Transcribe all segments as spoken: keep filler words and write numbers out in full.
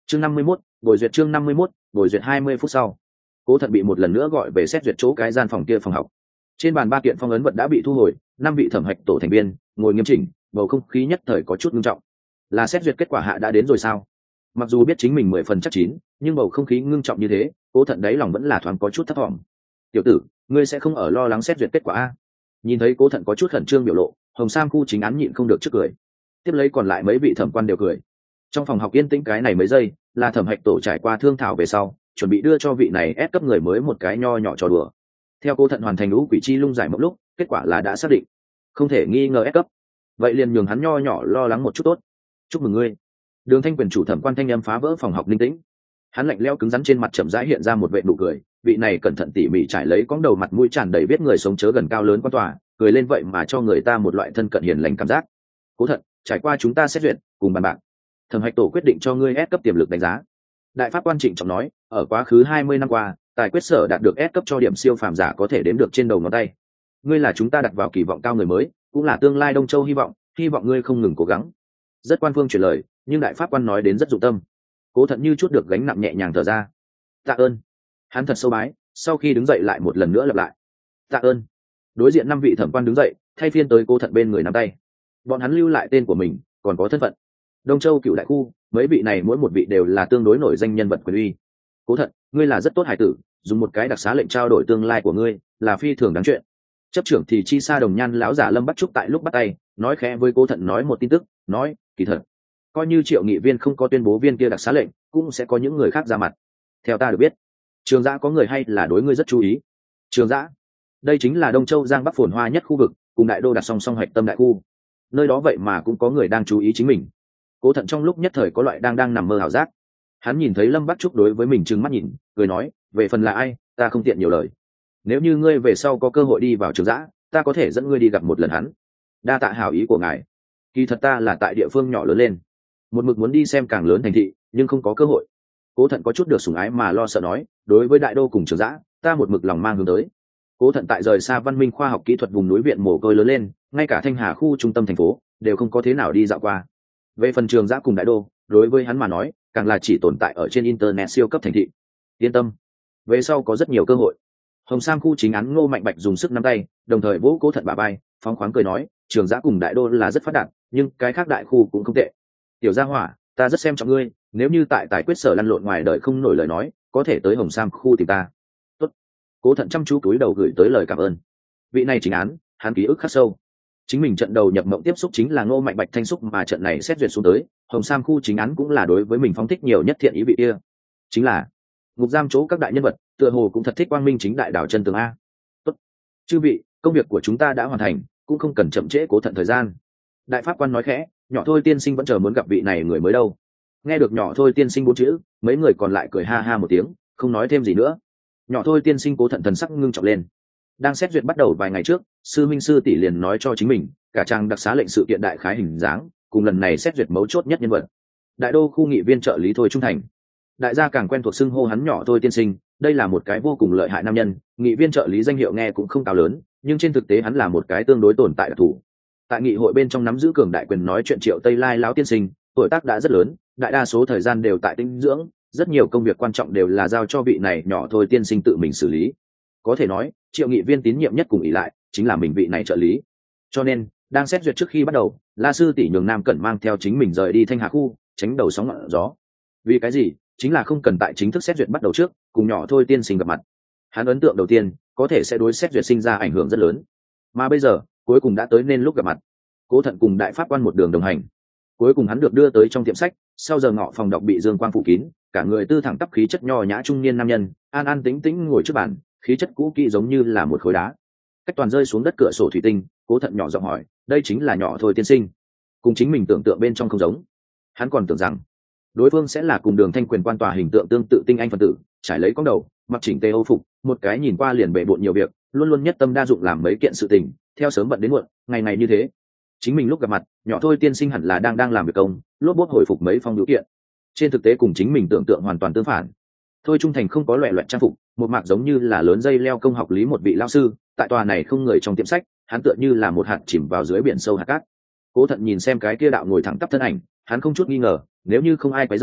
chương năm mươi mốt bồi duyệt chương năm mươi mốt bồi duyệt hai mươi phút sau, Cố Thận bị một lần nữa gọi về xét duyệt chỗ cái gian phòng kia phòng học. Trên bàn ba kiện phong ấn vật đã bị thu hồi, năm vị thẩm hạch tổ thành viên ngồi nghiêm chỉnh, bầu không khí nhất thời có chút nghiêm trọng. Là xét duyệt kết quả hạ đã đến rồi sao? Mặc dù biết chính mình mười phần chắc chín, nhưng bầu không khí ngưng trọng như thế, Cố Thận đáy lòng vẫn là thoáng có chút thất vọng. Tiểu tử, ngươi sẽ không ở lo lắng xét duyệt kết quả a? Nhìn thấy Cố Thận có chút khẩn trương biểu lộ, Hồng Sam khu chính án nhịn không được trước cười. Tiếp lấy còn lại mấy vị thẩm quan đều cười. Trong phòng học yên tĩnh cái này mấy giây, là thẩm hạch tổ trải qua thương thảo về sau, chuẩn bị đưa cho vị này ép cấp người mới một cái nho nhỏ trò đùa. Theo Cố Thận hoàn thành lũ quỷ chi lung giải mộng lúc, kết quả là đã xác định, không thể nghi ngờ ép cấp. Vậy liền nhường hắn nho nhỏ lo lắng một chút tốt. Chúc mừng ngươi. Đường Thanh quyền chủ thẩm quan thanh âm phá vỡ phòng học linh tĩnh. Hắn lạnh lẽo cứng rắn trên mặt chậm rãi hiện ra một vệt nụ cười, vị này cẩn thận tỉ mỉ trải lấy cong đầu mặt mũi tràn đầy biết người sống chớ gần cao lớn quan tòa, cười lên vậy mà cho người ta một loại thân cận hiền lành cảm giác. Cố Thận, trải qua chúng ta xét duyệt, cùng bàn bạc, thẩm hạch tổ quyết định cho ngươi S cấp tiềm lực đánh giá. Đại pháp quan trịnh trọng nói, ở quá khứ hai mươi năm qua, tài quyết sở đạt được S cấp cho điểm siêu phàm giả có thể đếm được trên đầu ngón tay. Ngươi là chúng ta đặt vào kỳ vọng cao người mới, cũng là tương lai Đông Châu hy vọng, hy vọng ngươi không ngừng cố gắng. Rất quan phương truyền lời, nhưng đại pháp quan nói đến rất dụng tâm. Cố Thận như chút được gánh nặng nhẹ nhàng thở ra. Tạ ơn. Hắn thật sâu bái, sau khi đứng dậy lại một lần nữa lặp lại. Tạ ơn. Đối diện năm vị thẩm quan đứng dậy, thay phiên tới Cố Thận bên người nắm tay. Bọn hắn lưu lại tên của mình, còn có thân phận. Đông Châu cựu đại khu, mấy vị này mỗi một vị đều là tương đối nổi danh nhân vật quyền uy. Cố Thận, ngươi là rất tốt hải tử, dùng một cái đặc xá lệnh trao đổi tương lai của ngươi, là phi thường đáng chuyện. Chấp trưởng thì chi xa đồng nhan lão giả Lâm Bắc Trúc tại lúc bắt tay, nói khẽ với Cố Thận nói một tin tức, nói, kỳ thật, coi như Triệu nghị viên không có tuyên bố viên kia đặc xá lệnh, cũng sẽ có những người khác ra mặt. Theo ta được biết, Trường Giã có người hay là đối ngươi rất chú ý. Trường Giã, đây chính là Đông Châu Giang Bắc phồn hoa nhất khu vực, cùng đại đô đặt song song hoạch tâm đại khu. Nơi đó vậy mà cũng có người đang chú ý chính mình. Cố Thận trong lúc nhất thời có loại đang đang nằm mơ ảo giác. Hắn nhìn thấy Lâm Bắc Trúc đối với mình trừng mắt nhìn, cười nói, về phần là ai, ta không tiện nhiều lời. Nếu như ngươi về sau có cơ hội đi vào Trường Giã, ta có thể dẫn ngươi đi gặp một lần hắn. Đa tạ hảo ý của ngài. Kỳ thật ta là tại địa phương nhỏ lớn lên, một mực muốn đi xem càng lớn thành thị, nhưng không có cơ hội. Cố Thận có chút được sủng ái mà lo sợ nói, đối với đại đô cùng Trường Giã, ta một mực lòng mang hướng tới. Cố Thận tại rời xa văn minh khoa học kỹ thuật vùng núi viện mồ côi lớn lên, ngay cả Thanh Hà khu trung tâm thành phố đều không có thế nào đi dạo qua. Về phần Trường Giã cùng đại đô, đối với hắn mà nói, càng là chỉ tồn tại ở trên internet siêu cấp thành thị. Yên tâm, về sau có rất nhiều cơ hội. Hồng Sam khu chính án Ngô Mạnh Bạch dùng sức nắm tay, đồng thời vỗ Cố Thận bả vai, phóng khoáng cười nói, Trường Giã cùng đại đô là rất phát đạt, nhưng cái khác đại khu cũng không tệ. Tiểu Gia Hỏa, ta rất xem trọng ngươi, nếu như tại tài quyết sở lăn lộn ngoài đời không nổi lời nói, có thể tới Hồng Sam khu tìm ta. Tốt. Cố Thận chăm chú cúi đầu gửi tới lời cảm ơn. Vị này chính án, hắn ký ức khắc sâu. Chính mình trận đầu nhập mộng tiếp xúc chính là Ngô Mạnh Bạch thanh xúc mà trận này xét duyệt xuống tới, Hồng Sam khu chính án cũng là đối với mình phóng thích nhiều nhất thiện ý vị kia. Chính là ngục giam chỗ các đại nhân vật, tựa hồ cũng thật thích quang minh chính đại đảo chân tường a. Tốt. Chư vị, công việc của chúng ta đã hoàn thành, cũng không cần chậm trễ Cố Thận thời gian. Đại pháp quan nói khẽ, nhỏ thôi tiên sinh vẫn chờ muốn gặp vị này người mới đâu. Nghe được nhỏ thôi tiên sinh bốn chữ, mấy người còn lại cười ha ha một tiếng, không nói thêm gì nữa. Nhỏ thôi tiên sinh Cố Thận thần sắc ngưng trọng lên. Đang xét duyệt bắt đầu vài ngày trước, sư minh sư tỷ liền nói cho chính mình, cả trang đặc xá lệnh sự kiện đại khái hình dáng, cùng lần này xét duyệt mấu chốt nhất nhân vật. Đại đô khu nghị viên trợ lý Thôi Trung Thành. Đại gia càng quen thuộc xưng hô hắn nhỏ Thôi tiên sinh, đây là một cái vô cùng lợi hại nam nhân, nghị viên trợ lý danh hiệu nghe cũng không cao lớn, nhưng trên thực tế hắn là một cái tương đối tồn tại đặc thù. Tại nghị hội bên trong nắm giữ cường đại quyền nói chuyện Triệu Tây Lai lão tiên sinh, tuổi tác đã rất lớn, đại đa số thời gian đều tại tinh dưỡng, rất nhiều công việc quan trọng đều là giao cho vị này nhỏ Thôi tiên sinh tự mình xử lý. Có thể nói, Triệu nghị viên tín nhiệm nhất cùng ỷ lại chính là mình vị này trợ lý. Cho nên, đang xét duyệt trước khi bắt đầu, La sư tỷ nhường Nam Cẩn mang theo chính mình rời đi Thanh Hà khu, tránh đầu sóng ngọn gió. Vì cái gì? Chính là không cần tại chính thức xét duyệt bắt đầu trước, cùng nhỏ Thôi tiên sinh gặp mặt. Hắn ấn tượng đầu tiên, có thể sẽ đối xét duyệt sinh ra ảnh hưởng rất lớn. Mà bây giờ, cuối cùng đã tới nên lúc gặp mặt. Cố Thận cùng đại pháp quan một đường đồng hành. Cuối cùng hắn được đưa tới trong tiệm sách, sau giờ ngọ phòng đọc bị dương quang phủ kín, cả người tư thẳng tắp khí chất nho nhã trung niên nam nhân, an an tĩnh tĩnh ngồi trước bàn, khí chất cũ kỹ giống như là một khối đá. Cách toàn rơi xuống đất cửa sổ thủy tinh, Cố Thận nhỏ giọng hỏi, đây chính là nhỏ Thôi tiên sinh? Cùng chính mình tưởng tượng bên trong không giống. Hắn còn tưởng rằng đối phương sẽ là cùng Đường Thanh quyền quan tòa hình tượng tương tự tinh anh phân tử, trải lấy cong đầu, mặc chỉnh tề âu phục, một cái nhìn qua liền bề bộn nhiều việc, luôn luôn nhất tâm đa dụng làm mấy kiện sự tình, theo sớm bận đến muộn, ngày ngày như thế. Chính mình lúc gặp mặt, nhỏ Thôi tiên sinh hẳn là đang đang làm việc công, lốp bốt hồi phục mấy phong biểu kiện. Trên thực tế cùng chính mình tưởng tượng hoàn toàn tương phản. Thôi Trung Thành không có loẻ loẹt trang phục, một mạc giống như là lớn dây leo công học lý một vị lao sư, tại tòa này không người trong tiệm sách, hắn tựa như là một hạt chìm vào dưới biển sâu hạt cát. Cố Thận nhìn xem cái kia đạo ngồi thẳng tắp thân ảnh, hắn không chút nghi ngờ, nếu như không ai quấy rầy,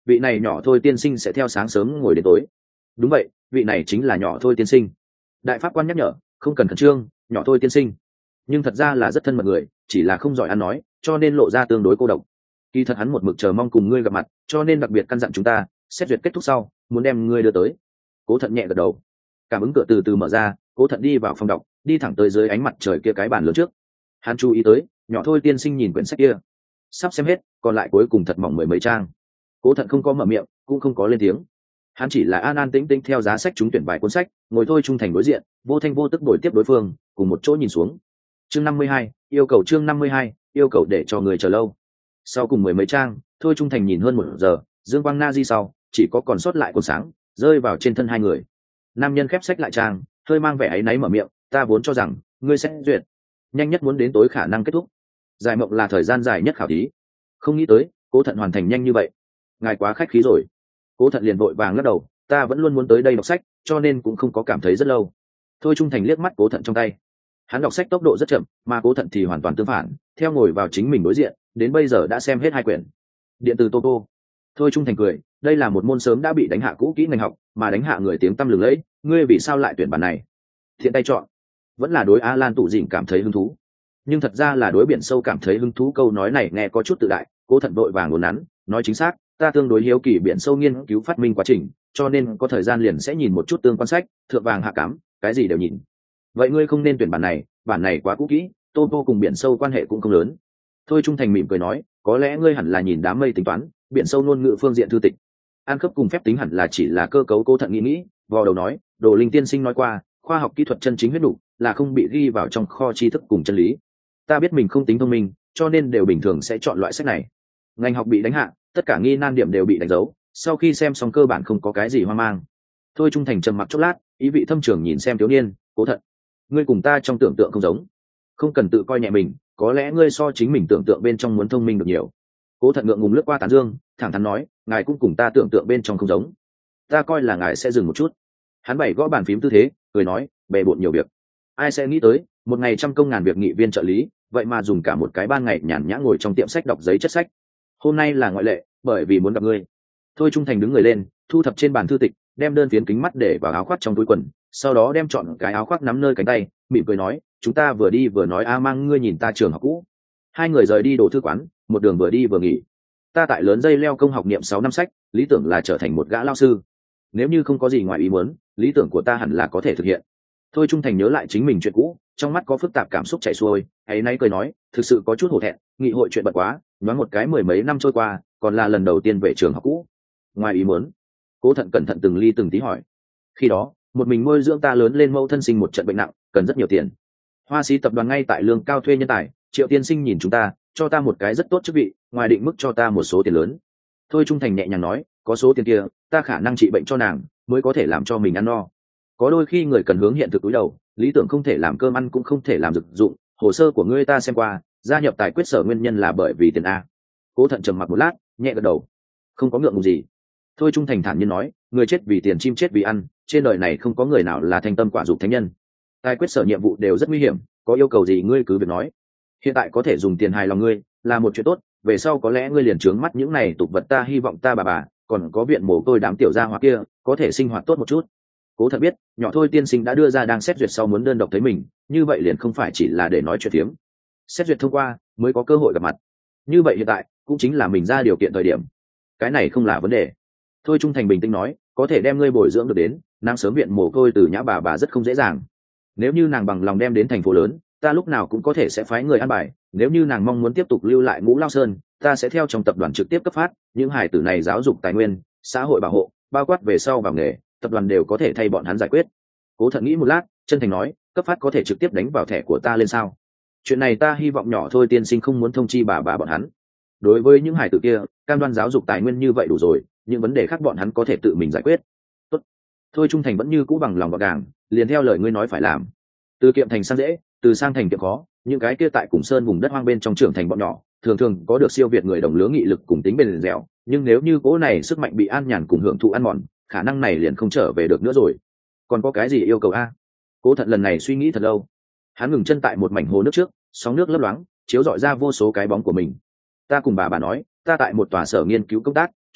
vị này nhỏ thôi tiên sinh sẽ theo sáng sớm ngồi đến tối. Đúng vậy, vị này chính là nhỏ thôi tiên sinh. Đại pháp quan nhắc nhở, không cần khẩn trương, nhỏ thôi tiên sinh nhưng thật ra là rất thân mật người, chỉ là không giỏi ăn nói, cho nên lộ ra tương đối cô độc. Kỳ thật hắn một mực chờ mong cùng ngươi gặp mặt, cho nên đặc biệt căn dặn chúng ta xét duyệt kết thúc sau muốn đem ngươi đưa tới. Cố Thận nhẹ gật đầu. Cảm ứng cửa từ từ mở ra, Cố Thận đi vào phòng đọc, đi thẳng tới dưới ánh mặt trời kia cái bàn lớn trước. Hắn chú ý tới nhỏ thôi tiên sinh nhìn quyển sách kia, sắp xem hết, còn lại cuối cùng thật mỏng mười mấy trang. Cố Thận không có mở miệng, cũng không có lên tiếng. Hắn chỉ là an an tĩnh tĩnh theo giá sách trúng tuyển vài cuốn sách, ngồi thôi trung thành đối diện, vô thanh vô tức đổi tiếp đối phương, cùng một chỗ nhìn xuống. Chương năm mươi hai, yêu cầu chương năm mươi hai, yêu cầu để cho người chờ lâu. Sau cùng mười mấy trang, thôi trung thành nhìn hơn một giờ, dương quang na di sau, chỉ có còn sót lại cuốn sáng, rơi vào trên thân hai người. Nam nhân khép sách lại trang, hơi mang vẻ áy náy mở miệng, ta vốn cho rằng ngươi sẽ duyệt, nhanh nhất muốn đến tối khả năng kết thúc. Giải mộng là thời gian dài nhất khảo thí, không nghĩ tới Cố Thận hoàn thành nhanh như vậy. Ngài quá khách khí rồi. Cố Thận liền vội vàng lắc đầu, ta vẫn luôn muốn tới đây đọc sách, cho nên cũng không có cảm thấy rất lâu. Thôi trung thành liếc mắt Cố Thận trong tay. Hắn đọc sách tốc độ rất chậm, mà Cố Thận thì hoàn toàn tương phản, theo ngồi vào chính mình đối diện, đến bây giờ đã xem hết hai quyển. Điện từ Tô Tô. Thôi trung thành cười, đây là một môn sớm đã bị đánh hạ cũ kỹ ngành học, mà đánh hạ người tiếng tăm lừng lẫy, ngươi vì sao lại tuyển bản này? Thiện tay chọn. Vẫn là đối Alan tụ dịnh cảm thấy hứng thú, nhưng thật ra là đối biển sâu cảm thấy hứng thú. Câu nói này nghe có chút tự đại. Cố Thận vội vàng ngốn nắn, nói chính xác, ta tương đối hiếu kỳ biển sâu nghiên cứu phát minh quá trình, cho nên có thời gian liền sẽ nhìn một chút tương quan sách, thượng vàng hạ cám, cái gì đều nhìn. Vậy ngươi không nên tuyển bản này, bản này quá cũ kỹ, Tô Tô cùng biển sâu quan hệ cũng không lớn. Thôi trung thành mỉm cười nói, có lẽ ngươi hẳn là nhìn đám mây tính toán, biển sâu ngôn ngữ phương diện thư tịch. An cấp cùng phép tính hẳn là chỉ là cơ cấu. Cố Thận nghĩ nghĩ, vò đầu nói, Đồ Linh tiên sinh nói qua, khoa học kỹ thuật chân chính huyết đủ là không bị ghi vào trong kho tri thức cùng chân lý. Ta biết mình không tính thông minh, cho nên đều bình thường sẽ chọn loại sách này. Ngành học bị đánh hạ, tất cả nghi nan điểm đều bị đánh dấu, sau khi xem xong cơ bản không có cái gì hoang mang. Thôi trung thành trầm mặc chốc lát, ý vị thâm trường nhìn xem thiếu niên, Cố Thận, ngươi cùng ta trong tưởng tượng không giống, không cần tự coi nhẹ mình, có lẽ ngươi so chính mình tưởng tượng bên trong muốn thông minh được nhiều. Cố Thận ngượng ngùng lướt qua tán dương, thẳng thắn nói, ngài cũng cùng ta tưởng tượng bên trong không giống, ta coi là ngài sẽ dừng một chút. Hắn bày gõ bàn phím tư thế, cười nói, bề bộn nhiều việc, ai sẽ nghĩ tới một ngày trăm công ngàn việc nghị viên trợ lý, vậy mà dùng cả một cái ban ngày nhàn nhã ngồi trong tiệm sách đọc giấy chất sách. Hôm nay là ngoại lệ, bởi vì muốn gặp ngươi. Thôi trung thành đứng người lên, thu thập trên bàn thư tịch, đem đơn phiến kính mắt để vào áo khoác trong túi quần, sau đó đem chọn cái áo khoác nắm nơi cánh tay, mỉm cười nói, chúng ta vừa đi vừa nói, a mang ngươi nhìn ta trường học cũ. Hai người rời đi đồ thư quán, một đường vừa đi vừa nghỉ. Ta tại lớn dây leo công học niệm sáu năm sách, lý tưởng là trở thành một gã lao sư. Nếu như không có gì ngoài ý muốn, lý tưởng của ta hẳn là có thể thực hiện. Thôi trung thành nhớ lại chính mình chuyện cũ, trong mắt có phức tạp cảm xúc chảy xuôi, ấy nay cười nói, thực sự có chút hổ thẹn, nghị hội chuyện bận quá, nhoáng một cái mười mấy năm trôi qua, còn là lần đầu tiên về trường học cũ. Ngoài ý muốn? Cố Thận cẩn thận từng ly từng tí hỏi. Khi đó, một mình nuôi dưỡng ta lớn lên mẫu thân sinh một trận bệnh nặng, cần rất nhiều tiền. Hoa Sĩ tập đoàn ngay tại lương cao thuê nhân tài, Triệu tiên sinh nhìn chúng ta, cho ta một cái rất tốt chức vị, ngoài định mức cho ta một số tiền lớn. Thôi trung thành nhẹ nhàng nói, có số tiền kia, ta khả năng trị bệnh cho nàng, mới có thể làm cho mình ăn no. Có đôi khi người cần hướng hiện thực cúi đầu, lý tưởng không thể làm cơm ăn cũng không thể làm thực dụng. Hồ sơ của ngươi ta xem qua, gia nhập tài quyết sở nguyên nhân là bởi vì tiền a. Cố Thận trầm mặc một lát, nhẹ gật đầu, không có ngượng ngùng gì. Thôi trung thành thản nhiên nói, người chết vì tiền, chim chết vì ăn, trên đời này không có người nào là thanh tâm quả dục thánh nhân. Tài quyết sở nhiệm vụ đều rất nguy hiểm, có yêu cầu gì ngươi cứ việc nói. Hiện tại có thể dùng tiền hài lòng ngươi là một chuyện tốt, về sau có lẽ ngươi liền trướng mắt những này tục vật. Ta hy vọng ta bà bà còn có viện mồ côi đám tiểu gia hoặc kia có thể sinh hoạt tốt một chút. Cố Thận biết nhỏ Thôi tiên sinh đã đưa ra đang xét duyệt sau muốn đơn độc thấy mình, như vậy liền không phải chỉ là để nói chuyện phiếm. Xét duyệt thông qua mới có cơ hội gặp mặt, như vậy hiện tại cũng chính là mình ra điều kiện thời điểm. Cái này không là vấn đề. Thôi trung thành bình tĩnh nói, có thể đem ngươi bồi dưỡng được đến nàng sớm viện mồ côi từ nhã bà bà rất không dễ dàng. Nếu như nàng bằng lòng đem đến thành phố lớn, ta lúc nào cũng có thể sẽ phái người ăn bài. Nếu như nàng mong muốn tiếp tục lưu lại Ngũ Lao Sơn, ta sẽ theo trong tập đoàn trực tiếp cấp phát những hài tử này giáo dục tài nguyên, xã hội bảo hộ, bao quát về sau vào nghề, tập đoàn đều có thể thay bọn hắn giải quyết. Cố Thận nghĩ một lát, chân thành nói, cấp phát có thể trực tiếp đánh vào thẻ của ta lên sao? Chuyện này ta hy vọng nhỏ Thôi tiên sinh không muốn thông chi bà bà bọn hắn. Đối với những hải tử kia, cam đoan giáo dục tài nguyên như vậy đủ rồi, những vấn đề khác bọn hắn có thể tự mình giải quyết. Tốt. Thôi trung thành vẫn như cũ bằng lòng gọn gàng, liền theo lời ngươi nói phải làm. Từ kiệm thành sang dễ, từ sang thành kiệm khó, những cái kia tại cùng sơn vùng đất hoang bên trong trưởng thành bọn nhỏ, thường thường có được siêu việt người đồng lứa nghị lực cùng tính bền dẻo, nhưng nếu như cố này sức mạnh bị an nhàn cùng hưởng thụ ăn mòn, khả năng này liền không trở về được nữa rồi. Còn có cái gì yêu cầu a? Cố Thận lần này suy nghĩ thật lâu. Hắn ngừng chân tại một mảnh hồ nước trước, sóng nước lấp loáng chiếu rọi ra vô số cái bóng của mình. Ta cùng bà bà nói, ta tại một tòa sở nghiên cứu công tác,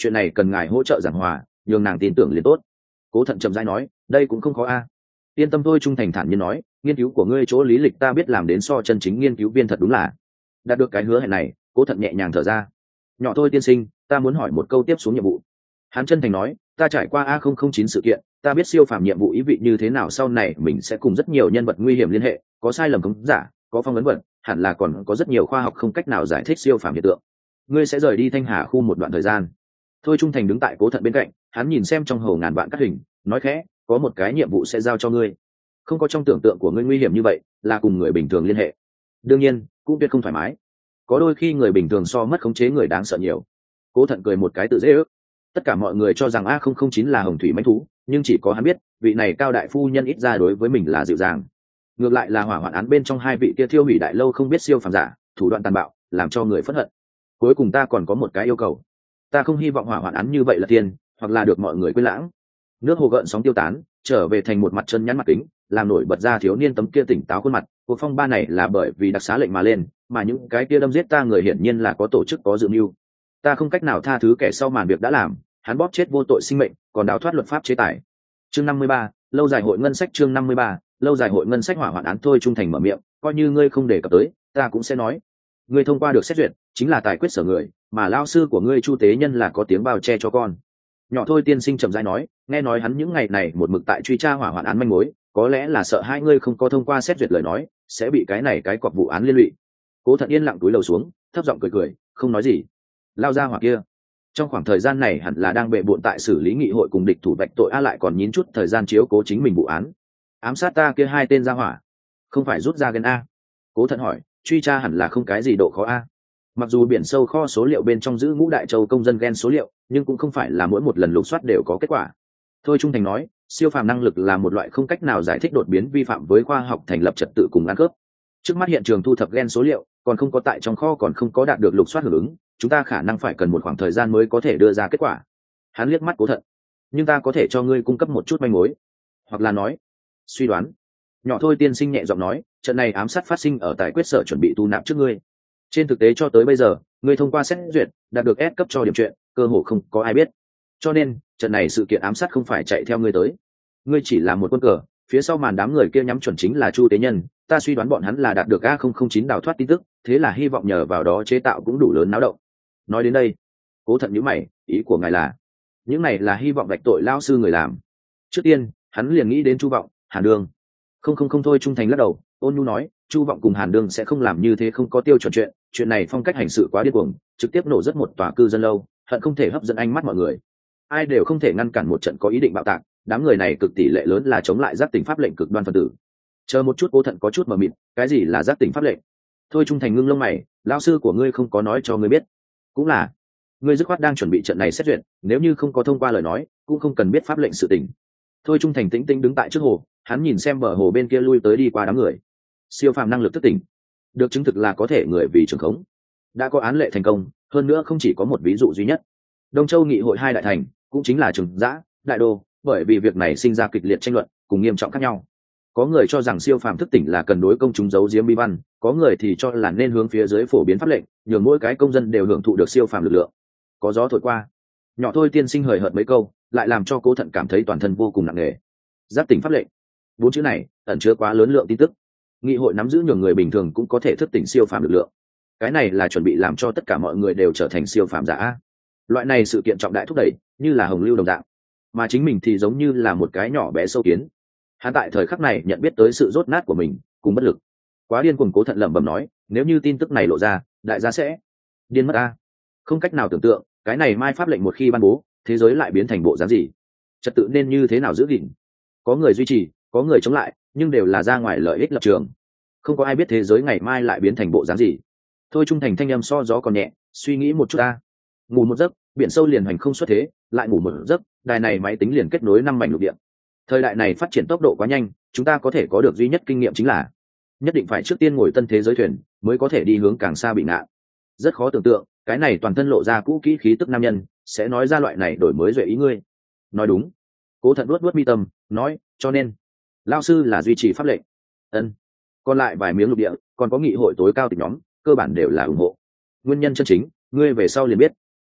chuyện này cần ngài hỗ trợ giảng hòa, nhường nàng tin tưởng liền tốt. Cố Thận chậm rãi nói, đây cũng không khó a. Yên tâm thôi. Trung thành thản nhiên nói, nghiên cứu của ngươi chỗ lý lịch ta biết làm đến so chân chính nghiên cứu viên thật đúng là. Đạt được cái hứa hẹn này, Cố Thận nhẹ nhàng thở ra. Nhỏ thôi tiên sinh, ta muốn hỏi một câu tiếp xuống nhiệm vụ. Hắn chân thành nói, ta trải qua A không không chín sự kiện, ta biết siêu phàm nhiệm vụ ý vị như thế nào, sau này mình sẽ cùng rất nhiều nhân vật nguy hiểm liên hệ, có sai lầm cống giả, có phong ấn vật, hẳn là còn có rất nhiều khoa học không cách nào giải thích siêu phàm hiện tượng. Ngươi sẽ rời đi Thanh Hà khu một đoạn thời gian. Thôi Trung Thành đứng tại Cố Thận bên cạnh, hắn nhìn xem trong hồ ngàn vạn các hình, nói khẽ, có một cái nhiệm vụ sẽ giao cho ngươi. Không có trong tưởng tượng của ngươi nguy hiểm như vậy, là cùng người bình thường liên hệ. Đương nhiên, cũng tuyệt không thoải mái. Có đôi khi người bình thường so mất khống chế người đáng sợ nhiều. Cố Thận cười một cái tự dễ ước. Tất cả mọi người cho rằng A không không chín là hồng thủy mãnh thú, nhưng chỉ có hắn biết, vị này cao đại phu nhân ít ra đối với mình là dịu dàng. Ngược lại là hỏa hoạn án bên trong hai vị kia thiêu hủy đại lâu không biết siêu phàm giả, thủ đoạn tàn bạo, làm cho người phẫn hận. Cuối cùng ta còn có một cái yêu cầu. Ta không hy vọng hỏa hoạn án như vậy là tiền, hoặc là được mọi người quên lãng. Nước hồ gợn sóng tiêu tán, trở về thành một mặt chân nhắn mặt kính, làm nổi bật ra thiếu niên tấm kia tỉnh táo khuôn mặt. Cuộc phong ba này là bởi vì đặc xá lệnh mà lên, mà những cái kia đâm giết ta người hiển nhiên là có tổ chức có dự mưu. Ta không cách nào tha thứ kẻ sau màn việc đã làm, hắn bóp chết vô tội sinh mệnh, còn đào thoát luật pháp chế tài. Chương năm mươi ba, lâu dài hội ngân sách. Chương năm mươi ba, lâu dài hội ngân sách. Hỏa hoạn án. Thôi Trung Thành mở miệng, coi như ngươi không đề cập tới, ta cũng sẽ nói. Ngươi thông qua được xét duyệt, chính là tài quyết sở người, mà lao sư của ngươi Chu Tế Nhân là có tiếng bao che cho con. Nhỏ Thôi tiên sinh chậm rãi nói, nghe nói hắn những ngày này một mực tại truy tra hỏa hoạn án manh mối, có lẽ là sợ hai ngươi không có thông qua xét duyệt lời nói, sẽ bị cái này cái cọc vụ án liên lụy. Cố Thận yên lặng túi lầu xuống, thấp giọng cười cười, không nói gì. Lao ra hỏa kia, trong khoảng thời gian này hẳn là đang bệ bội tại xử lý nghị hội cùng địch thủ vạch tội, a lại còn nhín chút thời gian chiếu cố chính mình vụ án. Ám sát ta kia hai tên ra hỏa, không phải rút ra gen a? Cố Thận hỏi, truy tra hẳn là không cái gì độ khó a. Mặc dù biển sâu kho số liệu bên trong giữ ngũ đại châu công dân gen số liệu, nhưng cũng không phải là mỗi một lần lục soát đều có kết quả. Thôi Trung Thành nói, siêu phàm năng lực là một loại không cách nào giải thích đột biến vi phạm với khoa học thành lập trật tự cùng ăn cướp. Trước mắt hiện trường thu thập gen số liệu, còn không có tại trong kho còn không có đạt được lục soát hưởng ứng, chúng ta khả năng phải cần một khoảng thời gian mới có thể đưa ra kết quả. Hắn liếc mắt Cố Thận, nhưng ta có thể cho ngươi cung cấp một chút manh mối, hoặc là nói suy đoán. Nhỏ Thôi tiên sinh nhẹ giọng nói, trận này ám sát phát sinh ở tài quyết sở chuẩn bị tu nạp trước ngươi. Trên thực tế cho tới bây giờ, ngươi thông qua xét duyệt, đạt được S cấp cho điểm chuyện, cơ hồ không có ai biết. Cho nên, trận này sự kiện ám sát không phải chạy theo ngươi tới. Ngươi chỉ là một quân cờ, phía sau màn đám người kia nhắm chuẩn chính là Chu Tế Nhân, ta suy đoán bọn hắn là đạt được A không không chín đào thoát tin tức, thế là hy vọng nhờ vào đó chế tạo cũng đủ lớn náo động. Nói đến đây, Cố Thận nhíu mày, ý của ngài là, những này là hy vọng vạch tội lao sư người làm. Trước tiên, hắn liền nghĩ đến Chu Vọng, Hàn Đương. Không không không. Thôi Trung Thành lắc đầu, ôn nhu nói, Chu Vọng cùng Hàn Đương sẽ không làm như thế không có tiêu chuẩn chuyện, chuyện này phong cách hành sự quá điên cuồng, trực tiếp nổ rất một tòa cư dân lâu, hận không thể hấp dẫn ánh mắt mọi người. Ai đều không thể ngăn cản một trận có ý định bạo tạc, đám người này cực tỷ lệ lớn là chống lại giác tỉnh pháp lệnh cực đoan phân tử. Chờ một chút. Cố Thận có chút mờ mịt, cái gì là giác tỉnh pháp lệnh? Thôi Trung Thành ngưng lông mày, lão sư của ngươi không có nói cho ngươi biết. Cũng là, ngươi dứt khoát đang chuẩn bị trận này xét duyệt, nếu như không có thông qua lời nói, cũng không cần biết pháp lệnh sự tình. Thôi Trung Thành tĩnh tĩnh đứng tại trước hồ, hắn nhìn xem bờ hồ bên kia lui tới đi qua đám người. Siêu phàm năng lực thức tỉnh, được chứng thực là có thể người vì trường khống. Đã có án lệ thành công, hơn nữa không chỉ có một ví dụ duy nhất. Đông Châu nghị hội hai đại thành, cũng chính là Trường Giã, Đại Đô, bởi vì việc này sinh ra kịch liệt tranh luận, cùng nghiêm trọng khác nhau. Có người cho rằng siêu phàm thức tỉnh là cần đối công chúng giấu giếm bí văn, có người thì cho là nên hướng phía dưới phổ biến pháp lệnh, nhường mỗi cái công dân đều hưởng thụ được siêu phàm lực lượng. Có gió thổi qua, Nhỏ Thôi tiên sinh hời hợt mấy câu, lại làm cho Cố Thận cảm thấy toàn thân vô cùng nặng nề. Giác tỉnh pháp lệnh, bốn chữ này ẩn chứa quá lớn lượng tin tức. Nghị hội nắm giữ nhường người bình thường cũng có thể thức tỉnh siêu phàm lực lượng. Cái này là chuẩn bị làm cho tất cả mọi người đều trở thành siêu phàm giả. Loại này sự kiện trọng đại thúc đẩy, như là hồng lưu đồng dạng, mà chính mình thì giống như là một cái nhỏ bé sâu kiến. Hắn tại thời khắc này nhận biết tới sự rốt nát của mình, cùng bất lực. Quá điên cuồng. Cố Thận lẩm bẩm nói, nếu như tin tức này lộ ra, đại gia sẽ điên mất a. Không cách nào tưởng tượng, cái này mai pháp lệnh một khi ban bố, thế giới lại biến thành bộ dáng gì, trật tự nên như thế nào giữ gìn. Có người duy trì, có người chống lại, nhưng đều là ra ngoài lợi ích lập trường. Không có ai biết thế giới ngày mai lại biến thành bộ dáng gì. Thôi Trung Thành thanh âm so gió còn nhẹ, suy nghĩ một chút ta. Ngủ một giấc, biển sâu liền hành không xuất thế, lại ngủ một giấc, đài này máy tính liền kết nối năm mảnh lục địa. Thời đại này phát triển tốc độ quá nhanh, chúng ta có thể có được duy nhất kinh nghiệm chính là nhất định phải trước tiên ngồi tân thế giới thuyền, mới có thể đi hướng càng xa bị ngạn. Rất khó tưởng tượng, cái này toàn thân lộ ra cũ kỹ khí tức nam nhân, sẽ nói ra loại này đổi mới duệ ý ngươi. Nói đúng. Cố Thận luốt luốt mi tâm, nói, cho nên lao sư là duy trì pháp lệnh. Ân. Còn lại vài miếng lục địa, còn có nghị hội tối cao tỉnh nhóm, cơ bản đều là ủng hộ. Nguyên nhân chân chính, ngươi về sau liền biết.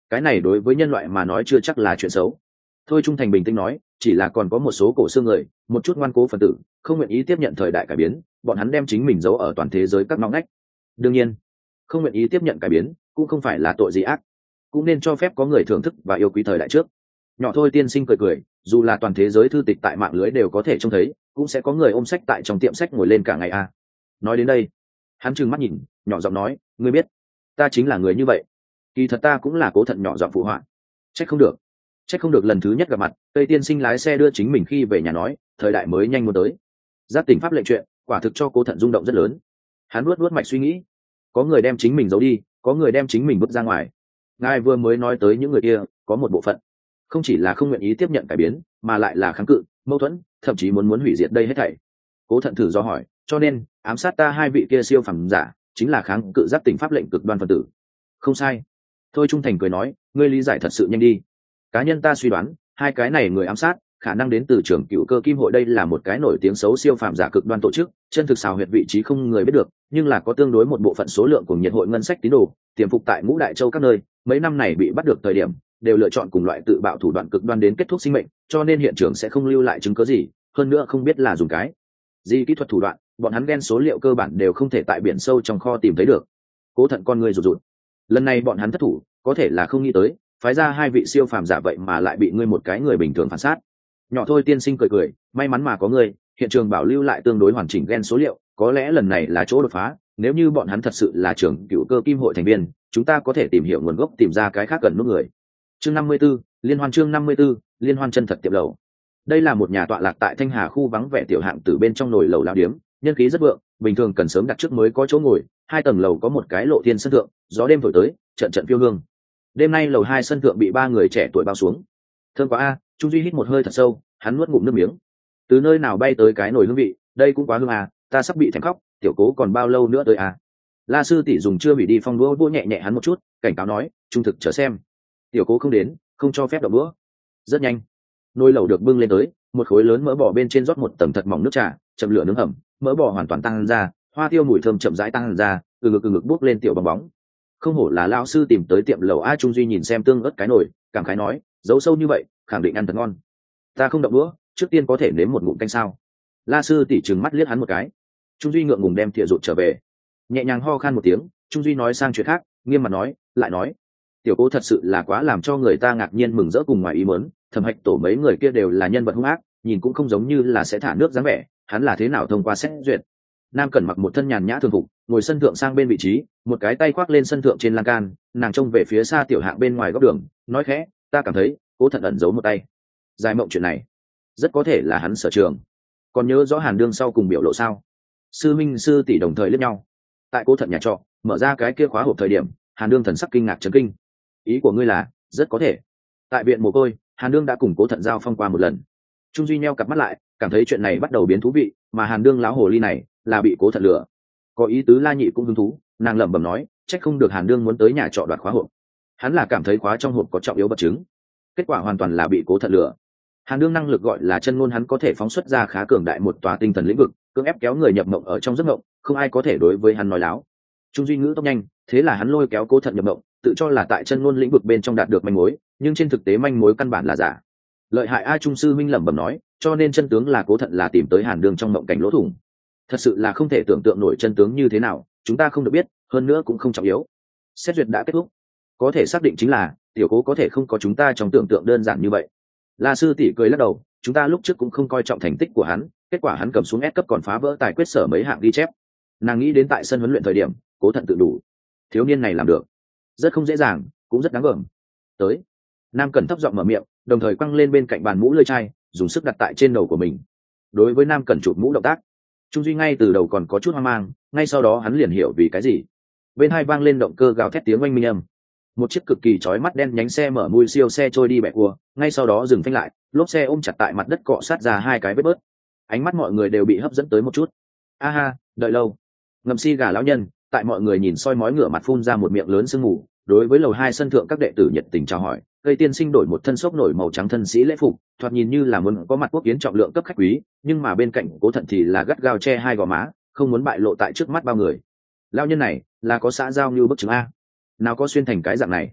cái này đối với nhân loại mà nói chưa chắc là chuyện xấu. Thôi Trung Thành bình tĩnh nói, chỉ là còn có một số cổ xương người, một chút ngoan cố phần tử, không nguyện ý tiếp nhận thời đại cải biến, bọn hắn đem chính mình giấu ở toàn thế giới các ngõ ngách. Đương nhiên, không nguyện ý tiếp nhận cải biến cũng không phải là tội gì ác, cũng nên cho phép có người thưởng thức và yêu quý thời đại trước. Nhỏ Thôi tiên sinh cười cười, dù là toàn thế giới thư tịch tại mạng lưới đều có thể trông thấy, cũng sẽ có người ôm sách tại trong tiệm sách ngồi lên cả ngày a. À. Nói đến đây, hắn trừng mắt nhìn, nhỏ giọng nói, ngươi biết, ta chính là người như vậy. Kỳ thật ta cũng là Cố Thận nhỏ giọng phụ họa. Trách không được, trách không được lần thứ nhất gặp mặt, Tây tiên sinh lái xe đưa chính mình khi về nhà nói, thời đại mới nhanh muốn tới. Giác tỉnh pháp lệnh chuyện, quả thực cho Cố Thận rung động rất lớn. Hắn nuốt nuốt mạch suy nghĩ, có người đem chính mình giấu đi, có người đem chính mình bước ra ngoài. Ngài vừa mới nói tới những người kia, có một bộ phận không chỉ là không nguyện ý tiếp nhận cải biến, mà lại là kháng cự, mâu thuẫn, thậm chí muốn muốn hủy diệt đây hết thảy. Cố Thận thử do hỏi, cho nên ám sát ta hai vị kia siêu phẩm giả chính là kháng cự giác tỉnh pháp lệnh cực đoan phân tử. Không sai. Thôi Trung Thành cười nói, ngươi lý giải thật sự nhanh đi. Cá nhân ta suy đoán, hai cái này người ám sát khả năng đến từ trường Cựu Cơ Kim Hội, đây là một cái nổi tiếng xấu siêu phàm giả cực đoan tổ chức, chân thực xào huyệt vị trí không người biết được, nhưng là có tương đối một bộ phận số lượng của nhiệt hội ngân sách tín đồ tiềm phục tại Ngũ Đại Châu các nơi, mấy năm này bị bắt được thời điểm đều lựa chọn cùng loại tự bạo thủ đoạn cực đoan đến kết thúc sinh mệnh, cho nên hiện trường sẽ không lưu lại chứng cứ gì, hơn nữa không biết là dùng cái gì kỹ thuật thủ đoạn, bọn hắn ghen số liệu cơ bản đều không thể tại biển sâu trong kho tìm thấy được. Cố Thận con người rụt rụt, lần này bọn hắn thất thủ, có thể là không nghĩ tới phái ra hai vị siêu phàm giả vậy mà lại bị ngươi một cái người bình thường phản sát. Nhỏ Thôi tiên sinh cười cười, may mắn mà có ngươi, hiện trường bảo lưu lại tương đối hoàn chỉnh ghen số liệu, có lẽ lần này là chỗ đột phá, nếu như bọn hắn thật sự là trưởng Cựu Cơ Kim Hội thành viên, chúng ta có thể tìm hiểu nguồn gốc, tìm ra cái khác cần nút người. Chương năm mươi 54, liên hoan chương năm mươi 54, liên hoan chân thật tiệm lầu. Đây là một nhà tọa lạc tại Thanh Hà khu vắng vẻ tiểu hạng từ bên trong nồi lầu lao điếm, nhân khí rất vượng, bình thường cần sớm đặt trước mới có chỗ ngồi, hai tầng lầu có một cái lộ thiên sân thượng, gió đêm thổi tới, trận trận phiêu hương. Đêm nay lầu hai sân thượng bị ba người trẻ tuổi bao xuống. Thơm quá a, Trung Duy hít một hơi thật sâu, hắn nuốt ngụm nước miếng. Từ nơi nào bay tới cái nồi hương vị, đây cũng quá hương à, ta sắp bị thèm khóc, tiểu Cố còn bao lâu nữa tới à? La sư tỷ dùng chưa hủy đi phong đũa vỗ nhẹ nhẹ hắn một chút, cảnh cáo nói, trung thực chờ xem. Tiểu Cố không đến, không cho phép động đũa. Rất nhanh, nồi lẩu được bưng lên tới, một khối lớn mỡ bò bên trên rót một tầng thật mỏng nước trà, chậm lửa nướng hầm, mỡ bò hoàn toàn tăng ra, hoa tiêu mùi thơm chậm rãi tăng ra, từ ngực từ ngực bốc lên tiểu bong bóng. Không hổ là lão sư tìm tới tiệm lẩu a. Trung Duy nhìn xem tương ớt cái nồi, cảm khái nói, giấu sâu như vậy, khẳng định ăn thật ngon. Ta không động đũa, trước tiên có thể nếm một ngụm canh sao? La sư tỉ trừng mắt liếc hắn một cái. Trung Duy ngượng ngùng đem thìa rụt trở về, nhẹ nhàng ho khan một tiếng. Trung Duy nói sang chuyện khác, nghiêm mặt nói, lại nói, tiểu Cố thật sự là quá làm cho người ta ngạc nhiên mừng rỡ cùng ngoài ý muốn. Thẩm Hạch tổ mấy người kia đều là nhân vật hung ác, nhìn cũng không giống như là sẽ thả nước dáng vẻ, hắn là thế nào thông qua xét duyệt? Nam Cẩn mặc một thân nhàn nhã thường phục, ngồi sân thượng sang bên vị trí, một cái tay khoác lên sân thượng trên lan can, nàng trông về phía xa tiểu hạng bên ngoài góc đường, nói khẽ, ta cảm thấy Cố Thận ẩn giấu một tay. Dài mộng chuyện này rất có thể là hắn sở trường. Còn nhớ rõ Hàn Đương sau cùng biểu lộ sao? Sư minh sư tỷ đồng thời liếc nhau. Tại Cố Thận nhà trọ mở ra cái kia khóa hộp thời điểm, Hàn Đương thần sắc kinh ngạc chấn kinh. Ý của ngươi là rất có thể tại viện mồ côi Hàn Đương đã cùng Cố Thận giao phong qua một lần. Trung Duy nheo cặp mắt lại, cảm thấy chuyện này bắt đầu biến thú vị, mà Hàn Đương láo hồ ly này là bị Cố Thận lừa. Có ý tứ. La Nhị cũng hứng thú, nàng lẩm bẩm nói, trách không được Hàn Đương muốn tới nhà trọ đoạt khóa hộp, hắn là cảm thấy khóa trong hộp có trọng yếu vật chứng. Kết quả hoàn toàn là bị Cố Thận lừa. Hàn Đương năng lực gọi là chân ngôn, hắn có thể phóng xuất ra khá cường đại một tòa tinh thần lĩnh vực, cưỡng ép kéo người nhập mộng ở trong giấc mộng, không ai có thể đối với hắn nói láo. Trung Duy ngữ tốc nhanh, thế là hắn lôi kéo Cố Thận nhập mộng, tự cho là tại chân ngôn lĩnh vực bên trong đạt được manh mối, nhưng trên thực tế manh mối căn bản là giả. Lợi hại a. Trung sư minh lẩm bẩm nói, cho nên chân tướng là Cố Thận là tìm tới Hàn Đương trong mộng cảnh lỗ thủng. Thật sự là không thể tưởng tượng nổi chân tướng như thế nào, chúng ta không được biết, hơn nữa cũng không trọng yếu. Xét duyệt đã kết thúc, có thể xác định chính là tiểu Cố có thể không có chúng ta trong tưởng tượng đơn giản như vậy. La sư tỷ cười lắc đầu, chúng ta lúc trước cũng không coi trọng thành tích của hắn, kết quả hắn cầm xuống S cấp còn phá vỡ tài quyết sở mấy hạng ghi chép. Nàng nghĩ đến tại sân huấn luyện thời điểm, Cố Thận tự đủ, thiếu niên này làm được rất không dễ dàng, cũng rất đáng gờm. Tới. Nam Cẩn thấp giọng mở miệng, đồng thời quăng lên bên cạnh bàn mũ lưỡi chai, dùng sức đặt tại trên đầu của mình. Đối với Nam Cẩn chụp mũ động tác, Trung Duy ngay từ đầu còn có chút hoang mang, ngay sau đó hắn liền hiểu vì cái gì. Bên hai vang lên động cơ gào thét tiếng oanh minh âm. Một chiếc cực kỳ chói mắt đen nhánh xe mở mui siêu xe trôi đi bẻ cua, ngay sau đó dừng phanh lại, lốp xe ôm chặt tại mặt đất cọ sát ra hai cái vết bớt. Ánh mắt mọi người đều bị hấp dẫn tới một chút. A ha, đợi lâu. Ngậm si gà lão nhân, tại mọi người nhìn soi mói ngửa mặt phun ra một miệng lớn sương mù, đối với lầu hai sân thượng các đệ tử nhiệt tình chào hỏi. Cây tiên sinh đổi một thân xốc nổi màu trắng thân sĩ lễ phục, thoạt nhìn như là muốn có mặt quốc kiến trọng lượng cấp khách quý, nhưng mà bên cạnh Cố Thận thì là gắt gao che hai gò má, không muốn bại lộ tại trước mắt bao người. Lão nhân này là có xã giao như bức chứng a, nào có xuyên thành cái dạng này.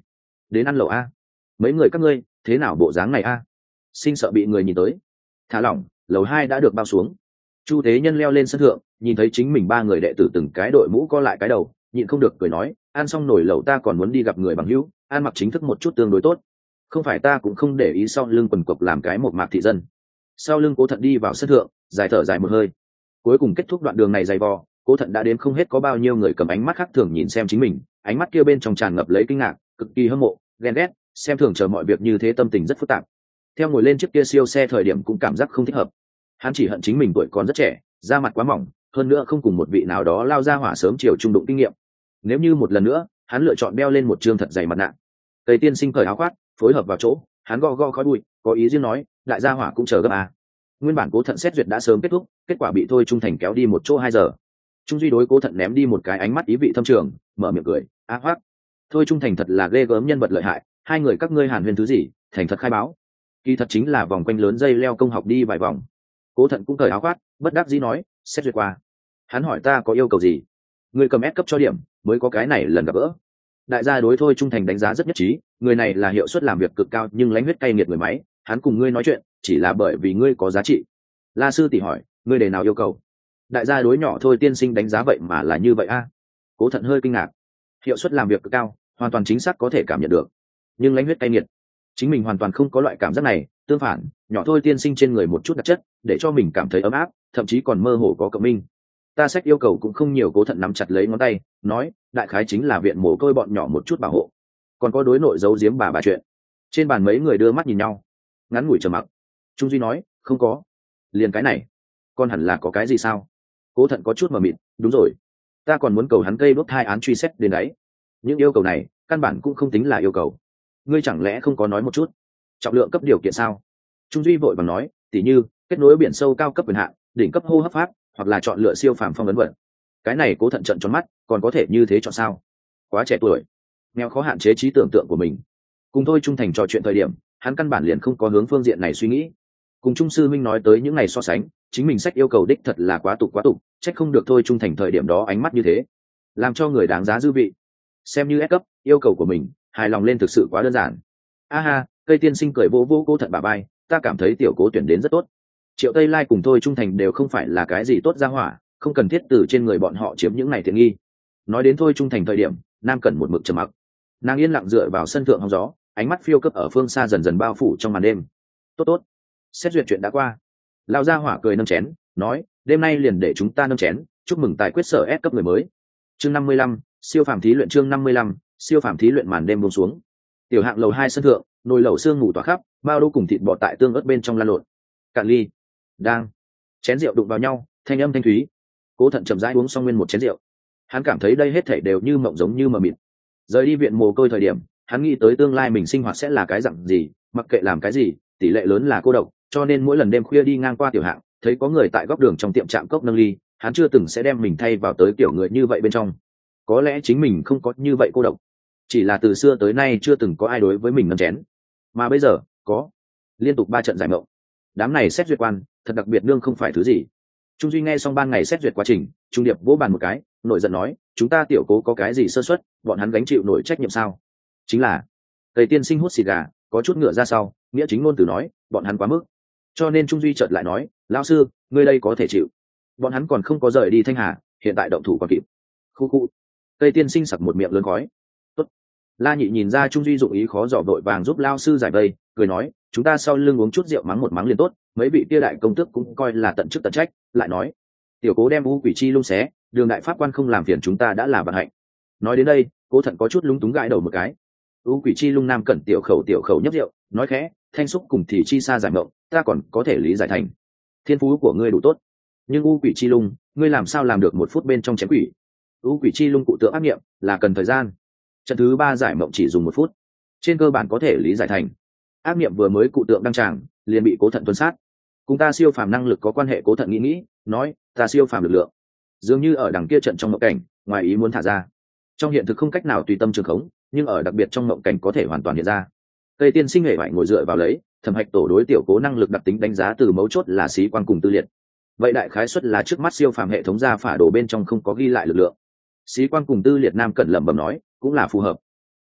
đến ăn lẩu a. Mấy người các ngươi thế nào bộ dáng này a? Sinh sợ bị người nhìn tới. Thả lỏng, lầu hai đã được bao xuống. Chu Thế Nhân leo lên sân thượng, nhìn thấy chính mình ba người đệ tử từng cái đội mũ co lại cái đầu, nhịn không được cười nói, ăn xong nồi lẩu ta còn muốn đi gặp người bằng hữu, ăn mặc chính thức một chút tương đối tốt. Không phải ta cũng không để ý sau lưng quần cộc làm cái một mạc thị dân. Sau lưng Cố Thận đi vào sân thượng, dài thở dài một hơi. Cuối cùng kết thúc đoạn đường này dày vò, Cố Thận đã đến không hết có bao nhiêu người cầm ánh mắt khác thường nhìn xem chính mình, ánh mắt kia bên trong tràn ngập lấy kinh ngạc, cực kỳ hâm mộ, ghen ghét, xem thường chờ mọi việc như thế, tâm tình rất phức tạp. Theo ngồi lên chiếc kia siêu xe thời điểm cũng cảm giác không thích hợp. Hắn chỉ hận chính mình tuổi còn rất trẻ, da mặt quá mỏng, hơn nữa không cùng một vị nào đó lao ra hỏa sớm chiều trung đụng kinh nghiệm. Nếu như một lần nữa, hắn lựa chọn đeo lên một trương thật dày mặt nạ. Tây Tiên Sinh cởi áo khoác, phối hợp vào chỗ, hắn go go khói bụi, có ý riêng nói, đại gia hỏa cũng chờ gấp à. Nguyên bản Cố Thận xét duyệt đã sớm kết thúc, kết quả bị Thôi Trung Thành kéo đi một chỗ hai giờ. Trung Duy đối Cố Thận ném đi một cái ánh mắt ý vị thâm trường, mở miệng cười, á hoắc. Thôi Trung Thành thật là ghê gớm nhân vật lợi hại, hai người các ngươi hàn huyên thứ gì, thành thật khai báo. Kỳ thật chính là vòng quanh lớn dây leo công học đi vài vòng. Cố Thận cũng cởi áo khoác, bất đắc dĩ nói, xét duyệt qua. Hắn hỏi ta có yêu cầu gì? Người cầm S cấp cho điểm, mới có cái này lần gặp gỡ. Đại gia đối Thôi Trung Thành đánh giá rất nhất trí, người này là hiệu suất làm việc cực cao nhưng lãnh huyết cay nghiệt người máy, hắn cùng ngươi nói chuyện chỉ là bởi vì ngươi có giá trị. La sư tỷ hỏi, ngươi đề nào yêu cầu? Đại gia đối nhỏ Thôi tiên sinh đánh giá vậy mà là như vậy a? Cố Thận hơi kinh ngạc. Hiệu suất làm việc cực cao, hoàn toàn chính xác có thể cảm nhận được, nhưng lãnh huyết cay nghiệt, chính mình hoàn toàn không có loại cảm giác này. Tương phản, nhỏ Thôi tiên sinh trên người một chút đặc chất để cho mình cảm thấy ấm áp, thậm chí còn mơ hồ có cộng minh. Ta sách yêu cầu cũng không nhiều. Cố Thận nắm chặt lấy ngón tay nói, đại khái chính là viện mồ côi bọn nhỏ một chút bảo hộ, còn có đối nội giấu giếm bà bà chuyện. Trên bàn mấy người đưa mắt nhìn nhau, ngắn ngủi trầm mặc. Trung Duy nói, không có. Liền cái này, con hẳn là có cái gì sao? Cố Thận có chút mờ mịt, đúng rồi, ta còn muốn cầu hắn cây đốt hai án truy xét đến đấy. Những yêu cầu này căn bản cũng không tính là yêu cầu, ngươi chẳng lẽ không có nói một chút trọng lượng cấp điều kiện sao? Trung Duy vội vàng nói, tỉ như kết nối biển sâu cao cấp quyền hạn, đỉnh cấp hô hấp pháp, hoặc là chọn lựa siêu phàm phong ấn vật. Cái này Cố Thận trợn tròn mắt, còn có thể như thế chọn sao? Quá trẻ tuổi, nghèo khó hạn chế trí tưởng tượng của mình. Cùng Thôi Trung Thành trò chuyện thời điểm, hắn căn bản liền không có hướng phương diện này suy nghĩ. Cùng Trung sư minh nói tới những ngày so sánh, chính mình sách yêu cầu đích thật là quá tục quá tục, trách không được Thôi Trung Thành thời điểm đó ánh mắt như thế, làm cho người đáng giá dư vị. Xem như S cấp, yêu cầu của mình hài lòng lên thực sự quá đơn giản. A ha, Cây tiên sinh cười vỗ vỗ Cố Thận bả vai, ta cảm thấy tiểu Cố tuyển đến rất tốt. Triệu Tây Lai cùng Thôi Trung Thành đều không phải là cái gì tốt ra hỏa, không cần thiết từ trên người bọn họ chiếm những này tiện nghi. Nói đến Thôi Trung Thành thời điểm, Nam Cẩn một mực trầm mặc. Nàng yên lặng dựa vào sân thượng hóng gió, ánh mắt phiêu cấp ở phương xa dần dần bao phủ trong màn đêm. Tốt tốt, xét duyệt chuyện đã qua. Lão gia hỏa cười nâng chén, nói, đêm nay liền để chúng ta nâng chén, chúc mừng tài quyết sở S cấp người mới. Chương năm mươi lăm, siêu phàm thí luyện. Chương năm mươi lăm, siêu phàm thí luyện. Màn đêm buông xuống. Tiểu hạng lầu hai sân thượng, nồi lẩu xương ngủ tỏa khắp, bao đô cùng thịt bò tại tương ớt bên trong lan lộn. Cạn ly, đang, chén rượu đụng vào nhau, thanh âm thanh thúy. Cố Thận chậm rãi uống xong nguyên một chén rượu. Hắn cảm thấy đây hết thảy đều như mộng giống như mờ mịt. Rời đi viện mồ côi thời điểm, hắn nghĩ tới tương lai mình sinh hoạt sẽ là cái dạng gì, mặc kệ làm cái gì, tỷ lệ lớn là cô độc, cho nên mỗi lần đêm khuya đi ngang qua tiểu hạng, thấy có người tại góc đường trong tiệm chạm cốc nâng ly, hắn chưa từng sẽ đem mình thay vào tới kiểu người như vậy bên trong. Có lẽ chính mình không có như vậy cô độc, chỉ là từ xưa tới nay chưa từng có ai đối với mình nâng chén, mà bây giờ có. Liên tục ba trận giải mộng, đám này xét duyệt quan thật đặc biệt, nương không phải thứ gì. Trung Duy nghe xong ban ngày xét duyệt quá trình, Trung Điệp vỗ bàn một cái, nổi giận nói, chúng ta tiểu Cố có cái gì sơ suất, bọn hắn gánh chịu nổi trách nhiệm sao? Chính là Tây tiên sinh hút xì gà, có chút ngựa ra sau, nghĩa chính ngôn từ nói, bọn hắn quá mức. Cho nên Trung Duy chợt lại nói, lão sư, ngươi đây có thể chịu. Bọn hắn còn không có rời đi Thanh Hà, hiện tại động thủ còn kịp. Khu khu. Tây tiên sinh sặc một miệng lớn khói. Tốt. La Nhị nhìn ra Trung Duy dụng ý khó dò, vội vàng giúp lao sư giải vây, cười nói, chúng ta sau lưng uống chút rượu mắng một mắng liền tốt, mấy vị kia đại công tước cũng coi là tận chức tận trách. Lại nói, tiểu Cố đem u quỷ chi lung xé, đường đại pháp quan không làm phiền chúng ta đã là vận hạnh. Nói đến đây, Cố Thận có chút lúng túng gãi đầu một cái. U quỷ chi lung Nam Cẩn tiểu khẩu tiểu khẩu nhấp rượu, nói khẽ, thanh xúc cùng thì chi xa giải mộng, ta còn có thể lý giải thành thiên phú của ngươi đủ tốt, nhưng u quỷ chi lung, ngươi làm sao làm được một phút bên trong chém quỷ? U quỷ chi lung cụ tượng ác nghiệm là cần thời gian, trận thứ ba giải mộng chỉ dùng một phút, trên cơ bản có thể lý giải thành ác nghiệm vừa mới cụ tượng đăng tràng liền bị Cố Thận tuân sát. Cùng ta siêu phàm năng lực có quan hệ. Cố Thận nghĩ nghĩ nói, ta siêu phàm lực lượng dường như ở đằng kia trận trong mộng cảnh ngoài ý muốn thả ra, trong hiện thực không cách nào tùy tâm trường khống, nhưng ở đặc biệt trong mộng cảnh có thể hoàn toàn hiện ra. Tây tiên sinh hề bại ngồi dựa vào lấy thẩm hạch tổ đối tiểu Cố năng lực đặc tính đánh giá từ mấu chốt là xí quan cùng tư liệt. Vậy đại khái suất là trước mắt siêu phàm hệ thống ra phả đồ bên trong không có ghi lại lực lượng. Xí quan cùng tư liệt Nam Cẩn lẩm bẩm nói, cũng là phù hợp.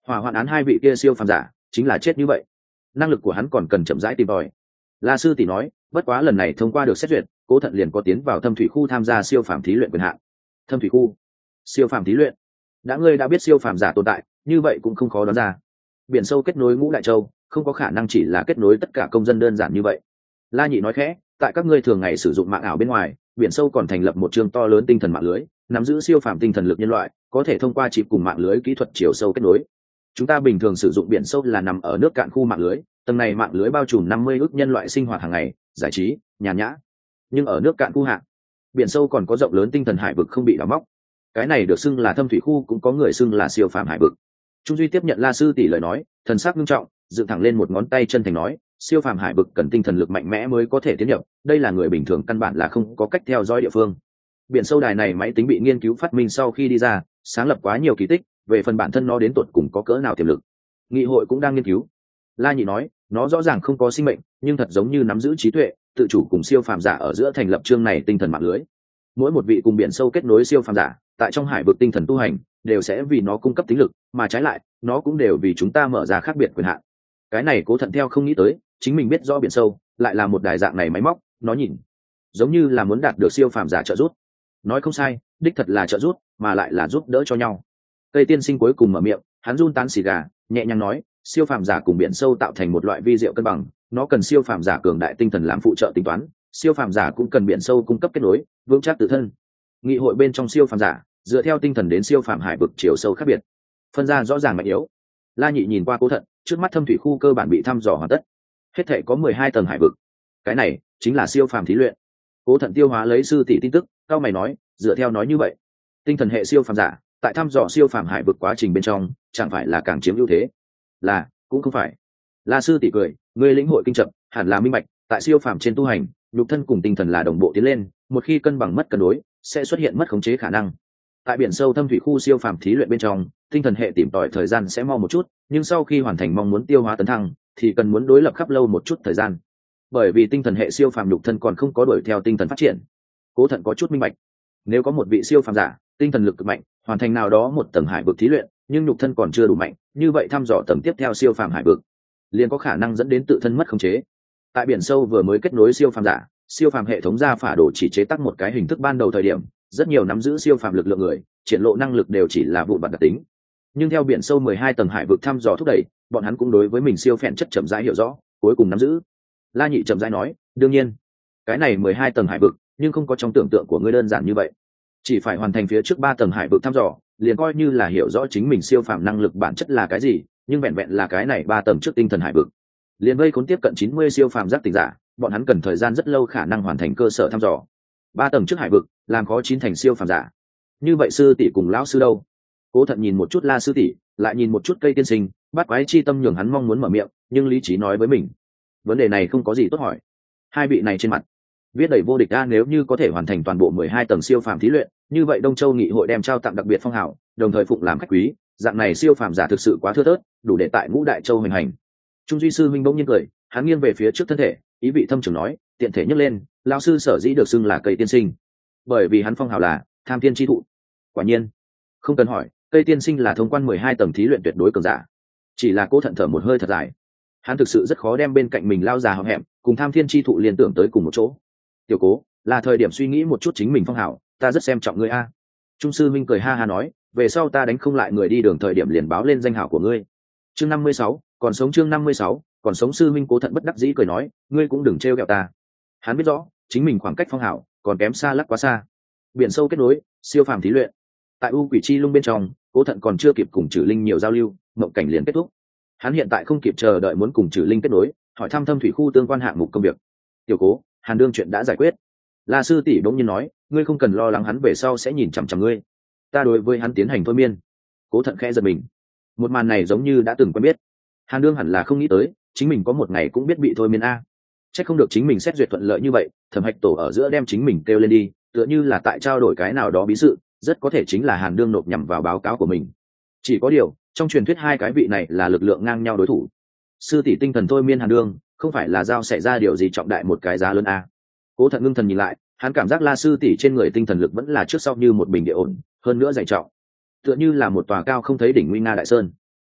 hỏa hoạn án hai vị kia siêu phàm giả chính là chết như vậy, năng lực của hắn còn cần chậm rãi tìm tòi. La sư tỷ nói, bất quá lần này thông qua được xét duyệt, Cố Thận liền có tiến vào thâm thủy khu tham gia siêu phàm thí luyện quyền hạn. Thâm thủy khu, siêu phàm thí luyện, đã ngươi đã biết siêu phàm giả tồn tại, như vậy cũng không khó đoán ra. Biển sâu kết nối ngũ đại châu, không có khả năng chỉ là kết nối tất cả công dân đơn giản như vậy. La nhị nói khẽ, tại các ngươi thường ngày sử dụng mạng ảo bên ngoài, biển sâu còn thành lập một chương to lớn tinh thần mạng lưới, nắm giữ siêu phàm tinh thần lực nhân loại, có thể thông qua chip cùng mạng lưới kỹ thuật chiều sâu kết nối. Chúng ta bình thường sử dụng biển sâu là nằm ở nước cạn khu mạng lưới, tầng này mạng lưới bao trùm năm mươi ước nhân loại sinh hoạt hàng ngày, giải trí, nhàn nhã. Nhưng ở nước cạn khu hạ, biển sâu còn có rộng lớn tinh thần hải vực không bị đào móc. Cái này được xưng là thâm thủy khu, cũng có người xưng là siêu phàm hải vực. Trung Duy tiếp nhận La sư tỷ lời nói, thần sắc nghiêm trọng, dựng thẳng lên một ngón tay chân thành nói, siêu phàm hải vực cần tinh thần lực mạnh mẽ mới có thể tiến nhập, đây là người bình thường căn bản là không có cách theo dõi địa phương. Biển sâu đài này máy tính bị nghiên cứu phát minh sau khi đi ra, sáng lập quá nhiều kỳ tích, về phần bản thân nó đến tột cùng có cỡ nào tiềm lực, nghị hội cũng đang nghiên cứu. La nhị nói, nó rõ ràng không có sinh mệnh, nhưng thật giống như nắm giữ trí tuệ, tự chủ cùng siêu phàm giả ở giữa thành lập chương này tinh thần mạng lưới. Mỗi một vị cùng biển sâu kết nối siêu phàm giả, tại trong hải vực tinh thần tu hành, đều sẽ vì nó cung cấp tính lực, mà trái lại, nó cũng đều vì chúng ta mở ra khác biệt quyền hạn. Cái này Cố Thận theo không nghĩ tới, chính mình biết rõ biển sâu lại là một đài dạng này máy móc, nó nhìn giống như là muốn đạt được siêu phàm giả trợ giúp. Nói không sai, đích thật là trợ giúp, mà lại là giúp đỡ cho nhau. Cây tiên sinh cuối cùng mở miệng, hắn run tán xì gà, nhẹ nhàng nói, siêu phàm giả cùng biển sâu tạo thành một loại vi diệu cân bằng, nó cần siêu phàm giả cường đại tinh thần làm phụ trợ tính toán, siêu phàm giả cũng cần biển sâu cung cấp kết nối, vững chắc tự thân. Nghị hội bên trong siêu phàm giả, dựa theo tinh thần đến siêu phàm hải vực chiều sâu khác biệt, phân ra rõ ràng mạnh yếu. La nhị nhìn qua Cố Thận, trước mắt thâm thủy khu cơ bản bị thăm dò hoàn tất, hết thể có mười hai tầng hải vực. Cái này chính là siêu phàm thí luyện. Cố Thận tiêu hóa lấy sư tỷ tin tức, cao mày nói, dựa theo nói như vậy, tinh thần hệ siêu phàm giả tại thăm dò siêu phàm hải vực quá trình bên trong, chẳng phải là càng chiếm ưu thế? Là, cũng không phải. La sư tỷ cười, ngươi lĩnh hội kinh chậm, hẳn là minh bạch, tại siêu phàm trên tu hành, nhục thân cùng tinh thần là đồng bộ tiến lên, một khi cân bằng mất cân đối, sẽ xuất hiện mất khống chế khả năng. Tại biển sâu thâm thủy khu siêu phàm thí luyện bên trong, tinh thần hệ tìm tòi thời gian sẽ mau một chút, nhưng sau khi hoàn thành mong muốn tiêu hóa tấn thăng, thì cần muốn đối lập khắp lâu một chút thời gian. Bởi vì tinh thần hệ siêu phàm nhục thân còn không có đuổi theo tinh thần phát triển. Cố Thận có chút minh bạch, nếu có một vị siêu phàm giả, tinh thần lực cực mạnh, hoàn thành nào đó một tầng hải vực thí luyện, nhưng nhục thân còn chưa đủ mạnh, như vậy thăm dò tầng tiếp theo siêu phàm hải vực, liền có khả năng dẫn đến tự thân mất khống chế. Tại biển sâu vừa mới kết nối siêu phàm giả, siêu phàm hệ thống ra phả đồ chỉ chế tác một cái hình thức ban đầu thời điểm, rất nhiều nắm giữ siêu phàm lực lượng người, triển lộ năng lực đều chỉ là vụn vặt đặc tính. Nhưng theo biển sâu mười hai tầng hải vực thăm dò thúc đẩy, bọn hắn cũng đối với mình siêu phèn chất chậm rãi hiểu rõ, cuối cùng nắm giữ. La nhị chậm rãi nói, đương nhiên, cái này mười hai tầng hải vực, nhưng không có trong tưởng tượng của ngươi đơn giản như vậy. Chỉ phải hoàn thành phía trước ba tầng hải vực thăm dò, liền coi như là hiểu rõ chính mình siêu phàm năng lực bản chất là cái gì, nhưng vẹn vẹn là cái này ba tầng trước tinh thần hải vực, liền vây khốn tiếp cận chín mươi siêu phàm giác tỉnh giả, bọn hắn cần thời gian rất lâu khả năng hoàn thành cơ sở thăm dò. Ba tầng trước hải vực, làm khó chín thành siêu phàm giả. Như vậy sư tỷ cùng lão sư đâu? Cố Thận nhìn một chút La sư tỷ, lại nhìn một chút cây tiên sinh, bắt quái chi tâm nhường hắn mong muốn mở miệng, nhưng lý trí nói với mình, vấn đề này không có gì tốt hỏi. Hai vị này trên mặt viết đầy vô địch a, nếu như có thể hoàn thành toàn bộ mười hai tầng siêu phàm thí luyện, như vậy Đông Châu nghị hội đem trao tặng đặc biệt phong hào, đồng thời phụng làm khách quý, dạng này siêu phàm giả thực sự quá thưa thớt, đủ để tại ngũ đại châu hoành hành. Trung Duy sư minh bỗng nhiên cười, hắn nghiêng về phía trước thân thể, ý vị thâm trường nói, tiện thể nhấc lên, lão sư sở dĩ được xưng là cây tiên sinh, bởi vì hắn phong hào là tham thiên chi thụ. Quả nhiên, không cần hỏi, cây tiên sinh là thông quan mười hai tầng thí luyện tuyệt đối cường giả. Chỉ là Cố Thận thở một hơi thật dài, hắn thực sự rất khó đem bên cạnh mình lao già hậm hẹm cùng tham thiên chi thụ liên tưởng tới cùng một chỗ. Tiểu Cố, là thời điểm suy nghĩ một chút chính mình phong hào, ta rất xem trọng ngươi a. Trung sư minh cười ha ha nói, về sau ta đánh không lại người đi đường thời điểm liền báo lên danh hào của ngươi. Chương năm mươi sáu, còn sống. Chương năm mươi sáu, còn sống. Sư minh Cố Thận bất đắc dĩ cười nói, ngươi cũng đừng trêu ghẹo ta. Hắn biết rõ, chính mình khoảng cách phong hào còn kém xa lắc quá xa. Biển sâu kết nối, siêu phàm thí luyện. Tại U Quỷ Chi Lung bên trong, Cố Thận còn chưa kịp cùng Trử Linh nhiều giao lưu, mộng cảnh liền kết thúc. Hắn hiện tại không kịp chờ đợi muốn cùng Trử Linh kết nối, hỏi thăm thâm thủy khu tương quan hạng mục công việc. Tiểu Cố, Hàn Đương chuyện đã giải quyết. La sư tỷ bỗng nhiên nói, ngươi không cần lo lắng hắn về sau sẽ nhìn chằm chằm ngươi. Ta đối với hắn tiến hành thôi miên. Cố Thận khẽ giật mình. Một màn này giống như đã từng quen biết. Hàn Đương hẳn là không nghĩ tới, chính mình có một ngày cũng biết bị thôi miên a. Chắc không được chính mình xét duyệt thuận lợi như vậy, thẩm hạch tổ ở giữa đem chính mình kêu lên đi, tựa như là tại trao đổi cái nào đó bí sự, rất có thể chính là Hàn Đương nộp nhằm vào báo cáo của mình. Chỉ có điều, trong truyền thuyết hai cái vị này là lực lượng ngang nhau đối thủ. Sư tỷ tinh thần thôi miên Hàn Đương, không phải là giao xảy ra điều gì trọng đại một cái giá lớn a. Cố Thận ngưng thần nhìn lại, hắn cảm giác La sư tỷ trên người tinh thần lực vẫn là trước sau như một bình địa ổn, hơn nữa dày trọng, tựa như là một tòa cao không thấy đỉnh nguy nga đại sơn.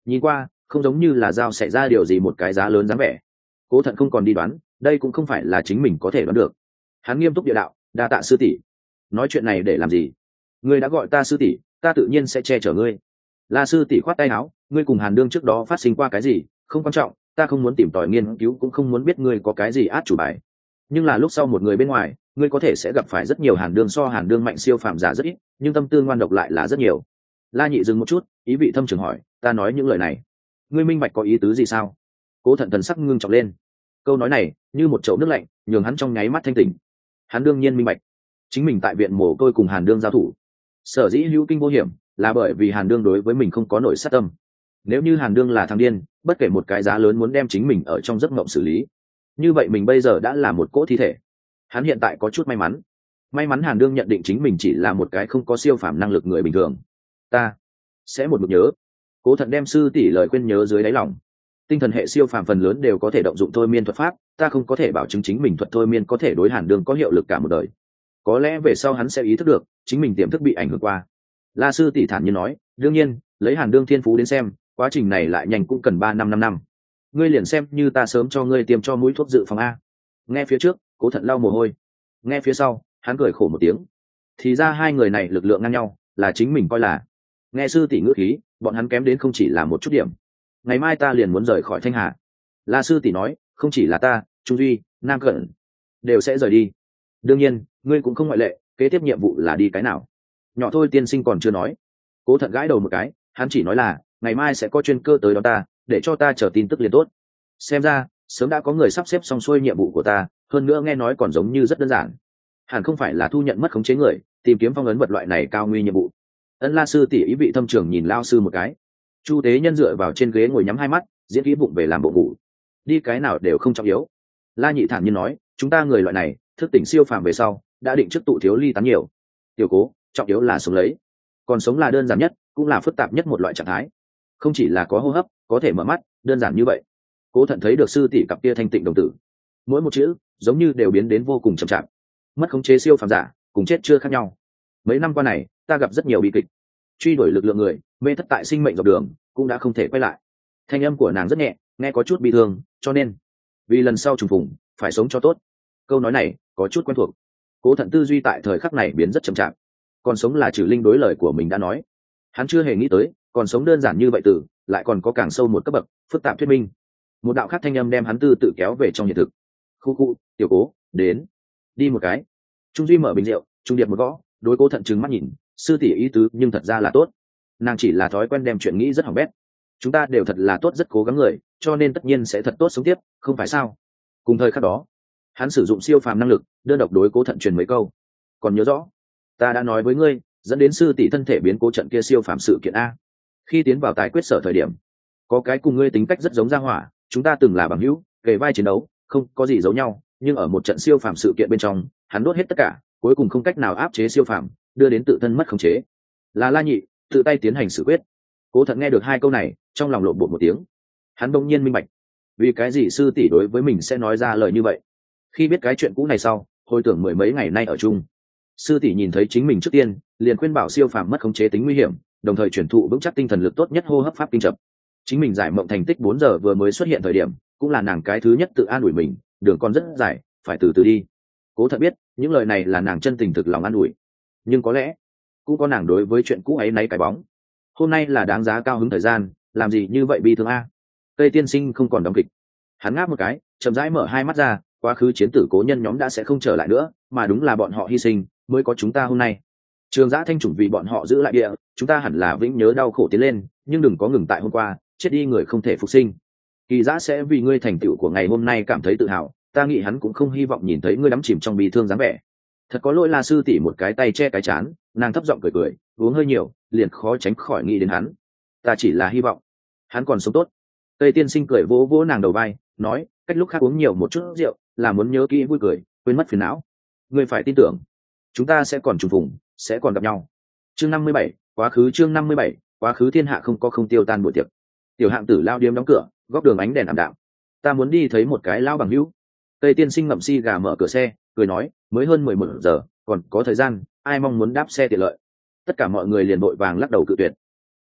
nhìn qua không giống như là dao xảy ra điều gì một cái giá lớn dáng vẻ. Cố Thận không còn đi đoán, đây cũng không phải là chính mình có thể đoán được. Hắn nghiêm túc địa đạo, đa tạ sư tỷ. Nói chuyện này để làm gì? Ngươi đã gọi ta sư tỷ, ta tự nhiên sẽ che chở ngươi. La sư tỷ khoát tay áo, ngươi cùng Hàn Đương trước đó phát sinh qua cái gì không quan trọng, ta không muốn tìm tòi nghiên cứu, cũng không muốn biết ngươi có cái gì át chủ bài. Nhưng là lúc sau một người bên ngoài, ngươi có thể sẽ gặp phải rất nhiều Hàn Đương so Hàn Đương mạnh siêu phàm giả rất ít, nhưng tâm tư ngoan độc lại là rất nhiều. La Nhị dừng một chút, ý vị thâm trường hỏi, ta nói những lời này, ngươi minh bạch có ý tứ gì sao? Cố Thận thần sắc ngưng trọng lên. Câu nói này như một chậu nước lạnh, nhường hắn trong nháy mắt thanh tỉnh. Hắn đương nhiên minh bạch, chính mình tại viện mồ côi cùng Hàn Đương giao thủ, sở dĩ hữu kinh vô hiểm là bởi vì Hàn Đương đối với mình không có nổi sát tâm. Nếu như Hàn Đương là thằng điên, bất kể một cái giá lớn muốn đem chính mình ở trong giấc mộng xử lý, như vậy mình bây giờ đã là một cỗ thi thể. Hắn hiện tại có chút may mắn, may mắn Hàn Đương nhận định chính mình chỉ là một cái không có siêu phàm năng lực người bình thường. Ta sẽ một mực nhớ. Cố Thận đem sư tỷ lời khuyên nhớ dưới đáy lòng. Tinh thần hệ siêu phàm phần lớn đều có thể động dụng thôi miên thuật pháp, ta không có thể bảo chứng chính mình thuật thôi miên có thể đối Hàn Đương có hiệu lực cả một đời. Có lẽ về sau hắn sẽ ý thức được chính mình tiềm thức bị ảnh hưởng qua. La sư tỷ thản nhiên nói, đương nhiên lấy Hàn Đương thiên phú đến xem, quá trình này lại nhanh cũng cần ba năm năm năm. Ngươi liền xem như ta sớm cho ngươi tiêm cho mũi thuốc dự phòng a. Nghe phía trước, Cố Thận lau mồ hôi. Nghe phía sau, hắn cười khổ một tiếng. Thì ra hai người này lực lượng ngang nhau, là chính mình coi là. Nghe sư tỷ ngữ khí, bọn hắn kém đến không chỉ là một chút điểm. Ngày mai ta liền muốn rời khỏi Thanh Hà. La sư tỷ nói, không chỉ là ta, Trung Duy, Nam Cận đều sẽ rời đi. Đương nhiên, ngươi cũng không ngoại lệ, kế tiếp nhiệm vụ là đi cái nào? Nhỏ thôi tiên sinh còn chưa nói. Cố Thận gãi đầu một cái, hắn chỉ nói là ngày mai sẽ có chuyên cơ tới đón ta, để cho ta chờ tin tức liền tốt. Xem ra sớm đã có người sắp xếp xong xuôi nhiệm vụ của ta, hơn nữa nghe nói còn giống như rất đơn giản. Hẳn không phải là thu nhận mất khống chế người, tìm kiếm phong ấn vật loại này cao nguy nhiệm vụ. Ân La sư tỷ ý vị thâm trường nhìn Lao sư một cái. Chu Tế Nhân dựa vào trên ghế ngồi nhắm hai mắt, diễn kỹ bụng về làm bộ ngủ. Đi cái nào đều không trọng yếu. La Nhị thản nhiên nói, chúng ta người loại này thức tỉnh siêu phàm về sau, đã định trước tụ thiếu ly tán nhiều. Tiểu Cố, trọng yếu là sống lấy. Còn sống là đơn giản nhất, cũng là phức tạp nhất một loại trạng thái. Không chỉ là có hô hấp, có thể mở mắt, đơn giản như vậy. Cố Thận thấy được sư tỷ cặp kia thanh tịnh đồng tử, mỗi một chữ giống như đều biến đến vô cùng chậm chạp. Mất khống chế siêu phàm giả, cùng chết chưa khác nhau. Mấy năm qua này, ta gặp rất nhiều bi kịch, truy đuổi lực lượng người, mê thất tại sinh mệnh dọc đường, cũng đã không thể quay lại. Thanh âm của nàng rất nhẹ, nghe có chút bi thương, cho nên vì lần sau trùng phùng, phải sống cho tốt. Câu nói này có chút quen thuộc. Cố Thận tư duy tại thời khắc này biến rất chậm chạp. Còn sống là Trừ Linh đối lời của mình đã nói. Hắn chưa hề nghĩ tới, còn sống đơn giản như vậy từ lại còn có càng sâu một cấp bậc, phức tạp thuyết minh. Một đạo khác thanh âm đem hắn tư tự kéo về trong hiện thực. Khu khu, Tiểu Cố, đến, đi một cái. Trung Duy mở bình rượu, trung điệp một gõ, đối Cố Thận trừng mắt nhìn, sư tỷ ý tứ nhưng thật ra là tốt. Nàng chỉ là thói quen đem chuyện nghĩ rất hỏng bét. Chúng ta đều thật là tốt, rất cố gắng người, cho nên tất nhiên sẽ thật tốt sống tiếp, không phải sao? Cùng thời khắc đó, hắn sử dụng siêu phàm năng lực, đơn độc đối Cố Thận truyền mấy câu. Còn nhớ rõ, ta đã nói với ngươi, dẫn đến sư tỷ thân thể biến cố trận kia siêu phàm sự kiện a. Khi tiến vào tài quyết sở thời điểm, có cái cùng ngươi tính cách rất giống ra hỏa, chúng ta từng là bằng hữu, kề vai chiến đấu, không có gì giấu nhau, nhưng ở một trận siêu phàm sự kiện bên trong, hắn đốt hết tất cả, cuối cùng không cách nào áp chế siêu phàm, đưa đến tự thân mất khống chế. Là La Nhị tự tay tiến hành xử quyết. Cố Thận nghe được hai câu này, trong lòng lộn bột một tiếng. Hắn bỗng nhiên minh bạch, vì cái gì sư tỷ đối với mình sẽ nói ra lời như vậy. Khi biết cái chuyện cũ này sau, hồi tưởng mười mấy ngày nay ở chung, sư tỷ nhìn thấy chính mình trước tiên, liền khuyên bảo siêu phàm mất khống chế tính nguy hiểm, đồng thời truyền thụ vững chắc tinh thần lực tốt nhất hô hấp pháp kinh chập. Chính mình giải mộng thành tích bốn giờ vừa mới xuất hiện thời điểm, cũng là nàng cái thứ nhất tự an ủi mình, đường còn rất dài, phải từ từ đi. Cố Thận biết, những lời này là nàng chân tình thực lòng an ủi, nhưng có lẽ cũng có nàng đối với chuyện cũ ấy náy cái bóng. Hôm nay là đáng giá cao hứng thời gian, làm gì như vậy bi thương a? Tây tiên sinh không còn đóng kịch. Hắn ngáp một cái, chậm rãi mở hai mắt ra, quá khứ chiến tử cố nhân nhóm đã sẽ không trở lại nữa, mà đúng là bọn họ hy sinh mới có chúng ta hôm nay. Trường Giã Thanh chủng vì bọn họ giữ lại địa, chúng ta hẳn là vĩnh nhớ đau khổ tiến lên, nhưng đừng có ngừng tại hôm qua, chết đi người không thể phục sinh. Kỳ Giã sẽ vì ngươi thành tựu của ngày hôm nay cảm thấy tự hào, ta nghĩ hắn cũng không hy vọng nhìn thấy ngươi đắm chìm trong bi thương dáng vẻ. Thật có lỗi La sư tỷ, một cái tay che cái chán, nàng thấp giọng cười cười, uống hơi nhiều, liền khó tránh khỏi nghĩ đến hắn. Ta chỉ là hy vọng hắn còn sống tốt. Tây tiên sinh cười vỗ vỗ nàng đầu vai, nói, cách lúc khác uống nhiều một chút rượu, là muốn nhớ kỹ vui cười, quên mất phiền não. Ngươi phải tin tưởng, chúng ta sẽ còn trùng phùng, sẽ còn gặp nhau. Chương năm mươi bảy, quá khứ. Chương năm mươi bảy, quá khứ. Thiên hạ không có không tiêu tan buổi tiệc. Tiểu Hạng Tử lao điếm đóng cửa, góc đường ánh đèn ảm đạm. Ta muốn đi thấy một cái lao bằng hữu. Tây tiên sinh ngậm si gà mở cửa xe, cười nói, mới hơn mười một giờ, còn có thời gian, ai mong muốn đáp xe tiện lợi. Tất cả mọi người liền vội vàng lắc đầu cự tuyệt.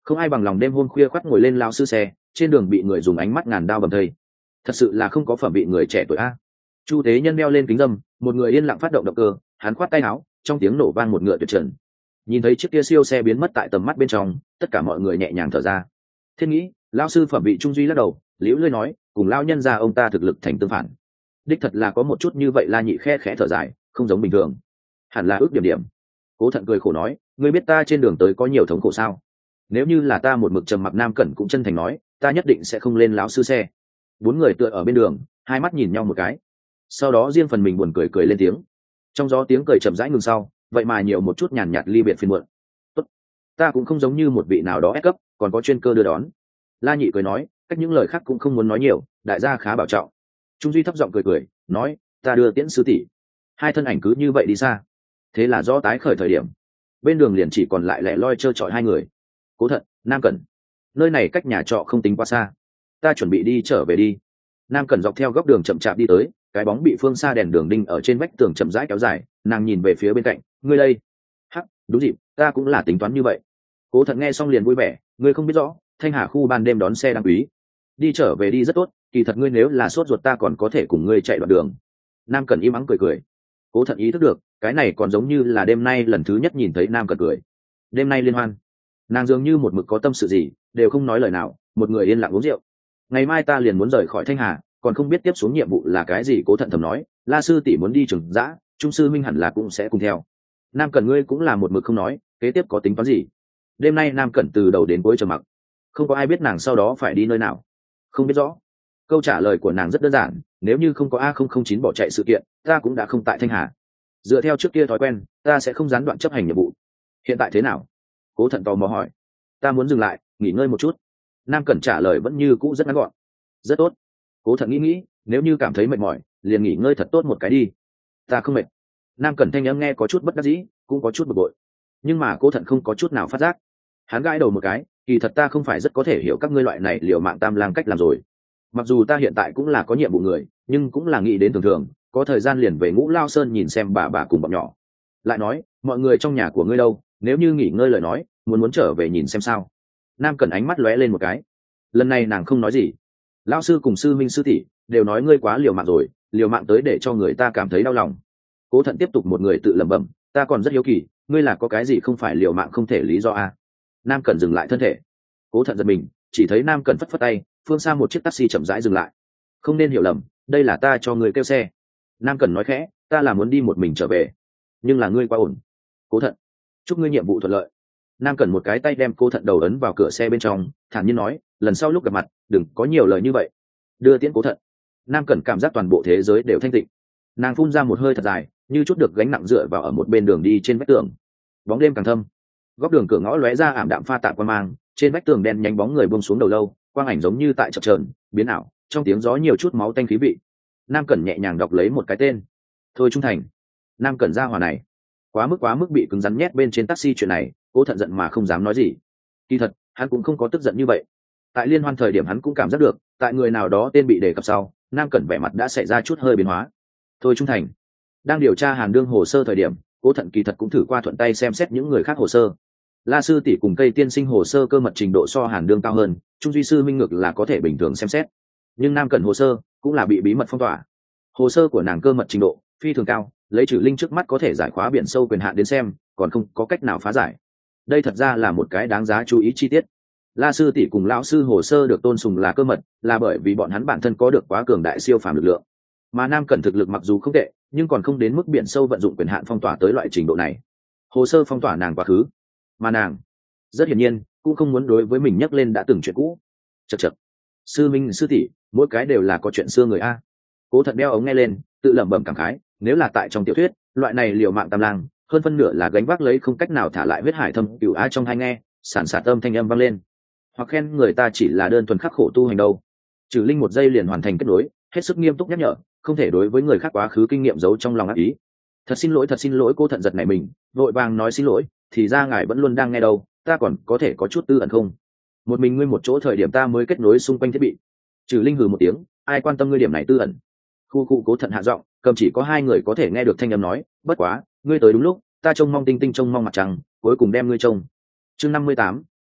không ai bằng lòng đêm hôm khuya khoắt ngồi lên lao sư xe, trên đường bị người dùng ánh mắt ngàn đao bầm thây. Thật sự là không có phẩm vị người trẻ tuổi a. Chu Tế Nhân đeo lên kính dâm, một người yên lặng phát động động cơ, hắn khoát tay áo, trong tiếng nổ vang một ngựa tuyệt trần. Nhìn thấy chiếc kia siêu xe biến mất tại tầm mắt bên trong, tất cả mọi người nhẹ nhàng thở ra. Thiên nghĩ, lão sư phẩm vị trung duy lắc đầu, liễu lơi nói, cùng lão nhân gia ông ta thực lực thành tương phản. Đích thật là có một chút như vậy. La Nhị khe khẽ thở dài, không giống bình thường, hẳn là ước điểm điểm. Cố Thận cười khổ nói, ngươi biết ta trên đường tới có nhiều thống khổ sao? Nếu như là ta một mực trầm mặc, Nam Cẩn cũng chân thành nói, ta nhất định sẽ không lên lão sư xe. Bốn người tựa ở bên đường, hai mắt nhìn nhau một cái, sau đó riêng phần mình buồn cười cười lên tiếng. Trong gió tiếng cười chậm rãi ngừng sau, vậy mà nhiều một chút nhàn nhạt ly biệt phiền muộn. Tốt, ta cũng không giống như một vị nào đó ép cấp, còn có chuyên cơ đưa đón. La Nhị cười nói, cách những lời khác cũng không muốn nói nhiều, đại gia khá bảo trọng. Trung Duy thấp giọng cười cười, nói, ta đưa tiễn sư tỷ. Hai thân ảnh cứ như vậy đi xa. Thế là do tái khởi thời điểm, bên đường liền chỉ còn lại lẻ loi trơ trọi hai người. Cố Thận, Nam Cẩn, nơi này cách nhà trọ không tính quá xa, ta chuẩn bị đi trở về đi. Nam Cẩn dọc theo góc đường chậm chạp đi tới, cái bóng bị phương xa đèn đường đinh ở trên vách tường chậm rãi kéo dài, nàng nhìn về phía bên cạnh, ngươi đây. Hắc, đúng dịp, ta cũng là tính toán như vậy. Cố Thận nghe xong liền vui vẻ, ngươi không biết rõ, Thanh Hà khu ban đêm đón xe đáng quý, đi trở về đi rất tốt, kỳ thật ngươi nếu là sốt ruột ta còn có thể cùng ngươi chạy đoạn đường. Nam Cẩn im ắng cười cười. Cố Thận ý thức được, cái này còn giống như là đêm nay lần thứ nhất nhìn thấy Nam Cẩn cười. Đêm nay liên hoan, nàng dường như một mực có tâm sự gì, đều không nói lời nào, một người yên lặng uống rượu. Ngày mai ta liền muốn rời khỏi Thanh Hà, còn không biết tiếp xuống nhiệm vụ là cái gì. Cố Thận thầm nói, La sư tỷ muốn đi Trường Giã, Trung sư minh hẳn là cũng sẽ cùng theo. Nam Cẩn ngươi cũng là một mực không nói, kế tiếp có tính toán gì? Đêm nay Nam Cẩn từ đầu đến cuối trầm mặc, không có ai biết nàng sau đó phải đi nơi nào. Không biết rõ. Câu trả lời của nàng rất đơn giản, nếu như không có A không không chín bỏ chạy sự kiện, ta cũng đã không tại Thanh Hà. Dựa theo trước kia thói quen, ta sẽ không gián đoạn chấp hành nhiệm vụ. Hiện tại thế nào? Cố Thận tò mò hỏi. Ta muốn dừng lại, nghỉ ngơi một chút. Nam Cẩn trả lời vẫn như cũ rất ngắn gọn. Rất tốt. Cố Thận nghĩ nghĩ, nếu như cảm thấy mệt mỏi, liền nghỉ ngơi thật tốt một cái đi. Ta không mệt. Nam Cẩn thanh âm nghe có chút bất đắc dĩ, cũng có chút bực bội. Nhưng mà Cố Thận không có chút nào phát giác. Hắn gãi đầu một cái, kỳ thật ta không phải rất có thể hiểu các ngươi loại này liều mạng tam lang cách làm rồi. Mặc dù ta hiện tại cũng là có nhiệm vụ người, nhưng cũng là nghĩ đến thường thường, có thời gian liền về Ngũ Lao Sơn nhìn xem bà bà cùng bọn nhỏ. Lại nói, mọi người trong nhà của ngươi đâu, nếu như nghỉ ngơi lời nói, muốn muốn trở về nhìn xem sao. Nam Cẩn ánh mắt lóe lên một cái. Lần này nàng không nói gì. Lão sư cùng sư minh sư tỷ đều nói ngươi quá liều mạng rồi, liều mạng tới để cho người ta cảm thấy đau lòng. Cố Thận tiếp tục một người tự lẩm bẩm, ta còn rất hiếu kỳ, ngươi là có cái gì không phải liều mạng không thể lý do a? Nam Cẩn dừng lại thân thể. Cố Thận giật mình, chỉ thấy Nam Cẩn phất phất tay, phương xa một chiếc taxi chậm rãi dừng lại. Không nên hiểu lầm, đây là ta cho người kêu xe. Nam Cẩn nói khẽ, ta là muốn đi một mình trở về, nhưng là ngươi quá ổn. Cố Thận, chúc ngươi nhiệm vụ thuận lợi. Nam Cẩn một cái tay đem Cố Thận đầu ấn vào cửa xe bên trong, thản nhiên nói, lần sau lúc gặp mặt đừng có nhiều lời như vậy. Đưa tiễn Cố Thận. Nam Cẩn cảm giác toàn bộ thế giới đều thanh tịnh. Nàng phun ra một hơi thật dài, như chút được gánh nặng dựa vào ở một bên đường đi trên vách tường. Bóng đêm càng thâm, góc đường cửa ngõ lóe ra ảm đạm pha tạp qua mang, trên vách tường đen nhánh bóng người buông xuống đầu lâu, quang ảnh giống như tại chập chờn biến ảo, trong tiếng gió nhiều chút máu tanh khí vị. Nam Cẩn nhẹ nhàng đọc lấy một cái tên, Thôi Trung Thành. Nam Cẩn ra hòa này quá mức quá mức bị cứng rắn nhét bên trên taxi, chuyện này Cố Thận giận mà không dám nói gì. Kỳ thật hắn cũng không có tức giận như vậy. Tại liên hoan thời điểm hắn cũng cảm giác được, tại người nào đó tên bị đề cập sau, Nam Cẩn vẻ mặt đã xảy ra chút hơi biến hóa. Thôi Trung Thành đang điều tra Hàn Đương hồ sơ thời điểm, Cố Thận kỳ thật cũng thử qua thuận tay xem xét những người khác hồ sơ. La sư tỷ cùng Cây tiên sinh hồ sơ cơ mật trình độ so Hàn Đương cao hơn, Trung duy sư minh ngược là có thể bình thường xem xét. Nhưng Nam Cẩn hồ sơ cũng là bị bí mật phong tỏa. Hồ sơ của nàng cơ mật trình độ phi thường cao, lấy trừ linh trước mắt có thể giải khóa biển sâu quyền hạn đến xem, còn không có cách nào phá giải. Đây thật ra là một cái đáng giá chú ý chi tiết. La sư tỷ cùng lão sư hồ sơ được tôn sùng là cơ mật, là bởi vì bọn hắn bản thân có được quá cường đại siêu phàm lực lượng. Mà Nam Cẩn thực lực mặc dù không tệ, nhưng còn không đến mức biển sâu vận dụng quyền hạn phong tỏa tới loại trình độ này. Hồ sơ phong tỏa nàng quá khứ, mà nàng rất hiển nhiên cũng không muốn đối với mình nhắc lên đã từng chuyện cũ. Chậc chậc, sư minh sư tỷ mỗi cái đều là có chuyện xưa người a. Cố Thận đeo ống nghe lên, tự lẩm bẩm cảm khái, nếu là tại trong tiểu thuyết, loại này liều mạng tam lang, hơn phân nửa là gánh vác lấy không cách nào thả lại huyết hải thâm cửu a. Trong hai nghe sản sạt âm thanh âm vang lên, hoặc khen người ta chỉ là đơn thuần khắc khổ tu hành đâu. Trừ linh một giây liền hoàn thành kết nối, hết sức nghiêm túc nhắc nhở, không thể đối với người khác quá khứ kinh nghiệm giấu trong lòng ác ý. Thật xin lỗi, thật xin lỗi. Cô Thận giật nảy mình, vội vàng nói xin lỗi, thì ra ngài vẫn luôn đang nghe đâu, ta còn có thể có chút tư ẩn không? Một mình ngươi một chỗ thời điểm ta mới kết nối xung quanh thiết bị. Trừ linh hừ một tiếng, ai quan tâm ngươi điểm này tư ẩn. Khu khu. Cố Thận hạ giọng, cầm chỉ có hai người có thể nghe được thanh âm nói, bất quá ngươi tới đúng lúc, ta trông mong tinh tinh trông mong mặt trăng, cuối cùng đem ngươi trông. Chương năm mươi tám,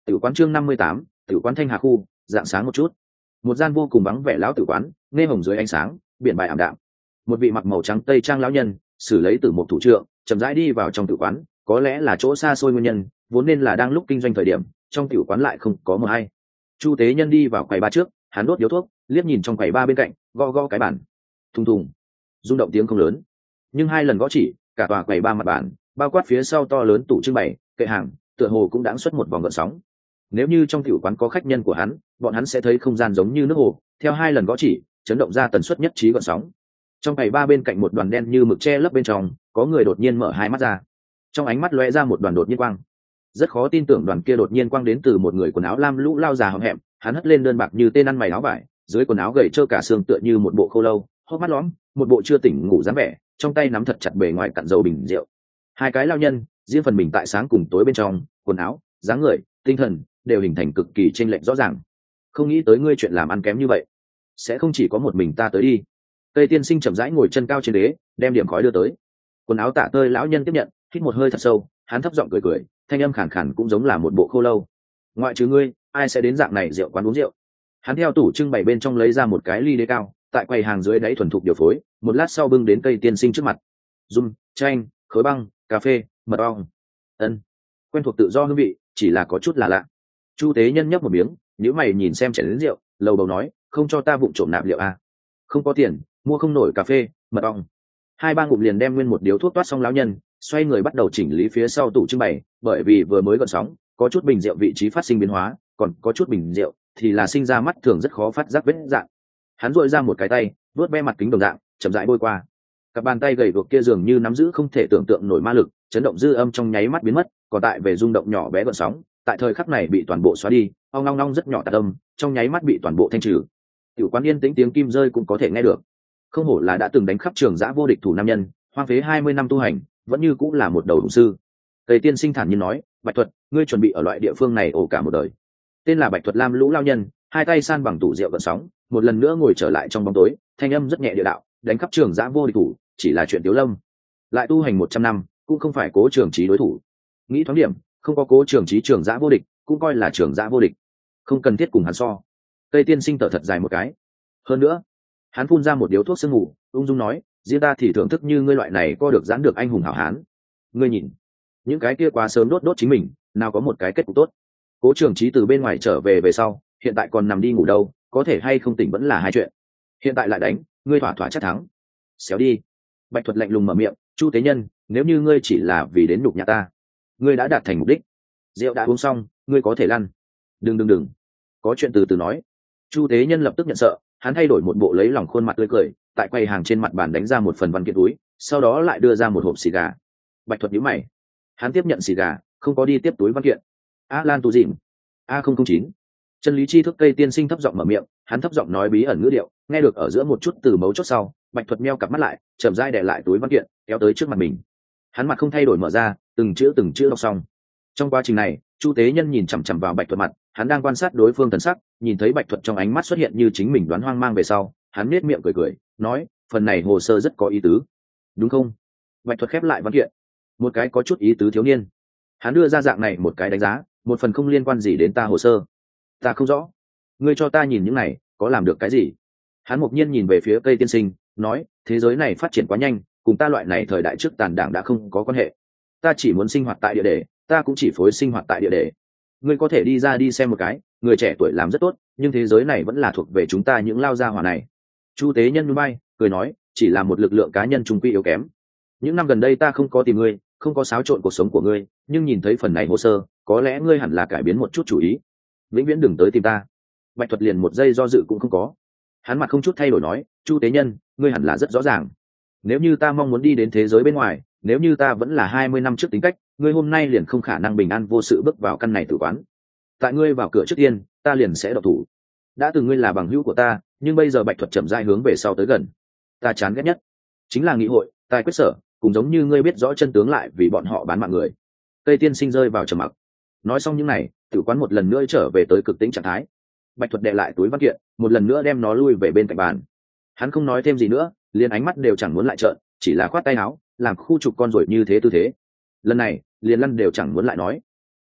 Tiểu quán chương năm mươi tám, tiểu quán Thanh Hà khu, dạng sáng một chút. Một gian vô cùng vắng vẻ lão tử quán, nghe hồng dưới ánh sáng, biển bài ảm đạm. Một vị mặc màu trắng tây trang lão nhân, xử lấy từ một thủ trưởng, chậm rãi đi vào trong tử quán, có lẽ là chỗ xa xôi nguyên nhân, vốn nên là đang lúc kinh doanh thời điểm, trong tiểu quán lại không có một ai. Chu Tế Nhân đi vào quầy ba trước, hắn đốt điếu thuốc, liếc nhìn trong quầy ba bên cạnh, gõ gõ cái bàn. Thùng thùng. Rung động tiếng không lớn, nhưng hai lần gõ chỉ, cả tòa quầy ba mặt bàn, bao quát phía sau to lớn tủ trưng bày, kệ hàng, tựa hồ cũng đãng xuất một vòng gợn sóng. Nếu như trong tiểu quán có khách nhân của hắn, bọn hắn sẽ thấy không gian giống như nước hồ, theo hai lần gõ chỉ, chấn động ra tần suất nhất trí gợn sóng. Trong quầy ba bên cạnh một đoàn đen như mực che lấp bên trong, có người đột nhiên mở hai mắt ra. Trong ánh mắt lóe ra một đoàn đột nhiên quang. Rất khó tin tưởng đoàn kia đột nhiên quang đến từ một người quần áo lam lũ lao già hõm hẹm, hắn hất lên đơn bạc như tên ăn mày áo vải, dưới quần áo gầy trơ cả xương tựa như một bộ khô lâu, hốc mắt lõm, một bộ chưa tỉnh ngủ dáng vẻ, trong tay nắm thật chặt bề ngoài cặn dầu bình rượu. Hai cái lao nhân, riêng phần mình tại sáng cùng tối bên trong, quần áo, dáng người, tinh thần đều hình thành cực kỳ chênh lệch rõ ràng. Không nghĩ tới ngươi chuyện làm ăn kém như vậy, sẽ không chỉ có một mình ta tới đi. Tây Tiên Sinh chậm rãi ngồi chân cao trên đế, đem điểm khói đưa tới. Quần áo tả tơi lão nhân tiếp nhận, hít một hơi thật sâu, hắn thấp giọng cười cười, thanh âm khàn khàn cũng giống là một bộ khô lâu. Ngoại trừ ngươi, ai sẽ đến dạng này rượu quán uống rượu? Hắn theo tủ trưng bày bên trong lấy ra một cái ly đế cao, tại quầy hàng dưới đáy thuần thục điều phối, một lát sau bưng đến Tây Tiên Sinh trước mặt. Rum, chanh, khối băng, cà phê, mật ong. Ân, quen thuộc tự do hương vị, chỉ là có chút là lạ. Chu Tế Nhân nhấp một miếng, nếu mày nhìn xem chén đến rượu, lầu bầu nói, không cho ta vụng trộm nạp liệu à? Không có tiền, mua không nổi cà phê, mật ong. Hai ba ngụm liền đem nguyên một điếu thuốc toát xong lão nhân, xoay người bắt đầu chỉnh lý phía sau tủ trưng bày, bởi vì vừa mới gợn sóng, có chút bình rượu vị trí phát sinh biến hóa, còn có chút bình rượu thì là sinh ra mắt thường rất khó phát giác vết dạng. Hắn duỗi ra một cái tay, vuốt ve mặt kính đồng dạng, chậm rãi bôi qua. Các bàn tay gầy guộc kia dường như nắm giữ không thể tưởng tượng nổi ma lực, chấn động dư âm trong nháy mắt biến mất, còn tại về rung động nhỏ bé gợn sóng, tại thời khắc này bị toàn bộ xóa đi, ong long long rất nhỏ tạc âm, trong nháy mắt bị toàn bộ thanh trừ. Tiểu quán yên tĩnh tiếng kim rơi cũng có thể nghe được. Không hổ là đã từng đánh khắp trường giã vô địch thủ nam nhân, hoang phế hai mươi năm tu hành, vẫn như cũng là một đầu đụng sư. Tây Tiên Sinh thản nhiên nói, Bạch Thuật, ngươi chuẩn bị ở loại địa phương này ổ cả một đời. Tên là Bạch Thuật Lam lũ lao nhân, hai tay san bằng tủ rượu gợn sóng, một lần nữa ngồi trở lại trong bóng tối, thanh âm rất nhẹ địa đạo, đánh khắp trường giã vô địch thủ, chỉ là chuyện Tiếu Lâm. Lại tu hành một trăm năm, cũng không phải Cố Trường Chí đối thủ. Nghĩ thoáng điểm, không có Cố Trường Chí trường giã vô địch, cũng coi là trường giã vô địch. Không cần thiết cùng hắn so. Tây Tiên Sinh thở thật dài một cái. Hơn nữa, hắn phun ra một điếu thuốc sương ngủ, ung dung nói, riêng ta thì thưởng thức như ngươi loại này có được giãn được anh hùng hảo hán. Ngươi nhìn, những cái kia quá sớm đốt đốt chính mình, nào có một cái kết cục tốt. Cố Trường Chí từ bên ngoài trở về về sau, hiện tại còn nằm đi ngủ đâu, có thể hay không tỉnh vẫn là hai chuyện. Hiện tại lại đánh, ngươi thỏa thỏa chắc thắng. Xéo đi. Bạch Thuật lạnh lùng mở miệng, Chu Tế Nhân, nếu như ngươi chỉ là vì đến nhục nhã ta, ngươi đã đạt thành mục đích. Rượu đã uống xong, ngươi có thể lăn. Đừng đừng đừng, có chuyện từ từ nói. Chu Tế Nhân lập tức nhận sợ, hắn thay đổi một bộ lấy lòng khuôn mặt tươi cười, tại quầy hàng trên mặt bàn đánh ra một phần văn kiện túi, sau đó lại đưa ra một hộp xì gà. Bạch Thuật nhíu mày, hắn tiếp nhận xì gà, không có đi tiếp túi văn kiện. A Lan Tu Dìm, A không không chín. Chân lý tri thức Cây Tiên Sinh thấp giọng mở miệng, hắn thấp giọng nói bí ẩn ngữ điệu, nghe được ở giữa một chút từ mấu chốt sau, Bạch Thuật meo cặp mắt lại, chậm rãi đè lại túi văn kiện, kéo tới trước mặt mình. Hắn mặt không thay đổi mở ra, từng chữ từng chữ đọc xong. Trong quá trình này, Chu Tế Nhân nhìn chằm chằm vào Bạch Thuật mặt, hắn đang quan sát đối phương thần sắc, nhìn thấy Bạch Thuật trong ánh mắt xuất hiện như chính mình đoán hoang mang về sau, hắn nhếch miệng cười cười, nói, phần này hồ sơ rất có ý tứ, đúng không? Bạch Thuật khép lại văn kiện, một cái có chút ý tứ thiếu niên. Hắn đưa ra dạng này một cái đánh giá, một phần không liên quan gì đến ta hồ sơ. Ta không rõ, ngươi cho ta nhìn những này, có làm được cái gì? Hắn mộc nhiên nhìn về phía Cây Tiên Sinh, nói, thế giới này phát triển quá nhanh, cùng ta loại này thời đại trước tàn đảng đã không có quan hệ. Ta chỉ muốn sinh hoạt tại địa đề, ta cũng chỉ phối sinh hoạt tại địa đề. Ngươi có thể đi ra đi xem một cái, người trẻ tuổi làm rất tốt, nhưng thế giới này vẫn là thuộc về chúng ta những lao gia hỏa này. Chu Tế Nhân núi bay, cười nói, chỉ là một lực lượng cá nhân trung quy yếu kém. Những năm gần đây ta không có tìm ngươi, không có xáo trộn cuộc sống của ngươi, nhưng nhìn thấy phần này hồ sơ, có lẽ ngươi hẳn là cải biến một chút chủ ý. Vĩnh viễn đừng tới tìm ta. Bạch Thuật liền một giây do dự cũng không có. Hắn mặt không chút thay đổi nói, Chu Tế Nhân, ngươi hẳn là rất rõ ràng. Nếu như ta mong muốn đi đến thế giới bên ngoài, nếu như ta vẫn là hai mươi năm trước tính cách, ngươi hôm nay liền không khả năng bình an vô sự bước vào căn này tử quán. Tại ngươi vào cửa trước tiên, ta liền sẽ độc thủ. Đã từng ngươi là bằng hữu của ta, nhưng bây giờ Bạch Thuật chậm rãi hướng về sau tới gần. Ta chán ghét nhất chính là nghị hội, tài quyết sở, cũng giống như ngươi biết rõ chân tướng lại vì bọn họ bán mạng người. Tây Tiên Sinh rơi vào trầm mặc. Nói xong những này, tử quán một lần nữa trở về tới cực tĩnh trạng thái. Bạch Thuật đệ lại túi văn kiện, một lần nữa đem nó lui về bên cạnh bàn. Hắn không nói thêm gì nữa, liền ánh mắt đều chẳng muốn lại trợn, chỉ là khoát tay áo, làm khu trục con rồi như thế tư thế. Lần này, liền lăn đều chẳng muốn lại nói.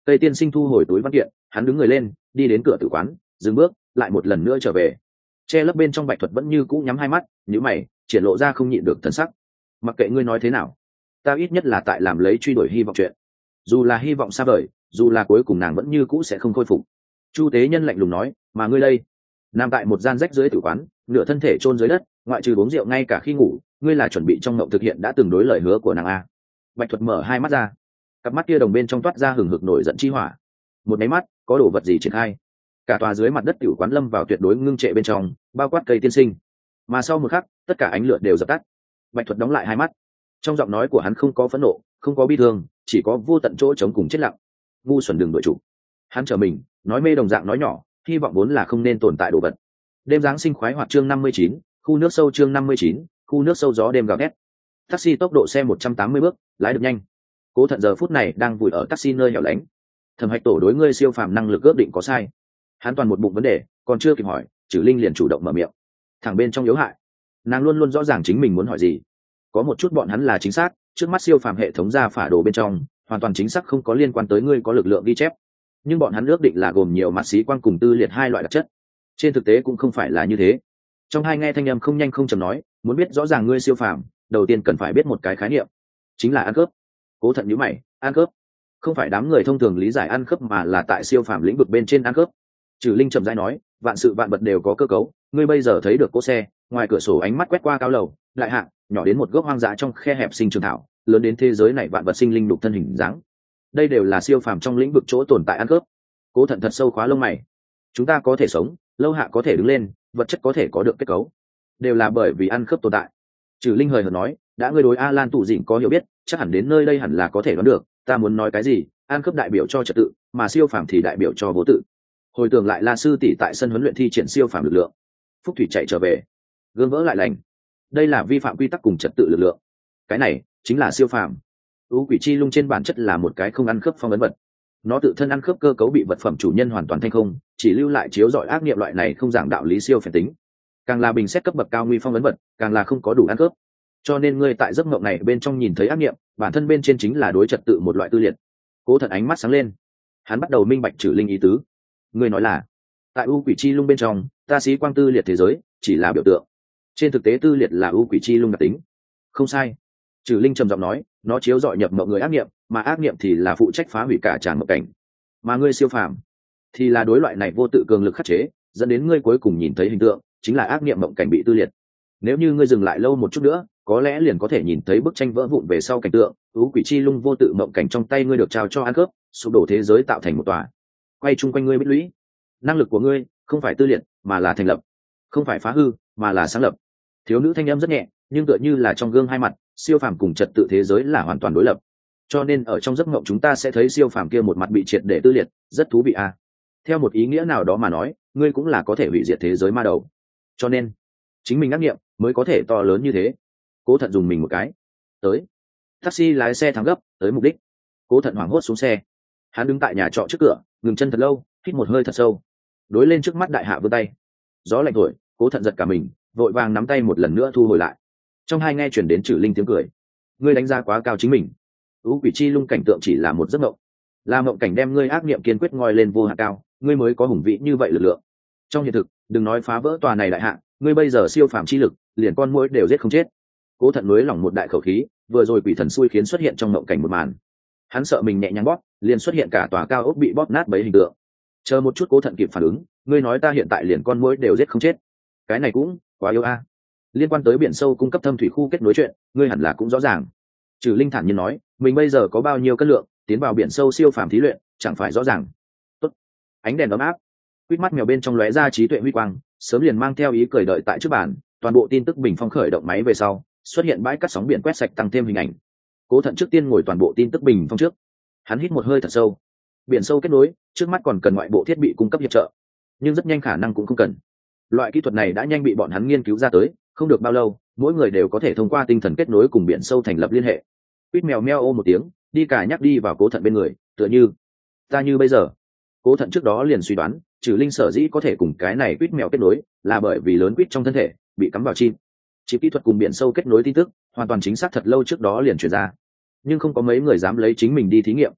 Tây tiên sinh thu hồi túi văn kiện, hắn đứng người lên đi đến cửa tử quán, dừng bước lại một lần nữa trở về. Che lấp bên trong Bạch Thuật vẫn như cũ nhắm hai mắt, nhíu mày triển lộ ra không nhịn được thần sắc. Mặc kệ ngươi nói thế nào, ta ít nhất là tại làm lấy truy đuổi hy vọng chuyện, dù là hy vọng xa vời, dù là cuối cùng nàng vẫn như cũ sẽ không khôi phục. Chu tế nhân lạnh lùng nói, mà ngươi đây nằm tại một gian rách dưới tử quán, nửa thân thể chôn dưới đất, ngoại trừ uống rượu ngay cả khi ngủ, ngươi là chuẩn bị trong mộng thực hiện đã từng đối lời hứa của nàng a. Bạch Thuật mở hai mắt ra, cặp mắt kia đồng bên trong toát ra hừng hực nổi giận chi hỏa. Một máy mắt có đồ vật gì triển khai, cả tòa dưới mặt đất tiểu quán lâm vào tuyệt đối ngưng trệ bên trong, bao quát cây tiên sinh. Mà sau một khắc tất cả ánh lửa đều dập tắt. Bạch Thuật đóng lại hai mắt, trong giọng nói của hắn không có phẫn nộ, không có bi thương, chỉ có vô tận chỗ trống cùng chết lặng. Ngu xuẩn đừng đội chủ. Hắn trở mình nói mê đồng dạng nói nhỏ, hy vọng vốn là không nên tồn tại đồ vật. Đêm giáng sinh khoái hoạt chương năm mươi chín, khu nước sâu chương năm mươi chín, khu nước sâu gió đêm gào thét. Taxi tốc độ xe một trăm tám mươi bước, lái được nhanh. Cố Thận giờ phút này đang vùi ở taxi nơi hẻo lánh. Thẩm Hạch Tổ đối ngươi siêu phàm năng lực ước định có sai. Hắn toàn một bụng vấn đề, còn chưa kịp hỏi, Trử Linh liền chủ động mở miệng. Thẳng bên trong yếu hại, nàng luôn luôn rõ ràng chính mình muốn hỏi gì. Có một chút bọn hắn là chính xác, trước mắt siêu phàm hệ thống ra phả đồ bên trong, hoàn toàn chính xác không có liên quan tới ngươi có lực lượng ghi chép. Nhưng bọn hắn ước định là gồm nhiều mặt xí quang cùng tư liệt hai loại đặc chất. Trên thực tế cũng không phải là như thế. Trong hai nghe thanh âm không nhanh không chậm nói, muốn biết rõ ràng ngươi siêu phàm, đầu tiên cần phải biết một cái khái niệm, chính là ăn cướp. Cố Thận nhíu mày, ăn cướp không phải đám người thông thường lý giải ăn cướp, mà là tại siêu phàm lĩnh vực bên trên ăn cướp. Trừ Linh trầm rãi nói, vạn sự vạn vật đều có cơ cấu, ngươi bây giờ thấy được cỗ xe, ngoài cửa sổ ánh mắt quét qua cao lầu, lại hạng nhỏ đến một gốc hoang dã trong khe hẹp sinh trường thảo, lớn đến thế giới này vạn vật sinh linh đục thân hình dáng. Đây đều là siêu phàm trong lĩnh vực chỗ tồn tại ăn cướp. Cố Thận thật sâu khóa lông mày. Chúng ta có thể sống, lâu hạ có thể đứng lên, vật chất có thể có được kết cấu, đều là bởi vì ăn cướp tồn tại. Trừ Linh hời hợt nói, đã ngươi đối A Lan tụ dịnh có hiểu biết, chắc hẳn đến nơi đây hẳn là có thể đoán được ta muốn nói cái gì. Ăn cướp đại biểu cho trật tự, mà siêu phàm thì đại biểu cho vô tự. Hồi tưởng lại La sư tỷ tại sân huấn luyện thi triển siêu phàm lực lượng, Phúc Thủy chạy trở về, gương vỡ lại lành. Đây là vi phạm quy tắc cùng trật tự lực lượng. Cái này chính là siêu phàm. U Quỷ Chi Lung trên bản chất là một cái không ăn khớp phong ấn vật. Nó tự thân ăn khớp cơ cấu bị vật phẩm chủ nhân hoàn toàn thanh không, chỉ lưu lại chiếu rọi ác niệm loại này không giảng đạo lý siêu phản tính. Càng là bình xét cấp bậc cao nguy phong ấn vật, càng là không có đủ ăn khớp. Cho nên ngươi tại giấc mộng này bên trong nhìn thấy ác niệm, bản thân bên trên chính là đối trật tự một loại tư liệt. Cố Thận ánh mắt sáng lên, hắn bắt đầu minh bạch Trừ Linh ý tứ. Ngươi nói là tại U Quỷ Chi Lung bên trong, ta sĩ quang tư liệt thế giới chỉ là biểu tượng, trên thực tế tư liệt là U Quỷ Chi Lung đặc tính. Không sai. Trừ Linh trầm giọng nói, nó chiếu dọi nhập mộng người ác niệm, mà ác niệm thì là phụ trách phá hủy cả tràng mộng cảnh. Mà ngươi siêu phàm thì là đối loại này vô tự cường lực khắc chế, dẫn đến ngươi cuối cùng nhìn thấy hình tượng chính là ác niệm mộng cảnh bị tư liệt. Nếu như ngươi dừng lại lâu một chút nữa, có lẽ liền có thể nhìn thấy bức tranh vỡ vụn về sau cảnh tượng. U Quỷ Chi Lung vô tự mộng cảnh trong tay ngươi được trao cho ăn cướp, sụp đổ thế giới tạo thành một tòa, quay chung quanh ngươi bích lũy. Năng lực của ngươi không phải tư liệt, mà là thành lập, không phải phá hư, mà là sáng lập. Thiếu nữ thanh âm rất nhẹ, nhưng tựa như là trong gương hai mặt, siêu phàm cùng trật tự thế giới là hoàn toàn đối lập. Cho nên ở trong giấc mộng chúng ta sẽ thấy siêu phàm kia một mặt bị triệt để tư liệt, rất thú vị à. Theo một ý nghĩa nào đó mà nói, ngươi cũng là có thể hủy diệt thế giới ma đầu. Cho nên chính mình ác nghiệm mới có thể to lớn như thế. Cố Thận dùng mình một cái. Tới. Taxi lái xe thắng gấp tới mục đích. Cố Thận hoảng hốt xuống xe. Hắn đứng tại nhà trọ trước cửa, ngừng chân thật lâu, hít một hơi thật sâu, đối lên trước mắt đại hạ vươn tay. Gió lạnh thổi, Cố Thận giật cả mình, vội vàng nắm tay một lần nữa thu hồi lại. Trong hai nghe chuyển đến Trừ Linh tiếng cười. Ngươi đánh giá quá cao chính mình. U Quỷ Chi Lung cảnh tượng chỉ là một giấc mộng, là mộng cảnh đem ngươi ác niệm kiên quyết ngoi lên vô hạn cao, ngươi mới có hùng vĩ như vậy lực lượng. Trong hiện thực, đừng nói phá vỡ tòa này đại hạ, ngươi bây giờ siêu phàm chi lực, liền con muỗi đều giết không chết. Cố Thận nuối lỏng một đại khẩu khí, vừa rồi quỷ thần xui khiến xuất hiện trong mộng cảnh một màn. Hắn sợ mình nhẹ nhàng bóp, liền xuất hiện cả tòa cao ốc bị bóp nát bấy hình tượng. Chờ một chút, Cố Thận kịp phản ứng, ngươi nói ta hiện tại liền con muỗi đều giết không chết, cái này cũng quá yếu a. Liên quan tới biển sâu cung cấp thâm thủy khu kết nối chuyện, ngươi hẳn là cũng rõ ràng. Trừ Linh thản nhiên nói, mình bây giờ có bao nhiêu cân lượng, tiến vào biển sâu siêu phàm thí luyện, chẳng phải rõ ràng. Tốt. Ánh đèn ấm áp, quýt mắt mèo bên trong lóe ra trí tuệ huy quang, sớm liền mang theo ý cười đợi tại trước bàn. Toàn bộ tin tức bình phong khởi động máy về sau, xuất hiện bãi cắt sóng biển quét sạch tăng thêm hình ảnh. Cố Thận trước tiên ngồi toàn bộ tin tức bình phong trước, hắn hít một hơi thật sâu. Biển sâu kết nối, trước mắt còn cần ngoại bộ thiết bị cung cấp hiệp trợ, nhưng rất nhanh khả năng cũng không cần. Loại kỹ thuật này đã nhanh bị bọn hắn nghiên cứu ra tới, không được bao lâu, mỗi người đều có thể thông qua tinh thần kết nối cùng biển sâu thành lập liên hệ. Quýt mèo meo ô một tiếng, đi cả nhắc đi vào Cố Thận bên người, tựa như ta như bây giờ. Cố Thận trước đó liền suy đoán, Trừ Linh sở dĩ có thể cùng cái này quýt mèo kết nối, là bởi vì lớn quýt trong thân thể bị cắm vào chim. Chỉ kỹ thuật cùng biển sâu kết nối tin tức, hoàn toàn chính xác thật lâu trước đó liền truyền ra, nhưng không có mấy người dám lấy chính mình đi thí nghiệm.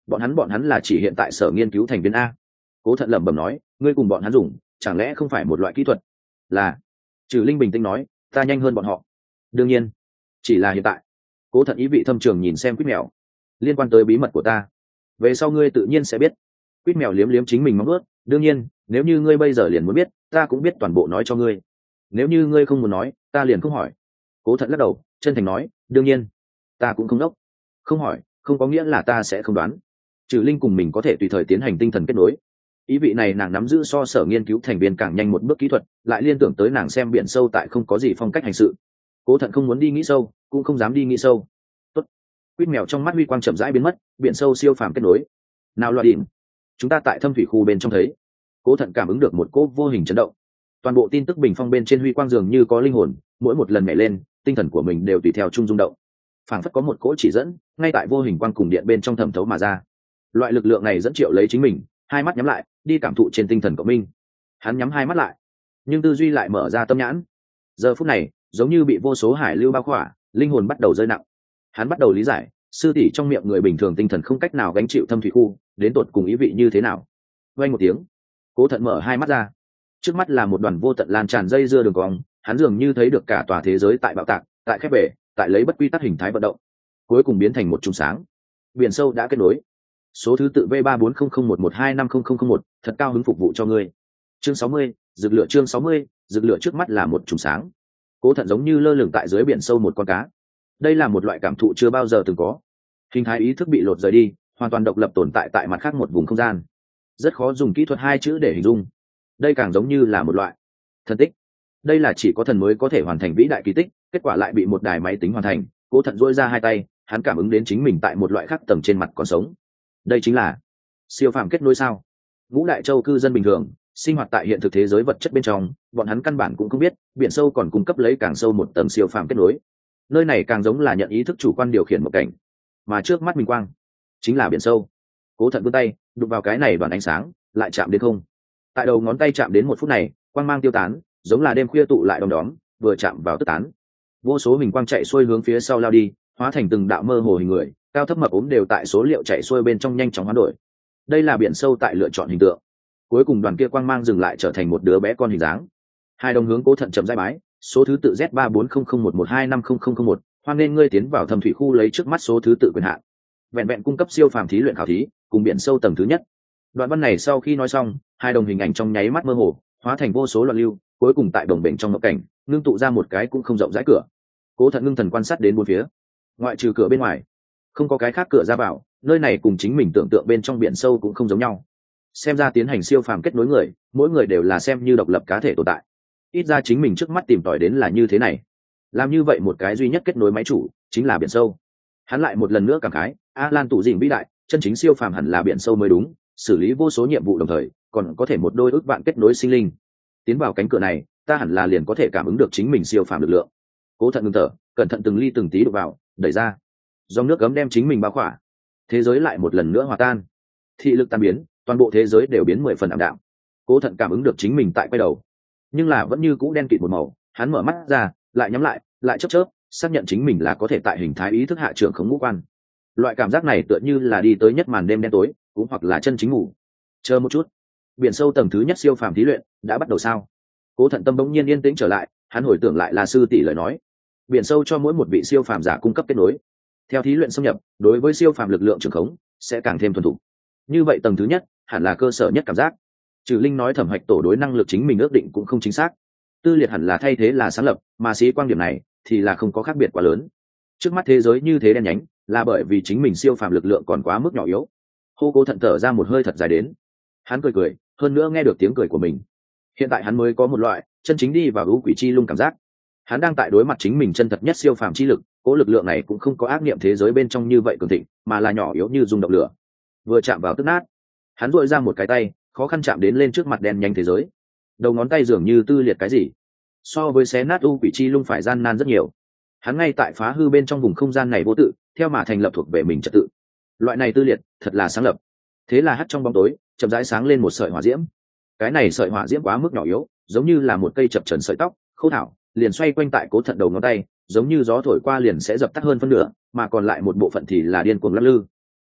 bọn hắn bọn hắn là chỉ hiện tại sở nghiên cứu thành viên a. Cố Thận lẩm bẩm nói, ngươi cùng bọn hắn dùng chẳng lẽ không phải một loại kỹ thuật? Là. Trừ Linh bình tĩnh nói, ta nhanh hơn bọn họ. Đương nhiên, chỉ là hiện tại. Cố Thận ý vị thâm trường nhìn xem Quýt Mèo, liên quan tới bí mật của ta, về sau ngươi tự nhiên sẽ biết. Quýt Mèo liếm liếm chính mình móng ướt, đương nhiên nếu như ngươi bây giờ liền muốn biết, ta cũng biết toàn bộ nói cho ngươi. Nếu như ngươi không muốn nói, ta liền không hỏi. Cố Thận lắc đầu, chân thành nói, đương nhiên ta cũng không đốc. Không hỏi không có nghĩa là ta sẽ không đoán. Trừ Linh cùng mình có thể tùy thời tiến hành tinh thần kết nối, ý vị này nàng nắm giữ so sở nghiên cứu thành viên càng nhanh một bước kỹ thuật, lại liên tưởng tới nàng xem biển sâu tại không có gì phong cách hành sự. Cố Thận không muốn đi nghĩ sâu, cũng không dám đi nghĩ sâu. Tốt. Quýt Mèo trong mắt huy quang chậm rãi biến mất, biển sâu siêu phàm kết nối. Nào loại đỉnh, chúng ta tại thâm thủy khu bên trong thấy. Cố Thận cảm ứng được một cỗ vô hình chấn động, toàn bộ tin tức bình phong bên trên huy quang dường như có linh hồn, mỗi một lần nhảy lên tinh thần của mình đều tùy theo chung rung động, phảng phất có một cỗ chỉ dẫn ngay tại vô hình quang cùng điện bên trong thẩm thấu mà ra. Loại lực lượng này dẫn Triệu lấy chính mình hai mắt nhắm lại, đi cảm thụ trên tinh thần của mình. Hắn nhắm hai mắt lại, nhưng tư duy lại mở ra tâm nhãn. Giờ phút này giống như bị vô số hải lưu bao khỏa, linh hồn bắt đầu rơi nặng. Hắn bắt đầu lý giải sư tỷ trong miệng người bình thường tinh thần không cách nào gánh chịu thâm thủy khu đến tột cùng ý vị như thế nào. Vang một tiếng, Cố Thận mở hai mắt ra, trước mắt là một đoàn vô tận lan tràn dây dưa đường cong. Hắn dường như thấy được cả tòa thế giới tại bạo tạc, tại khép bể, tại lấy bất quy tắc hình thái vận động, cuối cùng biến thành một chùm sáng. Biển sâu đã kết nối. Số thứ tự V ba bốn không không một một hai năm không không không một, thật cao hứng phục vụ cho ngươi. Chương sáu mươi, rực lửa. Chương sáu mươi, rực lửa. Trước mắt là một chùm sáng. Cố Thận giống như lơ lửng tại dưới biển sâu một con cá. Đây là một loại cảm thụ chưa bao giờ từng có. Hình thái ý thức bị lột rời đi, hoàn toàn độc lập tồn tại tại mặt khác một vùng không gian. Rất khó dùng kỹ thuật hai chữ để hình dung. Đây càng giống như là một loại thần tích. Đây là chỉ có thần mới có thể hoàn thành vĩ đại kỳ tích, kết quả lại bị một đài máy tính hoàn thành. Cố Thận duỗi ra hai tay, hắn cảm ứng đến chính mình tại một loại khác tầng trên mặt còn sống. Đây chính là siêu phàm kết nối sao? Ngũ Đại Châu cư dân bình thường sinh hoạt tại hiện thực thế giới vật chất bên trong, bọn hắn căn bản cũng không biết biển sâu còn cung cấp lấy càng sâu một tầng siêu phàm kết nối. Nơi này càng giống là nhận ý thức chủ quan điều khiển một cảnh, mà trước mắt mình quang chính là biển sâu. Cố Thận vươn tay đụng vào cái này đoàn ánh sáng, lại chạm đến không. Tại đầu ngón tay chạm đến một phút này, quang mang tiêu tán, giống là đêm khuya tụ lại đom đóm, vừa chạm vào tức tán. Vô số hình quang chạy xuôi hướng phía sau lao đi, hóa thành từng đạo mơ hồ hình người, cao thấp mập ốm đều tại số liệu chạy xuôi bên trong nhanh chóng hoán đổi. Đây là biển sâu tại lựa chọn hình tượng. Cuối cùng đoàn kia quang mang dừng lại trở thành một đứa bé con hình dáng. Hai đồng hướng Cố Thận chậm rãi bái, số thứ tự Z ba bốn không không một một hai năm không không không một, hoan nên ngươi tiến vào thâm thủy khu lấy trước mắt số thứ tự quyền hạn. Vẹn vẹn cung cấp siêu phàm thí luyện khảo thí, cùng biển sâu tầng thứ nhất. Đoạn văn này sau khi nói xong, hai đồng hình ảnh trong nháy mắt mơ hồ, hóa thành vô số loạn lưu, cuối cùng tại đồng bền trong ngộ cảnh, ngưng tụ ra một cái cũng không rộng rãi cửa. Cố Thận ngưng thần quan sát đến bốn phía. Ngoại trừ cửa bên ngoài, không có cái khác cửa ra vào, nơi này cùng chính mình tưởng tượng bên trong biển sâu cũng không giống nhau. Xem ra tiến hành siêu phàm kết nối người, mỗi người đều là xem như độc lập cá thể tồn tại. Ít ra chính mình trước mắt tìm tòi đến là như thế này. Làm như vậy một cái duy nhất kết nối máy chủ, chính là biển sâu. Hắn lại một lần nữa cảm khái, Alan tụ dình vĩ đại, chân chính siêu phàm hẳn là biển sâu mới đúng, xử lý vô số nhiệm vụ đồng thời, còn có thể một đôi ước vạn kết nối sinh linh. Tiến vào cánh cửa này, ta hẳn là liền có thể cảm ứng được chính mình siêu phàm lực lượng. Cố Thận ngưng thở, cẩn thận từng ly từng tí đụng vào, đẩy ra. Dòng nước gấm đem chính mình bao khỏa, thế giới lại một lần nữa hòa tan. Thị lực tan biến, toàn bộ thế giới đều biến mười phần ảm đạm. Cố Thận cảm ứng được chính mình tại quay đầu, nhưng là vẫn như cũ đen kịt một màu. Hắn mở mắt ra, lại nhắm lại, lại chớp chớp, xác nhận chính mình là có thể tại hình thái ý thức hạ trưởng khống ngũ quan. Loại cảm giác này tựa như là đi tới nhất màn đêm đen tối, cũng hoặc là chân chính ngủ. Chờ một chút, biển sâu tầng thứ nhất siêu phàm thí luyện đã bắt đầu sao? Cố Thận tâm bỗng nhiên yên tĩnh trở lại, hắn hồi tưởng lại là sư tỷ lời nói, biển sâu cho mỗi một vị siêu phàm giả cung cấp kết nối. Theo thí luyện xâm nhập, đối với siêu phàm lực lượng trưởng khống sẽ càng thêm thuần thục. Như vậy tầng thứ nhất hẳn là cơ sở nhất cảm giác. Trừ Linh nói thẩm hạch tổ đối năng lực chính mình ước định cũng không chính xác. Tư liệt hẳn là thay thế là sáng lập, mà sĩ quan điểm này thì là không có khác biệt quá lớn. Trước mắt thế giới như thế đen nhánh, là bởi vì chính mình siêu phàm lực lượng còn quá mức nhỏ yếu. Hô Cố Thận thở ra một hơi thật dài đến. Hắn cười cười, hơn nữa nghe được tiếng cười của mình. Hiện tại hắn mới có một loại chân chính đi vào u quỷ chi lung cảm giác. Hắn đang tại đối mặt chính mình chân thật nhất siêu phàm chi lực, cố lực lượng này cũng không có ác niệm thế giới bên trong như vậy cường thịnh, mà là nhỏ yếu như rung động lửa. Vừa chạm vào tức nát. Hắn duỗi ra một cái tay, khó khăn chạm đến lên trước mặt đen nhanh thế giới. Đầu ngón tay dường như tư liệt cái gì, so với xé nát u quỷ chi lung phải gian nan rất nhiều. Hắn ngay tại phá hư bên trong vùng không gian này vô tự, theo mà thành lập thuộc về mình trật tự. Loại này tư liệt thật là sáng lập. Thế là hắt trong bóng tối chậm rãi sáng lên một sợi hỏa diễm. Cái này sợi hỏa diễm quá mức nhỏ yếu, giống như là một cây chập trần sợi tóc khô thảo, liền xoay quanh tại Cố Thận đầu ngón tay, giống như gió thổi qua liền sẽ dập tắt hơn phân nửa, mà còn lại một bộ phận thì là điên cuồng lắc lư.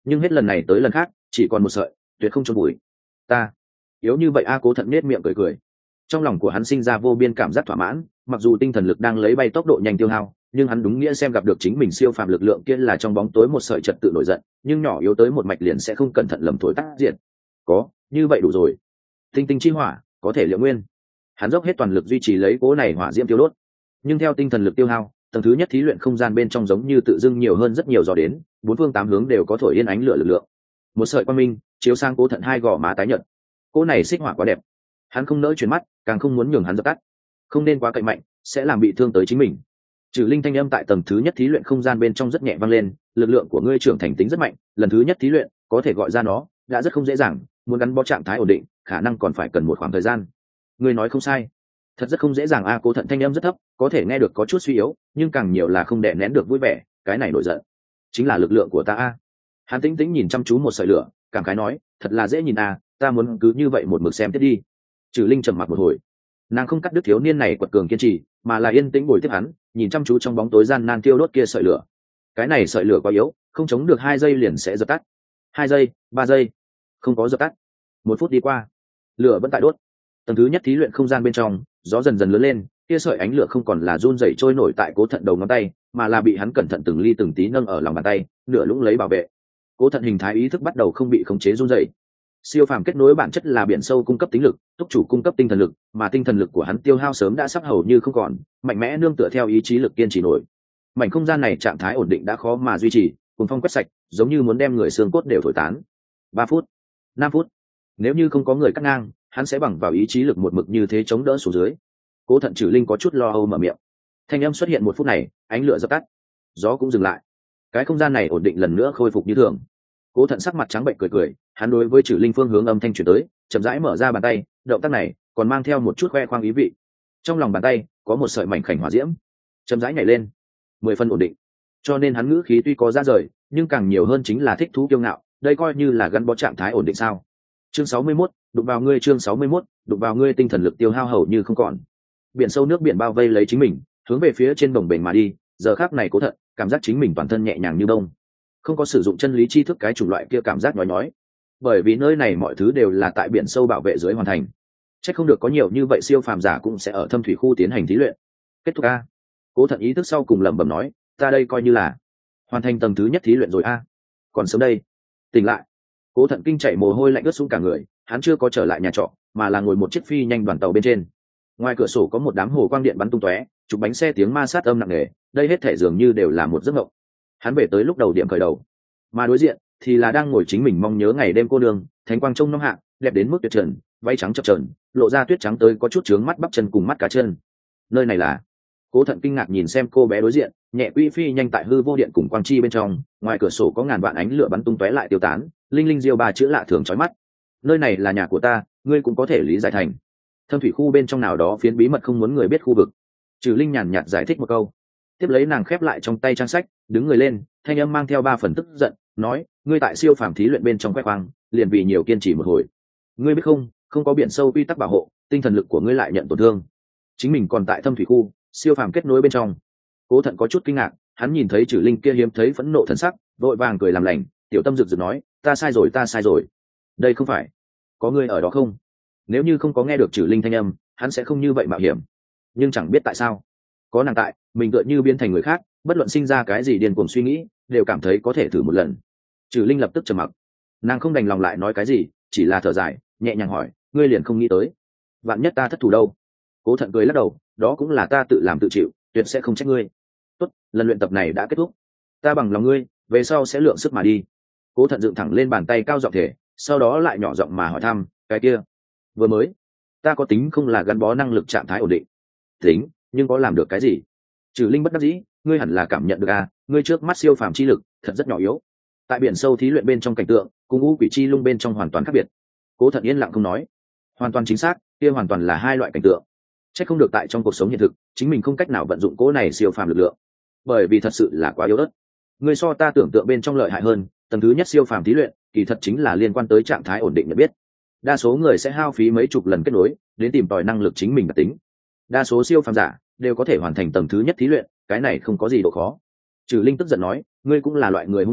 nhưng hết lần này tới lần khác chỉ còn một sợi, tuyệt không trôn bụi. Ta yếu như vậy a? Cố Thận nết miệng cười cười. Trong lòng của hắn sinh ra vô biên cảm giác thỏa mãn, mặc dù tinh thần lực đang lấy bay tốc độ nhanh tiêu hao, nhưng hắn đúng nghĩa xem gặp được chính mình siêu phàm lực lượng kia là trong bóng tối một sợi trật tự nổi giận, nhưng nhỏ yếu tới một mạch liền sẽ không cẩn thận lầm thổi tắt diệt. Có, như vậy đủ rồi. Tinh tinh chi hỏa có thể liệu nguyên. Hắn dốc hết toàn lực duy trì lấy cố này hỏa diễm tiêu đốt, nhưng theo tinh thần lực tiêu hao, tầng thứ nhất thí luyện không gian bên trong giống như tự dưng nhiều hơn rất nhiều gió đến, bốn phương tám hướng đều có thổi yên ánh lửa lực lượng. Một sợi quang minh chiếu sang Cố Thận hai gò má tái nhợt. Cô này xích hỏa quá đẹp, hắn không nỡ chuyển mắt, càng không muốn nhường hắn dập tắt. Không nên quá cậy mạnh, sẽ làm bị thương tới chính mình. Trừ Linh thanh âm tại tầng thứ nhất thí luyện không gian bên trong rất nhẹ vang lên, lực lượng của ngươi trưởng thành tính rất mạnh, lần thứ nhất thí luyện có thể gọi ra nó đã rất không dễ dàng, muốn gắn bó trạng thái ổn định khả năng còn phải cần một khoảng thời gian. Ngươi nói không sai, thật rất không dễ dàng a. Cố Thận thanh âm rất thấp, có thể nghe được có chút suy yếu, nhưng càng nhiều là không đè nén được vui vẻ. Cái này nổi giận chính là lực lượng của ta a. Hắn tĩnh tĩnh nhìn chăm chú một sợi lửa, cảm khái nói, thật là dễ nhìn a, ta muốn cứ như vậy một mực xem tiếp đi. Trừ Linh trầm mặc một hồi, nàng không cắt đứt thiếu niên này quật cường kiên trì, mà là yên tĩnh ngồi tiếp hắn, nhìn chăm chú trong bóng tối gian nan tiêu đốt kia sợi lửa. Cái này sợi lửa quá yếu, không chống được hai giây liền sẽ dập tắt. Hai giây, ba giây, không có dập tắt. Một phút đi qua, lửa vẫn tại đốt. Tầng thứ nhất thí luyện không gian bên trong, gió dần dần lớn lên, kia sợi ánh lửa không còn là run rẩy trôi nổi tại Cố Thận đầu ngón tay, mà là bị hắn cẩn thận từng ly từng tí nâng ở lòng bàn tay, nửa lũng lấy bảo vệ. Cố Thận hình thái ý thức bắt đầu không bị khống chế run rẩy. Siêu phàm kết nối bản chất là biển sâu cung cấp tính lực, túc chủ cung cấp tinh thần lực, mà tinh thần lực của hắn tiêu hao sớm đã sắp hầu như không còn, mạnh mẽ nương tựa theo ý chí lực kiên trì nổi. Mảnh không gian này trạng thái ổn định đã khó mà duy trì, cuồng phong quét sạch, giống như muốn đem người xương cốt đều thổi tán. Ba phút, năm phút, nếu như không có người cắt ngang, hắn sẽ bằng vào ý chí lực một mực như thế chống đỡ xuống dưới. Cố Thận Trừ Linh có chút lo âu mở miệng. Thanh âm xuất hiện một phút này, ánh lửa dập tắt, gió cũng dừng lại, cái không gian này ổn định lần nữa khôi phục như thường. Cố Thận sắc mặt trắng bệnh cười cười, hắn đối với Trừ Linh phương hướng âm thanh chuyển tới, chậm rãi mở ra bàn tay, động tác này còn mang theo một chút khoe khoang ý vị. Trong lòng bàn tay có một sợi mảnh khảnh hỏa diễm, chậm rãi nhảy lên, mười phân ổn định. Cho nên hắn ngữ khí tuy có ra rời, nhưng càng nhiều hơn chính là thích thú kiêu ngạo, đây coi như là gắn bó trạng thái ổn định sao? Chương sáu mươi mốt, đụng vào ngươi. Chương sáu mươi mốt, đụng vào ngươi. Tinh thần lực tiêu hao hầu như không còn. Biển sâu nước biển bao vây lấy chính mình, hướng về phía trên bồng bềnh mà đi. Giờ khắc này Cố Thận cảm giác chính mình toàn thân nhẹ nhàng như bông, không có sử dụng chân lý tri thức cái chủng loại kia cảm giác nhói nhói, bởi vì nơi này mọi thứ đều là tại biển sâu bảo vệ dưới hoàn thành. Chắc không được có nhiều như vậy siêu phàm giả cũng sẽ ở thâm thủy khu tiến hành thí luyện. Kết thúc a. Cố Thận ý thức sau cùng lẩm bẩm nói, ta đây coi như là hoàn thành tầng thứ nhất thí luyện rồi a. Còn sớm đây. Tỉnh lại. Cố Thận kinh chảy mồ hôi lạnh ướt xuống cả người, hắn chưa có trở lại nhà trọ, mà là ngồi một chiếc phi nhanh đoàn tàu bên trên. Ngoài cửa sổ có một đám hồ quang điện bắn tung tóe, chụp bánh xe tiếng ma sát âm nặng nề, đây hết thể dường như đều là một giấc mộng. Hắn về tới lúc đầu điểm khởi đầu, mà đối diện thì là đang ngồi chính mình mong nhớ ngày đêm cô đường, thánh quang trông năm hạ, đẹp đến mức tuyệt trần, váy trắng chập chờn, lộ ra tuyết trắng tới có chút trướng mắt bắp chân cùng mắt cá chân. Nơi này là? Cố Thận kinh ngạc nhìn xem cô bé đối diện, nhẹ quỹ phi nhanh tại hư vô điện cùng quang chi bên trong, ngoài cửa sổ có ngàn vạn ánh lửa bắn tung tóe lại tiêu tán, linh linh diêu ba chữ lạ thường chói mắt. Nơi này là nhà của ta, ngươi cũng có thể lý giải thành thâm thủy khu bên trong nào đó phiến bí mật không muốn người biết khu vực. Trừ Linh nhàn nhạt giải thích một câu, tiếp lấy nàng khép lại trong tay trang sách, đứng người lên, thanh âm mang theo ba phần tức giận, nói, ngươi tại siêu phàm thí luyện bên trong khoe khoang, liền vì nhiều kiên trì một hồi. Ngươi biết không, không có biển sâu quy tắc bảo hộ, tinh thần lực của ngươi lại nhận tổn thương. Chính mình còn tại thâm thủy khu, siêu phàm kết nối bên trong. Cố Thận có chút kinh ngạc, hắn nhìn thấy Trừ Linh kia hiếm thấy phẫn nộ thần sắc, vội vàng cười làm lành, tiểu tâm rực rực nói, ta sai rồi, ta sai rồi. Đây không phải, có ngươi ở đó không? Nếu như không có nghe được Trừ Linh thanh âm, hắn sẽ không như vậy mạo hiểm. Nhưng chẳng biết tại sao, có nàng tại, mình tựa như biến thành người khác, bất luận sinh ra cái gì điên cuồng suy nghĩ, đều cảm thấy có thể thử một lần. Trừ Linh lập tức trầm mặc, nàng không đành lòng lại nói cái gì, chỉ là thở dài, nhẹ nhàng hỏi, ngươi liền không nghĩ tới, vạn nhất ta thất thủ đâu? Cố Thận cười lắc đầu, đó cũng là ta tự làm tự chịu, tuyệt sẽ không trách ngươi. Tốt, lần luyện tập này đã kết thúc, ta bằng lòng ngươi, về sau sẽ lượng sức mà đi. Cố Thận dựng thẳng lên bàn tay cao giọng thể, sau đó lại nhỏ giọng mà hỏi thăm, cái kia vừa mới ta có tính không là gắn bó năng lực trạng thái ổn định? Tính, nhưng có làm được cái gì? Trừ Linh bất đắc dĩ, ngươi hẳn là cảm nhận được à, ngươi trước mắt siêu phàm chi lực thật rất nhỏ yếu, tại biển sâu thí luyện bên trong cảnh tượng cùng u quỷ chi lung bên trong hoàn toàn khác biệt. Cố Thận yên lặng không nói, hoàn toàn chính xác, kia hoàn toàn là hai loại cảnh tượng. Chắc không được tại trong cuộc sống hiện thực chính mình không cách nào vận dụng cố này siêu phàm lực lượng, bởi vì thật sự là quá yếu ớt. Ngươi so ta tưởng tượng bên trong lợi hại hơn, tầng thứ nhất siêu phàm thí luyện kỳ thật chính là liên quan tới trạng thái ổn định nhận biết. Đa số người sẽ hao phí mấy chục lần kết nối đến tìm tòi năng lực chính mình đặc tính, đa số siêu phàm giả đều có thể hoàn thành tầng thứ nhất thí luyện, cái này không có gì độ khó. Trừ Linh tức giận nói, ngươi cũng là loại người hung ác,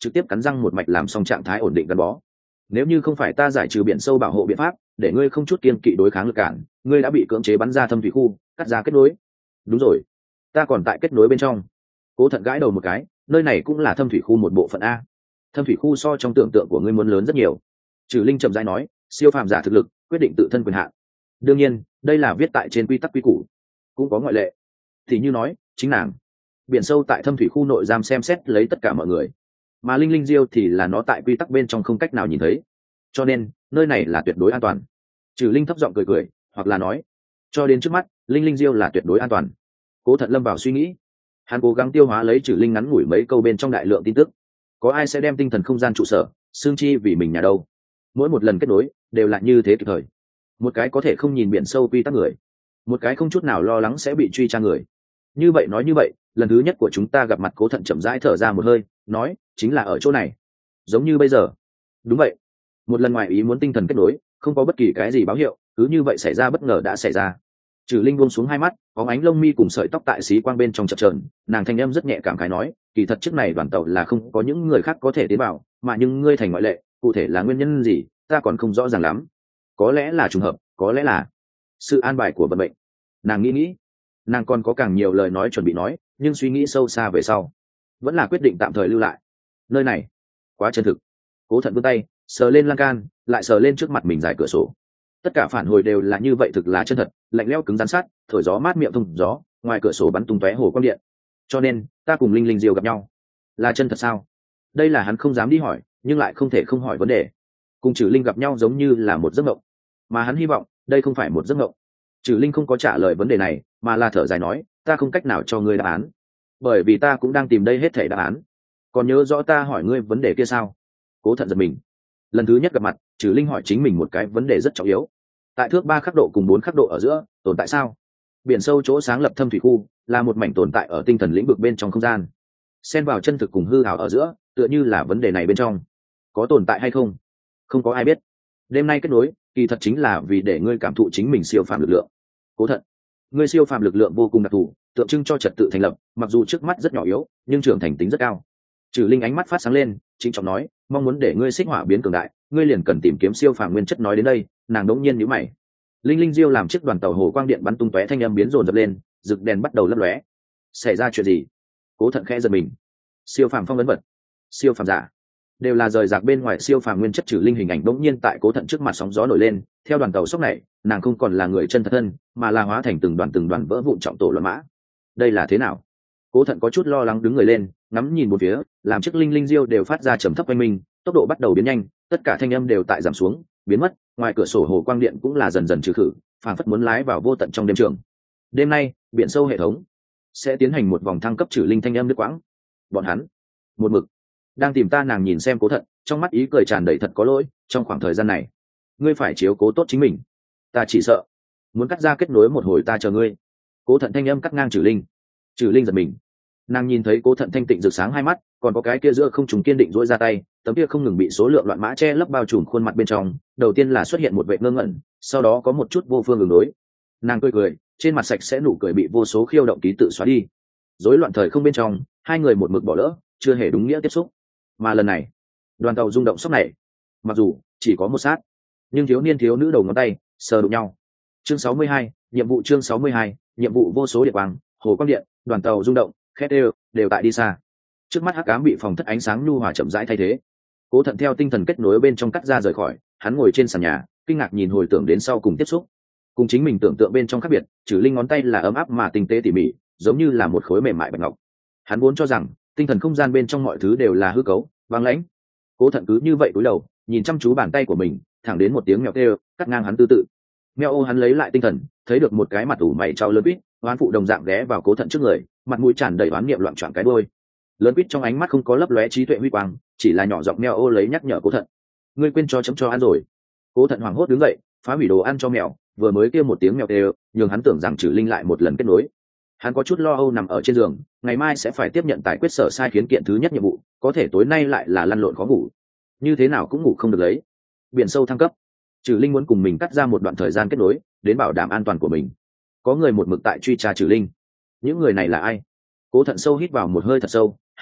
trực tiếp cắn răng một mạch làm xong trạng thái ổn định gắn bó. Nếu như không phải ta giải trừ biển sâu bảo hộ biện pháp để ngươi không chút kiên kỵ đối kháng lực cản, ngươi đã bị cưỡng chế bắn ra thâm thủy khu, cắt ra kết nối. Đúng rồi, ta còn tại kết nối bên trong. Cố Thận gãi đầu một cái, nơi này cũng là thâm thủy khu một bộ phận a. Thâm thủy khu so trong tưởng tượng của ngươi muốn lớn rất nhiều. Trừ Linh chậm rãi nói, siêu phàm giả thực lực quyết định tự thân quyền hạn. Đương nhiên đây là viết tại trên quy tắc quy củ, cũng có ngoại lệ. Thì như nói chính nàng biển sâu tại thâm thủy khu nội giam xem xét lấy tất cả mọi người, mà linh linh diêu thì là nó tại quy tắc bên trong không cách nào nhìn thấy, cho nên nơi này là tuyệt đối an toàn. Trừ Linh thấp giọng cười cười, hoặc là nói cho đến trước mắt linh linh diêu là tuyệt đối an toàn. Cố Thận lâm vào suy nghĩ, hắn cố gắng tiêu hóa lấy Trừ Linh ngắn ngủi mấy câu bên trong đại lượng tin tức. Có ai sẽ đem tinh thần không gian trụ sở xương chi vì mình nhà đâu? Mỗi một lần kết nối đều là như thế kịp thời. Một cái có thể không nhìn biển sâu quy tắc người, một cái không chút nào lo lắng sẽ bị truy tra người. Như vậy nói như vậy, lần thứ nhất của chúng ta gặp mặt. Cố Thận chậm rãi thở ra một hơi, nói chính là ở chỗ này, giống như bây giờ. Đúng vậy, một lần ngoài ý muốn tinh thần kết nối, không có bất kỳ cái gì báo hiệu, cứ như vậy xảy ra, bất ngờ đã xảy ra. Trừ Linh buông xuống hai mắt, có ánh lông mi cùng sợi tóc tại xí quang bên trong chập chờn, nàng thanh âm rất nhẹ cảm khái nói, kỳ thật trước này đoàn tàu là không có những người khác có thể tiến vào, mà nhưng ngươi thành ngoại lệ, cụ thể là nguyên nhân gì ta còn không rõ ràng lắm. Có lẽ là trùng hợp, có lẽ là sự an bài của vận mệnh. Nàng nghĩ nghĩ, nàng còn có càng nhiều lời nói chuẩn bị nói, nhưng suy nghĩ sâu xa về sau vẫn là quyết định tạm thời lưu lại. Nơi này quá chân thực. Cố Thận vươn tay sờ lên lan can, lại sờ lên trước mặt mình dài cửa sổ. Tất cả phản hồi đều là như vậy, thực là chân thật, lạnh lẽo cứng rắn sát, thổi gió mát miệng thông gió, ngoài cửa sổ bắn tung tóe hồ quang điện. Cho nên ta cùng linh linh diêu gặp nhau là chân thật sao? Đây là hắn không dám đi hỏi, nhưng lại không thể không hỏi vấn đề. Cùng Trừ Linh gặp nhau giống như là một giấc mộng, mà hắn hy vọng đây không phải một giấc mộng. Trừ Linh không có trả lời vấn đề này, mà là thở dài nói, ta không cách nào cho ngươi đáp án, bởi vì ta cũng đang tìm đây hết thảy đáp án. Còn nhớ rõ ta hỏi ngươi vấn đề kia sao? Cố Thận giật mình. Lần thứ nhất gặp mặt, Trừ Linh hỏi chính mình một cái vấn đề rất trọng yếu. Tại thước ba khắc độ cùng bốn khắc độ ở giữa tồn tại sao? Biển sâu chỗ sáng lập thâm thủy khu là một mảnh tồn tại ở tinh thần lĩnh vực bên trong không gian, xen vào chân thực cùng hư ảo ở giữa, tựa như là vấn đề này bên trong có tồn tại hay không, không có ai biết. Đêm nay kết nối kỳ thật chính là vì để ngươi cảm thụ chính mình siêu phàm lực lượng. Cố Thận, ngươi siêu phàm lực lượng vô cùng đặc thù, tượng trưng cho trật tự thành lập, mặc dù trước mắt rất nhỏ yếu nhưng trưởng thành tính rất cao. Trừ Linh ánh mắt phát sáng lên, chính trọng nói, mong muốn để ngươi xích hỏa biến cường đại, ngươi liền cần tìm kiếm siêu phàm nguyên chất. Nói đến đây, nàng đống nhiên nhíu mày. Linh linh diêu làm chiếc đoàn tàu hồ quang điện bắn tung tóe, thanh âm biến rồn rập lên, rực đèn bắt đầu lấp lóe. Xảy ra chuyện gì? Cố Thận khẽ giật mình. Siêu phàm phong ấn vật, siêu phàm giả, đều là rời rạc bên ngoài siêu phàm nguyên chất. Trừ Linh hình ảnh đống nhiên tại Cố Thận trước mặt sóng gió nổi lên, theo đoàn tàu sốc này, nàng không còn là người chân thật thân, mà là hóa thành từng đoàn từng đoàn vỡ vụn trọng tổ loạn mã. Đây là thế nào? Cố Thận có chút lo lắng đứng người lên, ngắm nhìn một phía, làm chiếc linh linh diêu đều phát ra trầm thấp quanh mình, tốc độ bắt đầu biến nhanh, tất cả thanh âm đều tại giảm xuống, biến mất. Ngoài cửa sổ hồ quang điện cũng là dần dần trừ khử, phảng phất muốn lái vào vô tận trong đêm trường. Đêm nay biển sâu hệ thống sẽ tiến hành một vòng thăng cấp. Trừ Linh thanh âm đứt quãng. Bọn hắn một mực đang tìm ta. Nàng nhìn xem Cố Thận, trong mắt ý cười tràn đầy thật có lỗi, trong khoảng thời gian này ngươi phải chiếu cố tốt chính mình, ta chỉ sợ muốn cắt ra kết nối một hồi, ta chờ ngươi. Cố Thận thanh âm cắt ngang Trừ Linh. Trừ Linh giật mình, nàng nhìn thấy Cố Thận thanh tịnh rực sáng hai mắt, còn có cái kia giữa không trùng kiên định duỗi ra tay, tấm kia không ngừng bị số lượng loạn mã che lấp bao trùm khuôn mặt bên trong, đầu tiên là xuất hiện một vẻ ngơ ngẩn, sau đó có một chút vô phương ứng đối. Nàng cười cười, trên mặt sạch sẽ nụ cười bị vô số khiêu động ký tự xóa đi. Rối loạn thời không bên trong, hai người một mực bỏ lỡ, chưa hề đúng nghĩa tiếp xúc. Mà lần này, đoàn tàu rung động sốc này, mặc dù chỉ có một sát, nhưng thiếu niên thiếu nữ đầu ngón tay sờ đụng nhau. Chương sáu mươi hai, nhiệm vụ. Chương sáu mươi hai, nhiệm vụ. Vô số điện quang, hồ quang điện, đoàn tàu rung động, khét đều, đều tại đi xa. Trước mắt hắc ám bị phòng thất ánh sáng nhu hòa chậm rãi thay thế. Cố Thận theo tinh thần kết nối bên trong cắt ra rời khỏi, hắn ngồi trên sàn nhà, kinh ngạc nhìn hồi tưởng đến sau cùng tiếp xúc. Cùng chính mình tưởng tượng bên trong khác biệt, Trừ Linh ngón tay là ấm áp mà tinh tế tỉ mỉ, giống như là một khối mềm mại bạch ngọc. Hắn vốn cho rằng tinh thần không gian bên trong mọi thứ đều là hư cấu, băng lãnh. Cố Thận cứ như vậy cúi đầu, nhìn chăm chú bàn tay của mình, thẳng đến một tiếng mèo kêu cắt ngang hắn tư tự. Mèo ô. Hắn lấy lại tinh thần, thấy được một cái mặt ủ mày trao lớn quýt, oán phụ đồng dạng ghé vào Cố Thận trước người, mặt mũi tràn đầy oán niệm loạn trọn cái đuôi. Lớn quýt trong ánh mắt không có lấp lóe trí tuệ huy quang, chỉ là nhỏ giọng mèo ô lấy nhắc nhở Cố Thận, ngươi quên cho chấm cho ăn rồi. Cố Thận hoảng hốt đứng dậy, phá hủy đồ ăn cho mèo, vừa mới kêu một tiếng mèo kêu, nhường hắn tưởng rằng Trừ Linh lại một lần kết nối. Hắn có chút lo âu nằm ở trên giường, ngày mai sẽ phải tiếp nhận tài quyết sở sai khiến kiện thứ nhất nhiệm vụ, có thể tối nay lại là lăn lộn khó ngủ, như thế nào cũng ngủ không được lấy. Biển sâu thăng cấp, Trừ Linh muốn cùng mình cắt ra một đoạn thời gian kết nối, đến bảo đảm an toàn của mình. Có người một mực tại truy tra Trừ Linh, những người này là ai? Cố Thận sâu hít vào một hơi thật sâu, hắn biết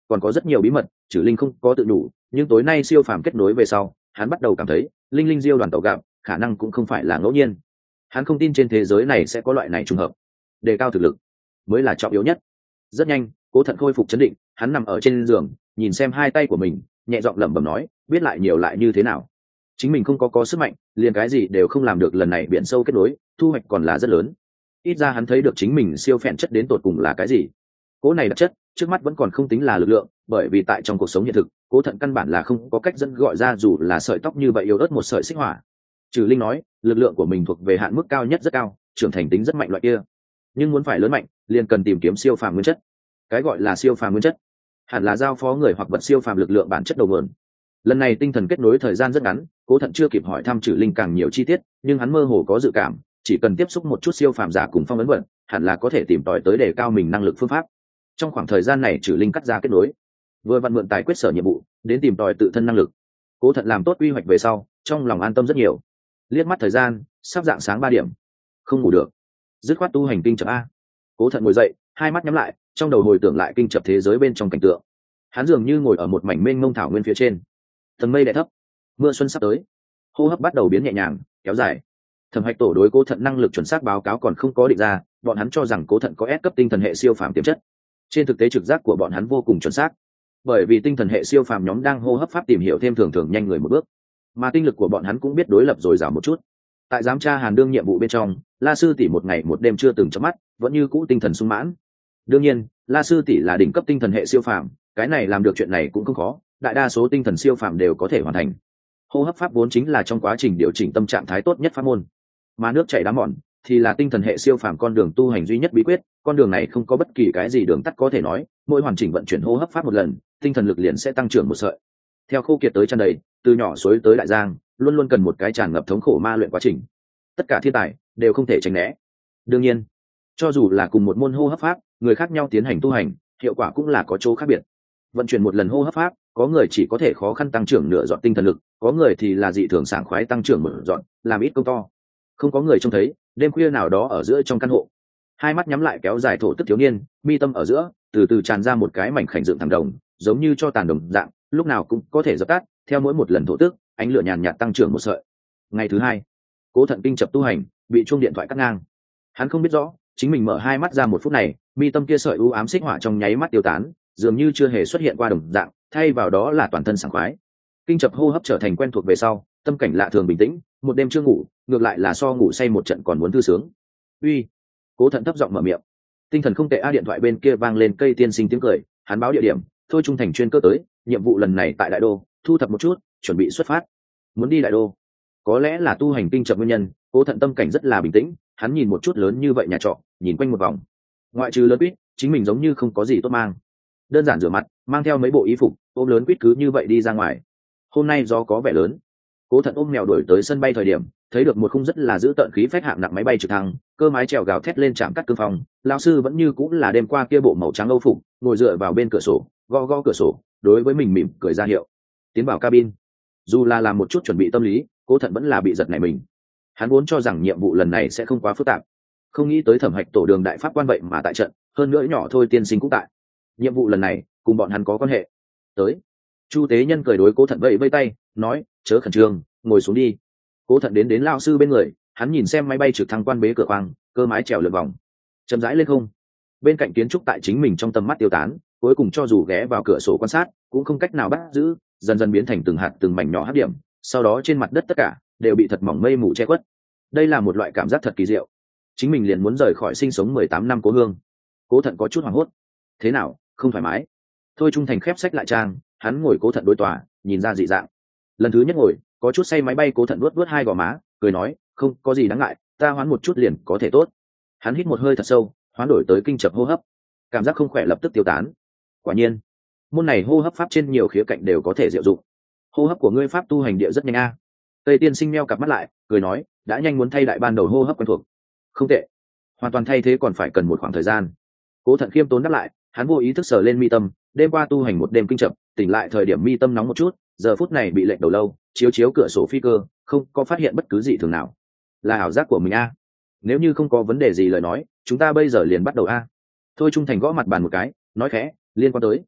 còn có rất nhiều bí mật Trử Linh không có tự đủ, nhưng tối nay siêu phàm kết nối về sau hắn bắt đầu cảm thấy linh linh diêu đoàn tàu gặp khả năng cũng không phải là ngẫu nhiên. Hắn không tin trên thế giới này sẽ có loại này trùng hợp. Đề cao thực lực mới là trọng yếu nhất. Rất nhanh Cố Thận khôi phục chấn định, hắn nằm ở trên giường nhìn xem hai tay của mình, nhẹ giọng lẩm bẩm nói, biết lại nhiều lại như thế nào, chính mình không có có sức mạnh liền cái gì đều không làm được. Lần này biển sâu kết nối thu hoạch còn là rất lớn, ít ra hắn thấy được chính mình siêu phèn chất đến tột cùng là cái gì. Cố này đặc chất trước mắt vẫn còn không tính là lực lượng, bởi vì tại trong cuộc sống hiện thực Cố Thận căn bản là không có cách dẫn gọi ra dù là sợi tóc như vậy yếu ớt một sợi xích hỏa. Trừ Linh nói lực lượng của mình thuộc về hạn mức cao nhất rất cao, trưởng thành tính rất mạnh loại kia, nhưng muốn phải lớn mạnh liền cần tìm kiếm siêu phàm nguyên chất. Cái gọi là siêu phàm nguyên chất hẳn là giao phó người hoặc vật siêu phàm lực lượng bản chất đầu nguồn. Lần này tinh thần kết nối thời gian rất ngắn, Cố Thận chưa kịp hỏi thăm Trừ Linh càng nhiều chi tiết, nhưng hắn mơ hồ có dự cảm chỉ cần tiếp xúc một chút siêu phàm giả cùng phong ấn vật hẳn là có thể tìm tòi tới để cao mình năng lực phương pháp. Trong khoảng thời gian này Trừ Linh cắt ra kết nối, vừa vặn mượn tài quyết sở nhiệm vụ đến tìm tòi tự thân năng lực. Cố Thận làm tốt quy hoạch về sau trong lòng an tâm rất nhiều. Liếc mắt thời gian sắp dạng sáng ba điểm, không ngủ được, dứt khoát tu hành kinh chập a. Cố Thận ngồi dậy, hai mắt nhắm lại, trong đầu hồi tưởng lại kinh chập thế giới bên trong cảnh tượng. Hắn dường như ngồi ở một mảnh mênh mông thảo nguyên phía trên, tầng mây đè thấp, mưa xuân sắp tới, hô hấp bắt đầu biến nhẹ nhàng kéo dài. Thẩm Hạch tổ đối Cố Thận năng lực chuẩn xác báo cáo còn không có định ra, bọn hắn cho rằng Cố Thận có S cấp tinh thần hệ siêu phàm tiềm chất. Trên thực tế trực giác của bọn hắn vô cùng chuẩn xác, bởi vì tinh thần hệ siêu phàm nhóm đang hô hấp pháp tìm hiểu thêm thường thường nhanh người một bước, mà tinh lực của bọn hắn cũng biết đối lập dồi dào một chút. Tại giám tra Hàn đương nhiệm vụ bên trong, La sư tỷ một ngày một đêm chưa từng chớp mắt, vẫn như cũ tinh thần sung mãn. Đương nhiên La sư tỷ là đỉnh cấp tinh thần hệ siêu phàm, cái này làm được chuyện này cũng không khó, đại đa số tinh thần siêu phàm đều có thể hoàn thành. Hô hấp pháp vốn chính là trong quá trình điều chỉnh tâm trạng thái tốt nhất pháp môn, mà nước chảy đá mòn thì là tinh thần hệ siêu phàm con đường tu hành duy nhất bí quyết. Con đường này không có bất kỳ cái gì đường tắt có thể nói, mỗi hoàn chỉnh vận chuyển hô hấp pháp một lần, tinh thần lực liền sẽ tăng trưởng một sợi. Theo khô kiệt tới tràn đầy, từ nhỏ suối tới đại giang, luôn luôn cần một cái tràn ngập thống khổ ma luyện quá trình. Tất cả thiên tài đều không thể tránh né. Đương nhiên, cho dù là cùng một môn hô hấp pháp, người khác nhau tiến hành tu hành, hiệu quả cũng là có chỗ khác biệt. Vận chuyển một lần hô hấp pháp, có người chỉ có thể khó khăn tăng trưởng nửa dọn tinh thần lực, có người thì là dị thường sảng khoái tăng trưởng một dọn, làm ít công to. Không có người trông thấy, đêm khuya nào đó ở giữa trong căn hộ, hai mắt nhắm lại kéo dài thổ tức thiếu niên, mi tâm ở giữa từ từ tràn ra một cái mảnh khảnh dựng thẳng đồng, giống như cho tàn đồng dạng, lúc nào cũng có thể dập tắt. Theo mỗi một lần thổ tức, ánh lửa nhàn nhạt tăng trưởng một sợi. Ngày thứ hai, Cố Thận kinh chập tu hành bị chuông điện thoại cắt ngang. Hắn không biết rõ chính mình mở hai mắt ra một phút này, mi tâm kia sợi u ám xích hỏa trong nháy mắt tiêu tán, dường như chưa hề xuất hiện qua đồng dạng, thay vào đó là toàn thân sảng khoái. Kinh chập hô hấp trở thành quen thuộc về sau, tâm cảnh lạ thường bình tĩnh, một đêm chưa ngủ, ngược lại là so ngủ say một trận còn muốn thư sướng. Uy, Cố Thận thấp giọng mở miệng. Tinh thần không tệ a. Điện thoại bên kia vang lên cây tiên sinh tiếng cười, hắn báo địa điểm, thôi trung thành chuyên cơ tới, nhiệm vụ lần này tại đại đô, thu thập một chút, chuẩn bị xuất phát. Muốn đi đại đô? Có lẽ là tu hành kinh chập nguyên nhân, Cố Thận tâm cảnh rất là bình tĩnh, hắn nhìn một chút lớn như vậy nhà trọ, nhìn quanh một vòng, ngoại trừ lớn quýt, chính mình giống như không có gì tốt mang. Đơn giản rửa mặt, mang theo mấy bộ y phục, ôm lớn quýt cứ như vậy đi ra ngoài. Hôm nay do có vẻ lớn, Cố Thận ôm mèo đuổi tới sân bay thời điểm, thấy được một khung rất là giữ tợn khí phách hạng nặng máy bay trực thăng, cơ mái chèo gào thét lên chạm cắt cương phòng. Lão sư vẫn như cũng là đêm qua kia bộ màu trắng âu phục, ngồi dựa vào bên cửa sổ, gõ gõ cửa sổ, đối với mình mỉm cười ra hiệu tiến vào cabin. Dù là làm một chút chuẩn bị tâm lý, Cố Thận vẫn là bị giật nảy mình. Hắn vốn cho rằng nhiệm vụ lần này sẽ không quá phức tạp, không nghĩ tới Thẩm Hạch tổ đường đại pháp quan vậy mà tại trận, hơn nữa nhỏ thôi tiên sinh cũng tại. Nhiệm vụ lần này cùng bọn hắn có quan hệ. Tới. Chu Tế Nhân cười đối Cố Thận vẫy vẫy tay, nói, chớ khẩn trương, ngồi xuống đi. Cố Thận đến đến lão sư bên người, hắn nhìn xem máy bay trực thăng quan bế cửa khoang, cơ mái trèo lượn vòng, chậm rãi lên không. Bên cạnh kiến trúc tại chính mình trong tầm mắt tiêu tán, cuối cùng cho dù ghé vào cửa sổ quan sát, cũng không cách nào bắt giữ, dần dần biến thành từng hạt từng mảnh nhỏ hắc điểm, sau đó trên mặt đất tất cả đều bị thật mỏng mây mù che khuất. Đây là một loại cảm giác thật kỳ diệu. Chính mình liền muốn rời khỏi sinh sống mười tám năm cố hương. Cố Thận có chút hoảng hốt. Thế nào, không thoải mái? Thôi trung thành khép sách lại trang, hắn ngồi Cố Thận đối tòa, nhìn ra dị dạng. Lần thứ nhất ngồi, có chút say máy bay. Cố Thận vuốt vuốt hai gò má, cười nói, không có gì đáng ngại, ta hoán một chút liền có thể tốt. Hắn hít một hơi thật sâu, hoán đổi tới kinh chập hô hấp, cảm giác không khỏe lập tức tiêu tán. Quả nhiên, môn này hô hấp pháp trên nhiều khía cạnh đều có thể diệu dụng. Hô hấp của ngươi pháp tu hành địa rất nhanh a. Tây tiên sinh meo cặp mắt lại, cười nói, đã nhanh muốn thay đại ban đầu hô hấp quen thuộc. Không tệ, hoàn toàn thay thế còn phải cần một khoảng thời gian. Cố Thận khiêm tốn đáp lại, hắn vô ý thức sờ lên mi tâm, đêm qua tu hành một đêm kinh chập, tỉnh lại thời điểm mi tâm nóng một chút, giờ phút này bị lệch đầu lâu, chiếu chiếu cửa sổ phi cơ, không có phát hiện bất cứ gì thường nào. Là ảo giác của mình a. Nếu như không có vấn đề gì lời nói, chúng ta bây giờ liền bắt đầu a. Thôi trung thành gõ mặt bàn một cái, nói khẽ, liên quan tới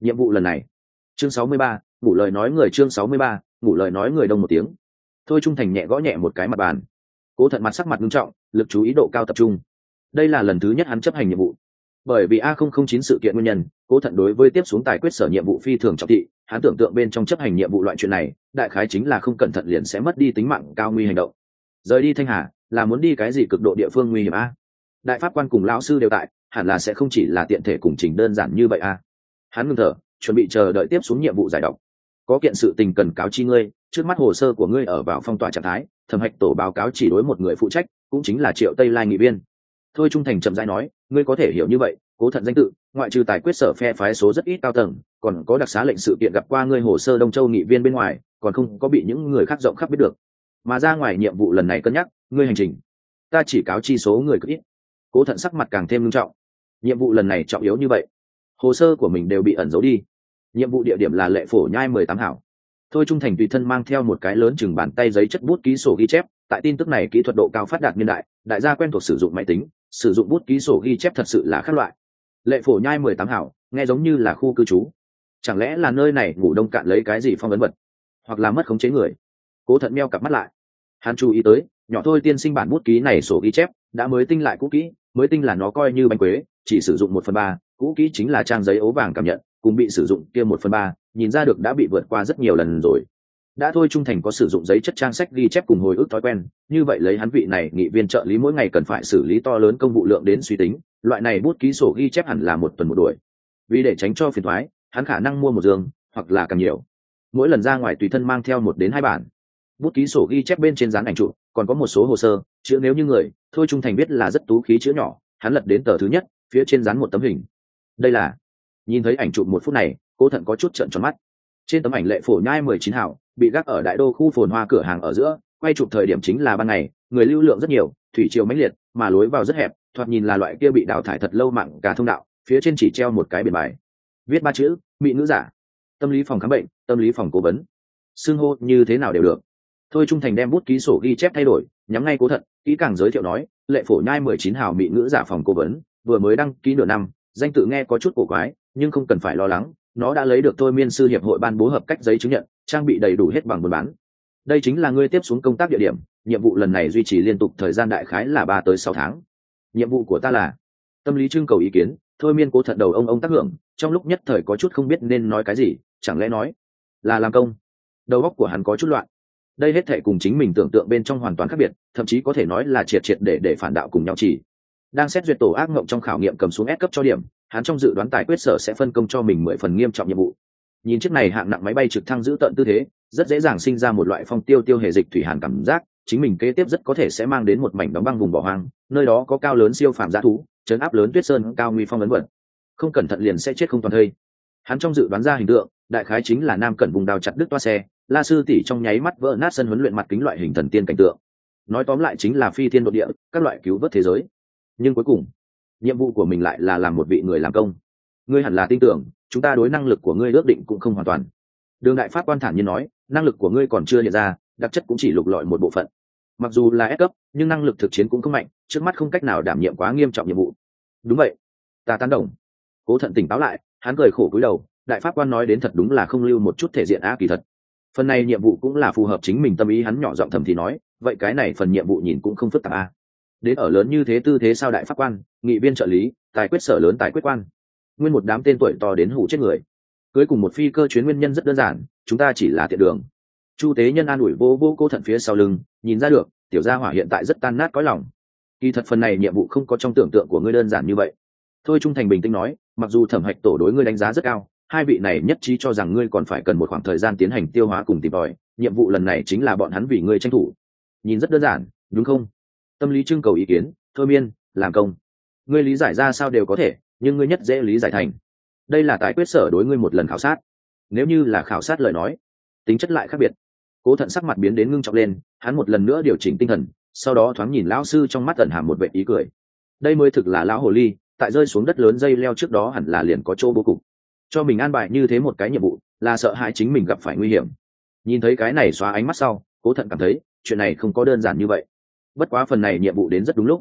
nhiệm vụ lần này. Chương sáu mươi ba, ngủ lời nói người. Chương sáu mươi ba, ngủ lời nói người. Đông một tiếng, Thôi Trung Thành nhẹ gõ nhẹ một cái mặt bàn. Cố Thận mặt sắc mặt nghiêm trọng, lực chú ý độ cao tập trung. Đây là lần thứ nhất hắn chấp hành nhiệm vụ. Bởi vì A không không chín sự kiện nguyên nhân, Cố Thận đối với tiếp xuống tài quyết sở nhiệm vụ phi thường trọng thị, hắn tưởng tượng bên trong chấp hành nhiệm vụ loại chuyện này, đại khái chính là không cẩn thận liền sẽ mất đi tính mạng cao nguy hành động. Rời đi Thanh Hà, là muốn đi cái gì cực độ địa phương nguy hiểm a? Đại pháp quan cùng lão sư đều tại, hẳn là sẽ không chỉ là tiện thể cùng trình đơn giản như vậy a. Hắn ngừng thở, chuẩn bị chờ đợi tiếp xuống nhiệm vụ giải độc. Có kiện sự tình cần cáo chi ngươi, trước mắt hồ sơ của ngươi ở vào phong tỏa trạng thái, thẩm hạch tổ báo cáo chỉ đối một người phụ trách, cũng chính là Triệu Tây Lai nghị viên. Thôi Trung Thành chậm rãi nói, ngươi có thể hiểu như vậy, Cố Thận danh tự, ngoại trừ tài quyết sở phe phái số rất ít cao tầng, còn có đặc xá lệnh sự kiện gặp qua ngươi hồ sơ Đông Châu nghị viên bên ngoài, còn không có bị những người khác rộng khắp biết được. Mà ra ngoài nhiệm vụ lần này cân nhắc, ngươi hành trình, ta chỉ cáo chi số người cực ít. Cố Thận sắc mặt càng thêm nghiêm trọng. Nhiệm vụ lần này trọng yếu như vậy, hồ sơ của mình đều bị ẩn giấu đi. Nhiệm vụ địa điểm là Lệ Phổ Nhai mười tám hảo. Thôi Trung Thành tùy thân mang theo một cái lớn chừng bàn tay giấy chất bút ký sổ ghi chép, tại tin tức này kỹ thuật độ cao phát đạt niên đại, đại gia quen thuộc sử dụng máy tính, sử dụng bút ký sổ ghi chép thật sự là khác loại. Lệ Phổ Nhai mười tám hảo, nghe giống như là khu cư trú. Chẳng lẽ là nơi này ngủ đông cạn lấy cái gì phong ấn vật, hoặc là mất khống chế người? Cố Thận meo cặp mắt lại. Hắn chú ý tới, nhỏ Thôi tiên sinh bản bút ký này sổ ghi chép đã mới tinh lại cũ kỹ, mới tinh là nó coi như bánh quế, chỉ sử dụng một phần ba, cũ kỹ chính là trang giấy ố vàng cảm nhận, cùng bị sử dụng kia một phần ba, nhìn ra được đã bị vượt qua rất nhiều lần rồi. Đã Thôi Trung Thành có sử dụng giấy chất trang sách ghi chép cùng hồi ức thói quen, như vậy lấy hắn vị này nghị viên trợ lý mỗi ngày cần phải xử lý to lớn công vụ lượng đến suy tính, loại này bút ký sổ ghi chép hẳn là một tuần một đuổi. Vì để tránh cho phiền toái, hắn khả năng mua một giường, hoặc là càng nhiều. Mỗi lần ra ngoài tùy thân mang theo một đến hai bản. Bút ký sổ ghi chép bên trên dán ảnh chụp, còn có một số hồ sơ, chữ nếu như người, Thôi Trung Thành biết là rất tú khí chữ nhỏ, hắn lật đến tờ thứ nhất, phía trên dán một tấm hình. Đây là. Nhìn thấy ảnh chụp một phút này, Cố Thận có chút trợn tròn mắt. Trên tấm ảnh Lệ Phổ Nhai mười chín hảo, bị gác ở đại đô khu phồn hoa cửa hàng ở giữa, quay chụp thời điểm chính là ban ngày, người lưu lượng rất nhiều, thủy triều mãnh liệt, mà lối vào rất hẹp, thoạt nhìn là loại kia bị đào thải thật lâu mạng cả thông đạo, phía trên chỉ treo một cái biển bài, viết ba chữ, mỹ nữ giả. Tâm lý phòng khám bệnh, tâm lý phòng cố vấn. Xưng hô như thế nào đều được. Thôi Trung Thành đem bút ký sổ ghi chép thay đổi, nhắm ngay Cố Thận, kỹ càng giới thiệu nói, Lệ Phổ Nhai mười chín hảo mỹ nữ giả phòng cố vấn, vừa mới đăng ký nửa năm, danh tự nghe có chút cổ quái, nhưng không cần phải lo lắng, nó đã lấy được thôi miên sư hiệp hội ban bố hợp cách giấy chứng nhận, trang bị đầy đủ hết bằng buôn bán. Đây chính là ngươi tiếp xuống công tác địa điểm, nhiệm vụ lần này duy trì liên tục thời gian đại khái là ba tới sáu tháng. Nhiệm vụ của ta là. Tâm lý trưng cầu ý kiến, thôi miên Cố Thận đầu ông ông tác hưởng, trong lúc nhất thời có chút không biết nên nói cái gì, chẳng lẽ nói là làm công? Đầu óc của hắn có chút loạn. Đây hết thảy cùng chính mình tưởng tượng bên trong hoàn toàn khác biệt, thậm chí có thể nói là triệt triệt để để phản đạo cùng nhau chỉ. Đang xét duyệt tổ ác mộng trong khảo nghiệm cầm xuống S cấp cho điểm, hắn trong dự đoán tài quyết sở sẽ phân công cho mình mười phần nghiêm trọng nhiệm vụ. Nhìn chiếc này hạng nặng máy bay trực thăng giữ tận tư thế, rất dễ dàng sinh ra một loại phong tiêu tiêu hề dịch thủy hàn cảm giác, chính mình kế tiếp rất có thể sẽ mang đến một mảnh đóng băng vùng bỏ hoang, nơi đó có cao lớn siêu phàm dã thú, trấn áp lớn tuyết sơn cao nguy phong ấn vật. Không cẩn thận liền sẽ chết không toàn thây. Hắn trong dự đoán ra hình tượng, đại khái chính là nam cẩn vùng đào chặt đứt toa xe, La sư tỷ trong nháy mắt vỡ nát sân huấn luyện mặt kính loại hình thần tiên cảnh tượng. Nói tóm lại chính là phi thiên đột địa, các loại cứu vớt thế giới. Nhưng cuối cùng, nhiệm vụ của mình lại là làm một vị người làm công. Ngươi hẳn là tin tưởng, chúng ta đối năng lực của ngươi ước định cũng không hoàn toàn. Đường đại pháp quan thản nhiên nói, năng lực của ngươi còn chưa hiện ra, đặc chất cũng chỉ lục lọi một bộ phận. Mặc dù là S cấp, nhưng năng lực thực chiến cũng không mạnh, trước mắt không cách nào đảm nhiệm quá nghiêm trọng nhiệm vụ. Đúng vậy, ta tán đồng. Cố Thận tỉnh táo lại, hắn cười khổ cúi đầu, đại pháp quan nói đến thật đúng là không lưu một chút thể diện á kỳ thật. Phần này nhiệm vụ cũng là phù hợp chính mình tâm ý, hắn nhỏ giọng thầm thì nói, vậy cái này phần nhiệm vụ nhìn cũng không phức tạp a. Đến ở lớn như thế tư thế sao đại pháp quan, nghị viên trợ lý, tài quyết sở lớn tài quyết quan, nguyên một đám tên tuổi to đến hủ chết người. Cưới cùng một phi cơ chuyến nguyên nhân rất đơn giản, chúng ta chỉ là tiện đường. Chu tế nhân an ủi vô vô Cố Thận phía sau lưng, nhìn ra được tiểu gia hỏa hiện tại rất tan nát cõi lòng. Kỳ thật phần này nhiệm vụ không có trong tưởng tượng của ngươi đơn giản như vậy. Thôi Trung Thành bình tĩnh nói, mặc dù thẩm hạch tổ đối ngươi đánh giá rất cao, hai vị này nhất trí cho rằng ngươi còn phải cần một khoảng thời gian tiến hành tiêu hóa cùng tìm tòi, nhiệm vụ lần này chính là bọn hắn vì ngươi tranh thủ. Nhìn rất đơn giản, đúng không? Tâm lý trưng cầu ý kiến, thôi miên, làm công. Ngươi lý giải ra sao đều có thể, nhưng ngươi nhất dễ lý giải thành. Đây là tài quyết sở đối ngươi một lần khảo sát. Nếu như là khảo sát lời nói, tính chất lại khác biệt. Cố Thận sắc mặt biến đến ngưng trọng lên, hắn một lần nữa điều chỉnh tinh thần, sau đó thoáng nhìn lão sư trong mắt ẩn hàm một vẻ ý cười. Đây mới thực là lão hồ ly, tại rơi xuống đất lớn dây leo trước đó hẳn là liền có chỗ bố cục. Cho mình an bài như thế một cái nhiệm vụ, là sợ hãi chính mình gặp phải nguy hiểm. Nhìn thấy cái này xóa ánh mắt sau, Cố Thận cảm thấy chuyện này không có đơn giản như vậy. Bất quá phần này nhiệm vụ đến rất đúng lúc.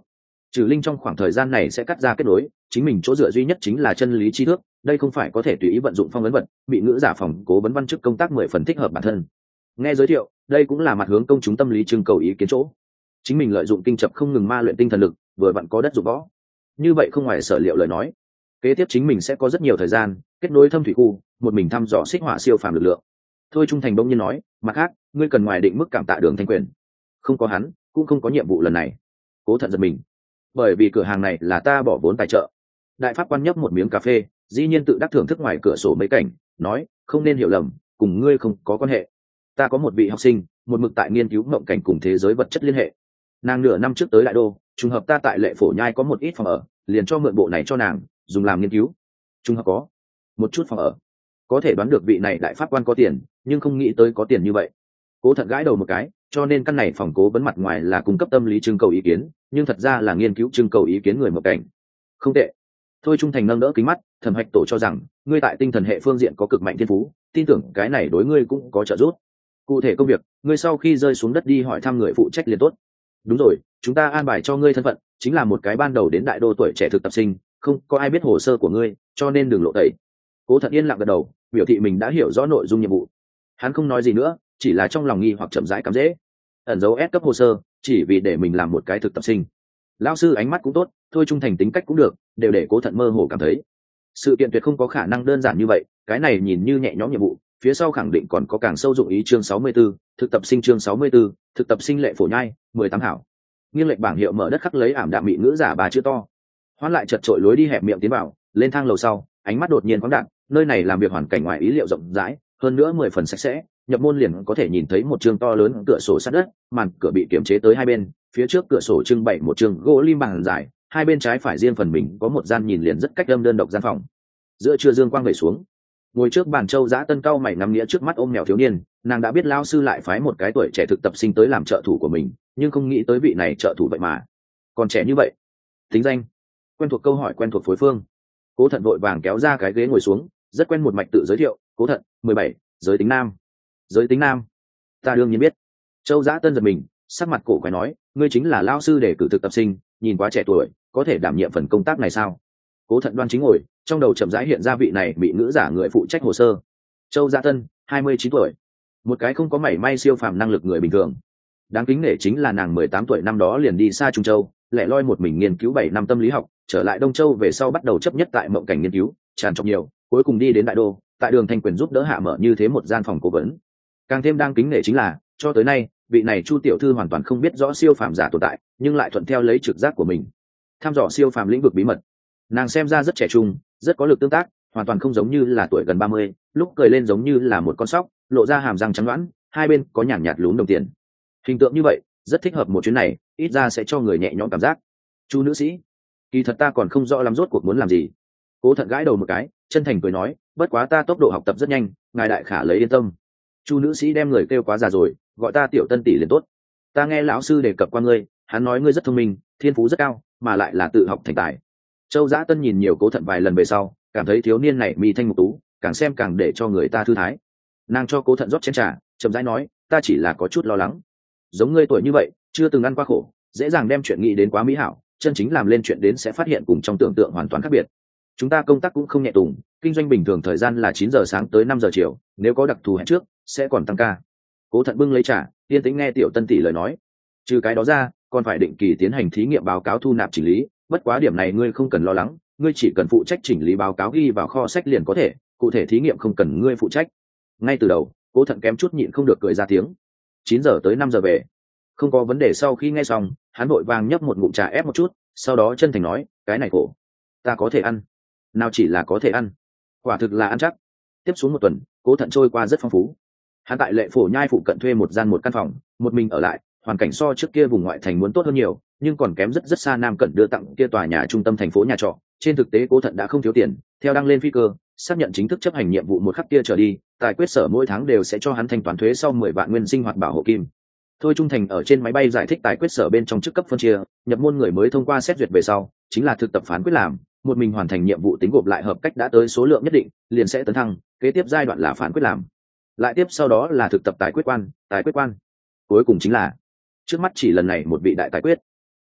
Trừ Linh trong khoảng thời gian này sẽ cắt ra kết nối, chính mình chỗ dựa duy nhất chính là chân lý tri thức, đây không phải có thể tùy ý vận dụng phong vấn vật, bị ngữ giả phòng cố vấn văn chức công tác mười phần thích hợp bản thân. Nghe giới thiệu, đây cũng là mặt hướng công chúng tâm lý trưng cầu ý kiến chỗ. Chính mình lợi dụng kinh chập không ngừng ma luyện tinh thần lực, vừa vặn có đất dụng võ. Như vậy không ngoài sở liệu lời nói, kế tiếp chính mình sẽ có rất nhiều thời gian kết nối thâm thủy khu, một mình thăm dò xích hỏa siêu phàm lực lượng. Thôi Trung Thành bỗng nhiên nói, mặt khác, ngươi cần ngoài định mức cảm tạ Đường Thanh Quyền. Không có hắn, cũng không có nhiệm vụ lần này. Cố Thận giật mình, bởi vì cửa hàng này là ta bỏ vốn tài trợ. Đại pháp quan nhấp một miếng cà phê, dĩ nhiên tự đắc thưởng thức ngoài cửa sổ mấy cảnh, nói, không nên hiểu lầm, cùng ngươi không có quan hệ. Ta có một vị học sinh, một mực tại nghiên cứu mộng cảnh cùng thế giới vật chất liên hệ. Nàng nửa năm trước tới Đại Đô, trùng hợp ta tại Lệ Phổ Nhai có một ít phòng ở, liền cho mượn bộ này cho nàng, dùng làm nghiên cứu. Trùng hợp có một chút phòng ở, có thể đoán được vị này đại pháp quan có tiền, nhưng không nghĩ tới có tiền như vậy. Cố Thận gãi đầu một cái, cho nên căn này phòng cố vấn mặt ngoài là cung cấp tâm lý trưng cầu ý kiến, nhưng thật ra là nghiên cứu trưng cầu ý kiến người mộng cảnh. Không tệ. Thôi Trung Thành nâng đỡ kính mắt, thẩm hạch tổ cho rằng ngươi tại tinh thần hệ phương diện có cực mạnh thiên phú, tin tưởng cái này đối ngươi cũng có trợ giúp. Cụ thể công việc, ngươi sau khi rơi xuống đất đi hỏi thăm người phụ trách liền tốt. Đúng rồi, chúng ta an bài cho ngươi thân phận chính là một cái ban đầu đến Đại Đô tuổi trẻ thực tập sinh, không có ai biết hồ sơ của ngươi, cho nên đừng lộ tẩy. Cố Thận yên lặng gật đầu, biểu thị mình đã hiểu rõ nội dung nhiệm vụ. Hắn không nói gì nữa, chỉ là trong lòng nghi hoặc chậm rãi cắm dễ, ẩn dấu ép cấp hồ sơ, chỉ vì để mình làm một cái thực tập sinh. Lão sư ánh mắt cũng tốt, Thôi Trung Thành tính cách cũng được, đều để Cố Thận mơ hồ cảm thấy sự kiện tuyệt không có khả năng đơn giản như vậy. Cái này nhìn như nhẹ nhõm nhiệm vụ, phía sau khẳng định còn có càng sâu dụng ý. Chương sáu mươi 64, thực tập sinh. Chương sáu mươi 64, thực tập sinh Lệ Phổ Nhai, mười tám hảo. Nghiêng lệch bảng hiệu mở đất khắc lấy ảm đạm mị ngữ giả bà chữ to. Hoán lại chật trội lối đi hẹp miệng tiến vào, lên thang lầu sau, ánh mắt đột nhiên khoáng đạn, nơi này làm việc hoàn cảnh ngoài ý liệu rộng rãi, hơn nữa mười phần sạch sẽ, nhập môn liền có thể nhìn thấy một chương to lớn cửa sổ sắt đất, màn cửa bị kiềm chế tới hai bên, phía trước cửa sổ trưng bày một chương gỗ lim bằng dài, hai bên trái phải riêng phần mình có một gian nhìn liền rất cách âm đơn độc gian phòng. Giữa trưa dương quang về xuống, ngồi trước bàn Châu Dã Tân cao mày nắm nghĩa trước mắt ôm mèo thiếu niên, nàng đã biết lao sư lại phái một cái tuổi trẻ thực tập sinh tới làm trợ thủ của mình, nhưng không nghĩ tới vị này trợ thủ vậy mà còn trẻ như vậy. Tính danh, quen thuộc câu hỏi, quen thuộc phối phương. Cố Thận vội vàng kéo ra cái ghế ngồi xuống, rất quen một mạch tự giới thiệu, Cố Thận, mười bảy, giới tính nam. Giới tính nam? Ta đương nhiên biết. Châu Dã Tân giật mình, sắc mặt cổ quái nói, ngươi chính là lao sư để cử thực tập sinh, nhìn quá trẻ tuổi, có thể đảm nhiệm phần công tác này sao? Cố Thận đoan chính ngồi, trong đầu chậm rãi hiện ra vị này bị ngữ giả người phụ trách hồ sơ. Châu Dã Tân, hai mươi chín tuổi, một cái không có mảy may siêu phàm năng lực người bình thường. Đáng kính nể chính là nàng mười tám tuổi năm đó liền đi xa Trung Châu, lẻ loi một mình nghiên cứu bảy năm tâm lý học, trở lại Đông Châu về sau bắt đầu chấp nhất tại mộng cảnh nghiên cứu, tràn trọc nhiều, cuối cùng đi đến Đại Đô, tại Đường Thanh Quyền giúp đỡ hạ mở như thế một gian phòng cố vấn. Càng thêm đang kính nể chính là, cho tới nay, vị này Chu tiểu thư hoàn toàn không biết rõ siêu phàm giả tồn tại, nhưng lại thuận theo lấy trực giác của mình, thăm dò siêu phàm lĩnh vực bí mật. Nàng xem ra rất trẻ trung, rất có lực tương tác, hoàn toàn không giống như là tuổi gần ba mươi, lúc cười lên giống như là một con sóc, lộ ra hàm răng trắng loãng, hai bên có nhàn nhạt lún đồng tiền. Hình tượng như vậy, rất thích hợp một chuyến này, ít ra sẽ cho người nhẹ nhõm cảm giác. Chu nữ sĩ, kỳ thật ta còn không rõ lắm rốt cuộc muốn làm gì. Cố Thận gãi đầu một cái, chân thành cười nói, bất quá ta tốc độ học tập rất nhanh, ngài đại khả lấy yên tâm. Chu nữ sĩ đem người kêu quá già rồi, gọi ta Tiểu Tân tỷ liền tốt. Ta nghe lão sư đề cập qua ngươi, hắn nói ngươi rất thông minh, thiên phú rất cao, mà lại là tự học thành tài. Châu Dã Tân nhìn nhiều Cố Thận vài lần về sau, cảm thấy thiếu niên này mi thanh mục tú, càng xem càng để cho người ta thư thái. Nàng cho Cố Thận rót chén trà, chậm rãi nói, ta chỉ là có chút lo lắng. Giống ngươi tuổi như vậy, chưa từng ăn qua khổ, dễ dàng đem chuyện nghĩ đến quá mỹ hảo, chân chính làm lên chuyện đến sẽ phát hiện cùng trong tưởng tượng hoàn toàn khác biệt. Chúng ta công tác cũng không nhẹ tùng, kinh doanh bình thường thời gian là chín giờ sáng tới năm giờ chiều, nếu có đặc thù hẹn trước sẽ còn tăng ca. Cố Thận bưng lấy trà, yên tĩnh nghe Tiểu Tân tỷ lời nói. Trừ cái đó ra, còn phải định kỳ tiến hành thí nghiệm báo cáo thu nạp chỉnh lý, bất quá điểm này ngươi không cần lo lắng, ngươi chỉ cần phụ trách chỉnh lý báo cáo ghi vào kho sách liền có thể, cụ thể thí nghiệm không cần ngươi phụ trách. Ngay từ đầu, Cố Thận kém chút nhịn không được cười ra tiếng. chín giờ tới năm giờ về, không có vấn đề. Sau khi nghe xong, hắn vội vàng nhấp một ngụm trà ép một chút, sau đó chân thành nói, cái này khổ ta có thể ăn. Nào chỉ là có thể ăn, quả thực là ăn chắc. Tiếp xuống một tuần, Cố Thận trôi qua rất phong phú. Hắn tại Lệ Phổ Nhai phụ cận thuê một gian một căn phòng, một mình ở lại, hoàn cảnh so trước kia vùng ngoại thành muốn tốt hơn nhiều, nhưng còn kém rất rất xa Nam Cẩn đưa tặng kia tòa nhà trung tâm thành phố nhà trọ. Trên thực tế Cố Thận đã không thiếu tiền, theo đăng lên phi cơ, xác nhận chính thức chấp hành nhiệm vụ một khắc kia trở đi, tài quyết sở mỗi tháng đều sẽ cho hắn thanh toán thuế sau mười vạn nguyên sinh hoạt bảo hộ kim. Thôi Trung Thành ở trên máy bay giải thích tài quyết sở bên trong chức cấp phân chia, nhập môn người mới thông qua xét duyệt về sau, chính là thực tập phán quyết làm, một mình hoàn thành nhiệm vụ tính gộp lại hợp cách đã tới số lượng nhất định, liền sẽ tấn thăng, kế tiếp giai đoạn là phán quyết làm. Lại tiếp sau đó là thực tập tài quyết quan, tài quyết quan. Cuối cùng chính là trước mắt chỉ lần này một vị đại tài quyết.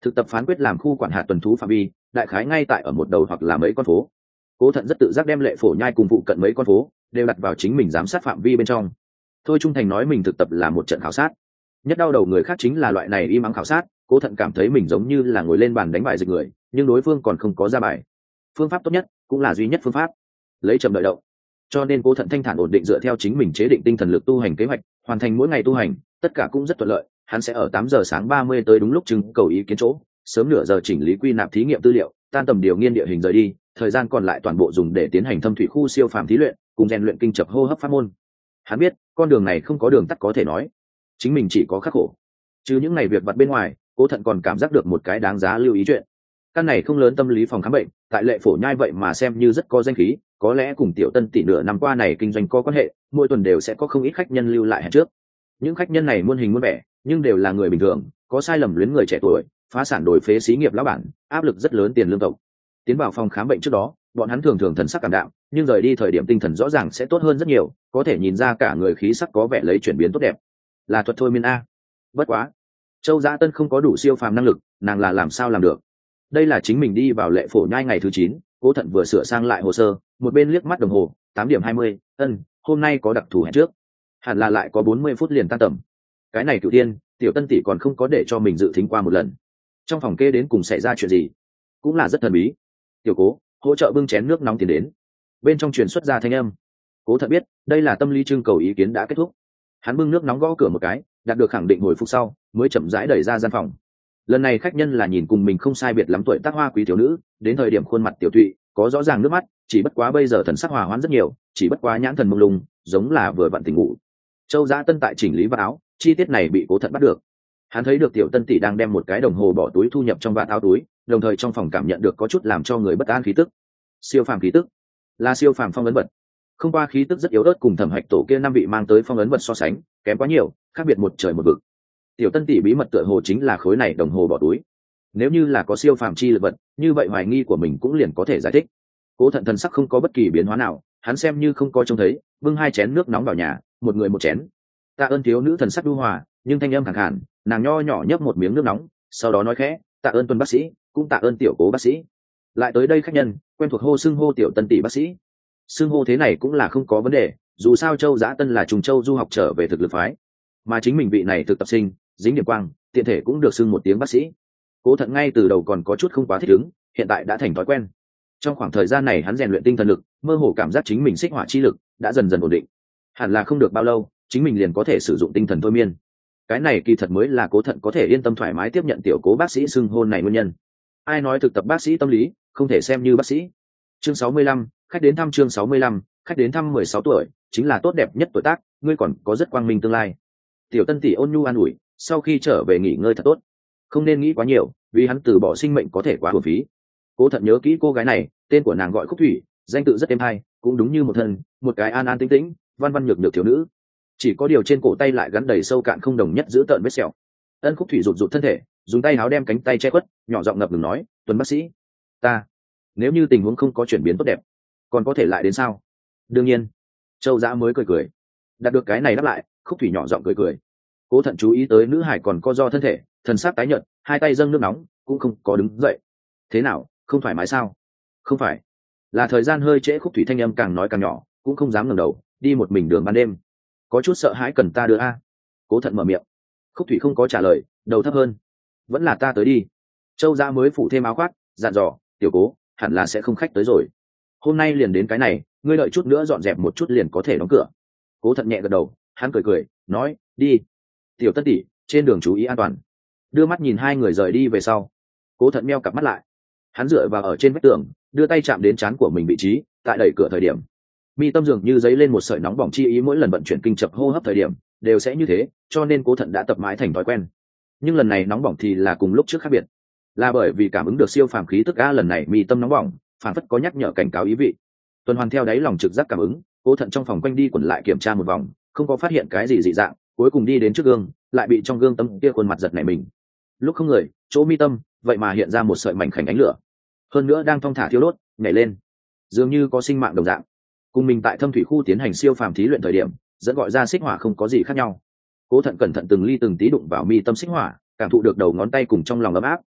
Thực tập phán quyết làm khu quản hạt tuần thú phạm vi đại khái ngay tại ở một đầu hoặc là mấy con phố. Cố Thận rất tự giác đem lệ phổ nhai cùng phụ cận mấy con phố đều đặt vào chính mình giám sát phạm vi bên trong. Thôi Trung Thành nói mình thực tập là một trận khảo sát. Nhất đau đầu người khác chính là loại này im ắng khảo sát. Cố Thận cảm thấy mình giống như là ngồi lên bàn đánh bài dịch người, nhưng đối phương còn không có ra bài. Phương pháp tốt nhất cũng là duy nhất phương pháp, lấy chậm đợi đậu. Cho nên Cố Thận thanh thản ổn định dựa theo chính mình chế định tinh thần lực tu hành kế hoạch, hoàn thành mỗi ngày tu hành, tất cả cũng rất thuận lợi. Hắn sẽ ở tám giờ sáng ba mươi tới đúng lúc trưng cầu ý kiến chỗ, sớm nửa giờ chỉnh lý quy nạp thí nghiệm tư liệu, tan tầm điều nghiên địa hình rời đi, thời gian còn lại toàn bộ dùng để tiến hành thâm thủy khu siêu phàm thí luyện, cùng rèn luyện kinh chập hô hấp pháp môn. Hắn biết, con đường này không có đường tắt có thể nói, chính mình chỉ có khắc khổ. Chứ những ngày việc vặt bên ngoài, Cố Thận còn cảm giác được một cái đáng giá lưu ý chuyện. Căn này không lớn tâm lý phòng khám bệnh, tại Lệ Phổ Nhai vậy mà xem như rất có danh khí, có lẽ cùng Tiểu Tân tỷ nửa năm qua này kinh doanh có quan hệ, mỗi tuần đều sẽ có không ít khách nhân lưu lại hẹn trước. Những khách nhân này muôn hình muôn vẻ, nhưng đều là người bình thường, có sai lầm luyến người trẻ tuổi, phá sản đổi phế xí nghiệp lão bản, áp lực rất lớn tiền lương tộc. Tiến vào phòng khám bệnh trước đó, bọn hắn thường thường thần sắc cảm đạm, nhưng rời đi thời điểm tinh thần rõ ràng sẽ tốt hơn rất nhiều, có thể nhìn ra cả người khí sắc có vẻ lấy chuyển biến tốt đẹp. Là thuật thôi miên a. Bất quá, Châu Dã Tân không có đủ siêu phàm năng lực, nàng là làm sao làm được? Đây là chính mình đi vào Lệ Phổ Nhai ngày thứ chín, Cố Thận vừa sửa sang lại hồ sơ, một bên liếc mắt đồng hồ, tám điểm hai mươi, ân, hôm nay có đặc thù hẹn trước. Hẳn là lại có bốn mươi phút liền tan tầm. Cái này Cửu Tiên, Tiểu Tân tỷ còn không có để cho mình dự thính qua một lần. Trong phòng kê đến cùng xảy ra chuyện gì? Cũng là rất thần bí. Tiểu Cố, hỗ trợ bưng chén nước nóng tiến đến. Bên trong truyền xuất ra thanh âm. Cố Thận biết, đây là tâm lý trưng cầu ý kiến đã kết thúc. Hắn bưng nước nóng gõ cửa một cái, đạt được khẳng định hồi phục sau, mới chậm rãi đẩy ra gian phòng. Lần này khách nhân là nhìn cùng mình không sai biệt lắm tuổi tác hoa quý thiếu nữ, đến thời điểm khuôn mặt tiểu tụy, có rõ ràng nước mắt, chỉ bất quá bây giờ thần sắc hòa hoãn rất nhiều, chỉ bất quá nhãn thần mông lung, giống là vừa vặn tỉnh ngủ. Châu Dã Tân tại chỉnh lý vạt áo, chi tiết này bị Cố Thận bắt được. Hắn thấy được Tiểu Tân tỷ đang đem một cái đồng hồ bỏ túi thu nhập trong vạt áo túi, đồng thời trong phòng cảm nhận được có chút làm cho người bất an khí tức. Siêu phàm khí tức, là siêu phàm phong ấn vật. Không qua khí tức rất yếu ớt cùng Thẩm Hạch tổ kia năm vị mang tới phong ấn vật so sánh, kém quá nhiều, khác biệt một trời một vực. Tiểu Tân tỷ bí mật tựa hồ chính là khối này đồng hồ bỏ túi. Nếu như là có siêu phàm chi lực vật, như vậy hoài nghi của mình cũng liền có thể giải thích. Cố Thận thần sắc không có bất kỳ biến hóa nào, hắn xem như không có trông thấy, bưng hai chén nước nóng vào nhà, một người một chén. Tạ ơn thiếu nữ thần sắc đu hòa, nhưng thanh âm khàn khàn, nàng nho nhỏ nhấp một miếng nước nóng, sau đó nói khẽ, tạ ơn Tuân bác sĩ, cũng tạ ơn Tiểu Cố bác sĩ. Lại tới đây khách nhân, quen thuộc hô xưng hô Tiểu Tân tỷ bác sĩ. Xưng hô thế này cũng là không có vấn đề, dù sao Châu Dã Tân là Trùng Châu du học trở về thực lực phái, mà chính mình vị này thực tập sinh, dính điểm quang, tiện thể cũng được xưng một tiếng bác sĩ. Cố Thận ngay từ đầu còn có chút không quá thích ứng, hiện tại đã thành thói quen. Trong khoảng thời gian này hắn rèn luyện tinh thần lực, mơ hồ cảm giác chính mình xích hỏa chi lực đã dần dần ổn định. Hẳn là không được bao lâu, chính mình liền có thể sử dụng tinh thần thôi miên. Cái này kỳ thật mới là Cố Thận có thể yên tâm thoải mái tiếp nhận Tiểu Cố bác sĩ xưng hôn này nguyên nhân. Ai nói thực tập bác sĩ tâm lý không thể xem như bác sĩ. Chương sáu mươi lăm, khách đến thăm chương sáu mươi lăm, khách đến thăm mười sáu tuổi, chính là tốt đẹp nhất tuổi tác, ngươi còn có rất quang minh tương lai. Tiểu Tân tỷ ôn nhu an ủi, sau khi trở về nghỉ ngơi thật tốt, không nên nghĩ quá nhiều, vì hắn từ bỏ sinh mệnh có thể quá uổng phí. Cố Thận nhớ kỹ cô gái này, tên của nàng gọi Khúc Thủy, danh tự rất êm hay, cũng đúng như một thân, một cái an an tĩnh tĩnh, văn văn nhược nhược thiếu nữ. Chỉ có điều trên cổ tay lại gắn đầy sâu cạn không đồng nhất giữ tợn vết sẹo. Ân Khúc Thủy rụt rụt thân thể, dùng tay áo đem cánh tay che khuất, nhỏ giọng ngập ngừng nói, "Tuân bác sĩ, ta, nếu như tình huống không có chuyển biến tốt đẹp, còn có thể lại đến sao?" "Đương nhiên." Châu Dã mới cười cười. Đạt được cái này đáp lại, Khúc Thủy nhỏ giọng cười cười. Cố Thận chú ý tới nữ hải còn co do thân thể, thần sắc tái nhợt, hai tay dâng nước nóng, cũng không có đứng dậy. "Thế nào, không thoải mái sao?" "Không phải, là thời gian hơi trễ." Khúc Thủy thanh âm càng nói càng nhỏ, cũng không dám ngẩng đầu, đi một mình đường ban đêm, có chút sợ hãi, cần ta đưa a? Cố Thận mở miệng. Khúc Thủy không có trả lời, đầu thấp hơn. "Vẫn là ta tới đi." Châu Dã mới phủ thêm áo khoác, dặn dò, "Tiểu Cố, hẳn là sẽ không khách tới rồi. Hôm nay liền đến cái này, ngươi đợi chút nữa dọn dẹp một chút liền có thể đóng cửa." Cố Thận nhẹ gật đầu, hắn cười cười, nói, "Đi. Tiểu Tân tỷ, trên đường chú ý an toàn." Đưa mắt nhìn hai người rời đi về sau, Cố Thận meo cặp mắt lại. Hắn dựa vào ở trên vách tường, đưa tay chạm đến trán của mình vị trí, tại đẩy cửa thời điểm, mi tâm dường như dấy lên một sợi nóng bỏng chi ý, mỗi lần vận chuyển kinh chập hô hấp thời điểm đều sẽ như thế, cho nên Cố Thận đã tập mãi thành thói quen. Nhưng lần này nóng bỏng thì là cùng lúc trước khác biệt, là bởi vì cảm ứng được siêu phàm khí tức a, lần này mi tâm nóng bỏng, phản phất có nhắc nhở cảnh cáo ý vị. Tuần hoàn theo đáy lòng trực giác cảm ứng, Cố Thận trong phòng quanh đi quẩn lại kiểm tra một vòng, không có phát hiện cái gì dị dạng, cuối cùng đi đến trước gương, lại bị trong gương tâm kia khuôn mặt giật nảy mình. Lúc không người, chỗ mi tâm vậy mà hiện ra một sợi mảnh khảnh ánh lửa, hơn nữa đang thong thả thiêu đốt, nhảy lên, dường như có sinh mạng đồng dạng. Cùng mình tại thâm thủy khu tiến hành siêu phàm thí luyện thời điểm dẫn gọi ra xích hỏa không có gì khác nhau. Cố Thận cẩn thận từng ly từng tí đụng vào mi tâm xích hỏa, cảm thụ được đầu ngón tay cùng trong lòng ấm áp,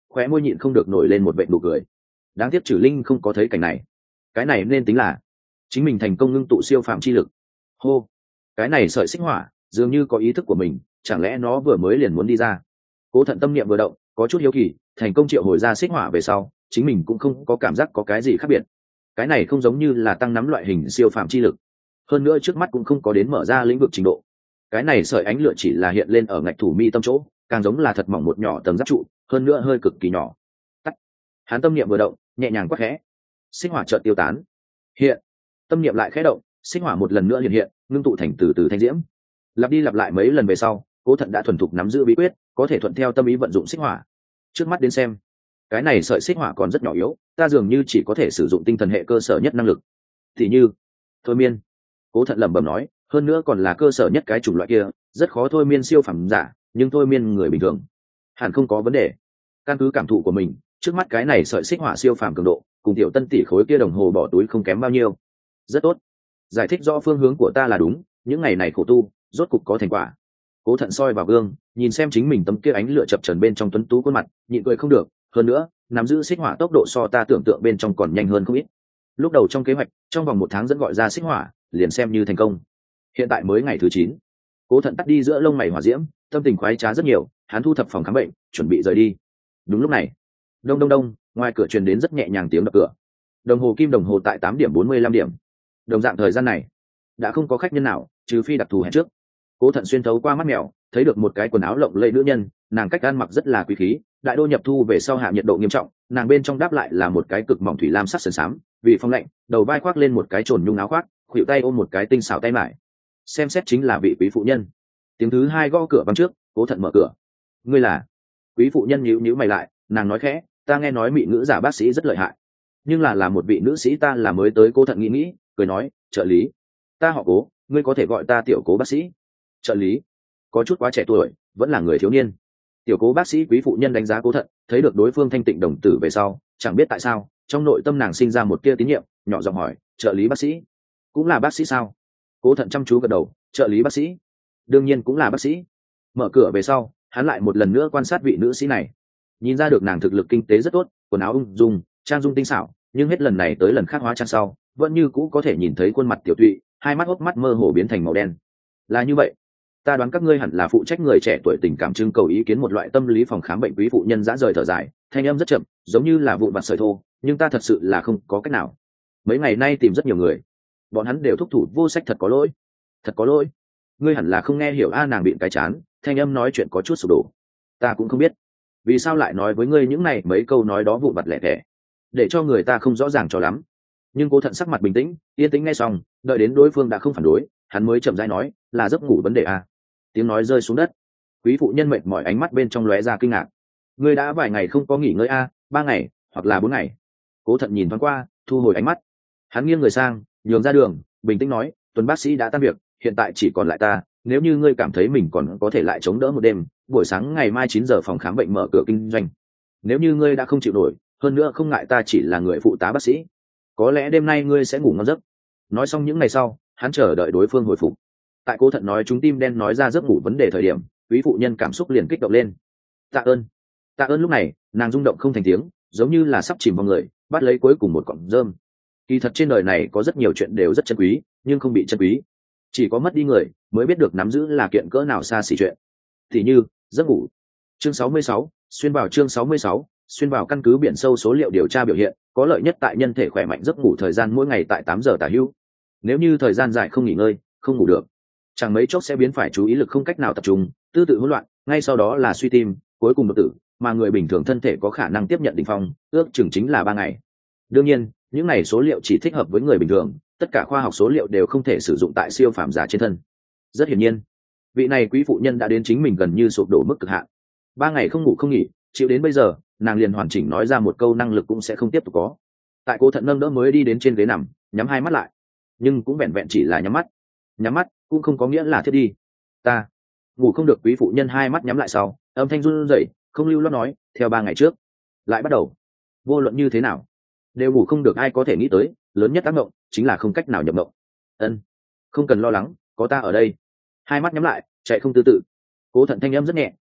khóe môi nhịn không được nổi lên một vệt nụ cười. Đáng tiếc Trử Linh không có thấy cảnh này. Cái này nên tính là chính mình thành công ngưng tụ siêu phàm chi lực. Hô, cái này sợi xích hỏa dường như có ý thức của mình, chẳng lẽ nó vừa mới liền muốn đi ra? Cố Thận tâm niệm vừa động, có chút hiếu kỳ, thành công triệu hồi ra xích hỏa về sau, chính mình cũng không có cảm giác có cái gì khác biệt. Cái này không giống như là tăng nắm loại hình siêu phàm chi lực, hơn nữa trước mắt cũng không có đến mở ra lĩnh vực trình độ. Cái này sợi ánh lửa chỉ là hiện lên ở ngạch thủ mi tâm chỗ, càng giống là thật mỏng một nhỏ tầng giáp trụ, hơn nữa hơi cực kỳ nhỏ. Tắt. Hắn tâm niệm vừa động, nhẹ nhàng quát khẽ, xích hỏa chợt tiêu tán. Hiện, tâm niệm lại khẽ động, xích hỏa một lần nữa hiện hiện, ngưng tụ thành từ từ thanh diễm. Lặp đi lặp lại mấy lần về sau, Cố Thận đã thuần thục nắm giữ bí quyết, có thể thuận theo tâm ý vận dụng xích hỏa. Trước mắt đến xem, cái này sợi xích hỏa còn rất nhỏ yếu, ta dường như chỉ có thể sử dụng tinh thần hệ cơ sở nhất năng lực, thì như thôi miên. Cố Thận lẩm bẩm nói, hơn nữa còn là cơ sở nhất cái chủng loại kia, rất khó thôi miên siêu phẩm giả, nhưng thôi miên người bình thường hẳn không có vấn đề. Căn cứ cảm thụ của mình, trước mắt cái này sợi xích hỏa siêu phàm cường độ, cùng tiểu tân tỷ khối kia đồng hồ bỏ túi không kém bao nhiêu. Rất tốt, giải thích rõ phương hướng của ta là đúng, những ngày này khổ tu, rốt cục có thành quả. Cố Thận soi vào gương, nhìn xem chính mình tấm kia ánh lửa chập chờn bên trong tuấn tú khuôn mặt, nhịn cười không được. Hơn nữa, nắm giữ xích hỏa tốc độ so ta tưởng tượng bên trong còn nhanh hơn không ít. Lúc đầu trong kế hoạch, trong vòng một tháng dẫn gọi ra xích hỏa, liền xem như thành công. Hiện tại mới ngày thứ chín, Cố Thận tắt đi giữa lông mày hỏa diễm, tâm tình khoái trá rất nhiều. Hắn thu thập phòng khám bệnh, chuẩn bị rời đi. Đúng lúc này, đông đông đông, ngoài cửa truyền đến rất nhẹ nhàng tiếng đập cửa. Đồng hồ kim đồng hồ tại tám điểm bốn mươi lăm điểm. Đồng dạng thời gian này, đã không có khách nhân nào, trừ phi đặc thù hẹn trước. Cố Thận xuyên thấu qua mắt mèo, thấy được một cái quần áo lộng lẫy nữ nhân, nàng cách ăn mặc rất là quý khí, đại đô nhập thu về sau hạ nhiệt độ nghiêm trọng, nàng bên trong đáp lại là một cái cực mỏng thủy lam sắc sần sám, vì phong lạnh, đầu vai khoác lên một cái trồn nhung áo khoác, khuỷu tay ôm một cái tinh xảo tay mải. Xem xét chính là vị quý phụ nhân. Tiếng thứ hai gõ cửa vang trước, Cố Thận mở cửa. Ngươi là? Quý phụ nhân nhíu nhíu mày lại, nàng nói khẽ, ta nghe nói mị ngữ giả bác sĩ rất lợi hại, nhưng là là một vị nữ sĩ ta là mới tới. Cố Thận nghĩ nghĩ, cười nói, trợ lý, ta họ Cố, ngươi có thể gọi ta tiểu Cố bác sĩ. Trợ lý, có chút quá trẻ tuổi, vẫn là người thiếu niên. Tiểu Cố bác sĩ. Quý phụ nhân đánh giá Cố Thận, thấy được đối phương thanh tịnh đồng tử về sau, chẳng biết tại sao trong nội tâm nàng sinh ra một tia tín nhiệm, nhỏ giọng hỏi, trợ lý bác sĩ cũng là bác sĩ sao? Cố Thận chăm chú gật đầu, trợ lý bác sĩ đương nhiên cũng là bác sĩ. Mở cửa về sau, hắn lại một lần nữa quan sát vị nữ sĩ này, nhìn ra được nàng thực lực kinh tế rất tốt, quần áo ung dung, trang dung tinh xảo, nhưng hết lần này tới lần khác hóa trang sau, vẫn như cũ có thể nhìn thấy khuôn mặt tiểu tụy, hai mắt hốc mắt mơ hồ biến thành màu đen. Là như vậy, ta đoán các ngươi hẳn là phụ trách người trẻ tuổi tình cảm trưng cầu ý kiến một loại tâm lý phòng khám bệnh. Quý phụ nhân dã rời thở dài, thanh âm rất chậm, giống như là vụn vặt sợi thô, nhưng ta thật sự là không có cách nào. Mấy ngày nay tìm rất nhiều người, bọn hắn đều thúc thủ vô sách, thật có lỗi, thật có lỗi. Ngươi hẳn là không nghe hiểu a. Nàng bịn cái chán, thanh âm nói chuyện có chút sụp đổ. Ta cũng không biết vì sao lại nói với ngươi những này mấy câu nói đó vụn vặt lẻ tẻ, để cho người ta không rõ ràng cho lắm. Nhưng Cố Thận sắc mặt bình tĩnh, yên tĩnh nghe xong, đợi đến đối phương đã không phản đối, hắn mới chậm rãi nói, là giấc ngủ vấn đề a. Tiếng nói rơi xuống đất, quý phụ nhân mệt mỏi, ánh mắt bên trong lóe ra kinh ngạc. Ngươi đã vài ngày không có nghỉ ngơi a? Ba ngày hoặc là bốn ngày? Cố Thận nhìn thoáng qua, thu hồi ánh mắt. Hắn nghiêng người sang, nhường ra đường, bình tĩnh nói, Tuần bác sĩ đã tan việc, hiện tại chỉ còn lại ta. Nếu như ngươi cảm thấy mình còn có thể lại chống đỡ một đêm, buổi sáng ngày mai chín giờ phòng khám bệnh mở cửa kinh doanh. Nếu như ngươi đã không chịu nổi, hơn nữa không ngại ta chỉ là người phụ tá bác sĩ, có lẽ đêm nay ngươi sẽ ngủ ngon giấc. Nói xong những ngày sau, hắn chờ đợi đối phương hồi phục. Tại Cố Thận nói chúng tim đen nói ra giấc ngủ vấn đề thời điểm, quý phụ nhân cảm xúc liền kích động lên. Tạ ơn, tạ ơn. Lúc này nàng rung động không thành tiếng, giống như là sắp chìm vào người, bắt lấy cuối cùng một cọng rơm. Kỳ thật trên đời này có rất nhiều chuyện đều rất chân quý, nhưng không bị chân quý, chỉ có mất đi người mới biết được nắm giữ là kiện cỡ nào xa xỉ chuyện. Thì như giấc ngủ. Chương sáu mươi sáu, xuyên vào chương sáu mươi sáu, xuyên vào. Căn cứ biển sâu số liệu điều tra biểu hiện, có lợi nhất tại nhân thể khỏe mạnh giấc ngủ thời gian mỗi ngày tại tám giờ tả hữu. Nếu như thời gian dài không nghỉ ngơi, không ngủ được, chẳng mấy chốc sẽ biến phải chú ý lực không cách nào tập trung, tư tự hỗn loạn, ngay sau đó là suy tim, cuối cùng đột tử, mà người bình thường thân thể có khả năng tiếp nhận đỉnh phong, ước chừng chính là ba ngày. Đương nhiên, những này số liệu chỉ thích hợp với người bình thường, tất cả khoa học số liệu đều không thể sử dụng tại siêu phàm giả trên thân. Rất hiển nhiên, vị này quý phụ nhân đã đến chính mình gần như sụp đổ mức cực hạn. Ba ngày không ngủ không nghỉ, chịu đến bây giờ, nàng liền hoàn chỉnh nói ra một câu năng lực cũng sẽ không tiếp tục có. Tại Cố Thận nâng đỡ mới đi đến trên ghế nằm, nhắm hai mắt lại, nhưng cũng vẹn vẹn chỉ là nhắm mắt. Nhắm mắt cũng không có nghĩa là thiết đi. Ta ngủ không được. Quý phụ nhân hai mắt nhắm lại sau, âm thanh run rẩy, không lưu loát nói, theo ba ngày trước lại bắt đầu, vô luận như thế nào đều ngủ không được. Ai có thể nghĩ tới, lớn nhất tác động chính là không cách nào nhập mộng. Ân, không cần lo lắng, có ta ở đây. Hai mắt nhắm lại, chạy không tư tự. Cố Thận thanh âm rất nhẹ,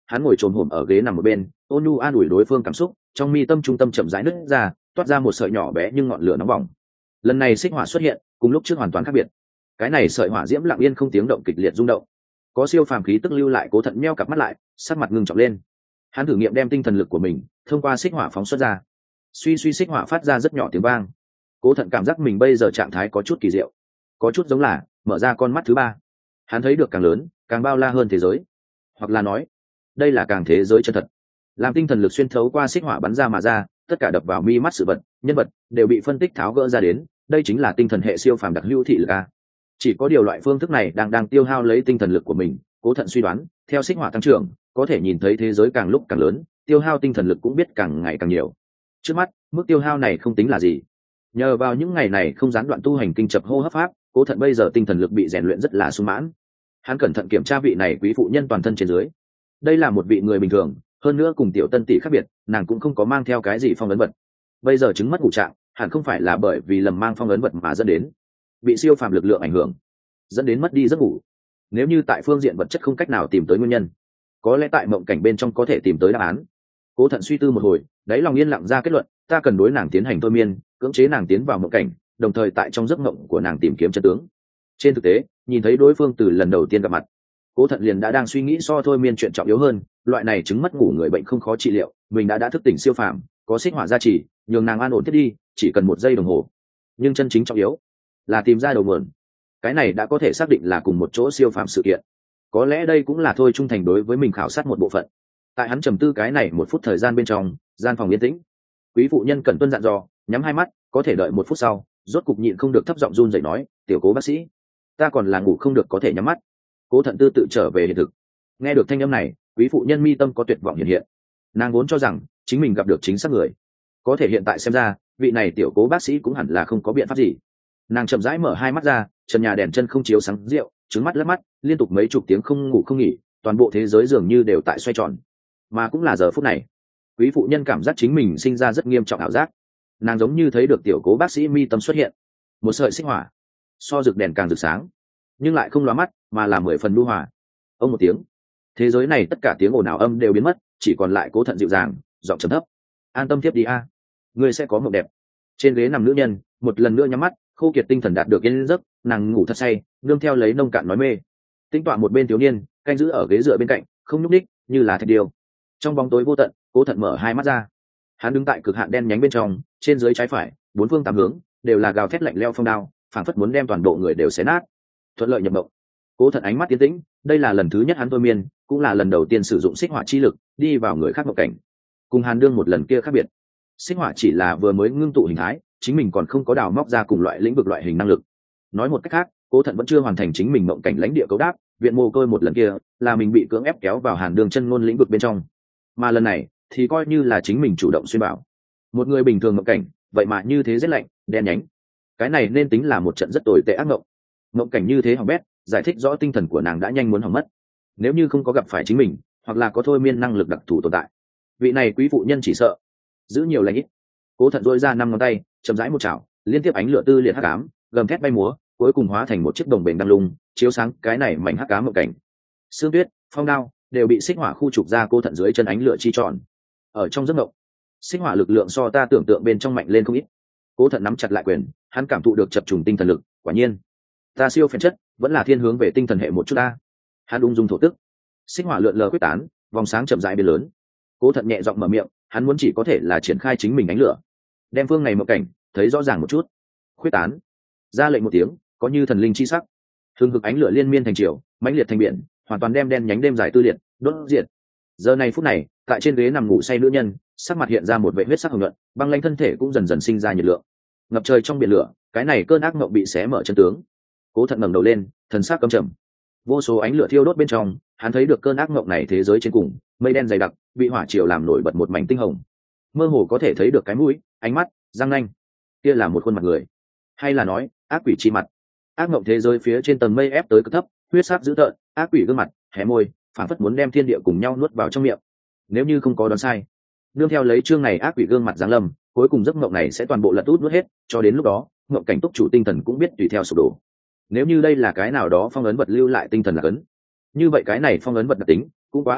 hắn ngồi trồm hổm ở ghế nằm một bên, ôn nhu an ủi đối phương cảm xúc, trong mi tâm trung tâm chậm rãi nứt ra, toát ra một sợi nhỏ bé nhưng ngọn lửa nóng bỏng. Lần này xích hỏa xuất hiện cùng lúc trước hoàn toàn khác biệt. Cái này sợi hỏa diễm lặng yên không tiếng động kịch liệt rung động, có siêu phàm khí tức lưu lại. Cố Thận meo cặp mắt lại, sắc mặt ngưng trọng lên. Hắn thử nghiệm đem tinh thần lực của mình thông qua xích hỏa phóng xuất ra, suy suy xích hỏa phát ra rất nhỏ tiếng vang. Cố Thận cảm giác mình bây giờ trạng thái có chút kỳ diệu, có chút giống là mở ra con mắt thứ ba. Hắn thấy được càng lớn càng bao la hơn thế giới, hoặc là nói đây là càng thế giới chân thật. Làm tinh thần lực xuyên thấu qua xích hỏa bắn ra mà ra, tất cả đập vào mi mắt sự vật, nhân vật đều bị phân tích tháo gỡ ra đến. Đây chính là tinh thần hệ siêu phàm đặc hữu thị lực a. Chỉ có điều loại phương thức này đang đang tiêu hao lấy tinh thần lực của mình. Cố Thận suy đoán, theo xích hỏa tăng trưởng, có thể nhìn thấy thế giới càng lúc càng lớn, tiêu hao tinh thần lực cũng biết càng ngày càng nhiều. Trước mắt, mức tiêu hao này không tính là gì. Nhờ vào những ngày này không gián đoạn tu hành kinh chập hô hấp pháp, Cố Thận bây giờ tinh thần lực bị rèn luyện rất là sung mãn. Hắn cẩn thận kiểm tra vị này quý phụ nhân toàn thân trên dưới. Đây là một vị người bình thường, hơn nữa cùng tiểu tân tỷ khác biệt, nàng cũng không có mang theo cái gì phong ấn vật. Bây giờ chứng mất ngũ trạng, hẳn không phải là bởi vì lầm mang phong ấn vật mà dẫn đến bị siêu phàm lực lượng ảnh hưởng, dẫn đến mất đi giấc ngủ. Nếu như tại phương diện vật chất không cách nào tìm tới nguyên nhân, có lẽ tại mộng cảnh bên trong có thể tìm tới đáp án. Cố Thận suy tư một hồi, đáy lòng yên lặng ra kết luận, ta cần đối nàng tiến hành thôi miên, cưỡng chế nàng tiến vào mộng cảnh, đồng thời tại trong giấc mộng của nàng tìm kiếm chân tướng. Trên thực tế, nhìn thấy đối phương từ lần đầu tiên gặp mặt, Cố Thận liền đã đang suy nghĩ so thôi miên chuyện trọng yếu hơn. Loại này chứng mất ngủ người bệnh không khó trị liệu, mình đã đã thức tỉnh siêu phàm, có xích hỏa gia trì, nhường nàng an ổn thiết đi, chỉ cần một giây đồng hồ. Nhưng chân chính trọng yếu là tìm ra đầu nguồn. Cái này đã có thể xác định là cùng một chỗ siêu phàm sự kiện. Có lẽ đây cũng là thôi trung thành đối với mình khảo sát một bộ phận. Tại hắn trầm tư cái này một phút thời gian bên trong, gian phòng yên tĩnh. Quý phụ nhân cẩn tuân dặn dò, nhắm hai mắt, có thể đợi một phút sau, rốt cục nhịn không được thấp giọng run rẩy nói, tiểu Cố bác sĩ, ta còn là ngủ không được có thể nhắm mắt. Cố Thận tư tự trở về hiện thực. Nghe được thanh âm này, quý phụ nhân mi tâm có tuyệt vọng hiện hiện. Nàng vốn cho rằng chính mình gặp được chính xác người, có thể hiện tại xem ra, vị này tiểu Cố bác sĩ cũng hẳn là không có biện pháp gì. Nàng chậm rãi mở hai mắt ra, trần nhà đèn chân không chiếu sáng rượu, trứng mắt lướt mắt, liên tục mấy chục tiếng không ngủ không nghỉ, toàn bộ thế giới dường như đều tại xoay tròn. Mà cũng là giờ phút này, quý phụ nhân cảm giác chính mình sinh ra rất nghiêm trọng ảo giác. Nàng giống như thấy được tiểu Cố bác sĩ mi tâm xuất hiện một sợi xích hỏa, so rực đèn càng rực sáng, nhưng lại không lóa mắt, mà là mười phần nhu hòa. Ông một tiếng, thế giới này tất cả tiếng ồn ào âm đều biến mất, chỉ còn lại Cố Thận dịu dàng, giọng trầm thấp, an tâm tiếp đi a, ngươi sẽ có mộng đẹp. Trên ghế nằm nữ nhân một lần nữa nhắm mắt, khô kiệt tinh thần đạt được yên giấc, nàng ngủ thật say, nương theo lấy nông cạn nói mê. Tinh tọa một bên thiếu niên canh giữ ở ghế dựa bên cạnh, không nhúc ních, như là thạch điêu. Trong bóng tối vô tận, Cố Thận mở hai mắt ra. Hắn đứng tại cực hạn đen nhánh bên trong, trên dưới trái phải, bốn phương tám hướng đều là gào thét lạnh lẽo phong đao, phảng phất muốn đem toàn bộ người đều xé nát. Thuận lợi nhập mộng. Cố Thận ánh mắt tiến tĩnh, đây là lần thứ nhất hắn thôi miên, cũng là lần đầu tiên sử dụng xích hỏa chi lực đi vào người khác mộng cảnh. Cùng Hàn Đương một lần kia khác biệt, xích hỏa chỉ là vừa mới ngưng tụ hình thái, chính mình còn không có đào móc ra cùng loại lĩnh vực loại hình năng lực. Nói một cách khác, Cố Thận vẫn chưa hoàn thành chính mình mộng cảnh lãnh địa cấu đáp, viện mồ côi một lần kia là mình bị cưỡng ép kéo vào Hàn Đương chân ngôn lĩnh vực bên trong, mà lần này thì coi như là chính mình chủ động xuyên bảo. Một người bình thường mộng cảnh, vậy mà như thế rất lạnh, đen nhánh. Cái này nên tính là một trận rất tồi tệ ác mộng. Mộng cảnh như thế hỏng bét, giải thích rõ tinh thần của nàng đã nhanh muốn hỏng mất. Nếu như không có gặp phải chính mình, hoặc là có thôi miên năng lực đặc thù tồn tại, vị này quý phụ nhân chỉ sợ giữ nhiều lãnh ít. Cố Thận dội ra năm ngón tay, chậm rãi một chảo, liên tiếp ánh lửa tư liệt hắc ám, gầm thét bay múa, cuối cùng hóa thành một chiếc đồng bền đăng lung, chiếu sáng cái này mảnh hắc ám mộng cảnh. Sương tuyết, phong đao đều bị xích hỏa khu trục ra Cố Thận dưới chân ánh lửa chi tròn. Ở trong giấc mộng, xích hỏa lực lượng so ta tưởng tượng bên trong mạnh lên không ít. Cố Thận nắm chặt lại quyền, hắn cảm thụ được chập trùng tinh thần lực, quả nhiên, ta siêu phèn chất vẫn là thiên hướng về tinh thần hệ một chút ta. Hắn ung dung thổ tức, xích hỏa lượn lờ quyết tán, vòng sáng chậm rãi biến lớn. Cố Thận nhẹ giọng mở miệng, hắn muốn chỉ có thể là triển khai chính mình ánh lửa, đem phương này mộng cảnh thấy rõ ràng một chút. Quyết tán, ra lệnh một tiếng, có như thần linh chi sắc, hừng hực ánh lửa liên miên thành chiều, mãnh liệt thành biển, hoàn toàn đem đen nhánh đêm dài tư liệt đốt diệt. Giờ này phút này, tại trên ghế nằm ngủ say nữ nhân, sắc mặt hiện ra một vệ huyết sắc hồng nhuận, băng lãnh thân thể cũng dần dần sinh ra nhiệt lượng. Ngập trời trong biển lửa, cái này cơn ác mộng bị xé mở chân tướng. Cố Thận ngẩng đầu lên, thần sắc căm trầm. Vô số ánh lửa thiêu đốt bên trong, hắn thấy được cơn ác mộng này thế giới trên cùng, mây đen dày đặc, bị hỏa triều làm nổi bật một mảnh tinh hồng. Mơ hồ có thể thấy được cái mũi, ánh mắt, răng nanh. Kia là một khuôn mặt người, hay là nói ác quỷ chi mặt. Ác mộng thế giới phía trên tầng mây ép tới cực thấp, huyết sắc dữ tợn, ác quỷ gương mặt, hé môi, phảng phất muốn đem thiên địa cùng nhau nuốt vào trong miệng. Nếu như không có đoán sai, nương theo lấy chương này ác quỷ gương mặt giáng lâm, cuối cùng giấc mộng này sẽ toàn bộ lật út nuốt hết, cho đến lúc đó, mộng cảnh túc chủ tinh thần cũng biết tùy theo sụp đổ. Nếu như đây là cái nào đó phong ấn vật lưu lại tinh thần là cấn, như vậy cái này phong ấn vật đặc tính cũng quá ác độc,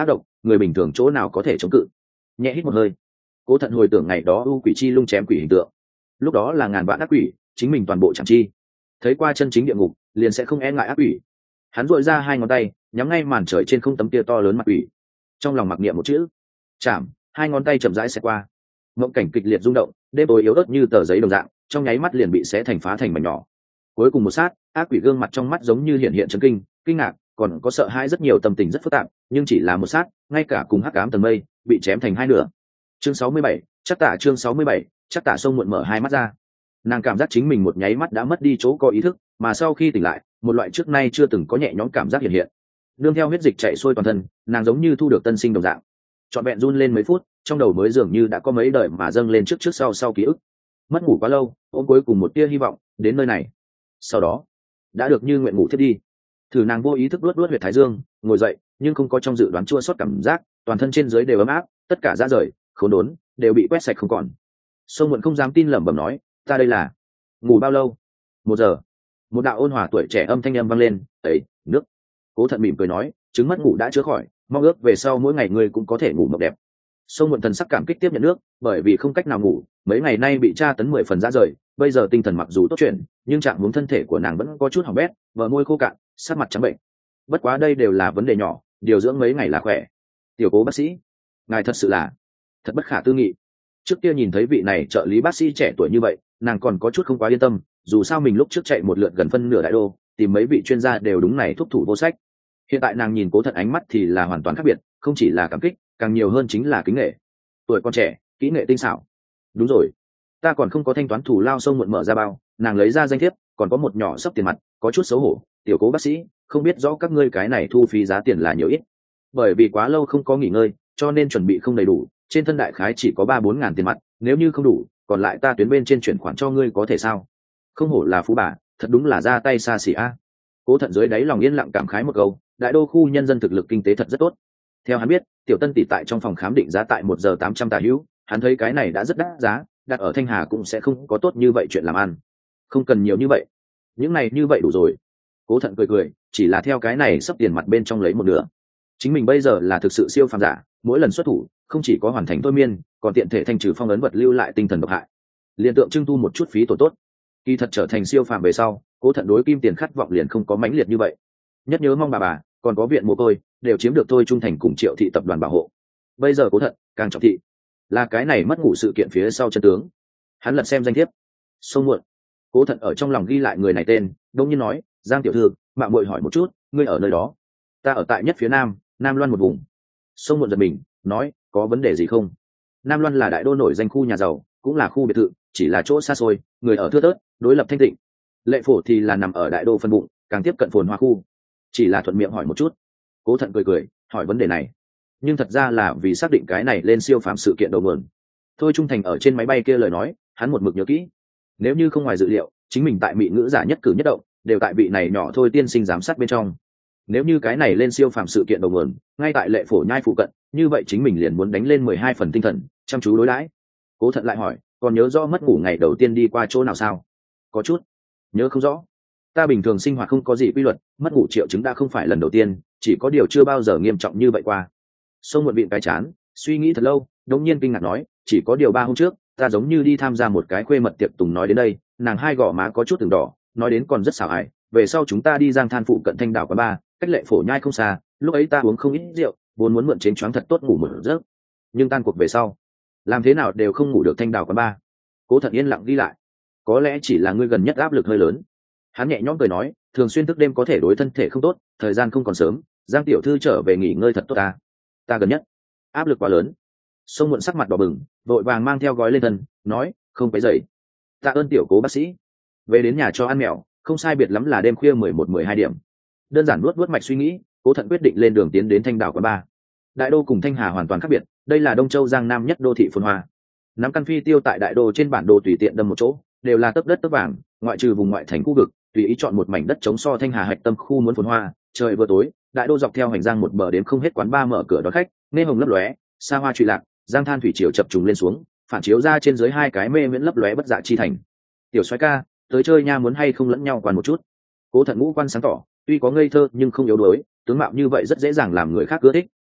người bình thường chỗ nào có thể chống cự. Nhẹ hít một hơi, Cố Thận hồi tưởng ngày đó u quỷ chi lung chém quỷ hình tượng, lúc đó là ngàn vạn ác quỷ, chính mình toàn bộ chẳng chi thấy qua chân chính địa ngục, liền sẽ không e ngại ác quỷ. Hắn duỗi ra hai ngón tay, nhắm ngay màn trời trên không tấm kia to lớn mặt quỷ, trong lòng mặc niệm một chữ chạm, hai ngón tay chậm rãi xẹt qua, mộng cảnh kịch liệt rung động, đêm tối yếu ớt như tờ giấy đồng dạng, trong nháy mắt liền bị xé thành phá thành mảnh nhỏ. Cuối cùng một sát, ác quỷ gương mặt trong mắt giống như hiện hiện chấn kinh, kinh ngạc, còn có sợ hãi, rất nhiều tâm tình rất phức tạp, nhưng chỉ là một sát, ngay cả cùng hắc ám tầng mây bị chém thành hai nửa. Chương sáu mươi bảy, chắc tả chương sáu mươi bảy, chắc tả sông muộn mở hai mắt ra. Nàng cảm giác chính mình một nháy mắt đã mất đi chỗ có ý thức, mà sau khi tỉnh lại, một loại trước nay chưa từng có nhẹ nhõm cảm giác hiện hiện. Nương theo huyết dịch chạy xuôi toàn thân, nàng giống như thu được tân sinh đồng dạng. Trọn vẹn run lên mấy phút, trong đầu mới dường như đã có mấy đời mà dâng lên trước trước sau sau ký ức. Mất ngủ quá lâu, ôm cuối cùng một tia hy vọng đến nơi này. Sau đó, đã được như nguyện ngủ thiết đi. Thử nàng vô ý thức luốt luốt huyệt thái dương, ngồi dậy, nhưng không có trong dự đoán chua xót cảm giác, toàn thân trên dưới đều ấm áp, tất cả da rời, khốn đốn đều bị quét sạch không còn. Sông Muộn không dám tin lẩm bẩm nói, ta đây là ngủ bao lâu? Một giờ. Một đạo ôn hòa tuổi trẻ âm thanh âm vang lên, ấy, nước. Cố Thận mỉm cười nói, chứng mất ngủ đã chữa khỏi, mong ước về sau mỗi ngày ngươi cũng có thể ngủ mộng đẹp. Sông Muộn thần sắc cảm kích tiếp nhận nước, bởi vì không cách nào ngủ, mấy ngày nay bị tra tấn mười phần ra rời, bây giờ tinh thần mặc dù tốt chuyển, nhưng trạng huống thân thể của nàng vẫn có chút hỏng bét, vợ môi khô cạn, sắc mặt trắng bệnh. Bất quá đây đều là vấn đề nhỏ, điều dưỡng mấy ngày là khỏe. Tiểu Cố bác sĩ, ngài thật sự là thật bất khả tư nghị. Trước kia nhìn thấy vị này trợ lý bác sĩ trẻ tuổi như vậy, nàng còn có chút không quá yên tâm, dù sao mình lúc trước chạy một lượt gần phân nửa đại đô, tìm mấy vị chuyên gia đều đúng này thúc thủ vô sách. Hiện tại nàng nhìn Cố Thận ánh mắt thì là hoàn toàn khác biệt, không chỉ là cảm kích, càng nhiều hơn chính là kính nghệ. Tuổi con trẻ, kỹ nghệ tinh xảo. Đúng rồi, ta còn không có thanh toán thủ lao. Sông Muộn mở ra bao, nàng lấy ra danh thiếp, còn có một nhỏ sấp tiền mặt, có chút xấu hổ. Tiểu Cố bác sĩ, không biết rõ các ngươi cái này thu phí giá tiền là nhiều ít. Bởi vì quá lâu không có nghỉ ngơi, cho nên chuẩn bị không đầy đủ, trên thân đại khái chỉ có ba bốn ngàn tiền mặt, nếu như không đủ, còn lại ta tuyến bên trên chuyển khoản cho ngươi có thể sao? Không hổ là phú bà, thật đúng là ra tay xa xỉ a. Cố Thận dưới đáy lòng yên lặng cảm khái một câu, đại đô khu nhân dân thực lực kinh tế thật rất tốt. Theo hắn biết, tiểu Tân tỷ tại trong phòng khám định giá tại một giờ tám trăm tà hữu, hắn thấy cái này đã rất đắt giá, đặt ở Thanh Hà cũng sẽ không có tốt như vậy chuyện làm ăn. Không cần nhiều như vậy, những này như vậy đủ rồi. Cố Thận cười cười, chỉ là theo cái này sắp tiền mặt bên trong lấy một nửa. Chính mình bây giờ là thực sự siêu phàm giả, mỗi lần xuất thủ không chỉ có hoàn thành thôi miên, còn tiện thể thanh trừ phong ấn vật lưu lại tinh thần độc hại, liền tượng trưng thu một chút phí tổ tốt. Kỳ thật trở thành siêu phàm về sau, Cố Thận đối kim tiền khát vọng liền không có mãnh liệt như vậy. Nhất nhớ mong bà bà, còn có viện mồ côi, đều chiếm được thôi trung thành cùng Triệu thị tập đoàn bảo hộ. Bây giờ Cố Thận càng trọng thị, là cái này mất ngủ sự kiện phía sau chân tướng. Hắn lật xem danh thiếp. Sông Muộn. Cố Thận ở trong lòng ghi lại người này tên, đông nhiên nói, Giang tiểu thư, mạng muội hỏi một chút, ngươi ở nơi đó? Ta ở tại nhất phía nam, Nam Loan một vùng. Sông Muộn giật mình, nói, có vấn đề gì không? Nam Loan là đại đô nổi danh khu nhà giàu, cũng là khu biệt thự, chỉ là chỗ xa xôi, người ở thưa thớt, đối lập thanh tịnh. Lệ Phổ thì là nằm ở đại đô phân bụng, càng tiếp cận phồn hoa khu. Chỉ là thuận miệng hỏi một chút. Cố Thận cười cười, hỏi vấn đề này, nhưng thật ra là vì xác định cái này lên siêu phàm sự kiện đầu nguồn. Thôi trung thành ở trên máy bay kia lời nói, hắn một mực nhớ kỹ. Nếu như không ngoài dự liệu, chính mình tại Mị Ngữ giả nhất cử nhất động, đều tại vị này nhỏ thôi tiên sinh giám sát bên trong. Nếu như cái này lên siêu phàm sự kiện đầu nguồn ngay tại Lệ Phổ nhai phụ cận, như vậy chính mình liền muốn đánh lên mười hai phần tinh thần, chăm chú đối đãi. Cố Thận lại hỏi, còn nhớ rõ mất ngủ ngày đầu tiên đi qua chỗ nào sao? Có chút nhớ không rõ. Ta bình thường sinh hoạt không có gì quy luật, mất ngủ triệu chứng đã không phải lần đầu tiên, chỉ có điều chưa bao giờ nghiêm trọng như vậy qua. Sông Muộn vịn cái chán, suy nghĩ thật lâu, đống nhiên kinh ngạc nói, chỉ có điều ba hôm trước, ta giống như đi tham gia một cái khuê mật tiệc tùng. Nói đến đây, nàng hai gò má có chút từng đỏ, nói đến còn rất xảo hài. Về sau chúng ta đi Giang Than phụ cận Thanh Đảo quán bar, cách Lệ Phổ nhai không xa, lúc ấy ta uống không ít rượu, vốn muốn mượn chén choáng thật tốt ngủ một giấc, nhưng tan cuộc về sau, làm thế nào đều không ngủ được Thanh Đảo quán bar. Cố Thận yên lặng ghi lại, có lẽ chỉ là ngươi gần nhất áp lực hơi lớn. Hắn nhẹ nhõm cười nói, thường xuyên thức đêm có thể đối thân thể không tốt, thời gian không còn sớm, Giang tiểu thư trở về nghỉ ngơi thật tốt ta. Ta gần nhất áp lực quá lớn. Sông Muộn sắc mặt đỏ bừng, vội vàng mang theo gói lên thân, nói, không phải dậy. Tạ ơn tiểu Cố bác sĩ. Về đến nhà cho ăn mèo, không sai biệt lắm là đêm khuya mười một mười hai điểm. Đơn giản nuốt nuốt mạch suy nghĩ, Cố Thận quyết định lên đường tiến đến Thanh Đảo quán bar. Đại đô cùng Thanh Hà hoàn toàn khác biệt, đây là Đông Châu Giang Nam nhất đô thị phồn hoa. Nắm căn phi tiêu tại đại đô trên bản đồ tùy tiện đâm một chỗ, đều là tấp đất tấp vàng, ngoại trừ vùng ngoại thành khu vực, tùy ý chọn một mảnh đất chống so Thanh Hà hạch tâm khu muốn phồn hoa. Trời vừa tối, đại đô dọc theo hành giang một bờ đến không hết quán bar mở cửa đón khách, nghe hồng lấp lóe, xa hoa trụy lạc, Giang Than thủy triều chập trùng lên xuống, phản chiếu ra trên dưới hai cái mê miễn lấp lóe bất dạ chi thành. Tiểu soái ca, tới chơi nha, muốn hay không lẫn nhau quan một chút? Cố Thận ngũ quan sáng tỏ, tuy có ngây thơ nhưng không yếu đuối, tướng mạo như vậy rất dễ dàng làm người khác ưa thích,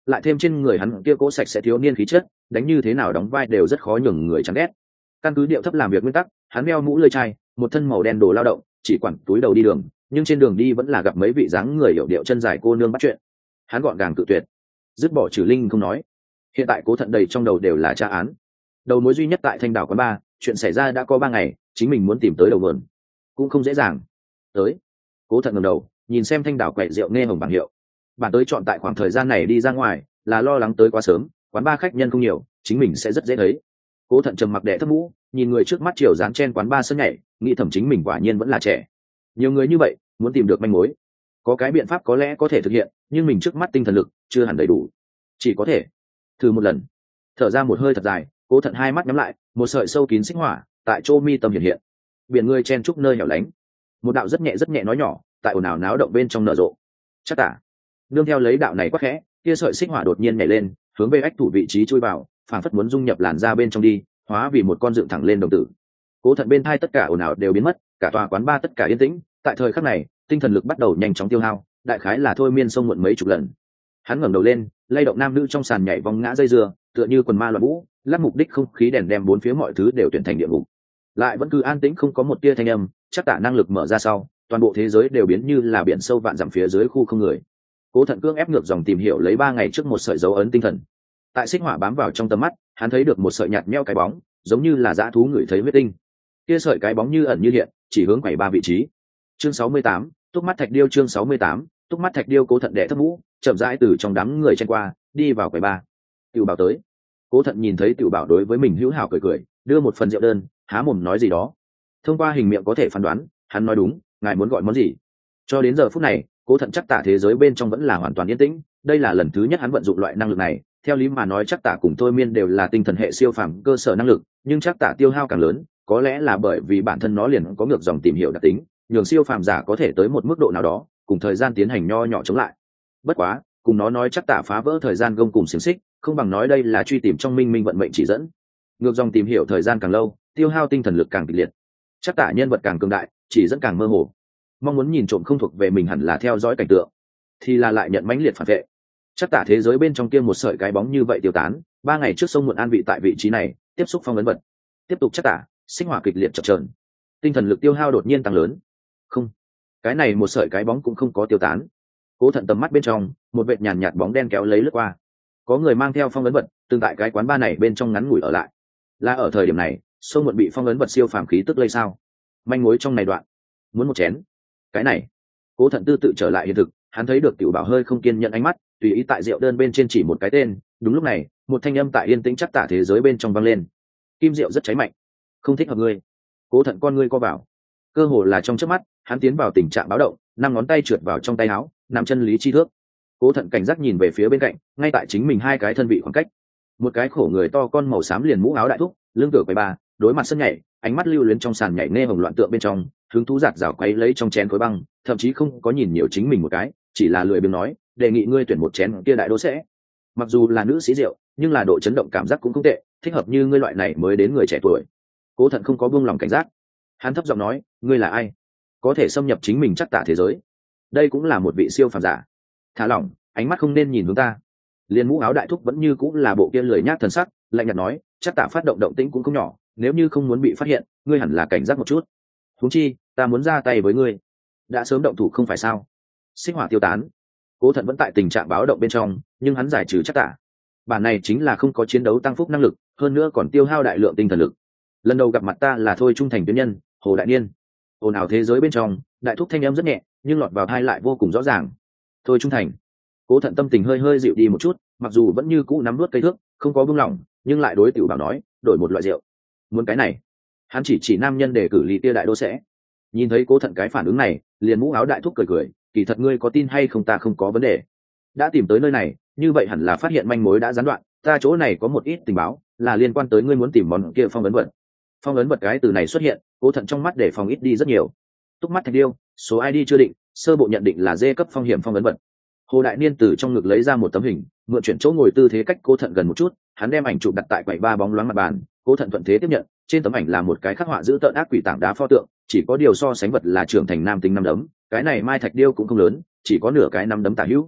lại thêm trên người hắn kia cỗ sạch sẽ thiếu niên khí chất, đánh như thế nào đóng vai đều rất khó nhường người chán ghét. Căn cứ điệu thấp làm việc nguyên tắc, hắn đeo mũ lưỡi chai, một thân màu đen đồ lao động, chỉ quản túi đầu đi đường, nhưng trên đường đi vẫn là gặp mấy vị dáng người hiểu điệu chân dài cô nương bắt chuyện. Hắn gọn gàng cự tuyệt, dứt bỏ trừ linh không nói. Hiện tại Cố Thận đầy trong đầu đều là tra án. Đầu mối duy nhất tại Thanh Đảo quán ba, chuyện xảy ra đã có ba ngày, chính mình muốn tìm tới đầu nguồn cũng không dễ dàng. Tới. Cố Thận ngẩng đầu, nhìn xem Thanh Đảo quậy rượu nghe hồng bảng hiệu. Bản tới chọn tại khoảng thời gian này đi ra ngoài, là lo lắng tới quá sớm, quán ba khách nhân không nhiều, chính mình sẽ rất dễ thấy. Cố Thận trầm mặc đẻ thấp mũ, nhìn người trước mắt chiều dán trên quán ba sân nhảy, nghĩ thầm chính mình quả nhiên vẫn là trẻ. Nhiều người như vậy, muốn tìm được manh mối, có cái biện pháp có lẽ có thể thực hiện, nhưng mình trước mắt tinh thần lực chưa hẳn đầy đủ, chỉ có thể thử một lần. Thở ra một hơi thật dài, Cố Thận hai mắt nhắm lại, một sợi sâu kín xích hỏa tại chỗ mi tâm hiện hiện. Biển người chen trúc nơi hẻo lánh, một đạo rất nhẹ rất nhẹ nói nhỏ tại ồn ào náo động bên trong nở rộ. Chắc tả. Nương theo lấy đạo này quắc khẽ, kia sợi xích hỏa đột nhiên nhảy lên, hướng về ách thủ vị trí chui vào, phảng phất muốn dung nhập làn da bên trong đi, hóa vì một con dựng thẳng lên đồng tử. Cố Thận bên thai tất cả ồn ào đều biến mất, cả tòa quán ba tất cả yên tĩnh. Tại thời khắc này, tinh thần lực bắt đầu nhanh chóng tiêu hao, đại khái là thôi miên sông muộn mấy chục lần. Hắn ngẩng đầu lên, lay động nam nữ trong sàn nhảy vòng ngã dây dưa, tựa như quần ma loạn vũ, lắp mục đích không khí đèn đem bốn phía mọi thứ đều tuyển thành địa ngục. Lại vẫn cứ an tĩnh không có một tia thanh âm, chắc tả năng lực mở ra sau, toàn bộ thế giới đều biến như là biển sâu vạn dặm phía dưới khu không người. Cố Thận cương ép ngược dòng tìm hiểu lấy ba ngày trước một sợi dấu ấn tinh thần. Tại xích hỏa bám vào trong tầm mắt, hắn thấy được một sợi nhạt nhẽo cái bóng, giống như là dã thú ngửi thấy huyết tinh. Kia sợi cái bóng như ẩn như hiện, chỉ hướng quầy ba vị trí. Chương sáu mươi tám, Túc mắt thạch điêu. Chương sáu mươi tám, Túc mắt thạch điêu. Cố Thận đẻ thấp mũ, chậm rãi từ trong đám người chen qua, đi vào quầy ba. Tiểu Bảo tới. Cố Thận nhìn thấy Tiểu Bảo đối với mình hữu hảo cười cười, đưa một phần rượu đơn, há mồm nói gì đó. Thông qua hình miệng có thể phán đoán, hắn nói đúng, ngài muốn gọi món gì. Cho đến giờ phút này, Cố Thận chắc tả thế giới bên trong vẫn là hoàn toàn yên tĩnh, đây là lần thứ nhất hắn vận dụng loại năng lực này. Theo lý mà nói chắc tả cùng thôi miên đều là tinh thần hệ siêu phàm cơ sở năng lực, nhưng chắc tả tiêu hao càng lớn, có lẽ là bởi vì bản thân nó liền có ngược dòng tìm hiểu đặc tính, nhường siêu phàm giả có thể tới một mức độ nào đó, cùng thời gian tiến hành nho nhỏ chống lại. Bất quá, cùng nó nói chắc tả phá vỡ thời gian gông cùng xiềng xích, không bằng nói đây là truy tìm trong minh minh vận mệnh chỉ dẫn. Ngược dòng tìm hiểu thời gian càng lâu, tiêu hao tinh thần lực càng kịch liệt, chắc tả nhân vật càng cường đại, chỉ dẫn càng mơ hồ. Mong muốn nhìn trộm không thuộc về mình hẳn là theo dõi cảnh tượng, thì là lại nhận mãnh liệt phản vệ. Chắc tả thế giới bên trong kia một sợi cái bóng như vậy tiêu tán, ba ngày trước sông muộn an vị tại vị trí này, tiếp xúc phong ấn vật, tiếp tục chắc tả, sinh hỏa kịch liệt chập chờn, tinh thần lực tiêu hao đột nhiên tăng lớn. Không, cái này một sợi cái bóng cũng không có tiêu tán. Cố Thận tầm mắt bên trong, một vệt nhàn nhạt bóng đen kéo lấy lướt qua. Có người mang theo phong ấn vật, từng tại cái quán ba này bên trong ngắn ngủi ở lại. Là ở thời điểm này, sông muộn bị phong ấn vật siêu phàm khí tức lây sao? Manh mối trong này đoạn, muốn một chén. Cái này, Cố Thận tư tự trở lại hiện thực, hắn thấy được Tiểu Bảo hơi không kiên nhẫn ánh mắt, tùy ý tại rượu đơn bên trên chỉ một cái tên. Đúng lúc này, một thanh âm tại yên tĩnh chắc tả thế giới bên trong vang lên. Kim rượu rất cháy mạnh, không thích hợp ngươi. Cố Thận con ngươi co vào, cơ hồ là trong chớp mắt, hắn tiến vào tình trạng báo động, năm ngón tay trượt vào trong tay áo, nằm chân lý chi thước. Cố Thận cảnh giác nhìn về phía bên cạnh, ngay tại chính mình hai cái thân vị khoảng cách, một cái khổ người to con màu xám liền mũ áo đại thúc, lưng tựa quầy ba, đối mặt sân nhảy, ánh mắt lưu luyến trong sàn nhảy nghe hồng loạn tượng bên trong, hứng thú giạt rào quấy lấy trong chén khối băng, thậm chí không có nhìn nhiều chính mình một cái, chỉ là lười biếng nói, đề nghị ngươi tuyển một chén kia đại đô sẽ. Mặc dù là nữ sĩ rượu, nhưng là độ chấn động cảm giác cũng không tệ, thích hợp như ngươi loại này mới đến người trẻ tuổi. Cố Thận không có buông lòng cảnh giác, hắn thấp giọng nói, ngươi là ai, có thể xâm nhập chính mình chắc tả thế giới? Đây cũng là một vị siêu phàm giả. Thả lỏng, ánh mắt không nên nhìn hướng ta. Liên mũ áo đại thúc vẫn như cũng là bộ kia lười nhác thần sắc, lạnh nhạt nói, chắc tả phát động động tĩnh cũng không nhỏ, nếu như không muốn bị phát hiện, ngươi hẳn là cảnh giác một chút. Huống chi, ta muốn ra tay với ngươi, đã sớm động thủ không phải sao? Sinh hỏa tiêu tán. Cố Thận vẫn tại tình trạng báo động bên trong, nhưng hắn giải trừ chắc tả. Bản này chính là không có chiến đấu tăng phúc năng lực, hơn nữa còn tiêu hao đại lượng tinh thần lực. Lần đầu gặp mặt ta là thôi trung thành tuyến nhân, Hồ Đại Niên. Ồn ào thế giới bên trong, đại thúc thanh âm rất nhẹ, nhưng lọt vào tai lại vô cùng rõ ràng. Thôi trung thành. Cố Thận tâm tình hơi hơi dịu đi một chút, mặc dù vẫn như cũ nắm nuốt cây thước, không có buông lỏng, nhưng lại đối Tiểu Bảo nói, đổi một loại rượu. Muốn cái này? Hắn chỉ chỉ nam nhân để cử ly tia đại đô sẽ. Nhìn thấy Cố Thận cái phản ứng này, liền mũ áo đại thúc cười cười, kỳ thật ngươi có tin hay không ta không có vấn đề. Đã tìm tới nơi này, như vậy hẳn là phát hiện manh mối đã gián đoạn, ta chỗ này có một ít tình báo, là liên quan tới ngươi muốn tìm món kia phong ấn vật. Phong ấn vật cái từ này xuất hiện, Cố Thận trong mắt để phòng ít đi rất nhiều. Túc mắt thạch điêu, số i đê chưa định, sơ bộ nhận định là D cấp phong hiểm phong ấn vật. Hồ Đại Niên từ trong ngực lấy ra một tấm hình, mượn chuyển chỗ ngồi tư thế cách Cố Thận gần một chút, hắn đem ảnh chụp đặt tại quầy ba bóng loáng mặt bàn, Cố Thận thuận thế tiếp nhận, trên tấm ảnh là một cái khắc họa giữ tợn ác quỷ tảng đá pho tượng, chỉ có điều so sánh vật là trưởng thành nam tính năm đấm, cái này mai thạch điêu cũng không lớn, chỉ có nửa cái năm đấm tả hữu.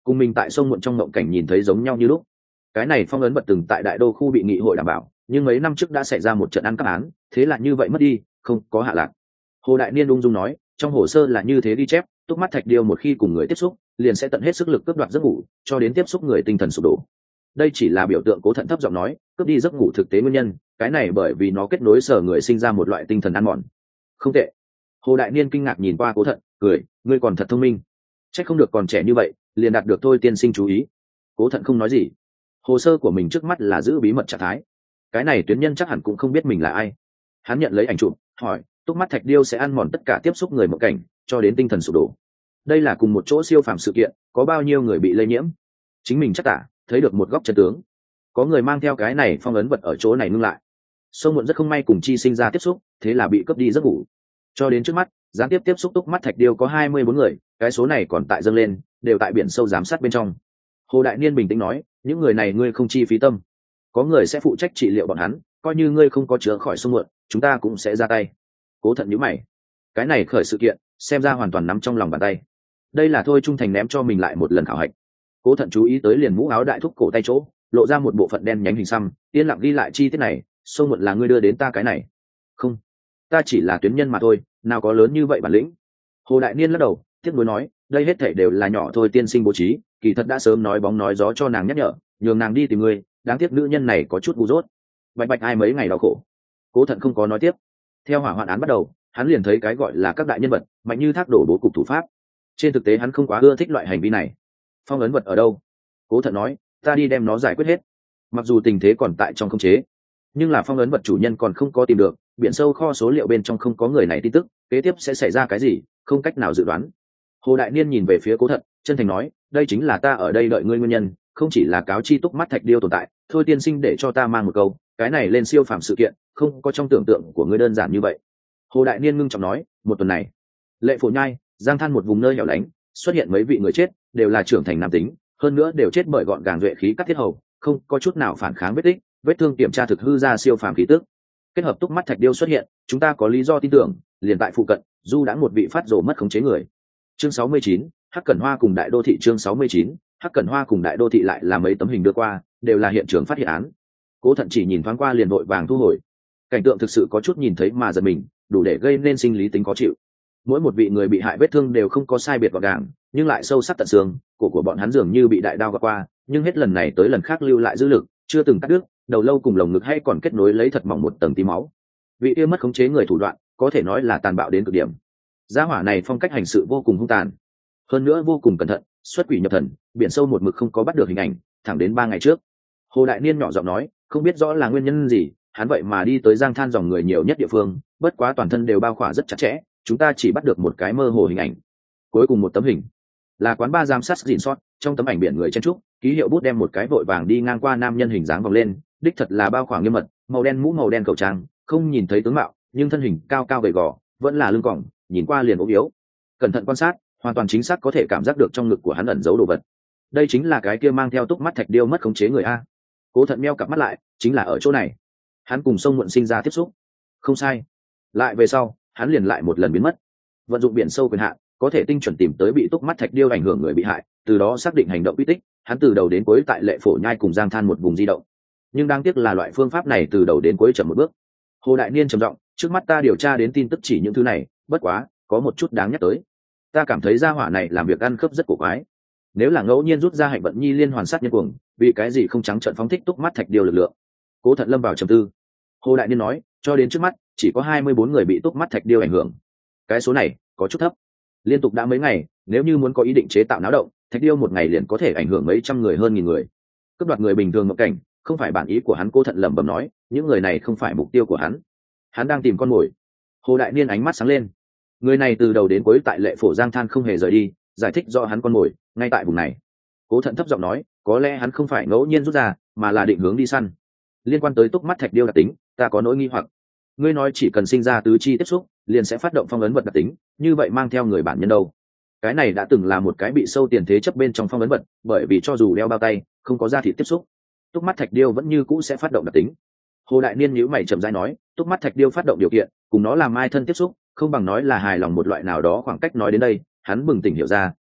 cùng mình tại sông muộn trong ngộng cảnh nhìn thấy giống nhau như lúc. Cái này phong ấn vật từng tại đại đô khu bị nghị hội đảm bảo, nhưng mấy năm trước đã xảy ra một trận ăn cắp án, thế là như vậy mất đi, không có hạ lạc. Hồ Đại Niên ung dung nói, trong hồ sơ là như thế ghi chép, túc mắt thạch điêu một khi cùng người tiếp xúc, liền sẽ tận hết sức lực cướp đoạt giấc ngủ, cho đến tiếp xúc người tinh thần sụp đổ. Đây chỉ là biểu tượng. Cố Thận thấp giọng nói, cướp đi giấc ngủ thực tế nguyên nhân, cái này bởi vì nó kết nối sở người sinh ra một loại tinh thần ăn mòn. Không tệ. Hồ Đại Niên kinh ngạc nhìn qua Cố Thận, cười, ngươi còn thật thông minh. Chắc không được còn trẻ như vậy, liền đạt được thôi tiên sinh chú ý. Cố Thận không nói gì. Hồ sơ của mình trước mắt là giữ bí mật trạng thái. Cái này tuyến nhân chắc hẳn cũng không biết mình là ai. Hắn nhận lấy ảnh chụp, hỏi, túc mắt thạch điêu sẽ ăn mòn tất cả tiếp xúc người mộng cảnh, cho đến tinh thần sụp đổ. Đây là cùng một chỗ siêu phàm sự kiện, có bao nhiêu người bị lây nhiễm? Chính mình chắc tả, thấy được một góc chân tướng. Có người mang theo cái này phong ấn vật ở chỗ này ngưng lại. Sông muộn rất không may cùng chi sinh ra tiếp xúc, thế là bị cướp đi giấc ngủ. Cho đến trước mắt, gián tiếp tiếp xúc túc mắt thạch điêu có hai mươi bốn người, cái số này còn tại dâng lên, đều tại biển sâu giám sát bên trong. Hồ Đại Niên bình tĩnh nói, những người này ngươi không chi phí tâm, có người sẽ phụ trách trị liệu bọn hắn, coi như ngươi không có chữa khỏi sông muộn, chúng ta cũng sẽ ra tay. Cố Thận nhíu mày, cái này khởi sự kiện xem ra hoàn toàn nắm trong lòng bàn tay. Đây là thôi trung thành ném cho mình lại một lần khảo hạch. Cố Thận chú ý tới liền mũ áo đại thúc cổ tay chỗ lộ ra một bộ phận đen nhánh hình xăm, yên lặng ghi lại chi tiết này. Sông muộn là ngươi đưa đến ta cái này? Không, ta chỉ là tuyến nhân mà thôi, nào có lớn như vậy bản lĩnh. Hồ Đại Niên lắc đầu, tiếc nuối nói, đây hết thảy đều là nhỏ thôi tiên sinh bố trí, kỳ thật đã sớm nói bóng nói gió cho nàng nhắc nhở, nhường nàng đi tìm ngươi, đáng tiếc nữ nhân này có chút ngu dốt. Bạch bạch ai mấy ngày đau khổ. Cố Thận không có nói tiếp. Theo hỏa hoạn án bắt đầu, hắn liền thấy cái gọi là các đại nhân vật mạnh như thác đổ bố cục thủ pháp. Trên thực tế hắn không quá ưa thích loại hành vi này. Phong ấn vật ở đâu? Cố Thận nói, ta đi đem nó giải quyết hết. Mặc dù tình thế còn tại trong khống chế, nhưng là phong ấn vật chủ nhân còn không có tìm được, biển sâu kho số liệu bên trong không có người này tin tức, kế tiếp sẽ xảy ra cái gì, không cách nào dự đoán. Hồ Đại Niên nhìn về phía Cố Thận, chân thành nói, đây chính là ta ở đây đợi ngươi nguyên nhân, không chỉ là cáo chi túc mắt thạch điêu tồn tại, thôi tiên sinh để cho ta mang một câu, cái này lên siêu phàm sự kiện, không có trong tưởng tượng của ngươi đơn giản như vậy. Hồ Đại Niên ngưng trọng nói, một tuần này, Lệ Phổ Nhai, Giang Than một vùng nơi hẻo lánh, xuất hiện mấy vị người chết, đều là trưởng thành nam tính, hơn nữa đều chết bởi gọn gàng duệ khí cắt thiết hầu, không có chút nào phản kháng vết tích, vết thương kiểm tra thực hư ra siêu phàm khí tức. Kết hợp túc mắt thạch điêu xuất hiện, chúng ta có lý do tin tưởng, liền tại phụ cận, du đã một vị phát rồ mất khống chế người. Chương sáu mươi chín, Hắc Cẩn Hoa cùng Đại Đô thị. Chương sáu mươi chín, Hắc Cẩn Hoa cùng Đại Đô thị lại là mấy tấm hình đưa qua, đều là hiện trường phát hiện án. Cố Thận chỉ nhìn thoáng qua liền vội vàng thu hồi. Cảnh tượng thực sự có chút nhìn thấy mà giật mình, đủ để gây nên sinh lý tính khó chịu. Mỗi một vị người bị hại vết thương đều không có sai biệt gọn gàng, nhưng lại sâu sắc tận xương, cổ của bọn hắn dường như bị đại đao gọt qua, nhưng hết lần này tới lần khác lưu lại dư lực, chưa từng cắt đứt, đầu lâu cùng lồng ngực hay còn kết nối lấy thật mỏng một tầng tí máu. Vị kia mất khống chế người thủ đoạn, có thể nói là tàn bạo đến cực điểm. Gia hỏa này phong cách hành sự vô cùng hung tàn, hơn nữa vô cùng cẩn thận, xuất quỷ nhập thần, biển sâu một mực không có bắt được hình ảnh, thẳng đến ba ngày trước. Hồ Đại Niên nhỏ giọng nói, không biết rõ là nguyên nhân gì, hắn vậy mà đi tới Giang Than dòng người nhiều nhất địa phương, bất quá toàn thân đều bao khỏa rất chặt chẽ, chúng ta chỉ bắt được một cái mơ hồ hình ảnh. Cuối cùng một tấm hình là quán ba giám sát gìn sót, trong tấm ảnh biển người chen trúc, ký hiệu bút đem một cái vội vàng đi ngang qua nam nhân hình dáng vòng lên, đích thật là bao khỏa nghiêm mật, màu đen mũ màu đen khẩu trang, không nhìn thấy tướng mạo, nhưng thân hình cao cao gầy gò, vẫn là lưng còng, nhìn qua liền ốm yếu. Cẩn thận quan sát, hoàn toàn chính xác có thể cảm giác được trong ngực của hắn ẩn giấu đồ vật. Đây chính là cái kia mang theo túc mắt thạch điêu mất khống chế người a. Cố Thận meo cặp mắt lại, chính là ở chỗ này. Hắn cùng sông muộn sinh ra tiếp xúc. Không sai. Lại về sau, hắn liền lại một lần biến mất. Vận dụng biển sâu quyền hạn, có thể tinh chuẩn tìm tới bị túc mắt thạch điêu ảnh hưởng người bị hại, từ đó xác định hành động uy tích. Hắn từ đầu đến cuối tại Lệ Phổ Nhai cùng Giang Than một vùng di động. Nhưng đáng tiếc là loại phương pháp này từ đầu đến cuối chậm một bước. Hồ Đại Niên trầm giọng, trước mắt ta điều tra đến tin tức chỉ những thứ này, bất quá có một chút đáng nhắc tới. Ta cảm thấy gia hỏa này làm việc ăn khớp rất cổ quái. Nếu là ngẫu nhiên rút ra hạnh vận nhi liên hoàn sát nhân cuồng, vì cái gì không trắng trợn phóng thích túc mắt thạch điêu lực lượng? Cố Thận lâm vào trầm tư. Hồ Đại Niên nói, cho đến trước mắt chỉ có hai mươi bốn người bị túc mắt thạch điêu ảnh hưởng. Cái số này có chút thấp. Liên tục đã mấy ngày, nếu như muốn có ý định chế tạo náo động, thạch điêu một ngày liền có thể ảnh hưởng mấy trăm người hơn nghìn người. Cướp đoạt người bình thường ngộ cảnh, không phải bản ý của hắn. Cố Thận lẩm bẩm nói, những người này không phải mục tiêu của hắn. Hắn đang tìm con mồi. Hồ Đại Niên ánh mắt sáng lên. Người này từ đầu đến cuối tại Lệ Phổ Giang Than không hề rời đi, giải thích do hắn con mồi ngay tại vùng này. Cố Thận thấp giọng nói, có lẽ hắn không phải ngẫu nhiên rút ra, mà là định hướng đi săn. Liên quan tới túc mắt thạch điêu đặc tính, ta có nỗi nghi hoặc. Ngươi nói chỉ cần sinh ra tứ chi tiếp xúc, liền sẽ phát động phong ấn vật đặc tính, như vậy mang theo người bản nhân đâu? Cái này đã từng là một cái bị sâu tiền thế chấp bên trong phong ấn vật, bởi vì cho dù đeo bao tay, không có da thịt tiếp xúc, túc mắt thạch điêu vẫn như cũ sẽ phát động đặc tính. Hồ Đại Niên nhíu mày chậm rãi nói, túc mắt thạch điêu phát động điều kiện, cùng nó làm ai thân tiếp xúc, không bằng nói là hài lòng một loại nào đó khoảng cách. Nói đến đây, hắn bừng tỉnh hiểu ra,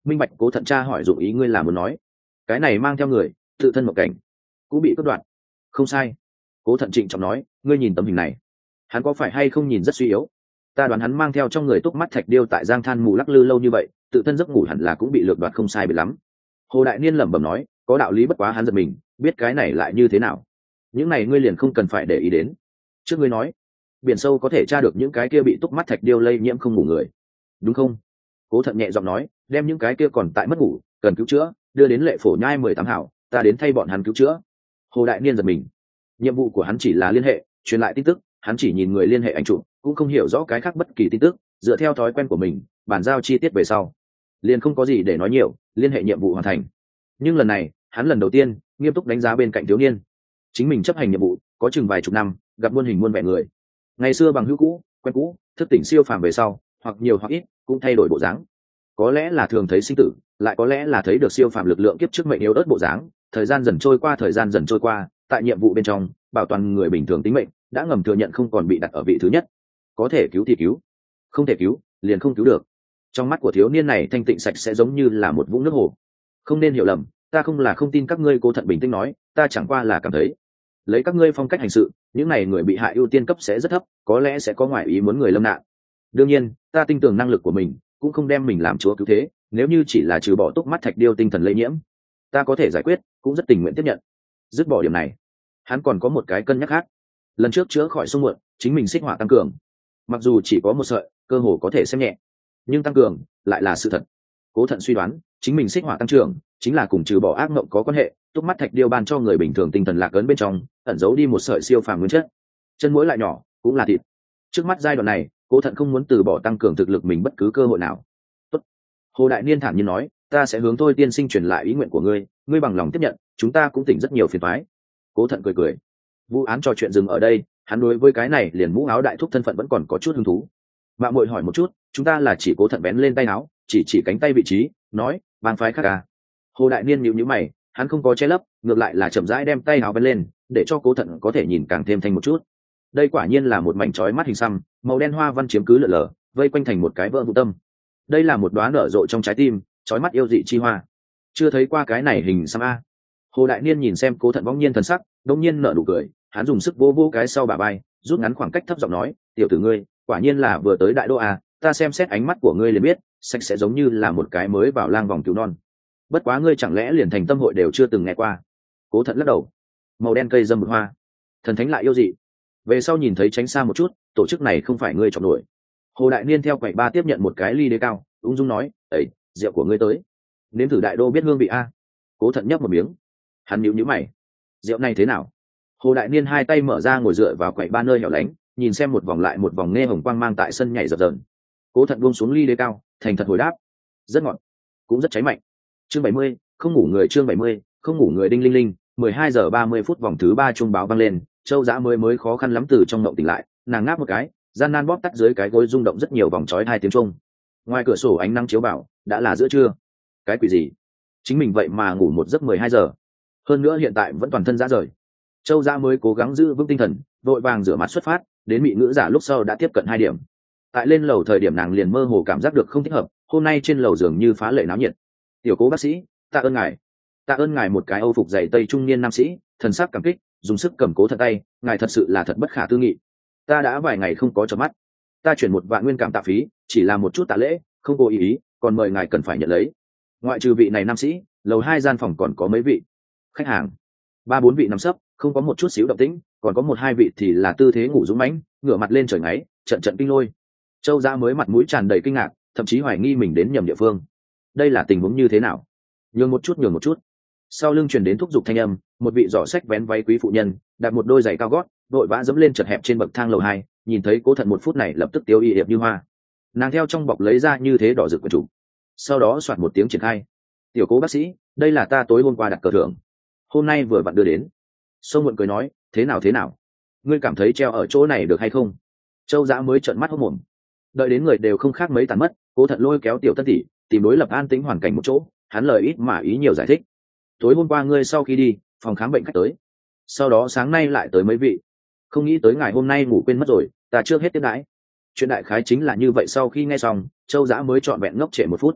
minh bạch cố thận tra hỏi dụng ý ngươi là muốn nói cái này mang theo người tự thân mộng cảnh cũng bị cướp đoạt. Không sai. Cố thận trịnh trọng nói, ngươi nhìn tấm hình này, hắn có phải hay không nhìn rất suy yếu? Ta đoán hắn mang theo trong người túc mắt thạch điêu tại giang than mù lắc lư lâu như vậy, tự thân giấc ngủ hẳn là cũng bị lược đoạt không sai biệt lắm. Hồ Đại Niên lẩm bẩm nói, có đạo lý, bất quá hắn giật mình, biết cái này lại như thế nào. Những này ngươi liền không cần phải để ý đến. Trước ngươi nói, biển sâu có thể tra được những cái kia bị túc mắt thạch điêu lây nhiễm không ngủ người, đúng không? Cố thận nhẹ giọng nói, đem những cái kia còn tại mất ngủ, cần cứu chữa, đưa đến lệ phổ nhai mười tám hảo, ta đến thay bọn hắn cứu chữa. Hồ Đại Niên giật mình, nhiệm vụ của hắn chỉ là liên hệ, truyền lại tin tức, hắn chỉ nhìn người liên hệ ảnh chụp, cũng không hiểu rõ cái khác bất kỳ tin tức, dựa theo thói quen của mình, bàn giao chi tiết về sau, liền không có gì để nói nhiều, liên hệ nhiệm vụ hoàn thành. Nhưng lần này, hắn lần đầu tiên nghiêm túc đánh giá bên cạnh thiếu niên. Chính mình chấp hành nhiệm vụ có chừng vài chục năm, gặp muôn hình muôn vẻ người. Ngày xưa bằng hữu cũ, quen cũ, thức tỉnh siêu phàm về sau, hoặc nhiều hoặc ít cũng thay đổi bộ dáng. Có lẽ là thường thấy sinh tử, lại có lẽ là thấy được siêu phàm lực lượng kiếp trước mệnh yếu ớt bộ dáng. Thời gian dần trôi qua, thời gian dần trôi qua, tại nhiệm vụ bên trong, bảo toàn người bình thường tính mệnh, đã ngầm thừa nhận không còn bị đặt ở vị thứ nhất. Có thể cứu thì cứu, không thể cứu liền không cứu được. Trong mắt của thiếu niên này thanh tịnh sạch sẽ giống như là một vũng nước hồ. Không nên hiểu lầm, ta không là không tin các ngươi. Cố thận bình tĩnh nói, ta chẳng qua là cảm thấy lấy các ngươi phong cách hành sự, những này người bị hại ưu tiên cấp sẽ rất thấp, có lẽ sẽ có ngoại ý muốn người lâm nạn. Đương nhiên, ta tin tưởng năng lực của mình, cũng không đem mình làm chúa cứu thế. Nếu như chỉ là trừ bỏ túc mắt thạch điêu tinh thần lây nhiễm, ta có thể giải quyết, cũng rất tình nguyện tiếp nhận. Dứt bỏ điểm này, hắn còn có một cái cân nhắc khác. Lần trước chữa khỏi sung muộn, chính mình xích hỏa tăng cường, mặc dù chỉ có một sợi, cơ hồ có thể xem nhẹ, nhưng tăng cường lại là sự thật. Cố thận suy đoán, chính mình xích hỏa tăng trưởng chính là cùng trừ bỏ ác mộng có quan hệ. Túc mắt thạch điêu ban cho người bình thường tinh thần lạc ấn bên trong ẩn giấu đi một sợi siêu phàm nguyên chất. Chân mũi lại nhỏ, cũng là thịt. Trước mắt giai đoạn này, Cố thận không muốn từ bỏ tăng cường thực lực mình bất cứ cơ hội nào. Tốt. Hồ Đại Niên thản nhiên nói, ta sẽ hướng Thôi tiên sinh truyền lại ý nguyện của ngươi, ngươi bằng lòng tiếp nhận, chúng ta cũng tỉnh rất nhiều phiền toái. Cố thận cười cười. Vụ án trò chuyện dừng ở đây, hắn đối với cái này liền mũ áo đại thúc thân phận vẫn còn có chút hứng thú. Mạng muội hỏi một chút, chúng ta là chỉ Cố thận bén lên tay áo, chỉ chỉ cánh tay vị trí, nói, bang phái khác à? Hồ Đại Niên nhíu nhíu mày, hắn không có che lấp, ngược lại là chậm rãi đem tay áo bén lên, để cho Cố thận có thể nhìn càng thêm thanh một chút. Đây quả nhiên là một mảnh chói mắt hình xăm, màu đen hoa văn chiếm cứ lở lở, vây quanh thành một cái vỡ vụ tâm. Đây là một đóa nở rộ trong trái tim, chói mắt yêu dị chi hoa. Chưa thấy qua cái này hình xăm a. Hồ Đại Niên nhìn xem Cố thận bỗng nhiên thần sắc, đột nhiên nở nụ cười, hắn dùng sức vô vô cái sau bả vai, rút ngắn khoảng cách thấp giọng nói, tiểu tử ngươi, quả nhiên là vừa tới đại đô a, ta xem xét ánh mắt của ngươi liền biết, sạch sẽ giống như là một cái mới vào lang vòng cứu non. Bất quá ngươi chẳng lẽ liền thành tâm hội đều chưa từng nghe qua? Cố thận lắc đầu. Màu đen cây dâm một hoa, thần thánh lại yêu dị. Về sau nhìn thấy tránh xa một chút, tổ chức này không phải ngươi chọn nổi. Hồ Đại Niên theo quầy ba tiếp nhận một cái ly đế cao, ung dung nói, ấy, rượu của ngươi tới. Nếm thử đại đô biết hương vị a. Cố thận nhấp một miếng, hắn nhíu nhíu mày, rượu này thế nào? Hồ Đại Niên hai tay mở ra ngồi dựa vào quầy ba nơi hẻo lánh, nhìn xem một vòng lại một vòng nghe hồng quang mang tại sân nhảy dập dờn. Cố thận buông xuống ly đế cao, thành thật hồi đáp, rất ngọt, cũng rất cháy mạnh. Chương bảy mươi, không ngủ người. Chương bảy mươi, không ngủ người. Đinh linh linh, mười hai giờ ba mươi phút, vòng thứ ba chuông báo vang lên. Châu Dã mới mới khó khăn lắm từ trong mộng tỉnh lại, nàng ngáp một cái, gian nan bóp tắt dưới cái gối rung động rất nhiều vòng chói hai tiếng chuông. Ngoài cửa sổ ánh nắng chiếu vào, đã là giữa trưa. Cái quỷ gì? Chính mình vậy mà ngủ một giấc mười hai giờ, hơn nữa hiện tại vẫn toàn thân rã rời. Châu Dã mới cố gắng giữ vững tinh thần, vội vàng rửa mặt xuất phát, đến Mị Ngữ Giả lúc sau đã tiếp cận hai điểm. Tại lên lầu thời điểm nàng liền mơ hồ cảm giác được không thích hợp, hôm nay trên lầu dường như phá lệ náo nhiệt. Tiểu Cố bác sĩ, tạ ơn ngài. Tạ ơn ngài. Một cái âu phục dày tây trung niên nam sĩ, thần sắc cảm kích, dùng sức cầm Cố thận tay, ngài thật sự là thật bất khả tư nghị. Ta đã vài ngày không có chợp mắt, ta chuyển một vạn nguyên cảm tạ phí, chỉ là một chút tạ lễ, không cố ý ý, còn mời ngài cần phải nhận lấy. Ngoại trừ vị này nam sĩ, lầu hai gian phòng còn có mấy vị khách hàng, ba bốn vị nằm sấp, không có một chút xíu động tĩnh, còn có một hai vị thì là tư thế ngủ dũng mãnh, ngửa mặt lên trời ngáy, trận trận kinh lôi. Châu Dã mới mặt mũi tràn đầy kinh ngạc, thậm chí hoài nghi mình đến nhầm địa phương. Đây là tình huống như thế nào? Nhường một chút, nhường một chút. Sau lưng truyền đến thúc giục thanh âm, một vị giỏ sách vén váy quý phụ nhân, đặt một đôi giày cao gót, đội vã dẫm lên chật hẹp trên bậc thang lầu hai, nhìn thấy Cố thận một phút này lập tức tiêu y hiệp như hoa. Nàng theo trong bọc lấy ra như thế đỏ rực của chủ, sau đó soạt một tiếng triển khai. Tiểu Cố bác sĩ, đây là ta tối hôm qua đặt cờ thưởng, hôm nay vừa vặn đưa đến. Sông Muộn cười nói, thế nào thế nào, ngươi cảm thấy treo ở chỗ này được hay không? Châu Dã mới trợn mắt hốt mồm. Đợi đến người đều không khác mấy tàn mất, Cố thận lôi kéo tiểu tân tỷ tìm đối lập an tĩnh hoàn cảnh một chỗ, hắn lời ít mà ý nhiều giải thích. Tối hôm qua ngươi sau khi đi, phòng khám bệnh khách tới, sau đó sáng nay lại tới mấy vị, không nghĩ tới ngài hôm nay ngủ quên mất rồi, ta trước hết tiếp đãi. Chuyện đại khái chính là như vậy. Sau khi nghe xong, Châu Dã mới trọn vẹn ngốc trệ một phút.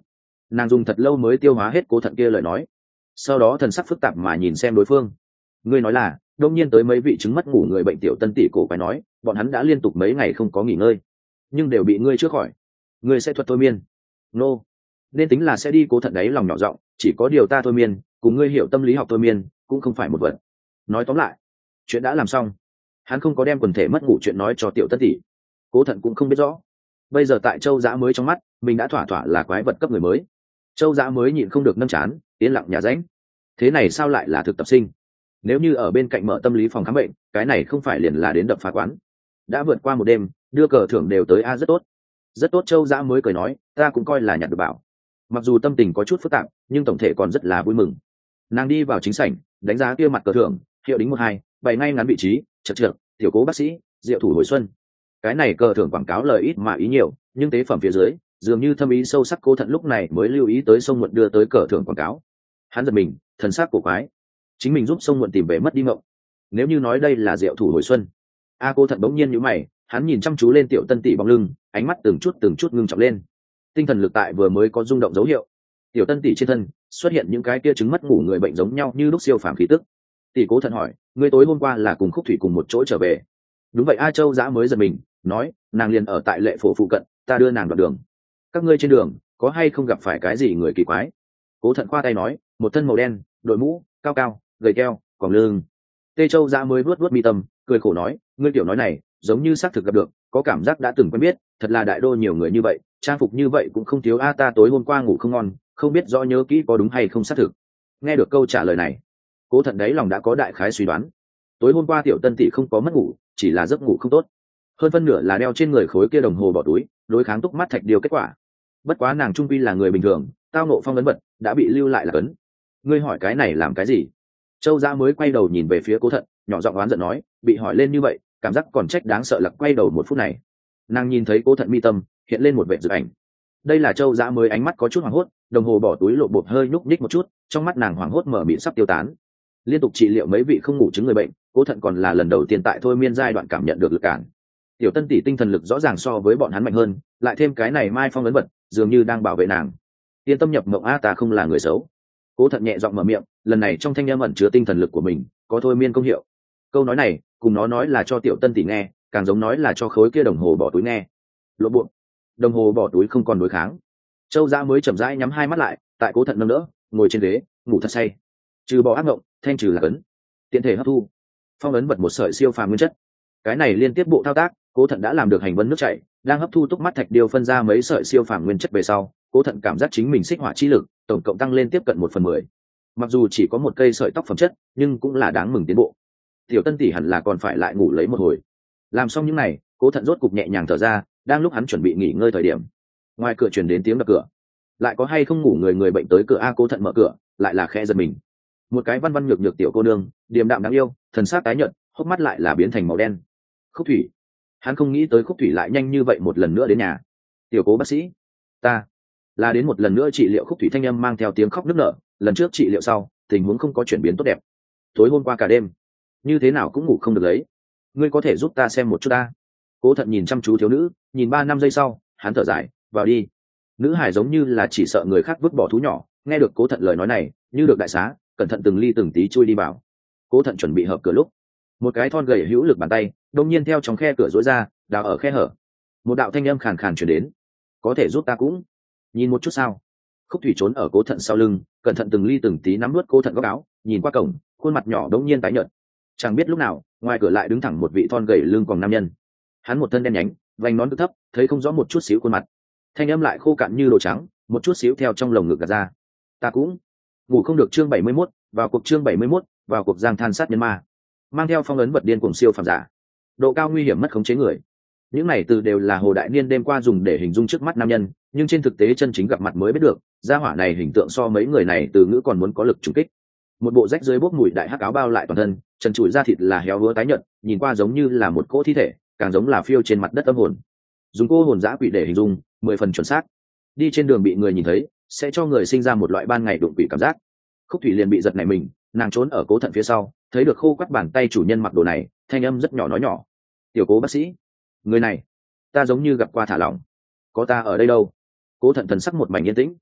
nàng dùng thật lâu mới tiêu hóa hết cố thận kia lời nói, sau đó thần sắc phức tạp mà nhìn xem đối phương. Ngươi nói là đông nhiên tới mấy vị chứng mất ngủ người bệnh. Tiểu Tân tỷ cổ quái nói, bọn hắn đã liên tục mấy ngày không có nghỉ ngơi, nhưng đều bị ngươi chữa khỏi. Ngươi sẽ thuật thôi miên? Nô, nên tính là sẽ đi. Cố thận đấy lòng nhỏ giọng, chỉ có điều ta thôi miên cùng ngươi hiểu tâm lý học thôi miên cũng không phải một vật. Nói tóm lại, chuyện đã làm xong. Hắn không có đem quần thể mất ngủ chuyện nói cho Tiểu Tân tỷ. Cố thận cũng không biết rõ, bây giờ tại Châu Dã mới trong mắt mình đã thỏa thỏa là quái vật cấp người mới. Châu Dã mới nhịn không được nâm chán, yên lặng nhà ránh. Thế này sao lại là thực tập sinh? Nếu như ở bên cạnh mở tâm lý phòng khám bệnh, cái này không phải liền là đến đập phá quán. Đã vượt qua một đêm, đưa cờ thưởng đều tới a, rất tốt. Rất tốt. Châu Dã mới cười nói, ta cũng coi là nhặt được bảo. Mặc dù tâm tình có chút phức tạp, nhưng tổng thể còn rất là vui mừng. Nàng đi vào chính sảnh, đánh giá kia mặt cờ thưởng, hiệu đính một hai, bày ngay ngắn vị trí, chật trượt, tiểu cố bác sĩ, diệu thủ hồi xuân. Cái này cờ thưởng quảng cáo lời ít mà ý nhiều, nhưng tế phẩm phía dưới dường như thâm ý sâu sắc. Cố thận lúc này mới lưu ý tới Sông Muộn đưa tới cờ thưởng quảng cáo. Hắn giật mình, thần sắc cổ quái, chính mình giúp Sông Muộn tìm về mất đi ngộng. Nếu như nói đây là diệu thủ hồi xuân, a Cố thận bỗng nhiên nhíu mày, hắn nhìn chăm chú lên Tiểu Tân tỷ bóng lưng, ánh mắt từng chút từng chút ngưng trọng lên. Tinh thần lực tại vừa mới có rung động dấu hiệu. Tiểu Tân tỷ trên thân xuất hiện những cái kia chứng mất ngủ người bệnh giống nhau như lúc siêu phàm khí tức. Tỷ Cố thận hỏi, ngươi tối hôm qua là cùng Khúc Thủy cùng một chỗ trở về? Đúng vậy. A Châu Dã mới giật mình, nói, nàng liền ở tại Lệ Phổ phụ cận, ta đưa nàng đoạn đường. Các ngươi trên đường có hay không gặp phải cái gì người kỳ quái? Cố thận khoa tay nói, một thân màu đen, đội mũ cao cao, gầy keo, quòng lưng. Tê Châu Dã mới vuốt vuốt mi tâm, cười khổ nói, ngươi tiểu nói này giống như xác thực gặp được, có cảm giác đã từng quen biết. Thật là đại đô nhiều người như vậy, trang phục như vậy cũng không thiếu a. Ta tối hôm qua ngủ không ngon, không biết rõ nhớ kỹ có đúng hay không xác thực. Nghe được câu trả lời này, Cố thận đấy lòng đã có đại khái suy đoán. Tối hôm qua Tiểu Tân tỷ không có mất ngủ, chỉ là giấc ngủ không tốt, hơn phân nửa là đeo trên người khối kia đồng hồ bỏ túi, đối kháng túc mắt thạch điều kết quả. Bất quá nàng trung quy là người bình thường, tao nộ phong ấn vật đã bị lưu lại là cấn. Ngươi hỏi cái này làm cái gì? Châu Dã mới quay đầu nhìn về phía Cố thận, nhỏ giọng oán giận nói, bị hỏi lên như vậy, cảm giác còn trách đáng sợ. Lặc quay đầu một phút này, nàng nhìn thấy Cố thận mi tâm hiện lên một vệ dự ảnh. Đây là Châu Dã mới ánh mắt có chút hoảng hốt, đồng hồ bỏ túi lộ bột hơi nhúc nhích một chút, trong mắt nàng hoảng hốt mở miệng sắp tiêu tán. Liên tục trị liệu mấy vị không ngủ chứng người bệnh, Cố thận còn là lần đầu tiên tại thôi miên giai đoạn cảm nhận được lực cản. Tiểu Tân tỷ tinh thần lực rõ ràng so với bọn hắn mạnh hơn, lại thêm cái này mai phong ấn vật dường như đang bảo vệ nàng. Yên tâm nhập mộng a, ta không là người xấu. Cố thận nhẹ giọng mở miệng, lần này trong thanh âm ẩn chứa tinh thần lực của mình, có thôi miên công hiệu. Câu nói này cùng nó nói là cho Tiểu Tân tỷ nghe, càng giống nói là cho khối kia đồng hồ bỏ túi nghe. Lộ bộ, đồng hồ bỏ túi không còn đối kháng. Châu Dã mới chậm rãi nhắm hai mắt lại, tại Cố thận nâng đỡ, ngồi trên ghế ngủ thật say. Trừ bỏ ác mộng, thanh trừ là cấn, tiện thể hấp thu phong ấn vật một sợi siêu phàm nguyên chất. Cái này liên tiếp bộ thao tác, Cố thận đã làm được hành vân nước chảy, đang hấp thu túc mắt thạch điều phân ra mấy sợi siêu phàm nguyên chất về sau, Cố thận cảm giác chính mình xích hỏa chi lực tổng cộng tăng lên tiếp cận một phần mười. Mặc dù chỉ có một cây sợi tóc phẩm chất, nhưng cũng là đáng mừng tiến bộ. Tiểu Tân tỷ hẳn là còn phải lại ngủ lấy một hồi. Làm xong những này, Cố thận rốt cục nhẹ nhàng thở ra. Đang lúc hắn chuẩn bị nghỉ ngơi thời điểm, ngoài cửa truyền đến tiếng đập cửa. Lại có hay không ngủ người người bệnh tới cửa a? Cố thận mở cửa, lại là khẽ giật mình. Một cái văn văn nhược nhược tiểu cô nương, điềm đạm đáng yêu, thần sắc tái nhợt, hốc mắt lại là biến thành màu đen. Khúc Thủy. Hắn không nghĩ tới Khúc Thủy lại nhanh như vậy một lần nữa đến nhà. Tiểu Cố bác sĩ, ta là đến một lần nữa trị liệu. Khúc Thủy thanh âm mang theo tiếng khóc nức nở, lần trước trị liệu sau tình huống không có chuyển biến tốt đẹp, tối hôm qua cả đêm như thế nào cũng ngủ không được lấy. Ngươi có thể giúp ta xem một chút ta? Cố thận nhìn chăm chú thiếu nữ, nhìn ba năm giây sau hắn thở dài, vào đi. Nữ hải giống như là chỉ sợ người khác vứt bỏ thú nhỏ, nghe được Cố thận lời nói này như được đại xá, cẩn thận từng ly từng tí chui đi vào. Cố thận chuẩn bị hợp cửa lúc, một cái thon gầy hữu lực bàn tay đông nhiên theo trong khe cửa rối ra, đào ở khe hở. Một đạo thanh âm khàn khàn truyền đến, có thể giúp ta cũng nhìn một chút sao? Khúc Thủy trốn ở Cố thận sau lưng, cẩn thận từng ly từng tí nắm nuốt Cố thận góc áo, nhìn qua cổng, khuôn mặt nhỏ đống nhiên tái nhợt. Chẳng biết lúc nào ngoài cửa lại đứng thẳng một vị thon gầy lưng còng nam nhân. Hắn một thân đen nhánh, vành nón thấp, thấy không rõ một chút xíu khuôn mặt. Thanh âm lại khô cạn như đồ trắng, một chút xíu theo trong lồng ngực gạt ra. Ta cũng ngủ không được. Chương bảy mươi mốt, vào cuộc. Chương bảy mươi mốt, vào cuộc. Giang than sát nhân ma, mang theo phong ấn vật điên cuồng siêu phàm giả, độ cao nguy hiểm mất khống chế người. Những này từ đều là Hồ Đại Niên đêm qua dùng để hình dung trước mắt nam nhân, nhưng trên thực tế chân chính gặp mặt mới biết được, gia hỏa này hình tượng so mấy người này từ ngữ còn muốn có lực trùng kích. Một bộ rách dưới bốc mùi đại hắc áo bao lại toàn thân, trần trụi da thịt là héo húa tái nhợt, nhìn qua giống như là một cỗ thi thể, càng giống là phiêu trên mặt đất âm hồn. Dùng cô hồn dã quỷ để hình dung, mười phần chuẩn xác. Đi trên đường bị người nhìn thấy, sẽ cho người sinh ra một loại ban ngày đụng quỷ cảm giác. Khúc Thủy liền bị giật nảy mình, nàng trốn ở Cố thận phía sau, thấy được khô quắt bàn tay chủ nhân mặc đồ này, thanh âm rất nhỏ nói nhỏ, tiểu Cố bác sĩ, người này ta giống như gặp qua, thả lỏng, có ta ở đây đâu? Cố thận thần sắc một mảnh yên tĩnh.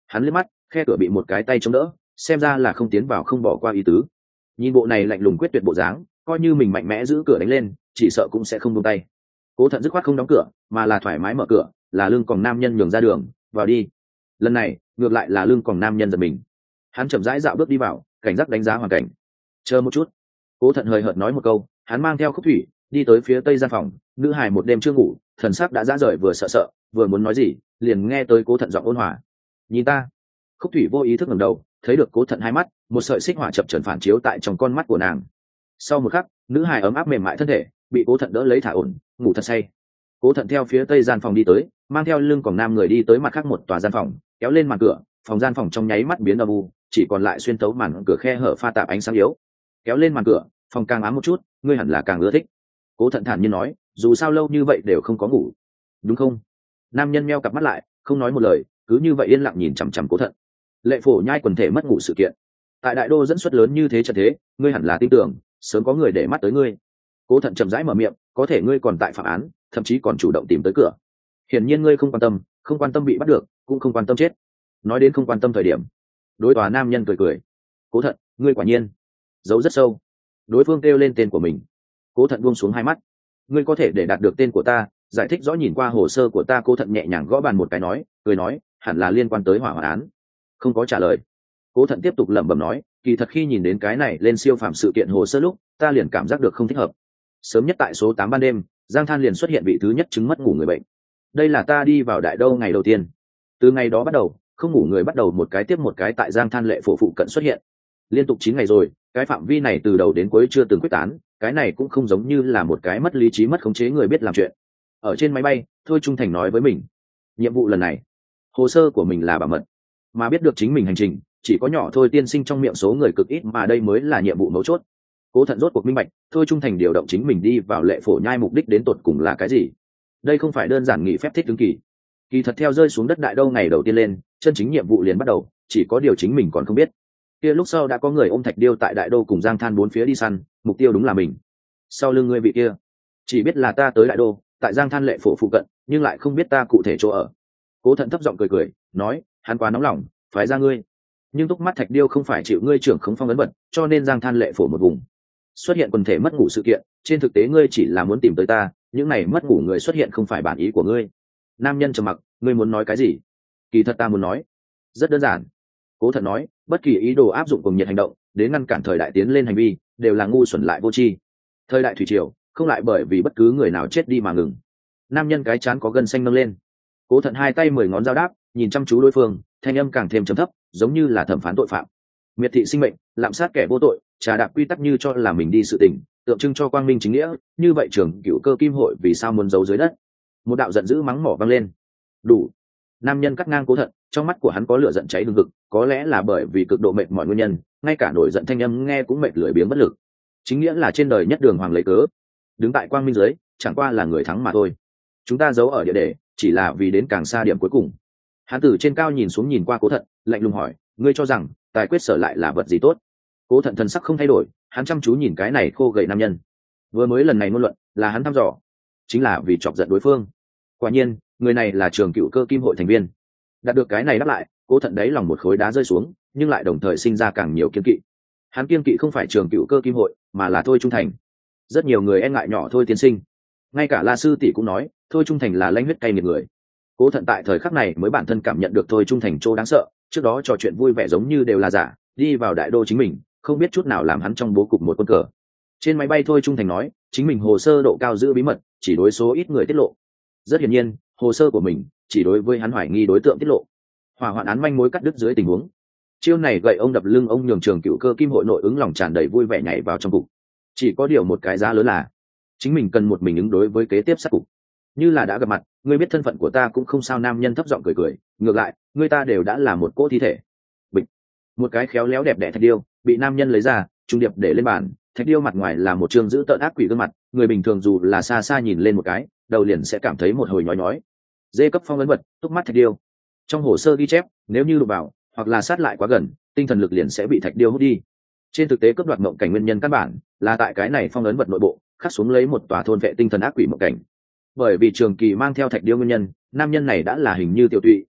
Hắn liếc mắt, khe cửa bị một cái tay chống đỡ, xem ra là không tiến vào không bỏ qua ý tứ. Nhìn bộ này lạnh lùng quyết tuyệt bộ dáng, coi như mình mạnh mẽ giữ cửa đánh lên, chỉ sợ cũng sẽ không buông tay. Cố Thận dứt khoát không đóng cửa, mà là thoải mái mở cửa, là lưng còng nam nhân nhường ra đường, vào đi. Lần này ngược lại là lưng còng nam nhân giật mình. Hắn chậm rãi dạo bước đi vào, cảnh giác đánh giá hoàn cảnh. Chờ một chút. Cố Thận hời hợt nói một câu, hắn mang theo Khúc Thủy đi tới phía tây gian phòng. Nữ hài một đêm chưa ngủ, thần sắc đã rã rời, vừa sợ sợ vừa muốn nói gì, liền nghe tới Cố Thận giọng ôn hòa: nhìn ta. Khúc Thủy vô ý thức ngẩng đầu, thấy được Cố Thận hai mắt, một sợi xích hỏa chập chờn phản chiếu tại trong con mắt của nàng. Sau một khắc, nữ hài ấm áp mềm mại thân thể bị Cố Thận đỡ lấy thả ổn, ngủ thật say. Cố Thận theo phía tây gian phòng đi tới, mang theo lưng còng nam người đi tới mặt khác một tòa gian phòng, kéo lên màn cửa, phòng gian phòng trong nháy mắt biến âm u, chỉ còn lại xuyên tấu màn cửa khe hở pha tạp ánh sáng yếu. Kéo lên màn cửa, phòng càng ám một chút, ngươi hẳn là càng ưa thích. Cố Thận thản nhiên nói, dù sao lâu như vậy đều không có ngủ, đúng không? Nam nhân meo cặp mắt lại, không nói một lời, cứ như vậy yên lặng nhìn chằm chằm Cố Thận. Lệ Phổ Nhai quần thể mất ngủ sự kiện, tại đại đô dẫn xuất lớn như thế trận thế, ngươi hẳn là tin tưởng sớm có người để mắt tới ngươi. Cố Thận chậm rãi mở miệng, có thể ngươi còn tại phạm án, thậm chí còn chủ động tìm tới cửa. Hiển nhiên ngươi không quan tâm, không quan tâm bị bắt được, cũng không quan tâm chết. Nói đến không quan tâm thời điểm, đối tòa nam nhân cười cười. Cố Thận, ngươi quả nhiên giấu rất sâu. Đối phương kêu lên tên của mình. Cố Thận buông xuống hai mắt. Ngươi có thể để đạt được tên của ta, giải thích rõ nhìn qua hồ sơ của ta. Cố Thận nhẹ nhàng gõ bàn một cái nói, cười nói, hẳn là liên quan tới hỏa hoạn án. Không có trả lời. Cố Thận tiếp tục lẩm bẩm nói, kỳ thật khi nhìn đến cái này lên siêu phàm sự kiện hồ sơ lúc, ta liền cảm giác được không thích hợp. Sớm nhất tại số tám ban đêm, Giang Than liền xuất hiện vị thứ nhất chứng mất ngủ người bệnh. Đây là ta đi vào đại đô ngày đầu tiên. Từ ngày đó bắt đầu, không ngủ người bắt đầu một cái tiếp một cái tại Giang Than lệ phổ phụ cận xuất hiện. Liên tục chín ngày rồi, cái phạm vi này từ đầu đến cuối chưa từng quyết tán, cái này cũng không giống như là một cái mất lý trí mất khống chế người biết làm chuyện. Ở trên máy bay, Thôi Trung Thành nói với mình, nhiệm vụ lần này, hồ sơ của mình là bảo mật, mà biết được chính mình hành trình, chỉ có nhỏ Thôi tiên sinh trong miệng số người cực ít, mà đây mới là nhiệm vụ mấu chốt. Cố Thận rốt cuộc minh bạch, Thôi Trung Thành điều động chính mình đi vào lệ phổ nhai mục đích đến tột cùng là cái gì. Đây không phải đơn giản nghị phép thích ứng kỳ. Kỳ thật theo rơi xuống đất đại đâu ngày đầu tiên lên, chân chính nhiệm vụ liền bắt đầu, chỉ có điều chính mình còn không biết. Kia lúc sau đã có người ôm thạch điêu tại đại đô cùng Giang Than bốn phía đi săn, mục tiêu đúng là mình. Sau lưng người vị kia, chỉ biết là ta tới đại đô, tại Giang Than lệ phổ phụ cận, nhưng lại không biết ta cụ thể chỗ ở. Cố Thận thấp giọng cười cười, nói, hắn quá nóng lòng, phái ra ngươi. Nhưng túc mắt thạch điêu không phải chịu ngươi trưởng khống phong ấn vật, cho nên Giang Than lệ phổ một vùng xuất hiện quần thể mất ngủ sự kiện, trên thực tế ngươi chỉ là muốn tìm tới ta, những này mất ngủ người xuất hiện không phải bản ý của ngươi. Nam nhân trầm mặc, ngươi muốn nói cái gì? Kỳ thật ta muốn nói rất đơn giản. Cố Thận nói, bất kỳ ý đồ áp dụng cùng nhiệt hành động đến ngăn cản thời đại tiến lên hành vi đều là ngu xuẩn lại vô tri. Thời đại thủy triều không lại bởi vì bất cứ người nào chết đi mà ngừng. Nam nhân cái chán có gân xanh nâng lên. Cố Thận hai tay mười ngón giao đáp, nhìn chăm chú đối phương, thanh âm càng thêm trầm thấp, giống như là thẩm phán tội phạm. Miệt thị sinh mệnh, lạm sát kẻ vô tội, trà đạp quy tắc như cho là mình đi sự tình, tượng trưng cho quang minh chính nghĩa, như vậy trường cựu cơ kim hội vì sao muốn giấu dưới đất? Một đạo giận dữ mắng mỏ vang lên. Đủ. Nam nhân cắt ngang Cố Thận, trong mắt của hắn có lửa giận cháy hừng hực, có lẽ là bởi vì cực độ mệt mỏi nguyên nhân, ngay cả nổi giận thanh âm nghe cũng mệt lười biếng bất lực. Chính nghĩa là trên đời nhất đường hoàng lấy cớ, đứng tại quang minh dưới, chẳng qua là người thắng mà thôi. Chúng ta giấu ở địa đề, chỉ là vì đến càng xa điểm cuối cùng. Hắn từ trên cao nhìn xuống nhìn qua Cố Thận, lạnh lùng hỏi, ngươi cho rằng tài quyết sở lại là vật gì tốt? Cố Thận thần sắc không thay đổi, hắn chăm chú nhìn cái này khô gầy nam nhân. Vừa mới lần này ngôn luận là hắn thăm dò, chính là vì chọc giận đối phương. Quả nhiên, người này là trường cựu cơ kim hội thành viên. Đạt được cái này đáp lại, Cố Thận đáy lòng một khối đá rơi xuống, nhưng lại đồng thời sinh ra càng nhiều kiên kỵ. Hắn kiên kỵ không phải trường cựu cơ kim hội, mà là Thôi Trung Thành. Rất nhiều người e ngại nhỏ Thôi tiên sinh, ngay cả La sư tỷ cũng nói, Thôi Trung Thành là lãnh huyết cay nghiệt người. Cố Thận tại thời khắc này mới bản thân cảm nhận được Thôi Trung Thành chỗ đáng sợ, trước đó trò chuyện vui vẻ giống như đều là giả, đi vào đại đô chính mình, không biết chút nào làm hắn trong bố cục một quân cờ. Trên máy bay Thôi Trung Thành nói, chính mình hồ sơ độ cao giữ bí mật, chỉ đối số ít người tiết lộ. Rất hiển nhiên, hồ sơ của mình chỉ đối với hắn hoài nghi đối tượng tiết lộ. Hỏa hoạn án manh mối cắt đứt dưới tình huống. Chiêu này gậy ông đập lưng ông, nhường trường cựu cơ kim hội nội ứng lòng tràn đầy vui vẻ nhảy vào trong cục. Chỉ có điều một cái giá lớn là chính mình cần một mình ứng đối với kế tiếp sát cục. Như là đã gặp mặt, ngươi biết thân phận của ta cũng không sao. Nam nhân thấp giọng cười cười, ngược lại, ngươi ta đều đã là một cỗ thi thể. Bịch. Một cái khéo léo đẹp đẽ thạch điêu bị nam nhân lấy ra, trung điệp để lên bàn. Thạch điêu mặt ngoài là một trương dữ tợn ác quỷ gương mặt, người bình thường dù là xa xa nhìn lên một cái, đầu liền sẽ cảm thấy một hồi nhói nhói. Dê cấp phong ấn vật, túc mắt thạch điêu. Trong hồ sơ ghi chép, nếu như đụng vào hoặc là sát lại quá gần, tinh thần lực liền sẽ bị thạch điêu hút đi. Trên thực tế cướp đoạt mộng cảnh nguyên nhân căn bản là tại cái này phong ấn vật nội bộ khắc xuống lấy một tòa thôn vệ tinh thần ác quỷ mộng cảnh. Bởi vì trường kỳ mang theo thạch điêu nguyên nhân, nam nhân này đã là hình như tiểu tụy,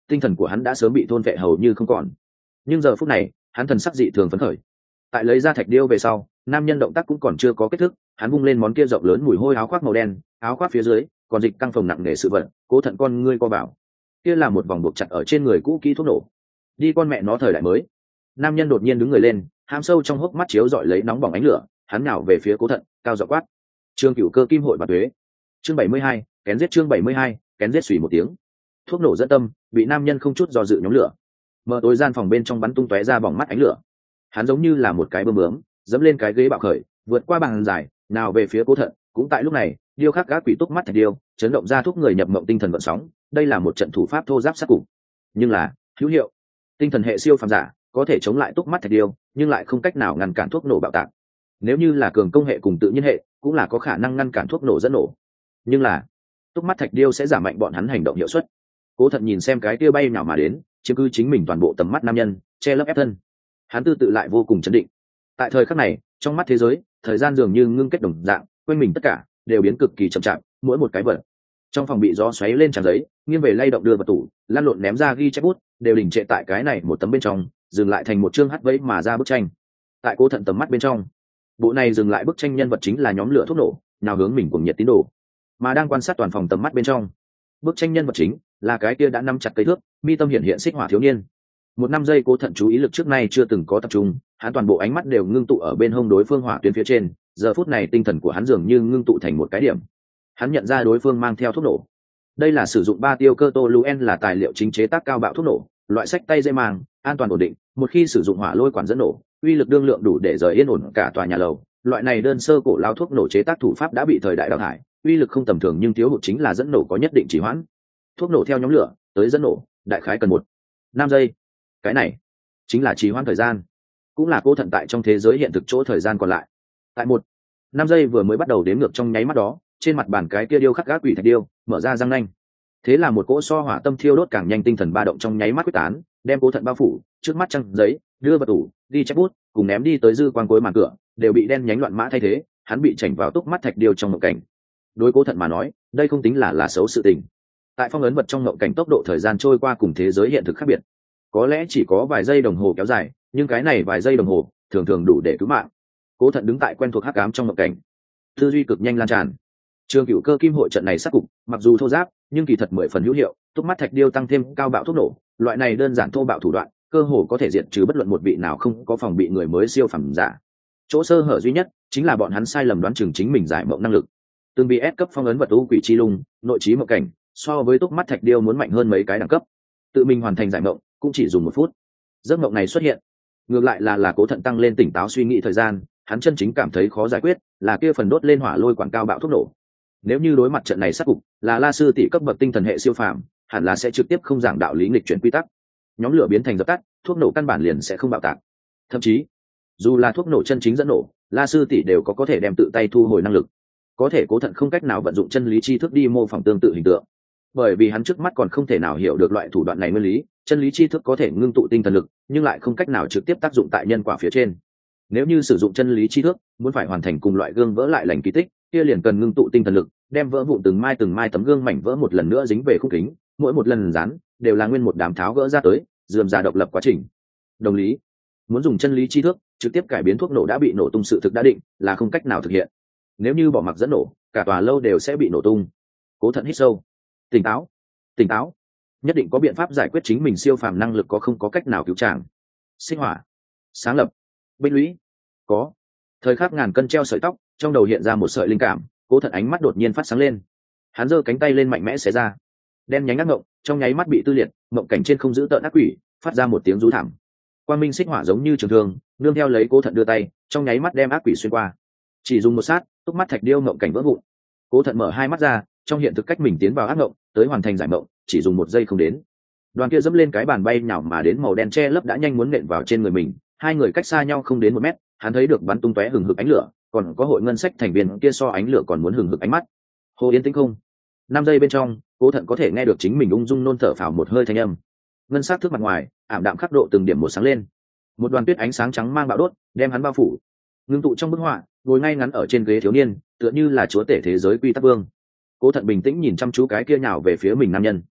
tinh thần của hắn đã sớm bị thôn vệ hầu như không còn. Nhưng giờ phút này hắn thần sắc dị thường phấn khởi. Tại lấy ra thạch điêu về sau, nam nhân động tác cũng còn chưa có kết thúc, hắn vung lên món kia rộng lớn mùi hôi áo khoác màu đen, áo khoác phía dưới còn dịch căng phồng nặng nề sự vật. Cố Thận con ngươi co vào, kia là một vòng buộc chặt ở trên người cũ kỹ thuốc nổ. Đi con mẹ nó thời đại mới. Nam nhân đột nhiên đứng người lên, hàm sâu trong hốc mắt chiếu dọi lấy nóng bỏng ánh lửa, hắn nhào về phía Cố Thận, cao giọng quát: Trương Cửu Cơ Kim Hội Bạt Tuế. Chương bảy mươi hai, kén giết. Chương bảy mươi hai, kén giết. Xùy một tiếng, thuốc nổ dẫn tâm bị nam nhân không chút do dự nhóm lửa. Mở tối gian phòng bên trong bắn tung tóe ra bỏng mắt ánh lửa. Hắn giống như là một cái bơm bướm, dẫm lên cái ghế bạo khởi, vượt qua bàn dài, nào về phía Cố Thận. Cũng tại lúc này, điêu khắc gác quỷ túc mắt thạch điêu chấn động ra thuốc người nhập mộng tinh thần vận sóng. Đây là một trận thủ pháp thô giáp sát cục, nhưng là hữu hiệu. Tinh thần hệ siêu phàm giả có thể chống lại túc mắt thạch điêu, nhưng lại không cách nào ngăn cản thuốc nổ bạo tạc. Nếu như là cường công hệ cùng tự nhiên hệ, cũng là có khả năng ngăn cản thuốc nổ dẫn nổ, nhưng là túc mắt thạch điêu sẽ giảm mạnh bọn hắn hành động hiệu suất. Cố Thận nhìn xem cái kia bay nào mà đến, chiếm cứ chính mình toàn bộ tầm mắt nam nhân, che lấp ép thân, hắn tư tự lại vô cùng chấn định. Tại thời khắc này, trong mắt thế giới, thời gian dường như ngưng kết đồng dạng, quanh mình tất cả đều biến cực kỳ chậm chạp, mỗi một cái vật trong phòng bị gió xoáy lên trang giấy, nghiêng về lay động đưa vào tủ, lăn lộn ném ra ghi chép bút, đều đình trệ tại cái này một tấm bên trong, dừng lại thành một chương hắt vẫy mà ra bức tranh. Tại Cố Thận tầm mắt bên trong, bộ này dừng lại bức tranh nhân vật chính là nhóm lửa thuốc nổ, nào hướng mình cùng nhiệt tín đồ. Mà đang quan sát toàn phòng tầm mắt bên trong, bức tranh nhân vật chính là cái kia đã nắm chặt cây thước, mi tâm hiện hiện xích hỏa thiếu niên. Một năm giây Cố Thận chú ý lực trước nay chưa từng có tập trung, hắn toàn bộ ánh mắt đều ngưng tụ ở bên hông đối phương hỏa tuyến phía trên, giờ phút này tinh thần của hắn dường như ngưng tụ thành một cái điểm. Hắn nhận ra đối phương mang theo thuốc nổ. Đây là sử dụng ba tiêu cơ toluen là tài liệu chính chế tác cao bạo thuốc nổ, loại sách tay dây màng, an toàn ổn định, một khi sử dụng hỏa lôi quản dẫn nổ, uy lực đương lượng đủ để rời yên ổn cả tòa nhà lầu. Loại này đơn sơ cổ lao thuốc nổ chế tác thủ pháp đã bị thời đại đào thải, uy lực không tầm thường, nhưng thiếu hụt chính là dẫn nổ có nhất định trì hoãn. Thuốc nổ theo nhóm lửa tới dẫn nổ, đại khái cần một năm giây. Cái này chính là trì hoãn thời gian, cũng là Cố Thận tại trong thế giới hiện thực chỗ thời gian còn lại. Tại một năm giây vừa mới bắt đầu đếm ngược trong nháy mắt đó, trên mặt bàn cái kia điêu khắc gác quỷ thạch điêu mở ra răng nanh. Thế là một cỗ so hỏa tâm thiêu đốt càng nhanh tinh thần ba động trong nháy mắt quyết tán, đem Cố Thận bao phủ. Trước mắt trăng giấy, đưa vào tủ, đi chép bút, cùng ném đi tới dư quang cuối màn cửa, đều bị đen nhánh loạn mã thay thế. Hắn bị chảnh vào túc mắt thạch điêu trong mộng cảnh. Đối Cố Thận mà nói, đây không tính là là xấu sự tình. Tại phong ấn vật trong mộng cảnh, tốc độ thời gian trôi qua cùng thế giới hiện thực khác biệt, có lẽ chỉ có vài giây đồng hồ kéo dài, nhưng cái này vài giây đồng hồ thường thường đủ để cứu mạng. Cố Thận đứng tại quen thuộc hắc ám trong mộng cảnh, tư duy cực nhanh lan tràn. Trường Cửu Cơ Kim Hội trận này sát cục, mặc dù thô giáp, nhưng kỳ thật mười phần hữu hiệu. Túc mắt thạch điêu tăng thêm cao bạo thuốc nổ, loại này đơn giản thô bạo thủ đoạn, cơ hồ có thể diệt trừ bất luận một vị nào không có phòng bị người mới siêu phẩm giả. Chỗ sơ hở duy nhất chính là bọn hắn sai lầm đoán chừng chính mình giải mộng năng lực. Từng bị ép cấp phong ấn vật u quỷ chi lung, nội trí mộng cảnh, so với Túc mắt thạch điêu muốn mạnh hơn mấy cái đẳng cấp. Tự mình hoàn thành giải mộng cũng chỉ dùng một phút. Giấc mộng này xuất hiện, ngược lại là là Cố Thận tăng lên tỉnh táo suy nghĩ thời gian. Hắn chân chính cảm thấy khó giải quyết là kia phần đốt lên hỏa lôi quản cao bạo thuốc nổ. Nếu như đối mặt trận này sát cục là La Sư tỷ cấp bậc tinh thần hệ siêu phàm, hẳn là sẽ trực tiếp không giảng đạo lý nghịch chuyển quy tắc, nhóm lửa biến thành dập tắt, thuốc nổ căn bản liền sẽ không bạo tạc. Thậm chí dù là thuốc nổ chân chính dẫn nổ, La Sư tỷ đều có có thể đem tự tay thu hồi năng lực. Có thể Cố Thận không cách nào vận dụng chân lý tri thức đi mô phỏng tương tự hình tượng, bởi vì hắn trước mắt còn không thể nào hiểu được loại thủ đoạn này nguyên lý. Chân lý tri thức có thể ngưng tụ tinh thần lực, nhưng lại không cách nào trực tiếp tác dụng tại nhân quả phía trên. Nếu như sử dụng chân lý tri thức, muốn phải hoàn thành cùng loại gương vỡ lại lành kỳ tích, kia liền cần ngưng tụ tinh thần lực, đem vỡ vụn từng mai từng mai tấm gương mảnh vỡ một lần nữa dính về khung kính, mỗi một lần dán đều là nguyên một đám tháo gỡ ra tới, dườm ra độc lập quá trình. Đồng lý, muốn dùng chân lý tri thức trực tiếp cải biến thuốc nổ đã bị nổ tung sự thực đã định, là không cách nào thực hiện. Nếu như bỏ mặc dẫn nổ, cả tòa lâu đều sẽ bị nổ tung. Cố Thận hít sâu, tỉnh táo, tỉnh táo, nhất định có biện pháp giải quyết chính mình siêu phàm năng lực có không có cách nào cứu chàng. Sinh hỏa, sáng lập, binh lũy, có. Thời khắc ngàn cân treo sợi tóc, trong đầu hiện ra một sợi linh cảm. Cố Thận ánh mắt đột nhiên phát sáng lên, hắn giơ cánh tay lên mạnh mẽ xé ra, đen nhánh ác ngộng trong nháy mắt bị tư liệt, ngộng cảnh trên không giữ tợn ác quỷ phát ra một tiếng rú thảm. Quang minh xích hỏa giống như trường thương, nương theo lấy Cố Thận đưa tay, trong nháy mắt đem ác quỷ xuyên qua. Chỉ dùng một sát, túc mắt thạch điêu ngộng cảnh vỡ vụn. Cố Thận mở hai mắt ra, trong hiện thực cách mình tiến vào ác ngộng tới hoàn thành giải mộng chỉ dùng một giây không đến. Đoàn kia dẫm lên cái bàn bay nhào mà đến màu đen che lấp đã nhanh muốn nện vào trên người mình. Hai người cách xa nhau không đến một mét, hắn thấy được bắn tung tóe hừng hực ánh lửa, còn có hội ngân sách thành viên kia so ánh lửa còn muốn hừng hực ánh mắt. Hồ yên tĩnh không năm giây bên trong, Cố Thận có thể nghe được chính mình ung dung nôn thở phào một hơi thanh âm. Ngân sắc thước mặt ngoài ảm đạm khắc độ từng điểm một sáng lên, một đoàn tuyết ánh sáng trắng mang bạo đốt đem hắn bao phủ. Ngưng tụ trong bức họa, ngồi ngay ngắn ở trên ghế thiếu niên, tựa như là chúa tể thế giới quy tắc vương. Cố Thận bình tĩnh nhìn chăm chú cái kia nhào về phía mình nam nhân.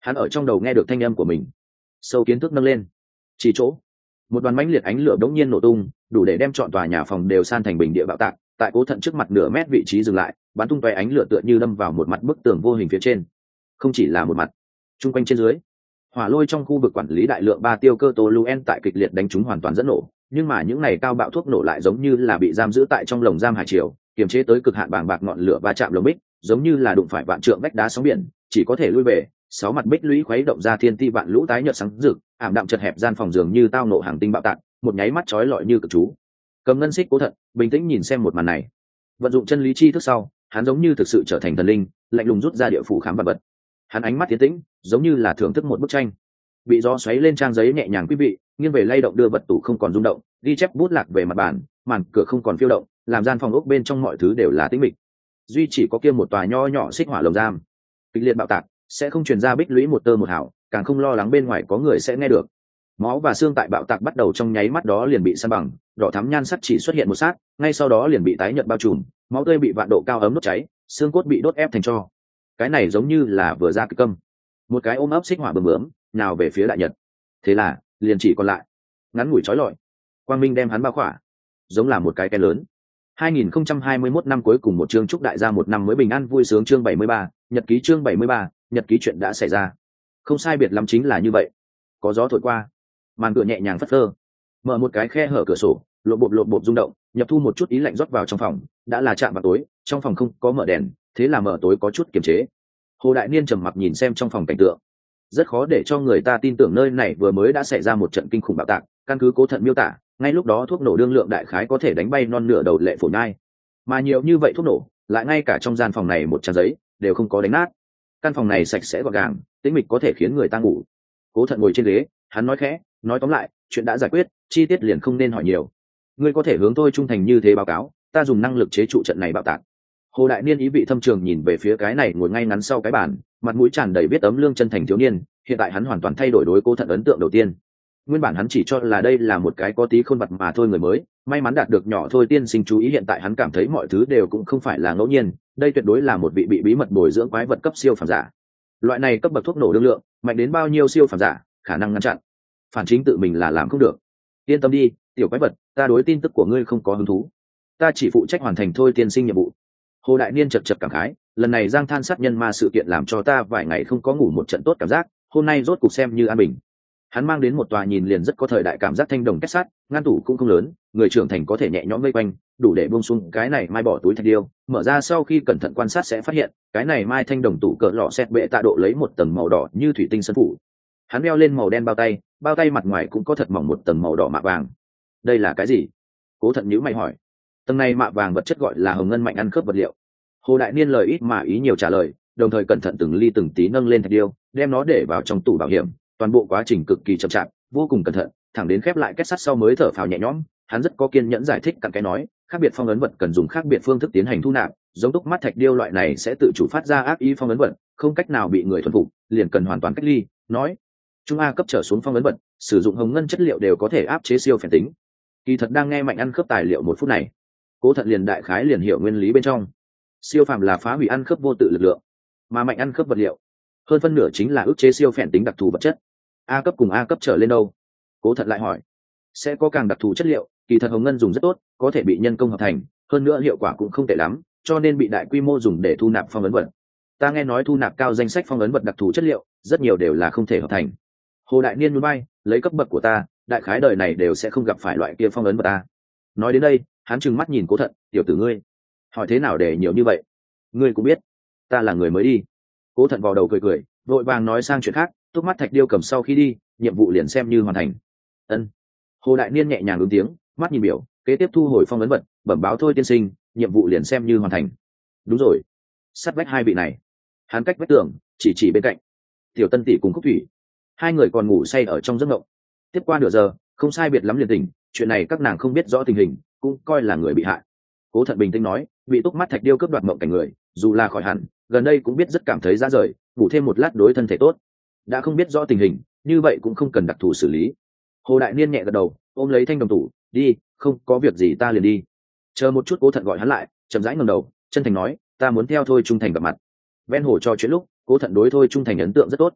hắn ở trong đầu nghe được thanh âm của mình. Sâu kiến thức nâng lên, chỉ chỗ một đoàn mãnh liệt ánh lửa đống nhiên nổ tung, đủ để đem trọn tòa nhà phòng đều san thành bình địa bạo tạc. Tại Cố Thận trước mặt nửa mét vị trí dừng lại, bắn tung tóe ánh lửa tựa như đâm vào một mặt bức tường vô hình phía trên. Không chỉ là một mặt, chung quanh trên dưới, hỏa lôi trong khu vực quản lý đại lượng ba tiêu cơ toluen tại kịch liệt đánh chúng hoàn toàn dẫn nổ. Nhưng mà những này cao bạo thuốc nổ lại giống như là bị giam giữ tại trong lồng giam hải triều, kiềm chế tới cực hạn bàng bạc ngọn lửa va chạm lồng bích, giống như là đụng phải vạn trượng vách đá sóng biển, chỉ có thể lui về. Sáu mặt bích lũy khuấy động ra thiên ti vạn lũ tái nhợt sáng rực, ảm đạm chật hẹp gian phòng dường như tao nộ hàng tinh bạo tạc, một nháy mắt chói lọi như cực chú. Cầm ngân xích Cố Thận bình tĩnh nhìn xem một màn này, vận dụng chân lý chi thức sau, hắn giống như thực sự trở thành thần linh, lạnh lùng rút ra địa phủ khám vật vật. Hắn ánh mắt tiến tĩnh, giống như là thưởng thức một bức tranh. Bị gió xoáy lên trang giấy nhẹ nhàng quý vị, nghiêng về lay động đưa vật tủ không còn rung động, ghi chép bút lạc về mặt bàn, màn cửa không còn phiêu động, làm gian phòng ốc bên trong mọi thứ đều là tĩnh mịch. Duy chỉ có kia một tòa nho nhỏ xích hỏa lồng giam, kịch liệt bạo tạc, sẽ không truyền ra bích lũy một tơ một hào, càng không lo lắng bên ngoài có người sẽ nghe được. Máu và xương tại bạo tạc bắt đầu trong nháy mắt đó liền bị san bằng, đỏ thắm nhan sắc chỉ xuất hiện một sát, ngay sau đó liền bị tái nhợt bao trùm, máu tươi bị vạn độ cao ấm đốt cháy, xương cốt bị đốt ép thành tro. Cái này giống như là vừa ra kịch câm, một cái ôm ấp xích hỏa bướm bướm nào về phía đại nhật. Thế là liền chỉ còn lại ngắn ngủi chói lọi, quang minh đem hắn bao khỏa, giống là một cái cái lớn. hai nghìn không trăm hai mươi mốt năm cuối cùng một chương, chúc đại gia một năm mới bình an vui sướng. Chương bảy mươi ba, nhật ký. Chương bảy mươi ba, nhật ký. Chuyện đã xảy ra không sai biệt lắm chính là như vậy. Có gió thổi qua, màn cửa nhẹ nhàng phất phơ, mở một cái khe hở cửa sổ, lộp bộp lộp bộp rung động, nhập thu một chút ý lạnh rót vào trong phòng. Đã là chạm vào tối, trong phòng không có mở đèn, thế là mở tối có chút kiềm chế. Hồ Đại Niên trầm mặc nhìn xem trong phòng cảnh tượng, rất khó để cho người ta tin tưởng nơi này vừa mới đã xảy ra một trận kinh khủng bạo tạc. Căn cứ Cố Thận miêu tả, ngay lúc đó thuốc nổ đương lượng đại khái có thể đánh bay non nửa đầu lệ phổ nhai, mà nhiều như vậy thuốc nổ lại ngay cả trong gian phòng này một trang giấy đều không có đánh nát. Căn phòng này sạch sẽ gọn gàng, tĩnh mịch có thể khiến người ta ngủ. Cố Thận ngồi trên ghế, hắn nói khẽ, nói tóm lại, chuyện đã giải quyết, chi tiết liền không nên hỏi nhiều. Ngươi có thể hướng tôi trung thành như thế báo cáo, ta dùng năng lực chế trụ trận này bạo tạc. Hồ Đại Niên ý vị thâm trường nhìn về phía cái này ngồi ngay ngắn sau cái bàn, mặt mũi tràn đầy biết ấm lương chân thành thiếu niên. Hiện tại hắn hoàn toàn thay đổi đối Cố Thận ấn tượng đầu tiên. Nguyên bản hắn chỉ cho là đây là một cái có tí khôn vặt mà thôi người mới, may mắn đạt được nhỏ thôi tiên sinh chú ý. Hiện tại hắn cảm thấy mọi thứ đều cũng không phải là ngẫu nhiên, đây tuyệt đối là một vị bị bí mật bồi dưỡng quái vật cấp siêu phàm giả. Loại này cấp bậc thuốc nổ đương lượng, mạnh đến bao nhiêu siêu phàm giả khả năng ngăn chặn, phản chính tự mình là làm không được. Yên tâm đi, tiểu quái vật, ta đối tin tức của ngươi không có hứng thú, ta chỉ phụ trách hoàn thành thôi tiên sinh nhiệm vụ. Hồ Đại Niên chật chật cảm khái, lần này giang than sát nhân ma sự kiện làm cho ta vài ngày không có ngủ một trận tốt cảm giác, hôm nay rốt cục xem như an bình. Hắn mang đến một tòa nhìn liền rất có thời đại cảm giác thanh đồng kết sắt, ngăn tủ cũng không lớn, người trưởng thành có thể nhẹ nhõm vây quanh, đủ để buông xuống cái này mai bỏ túi thạch điêu. Mở ra sau khi cẩn thận quan sát sẽ phát hiện, cái này mai thanh đồng tủ cỡ lọ xét bệ tạ độ lấy một tầng màu đỏ như thủy tinh sân phủ. Hắn đeo lên màu đen bao tay, bao tay mặt ngoài cũng có thật mỏng một tầng màu đỏ mạ vàng. Đây là cái gì? Cố Thận nhíu mày hỏi. Tầng này mạ vàng vật chất gọi là hồng ngân mạnh ăn khớp vật liệu. Hồ Đại Niên lời ít mà ý nhiều trả lời, đồng thời cẩn thận từng ly từng tí nâng lên thạch điêu, đem nó để vào trong tủ bảo hiểm. Toàn bộ quá trình cực kỳ chậm chạp, vô cùng cẩn thận, thẳng đến khép lại kết sắt sau mới thở phào nhẹ nhõm. Hắn rất có kiên nhẫn giải thích cặn cái nói, khác biệt phong ấn vật cần dùng khác biệt phương thức tiến hành thu nạp, giống túc mắt thạch điêu loại này sẽ tự chủ phát ra ác ý phong ấn vật, không cách nào bị người thuần phục, liền cần hoàn toàn cách ly. Nói trung a cấp trở xuống phong ấn vật, sử dụng hồng ngân chất liệu đều có thể áp chế siêu phản tính. Kỳ thật đang nghe mạnh ăn khớp tài liệu một phút này, Cố Thận liền đại khái liền hiểu nguyên lý bên trong. Siêu phàm là phá hủy ăn khớp vô tự lực lượng, mà mạnh ăn khớp vật liệu hơn phân nửa chính là ức chế siêu phản tính đặc thù vật chất. A cấp cùng A cấp trở lên đâu? Cố Thận lại hỏi. Sẽ có càng đặc thù chất liệu, kỳ thật hồng ngân dùng rất tốt, có thể bị nhân công hợp thành, hơn nữa hiệu quả cũng không tệ lắm, cho nên bị đại quy mô dùng để thu nạp phong ấn vật. Ta nghe nói thu nạp cao danh sách phong ấn vật đặc thù chất liệu, rất nhiều đều là không thể hợp thành. Hồ Đại Niên núi bay, lấy cấp bậc của ta, đại khái đời này đều sẽ không gặp phải loại kia phong ấn vật ta. Nói đến đây, hắn trừng mắt nhìn Cố Thận, tiểu tử ngươi, hỏi thế nào để nhiều như vậy? Ngươi cũng biết, ta là người mới đi. Cố Thận vào đầu cười cười, vội vàng nói sang chuyện khác, túc mắt thạch điêu cầm sau khi đi, nhiệm vụ liền xem như hoàn thành. Ân. Hồ Đại Niên nhẹ nhàng ứng tiếng, mắt nhìn biểu, kế tiếp thu hồi phong ấn vật, bẩm báo thôi tiên sinh, nhiệm vụ liền xem như hoàn thành. Đúng rồi, sát vách hai vị này. Hắn cách vách tường, chỉ chỉ bên cạnh. Tiểu Tân tỷ cùng Cúc Thủy, hai người còn ngủ say ở trong giấc mộng. Tiếp qua nửa giờ, không sai biệt lắm liền tỉnh, chuyện này các nàng không biết rõ tình hình, cũng coi là người bị hại. Cố Thận bình tĩnh nói, bị túc mắt thạch điêu cướp đoạt mộng cảnh người, dù là khỏi hẳn, gần đây cũng biết rất cảm thấy ra rời, ngủ thêm một lát đối thân thể tốt. Đã không biết rõ tình hình, như vậy cũng không cần đặc thù xử lý. Hồ Đại Niên nhẹ gật đầu, ôm lấy thanh đồng tủ, đi, không có việc gì ta liền đi. Chờ một chút, Cố Thận gọi hắn lại, chậm rãi ngẩng đầu, chân thành nói, ta muốn theo thôi trung thành gặp mặt. Ven hồ cho chuyện lúc, Cố Thận đối thôi trung thành ấn tượng rất tốt.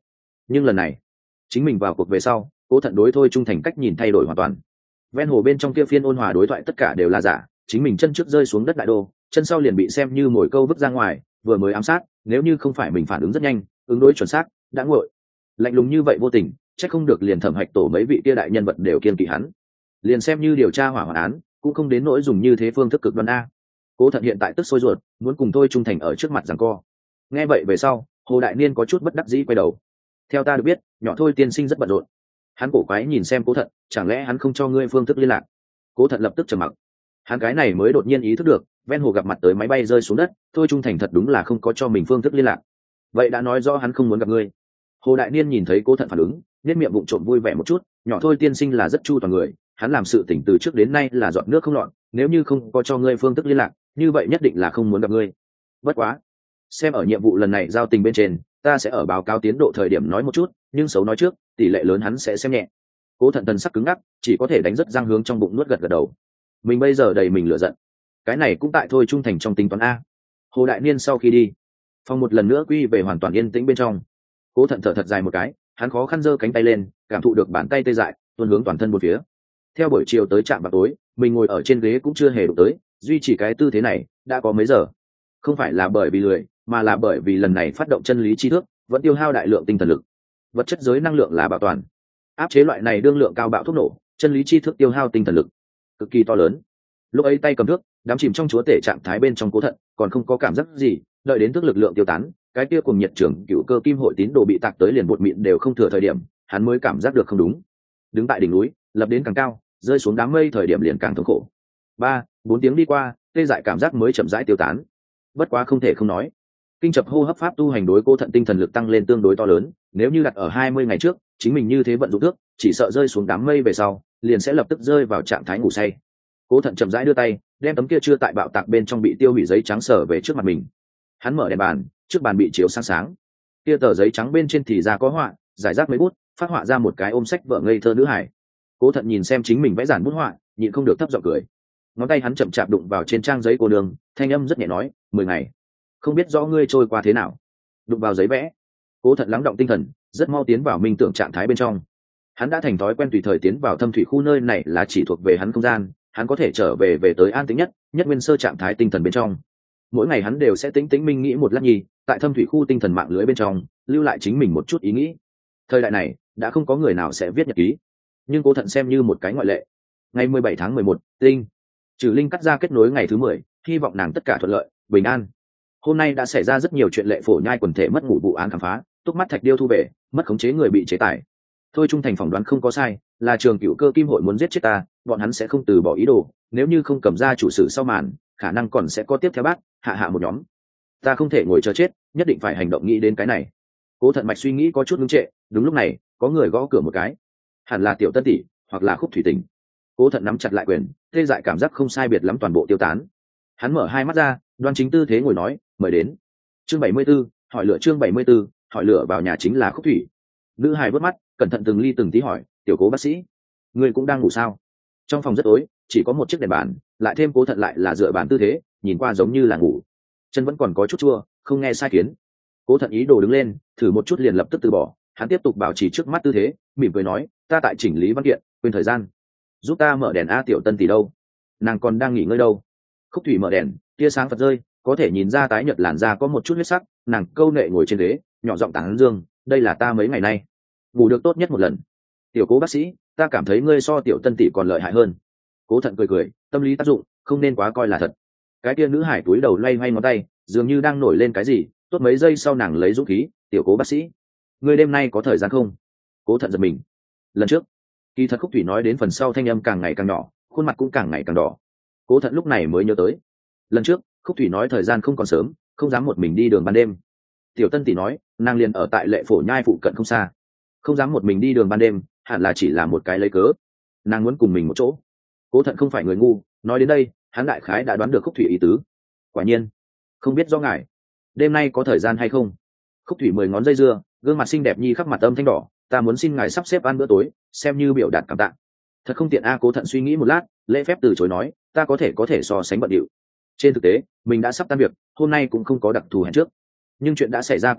Nhưng lần này chính mình vào cuộc về sau, cố thận đối thôi trung thành cách nhìn thay đổi hoàn toàn. Ven hồ bên trong kia phiên ôn hòa đối thoại tất cả đều là giả, chính mình chân trước rơi xuống đất đại đô, chân sau liền bị xem như mồi câu vứt ra ngoài, vừa mới ám sát, nếu như không phải mình phản ứng rất nhanh, ứng đối chuẩn xác, đã nguội. Lạnh lùng như vậy vô tình, chắc không được liền thẩm hạch tổ mấy vị kia đại nhân vật đều kiên kỵ hắn. Liền xem như điều tra hỏa hoạn án, cũng không đến nỗi dùng như thế phương thức cực đoan a. Cố thận hiện tại tức sôi ruột, muốn cùng thôi trung thành ở trước mặt giằng co. Nghe vậy về sau, Hồ Đại Niên có chút bất đắc dĩ quay đầu. Theo ta được biết, nhỏ thôi tiên sinh rất bận rộn. Hắn cổ quái nhìn xem Cố thận, chẳng lẽ hắn không cho ngươi phương thức liên lạc? Cố thận lập tức trầm mặc. Hắn cái này mới đột nhiên ý thức được, ven hồ gặp mặt tới máy bay rơi xuống đất, thôi trung thành thật đúng là không có cho mình phương thức liên lạc. Vậy đã nói rõ hắn không muốn gặp ngươi. Hồ Đại Niên nhìn thấy Cố thận phản ứng, nét miệng bụng trộm vui vẻ một chút, nhỏ thôi tiên sinh là rất chu toàn người, hắn làm sự tỉnh từ trước đến nay là giọt nước không lọt, nếu như không có cho ngươi phương thức liên lạc, như vậy nhất định là không muốn gặp ngươi. Bất quá, xem ở nhiệm vụ lần này giao tình bên trên, ta sẽ ở báo cáo tiến độ thời điểm nói một chút, nhưng xấu nói trước, tỷ lệ lớn hắn sẽ xem nhẹ. Cố thận thần sắc cứng ngắc, chỉ có thể đánh rất răng hướng trong bụng nuốt gật gật đầu. Mình bây giờ đầy mình lửa giận, cái này cũng tại thôi trung thành trong tính toán a. Hồ Đại Niên sau khi đi, phòng một lần nữa quy về hoàn toàn yên tĩnh bên trong. Cố thận thở thật dài một cái, hắn khó khăn giơ cánh tay lên, cảm thụ được bàn tay tê dại tuôn hướng toàn thân một phía. Theo buổi chiều tới trạm vào tối, mình ngồi ở trên ghế cũng chưa hề đụng tới, duy trì cái tư thế này đã có mấy giờ. Không phải là bởi vì lười, mà là bởi vì lần này phát động chân lý tri thức vẫn tiêu hao đại lượng tinh thần lực. Vật chất giới năng lượng là bảo toàn, áp chế loại này đương lượng cao bạo thuốc nổ, chân lý tri thức tiêu hao tinh thần lực cực kỳ to lớn. Lúc ấy tay cầm thước, đám chìm trong chúa tể trạng thái bên trong Cố thận còn không có cảm giác gì, đợi đến thước lực lượng tiêu tán, cái kia cùng nhiệt trưởng cựu cơ kim hội tín đồ bị tạc tới liền bột mịn đều không thừa thời điểm, hắn mới cảm giác được không đúng. Đứng tại đỉnh núi, lập đến càng cao, rơi xuống đám mây thời điểm liền càng thống khổ. Ba, bốn tiếng đi qua, tê dại cảm giác mới chậm rãi tiêu tán. Bất quá không thể không nói, kinh chập hô hấp pháp tu hành đối Cố thận tinh thần lực tăng lên tương đối to lớn, nếu như đặt ở hai mươi ngày trước, chính mình như thế vận dụng thước, chỉ sợ rơi xuống đám mây về sau, liền sẽ lập tức rơi vào trạng thái ngủ say. Cố thận chậm rãi đưa tay, đem tấm kia chưa tại bạo tạc bên trong bị tiêu hủy giấy trắng sở về trước mặt mình. Hắn mở đèn bàn, trước bàn bị chiếu sáng sáng. Kia tờ giấy trắng bên trên thì ra có họa, giải rác mấy bút, phát họa ra một cái ôm sách vợ ngây thơ nữ hải. Cố thận nhìn xem chính mình vẽ giản bút họa, nhịn không được thấp giọng cười. Ngón tay hắn chậm chạp đụng vào trên trang giấy cô đường, thanh âm rất nhẹ nói, mười ngày, không biết rõ ngươi trôi qua thế nào. Đụng vào giấy vẽ, Cố thận lắng động tinh thần, rất mau tiến vào minh tưởng trạng thái bên trong. Hắn đã thành thói quen tùy thời tiến vào thâm thủy khu, nơi này là chỉ thuộc về hắn không gian, hắn có thể trở về về tới an tĩnh nhất nhất nguyên sơ trạng thái tinh thần bên trong. Mỗi ngày hắn đều sẽ tĩnh tĩnh minh nghĩ một lát nhi, tại thâm thủy khu tinh thần mạng lưới bên trong lưu lại chính mình một chút ý nghĩ. Thời đại này đã không có người nào sẽ viết nhật ký, nhưng Cố thận xem như một cái ngoại lệ. Ngày mười bảy tháng mười một, tinh trừ linh cắt ra kết nối ngày thứ mười, hy vọng nàng tất cả thuận lợi bình an. Hôm nay đã xảy ra rất nhiều chuyện lệ phổ nhai quần thể mất ngủ vụ án khám phá, túc mắt thạch điêu thu về, mất khống chế người bị chế tài. Thôi trung thành phỏng đoán không có sai, là trường cựu cơ kim hội muốn giết chết ta, bọn hắn sẽ không từ bỏ ý đồ, nếu như không cầm ra chủ sử sau màn, khả năng còn sẽ có tiếp theo bác hạ hạ một nhóm. Ta không thể ngồi chờ chết, nhất định phải hành động, nghĩ đến cái này. Cố thận mạch suy nghĩ có chút ngưng trệ, đúng lúc này có người gõ cửa một cái, hẳn là Tiểu Tân tỷ hoặc là Khúc Thủy Tình. Cố thận nắm chặt lại quyền, tê dại cảm giác không sai biệt lắm toàn bộ tiêu tán. Hắn mở hai mắt ra, đoan chính tư thế ngồi nói, mời đến. Chương bảy mươi 74, hỏi lửa chương bảy mươi 74, hỏi lửa vào nhà chính là Khúc Thủy. Nữ hài vớt mắt, cẩn thận từng ly từng tí hỏi, tiểu Cố bác sĩ, ngươi cũng đang ngủ sao? Trong phòng rất tối, chỉ có một chiếc đèn bàn, lại thêm Cố thận lại là dựa bàn tư thế, nhìn qua giống như là ngủ. Chân vẫn còn có chút chua, không nghe sai kiến. Cố thận ý đồ đứng lên, thử một chút liền lập tức từ bỏ. Hắn tiếp tục bảo trì trước mắt tư thế, mỉm cười nói, ta tại chỉnh lý văn kiện, quên thời gian, giúp ta mở đèn a. Tiểu Tân tỷ đâu? Nàng còn đang nghỉ ngơi đâu? Khúc Thủy mở đèn, tia sáng phật rơi, có thể nhìn ra tái nhợt làn da có một chút huyết sắc. Nàng câu nệ ngồi trên ghế, nhỏ giọng tán dương, đây là ta mấy ngày nay ngủ được tốt nhất một lần. Tiểu Cố bác sĩ, ta cảm thấy ngươi so Tiểu Tân tỷ còn lợi hại hơn. Cố thận cười cười, tâm lý tác dụng, không nên quá coi là thật. Cái kia nữ hải túi đầu loay hoay ngón tay, dường như đang nổi lên cái gì. Tốt mấy giây sau nàng lấy dũng khí, tiểu Cố bác sĩ, ngươi đêm nay có thời gian không? Cố thận giật mình. Lần trước kỳ thật Khúc Thủy nói đến phần sau thanh âm càng ngày càng nhỏ, khuôn mặt cũng càng ngày càng đỏ. Cố thận lúc này mới nhớ tới, lần trước Khúc Thủy nói thời gian không còn sớm, không dám một mình đi đường ban đêm. Tiểu Tân tỷ nói nàng liền ở tại lệ phổ nhai phụ cận không xa, không dám một mình đi đường ban đêm, hẳn là chỉ là một cái lấy cớ, nàng muốn cùng mình một chỗ. Cố thận không phải người ngu, nói đến đây hắn đại khái đã đoán được Khúc Thủy ý tứ. Quả nhiên, không biết do ngài đêm nay có thời gian hay không? Khúc Thủy mười ngón dây dưa, gương mặt xinh đẹp nhi khắc mặt âm thanh đỏ, ta muốn xin ngài sắp xếp ăn bữa tối, xem như biểu đạt cảm tạ. Thật không tiện a. Cố thận suy nghĩ một lát, lễ phép từ chối nói, ta có thể có thể so sánh bận điệu. Trên thực tế mình đã sắp tan việc, hôm nay cũng không có đặc thù hẹn trước, nhưng chuyện đã xảy ra quá nhiều,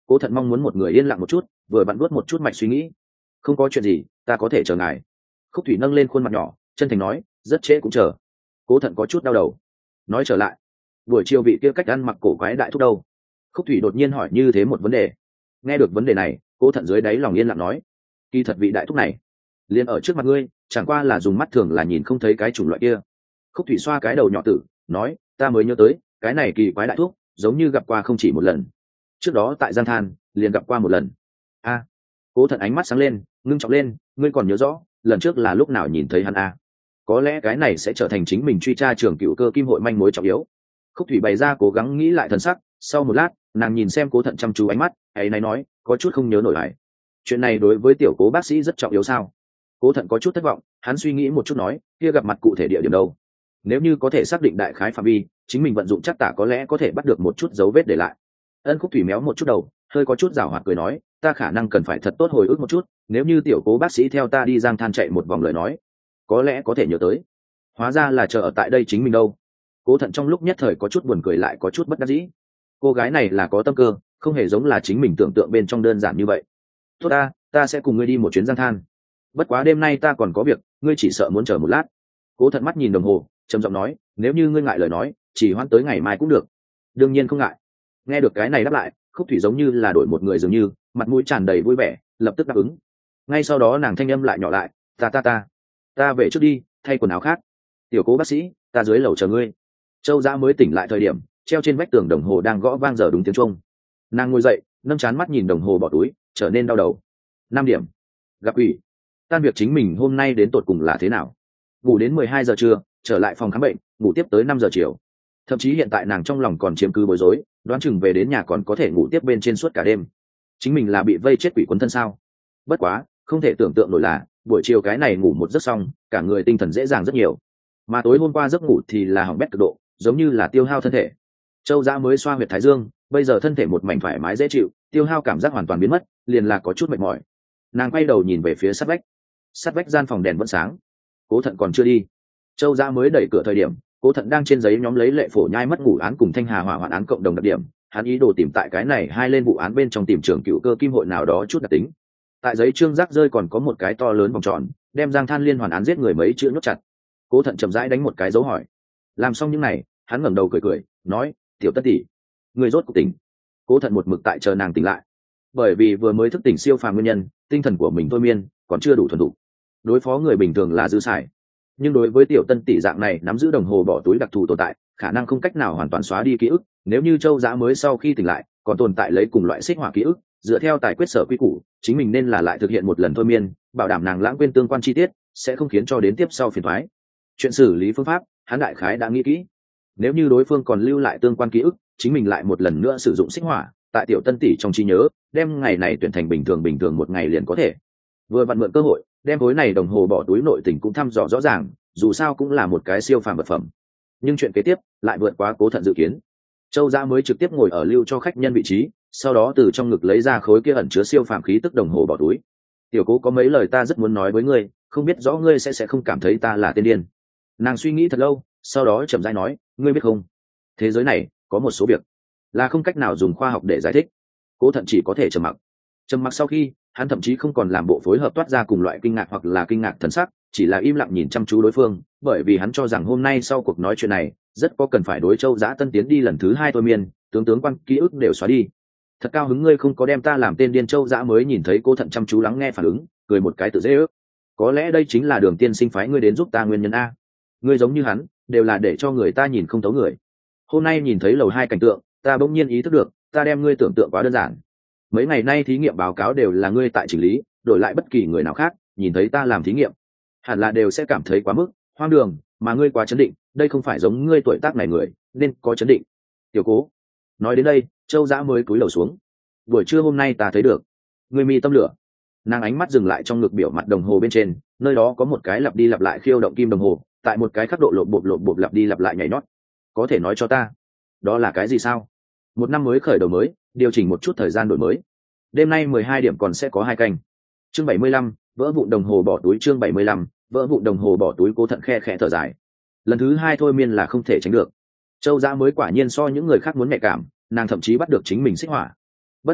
Cố Thận mong muốn một người yên lặng một chút, vừa bận nuốt một chút mạch suy nghĩ. Không có chuyện gì, ta có thể chờ ngài. Khúc Thủy nâng lên khuôn mặt nhỏ, chân thành nói, rất trễ cũng chờ. Cố Thận có chút đau đầu. Nói trở lại, buổi chiều vị kia cách ăn mặc cổ quái đại thúc đâu? Khúc Thủy đột nhiên hỏi như thế một vấn đề. Nghe được vấn đề này, Cố Thận dưới đáy lòng yên lặng nói, kỳ thật vị đại thúc này liền ở trước mặt ngươi, chẳng qua là dùng mắt thường là nhìn không thấy cái chủng loại kia. Khúc Thủy xoa cái đầu nhỏ tử, nói, ta mới nhớ tới, cái này kỳ quái đại thúc giống như gặp qua không chỉ một lần. Trước đó tại Giang Than liền gặp qua một lần. A. À, Cố Thận ánh mắt sáng lên, ngưng trọng lên, ngươi còn nhớ rõ lần trước là lúc nào nhìn thấy hắn a? À? Có lẽ cái này sẽ trở thành chính mình truy tra trường cựu cơ kim hội manh mối trọng yếu. Khúc Thủy bày ra cố gắng nghĩ lại thần sắc, sau một lát nàng nhìn xem Cố Thận chăm chú ánh mắt, ấy nay nói, có chút không nhớ nổi lại. Chuyện này đối với tiểu Cố bác sĩ rất trọng yếu sao? Cố Thận có chút thất vọng, hắn suy nghĩ một chút nói, kia gặp mặt cụ thể địa điểm đâu? Nếu như có thể xác định đại khái phạm vi, chính mình vận dụng chắc tả có lẽ có thể bắt được một chút dấu vết để lại. Ân Khúc Thủy méo một chút đầu, hơi có chút giảo hoạt cười nói, ta khả năng cần phải thật tốt hồi ức một chút, nếu như tiểu Cố bác sĩ theo ta đi Giang Than chạy một vòng lời nói, có lẽ có thể nhớ tới. Hóa ra là chờ ở tại đây chính mình đâu. Cố Thận trong lúc nhất thời có chút buồn cười lại có chút bất đắc dĩ. Cô gái này là có tâm cơ, không hề giống là chính mình tưởng tượng bên trong đơn giản như vậy. Tốt ta, ta sẽ cùng ngươi đi một chuyến Giang Than. Bất quá đêm nay ta còn có việc, ngươi chỉ sợ muốn chờ một lát. Cố Thận mắt nhìn đồng hồ, trầm giọng nói, nếu như ngươi ngại lời nói, chỉ hoãn tới ngày mai cũng được. Đương nhiên không ngại. Nghe được cái này đáp lại, Khúc Thủy giống như là đổi một người dường như, mặt mũi tràn đầy vui vẻ, lập tức đáp ứng. Ngay sau đó nàng thanh âm lại nhỏ lại, ta ta ta, ta về trước đi, thay quần áo khác. Tiểu Cố bác sĩ, ta dưới lầu chờ ngươi. Châu Dã mới tỉnh lại thời điểm, treo trên vách tường đồng hồ đang gõ vang giờ đúng tiếng chuông. Nàng ngồi dậy, nâng trán mắt nhìn đồng hồ bỏ túi, trở nên đau đầu. Năm điểm. Gặp ủy. Tan việc chính mình hôm nay đến tột cùng là thế nào? Ngủ đến mười hai giờ trưa, trở lại phòng khám bệnh, ngủ tiếp tới năm giờ chiều. Thậm chí hiện tại nàng trong lòng còn chiếm cứ bối rối, đoán chừng về đến nhà còn có thể ngủ tiếp bên trên suốt cả đêm. Chính mình là bị vây chết quỷ quấn thân sao? Bất quá, không thể tưởng tượng nổi là, buổi chiều cái này ngủ một giấc xong, cả người tinh thần dễ dàng rất nhiều. Mà tối hôm qua giấc ngủ thì là hỏng bét cực độ, giống như là tiêu hao thân thể. Châu Dã mới xoa huyệt thái dương, bây giờ thân thể một mảnh thoải mái dễ chịu, tiêu hao cảm giác hoàn toàn biến mất, liền là có chút mệt mỏi. Nàng quay đầu nhìn về phía sát vách. Sát vách gian phòng đèn vẫn sáng. Cố Thận còn chưa đi. Châu Dã mới đẩy cửa thời điểm, Cố Thận đang trên giấy nhóm lấy lệ phổ nhai mất ngủ án cùng Thanh Hà hỏa hoạn án cộng đồng đặc điểm, hắn ý đồ tìm tại cái này hai lên vụ án bên trong tìm trưởng cựu cơ kim hội nào đó chút đặc tính. Tại giấy trương rác rơi còn có một cái to lớn vòng tròn, đem Giang Than liên hoàn án giết người mấy chữ nhốt chặt. Cố Thận chậm rãi đánh một cái dấu hỏi. Làm xong những này, hắn ngẩng đầu cười cười, nói, tiểu Tất tỷ, người rốt cuộc tỉnh. Cố Thận một mực tại chờ nàng tỉnh lại, bởi vì vừa mới thức tỉnh siêu phàm nguyên nhân, tinh thần của mình thôi miên còn chưa đủ thuần thục. Đối phó người bình thường là dư xài, nhưng đối với tiểu Tân tỷ dạng này nắm giữ đồng hồ bỏ túi đặc thù tồn tại, khả năng không cách nào hoàn toàn xóa đi ký ức. Nếu như Châu Dã mới sau khi tỉnh lại còn tồn tại lấy cùng loại xích hỏa ký ức, dựa theo tài quyết sở quy củ, chính mình nên là lại thực hiện một lần thôi miên, bảo đảm nàng lãng quên tương quan chi tiết, sẽ không khiến cho đến tiếp sau phiền toái. Chuyện xử lý phương pháp, hắn đại khái đã nghĩ kỹ. Nếu như đối phương còn lưu lại tương quan ký ức, chính mình lại một lần nữa sử dụng xích hỏa, tại tiểu Tân tỷ trong trí nhớ, đem ngày này tuyển thành bình thường bình thường một ngày liền có thể. Vừa vặn mượn cơ hội, đem khối này đồng hồ bỏ túi nội tình cũng thăm dò rõ ràng, dù sao cũng là một cái siêu phàm vật phẩm. Nhưng chuyện kế tiếp lại vượt quá Cố Thận dự kiến. Châu Dã mới trực tiếp ngồi ở lưu cho khách nhân vị trí, sau đó từ trong ngực lấy ra khối kia ẩn chứa siêu phàm khí tức đồng hồ bỏ túi. Tiểu Cố có mấy lời ta rất muốn nói với ngươi, không biết rõ ngươi sẽ sẽ không cảm thấy ta là tên điên. Nàng suy nghĩ thật lâu, sau đó chậm rãi nói, ngươi biết không, thế giới này có một số việc là không cách nào dùng khoa học để giải thích. Cố Thận chỉ có thể trầm mặc. Trầm mặc sau khi, hắn thậm chí không còn làm bộ phối hợp toát ra cùng loại kinh ngạc hoặc là kinh ngạc thần sắc, chỉ là im lặng nhìn chăm chú đối phương, bởi vì hắn cho rằng hôm nay sau cuộc nói chuyện này, rất có cần phải đối Châu Dã Tân tiến đi lần thứ hai thôi miên, tướng tướng quan ký ức đều xóa đi. Thật cao hứng ngươi không có đem ta làm tên điên. Châu Dã mới nhìn thấy Cố Thận chăm chú lắng nghe phản ứng, cười một cái tự dễ ước. Có lẽ đây chính là Đường tiên sinh phái ngươi đến giúp ta nguyên nhân a. Ngươi giống như hắn, đều là để cho người ta nhìn không thấu người. Hôm nay nhìn thấy lầu hai cảnh tượng, ta bỗng nhiên ý thức được, ta đem ngươi tưởng tượng quá đơn giản. Mấy ngày nay thí nghiệm báo cáo đều là ngươi tại chỉnh lý, đổi lại bất kỳ người nào khác nhìn thấy ta làm thí nghiệm hẳn là đều sẽ cảm thấy quá mức hoang đường, mà ngươi quá chấn định, đây không phải giống ngươi tuổi tác này người nên có chấn định. Tiểu Cố nói đến đây, Châu Dã mới cúi đầu xuống. Buổi trưa hôm nay ta thấy được ngươi mi tâm lửa. Nàng ánh mắt dừng lại trong ngực biểu mặt đồng hồ bên trên, nơi đó có một cái lặp đi lặp lại khiêu động kim đồng hồ, tại một cái khắc độ lộp bộp lộp bộp lặp đi lặp lại nhảy nhót. Có thể nói cho ta đó là cái gì sao? Một năm mới khởi đầu mới, điều chỉnh một chút thời gian đổi mới. Đêm nay mười hai điểm còn sẽ có hai canh. Chương bảy mươi lăm, vỡ vụn đồng hồ bỏ túi. Chương bảy mươi lăm, vỡ vụn đồng hồ bỏ túi. Cố Thận khe khẽ thở dài. Lần thứ hai thôi miên là không thể tránh được. Châu Dã mới quả nhiên so những người khác muốn nhạy cảm, nàng thậm chí bắt được chính mình xích hỏa. Bất quá,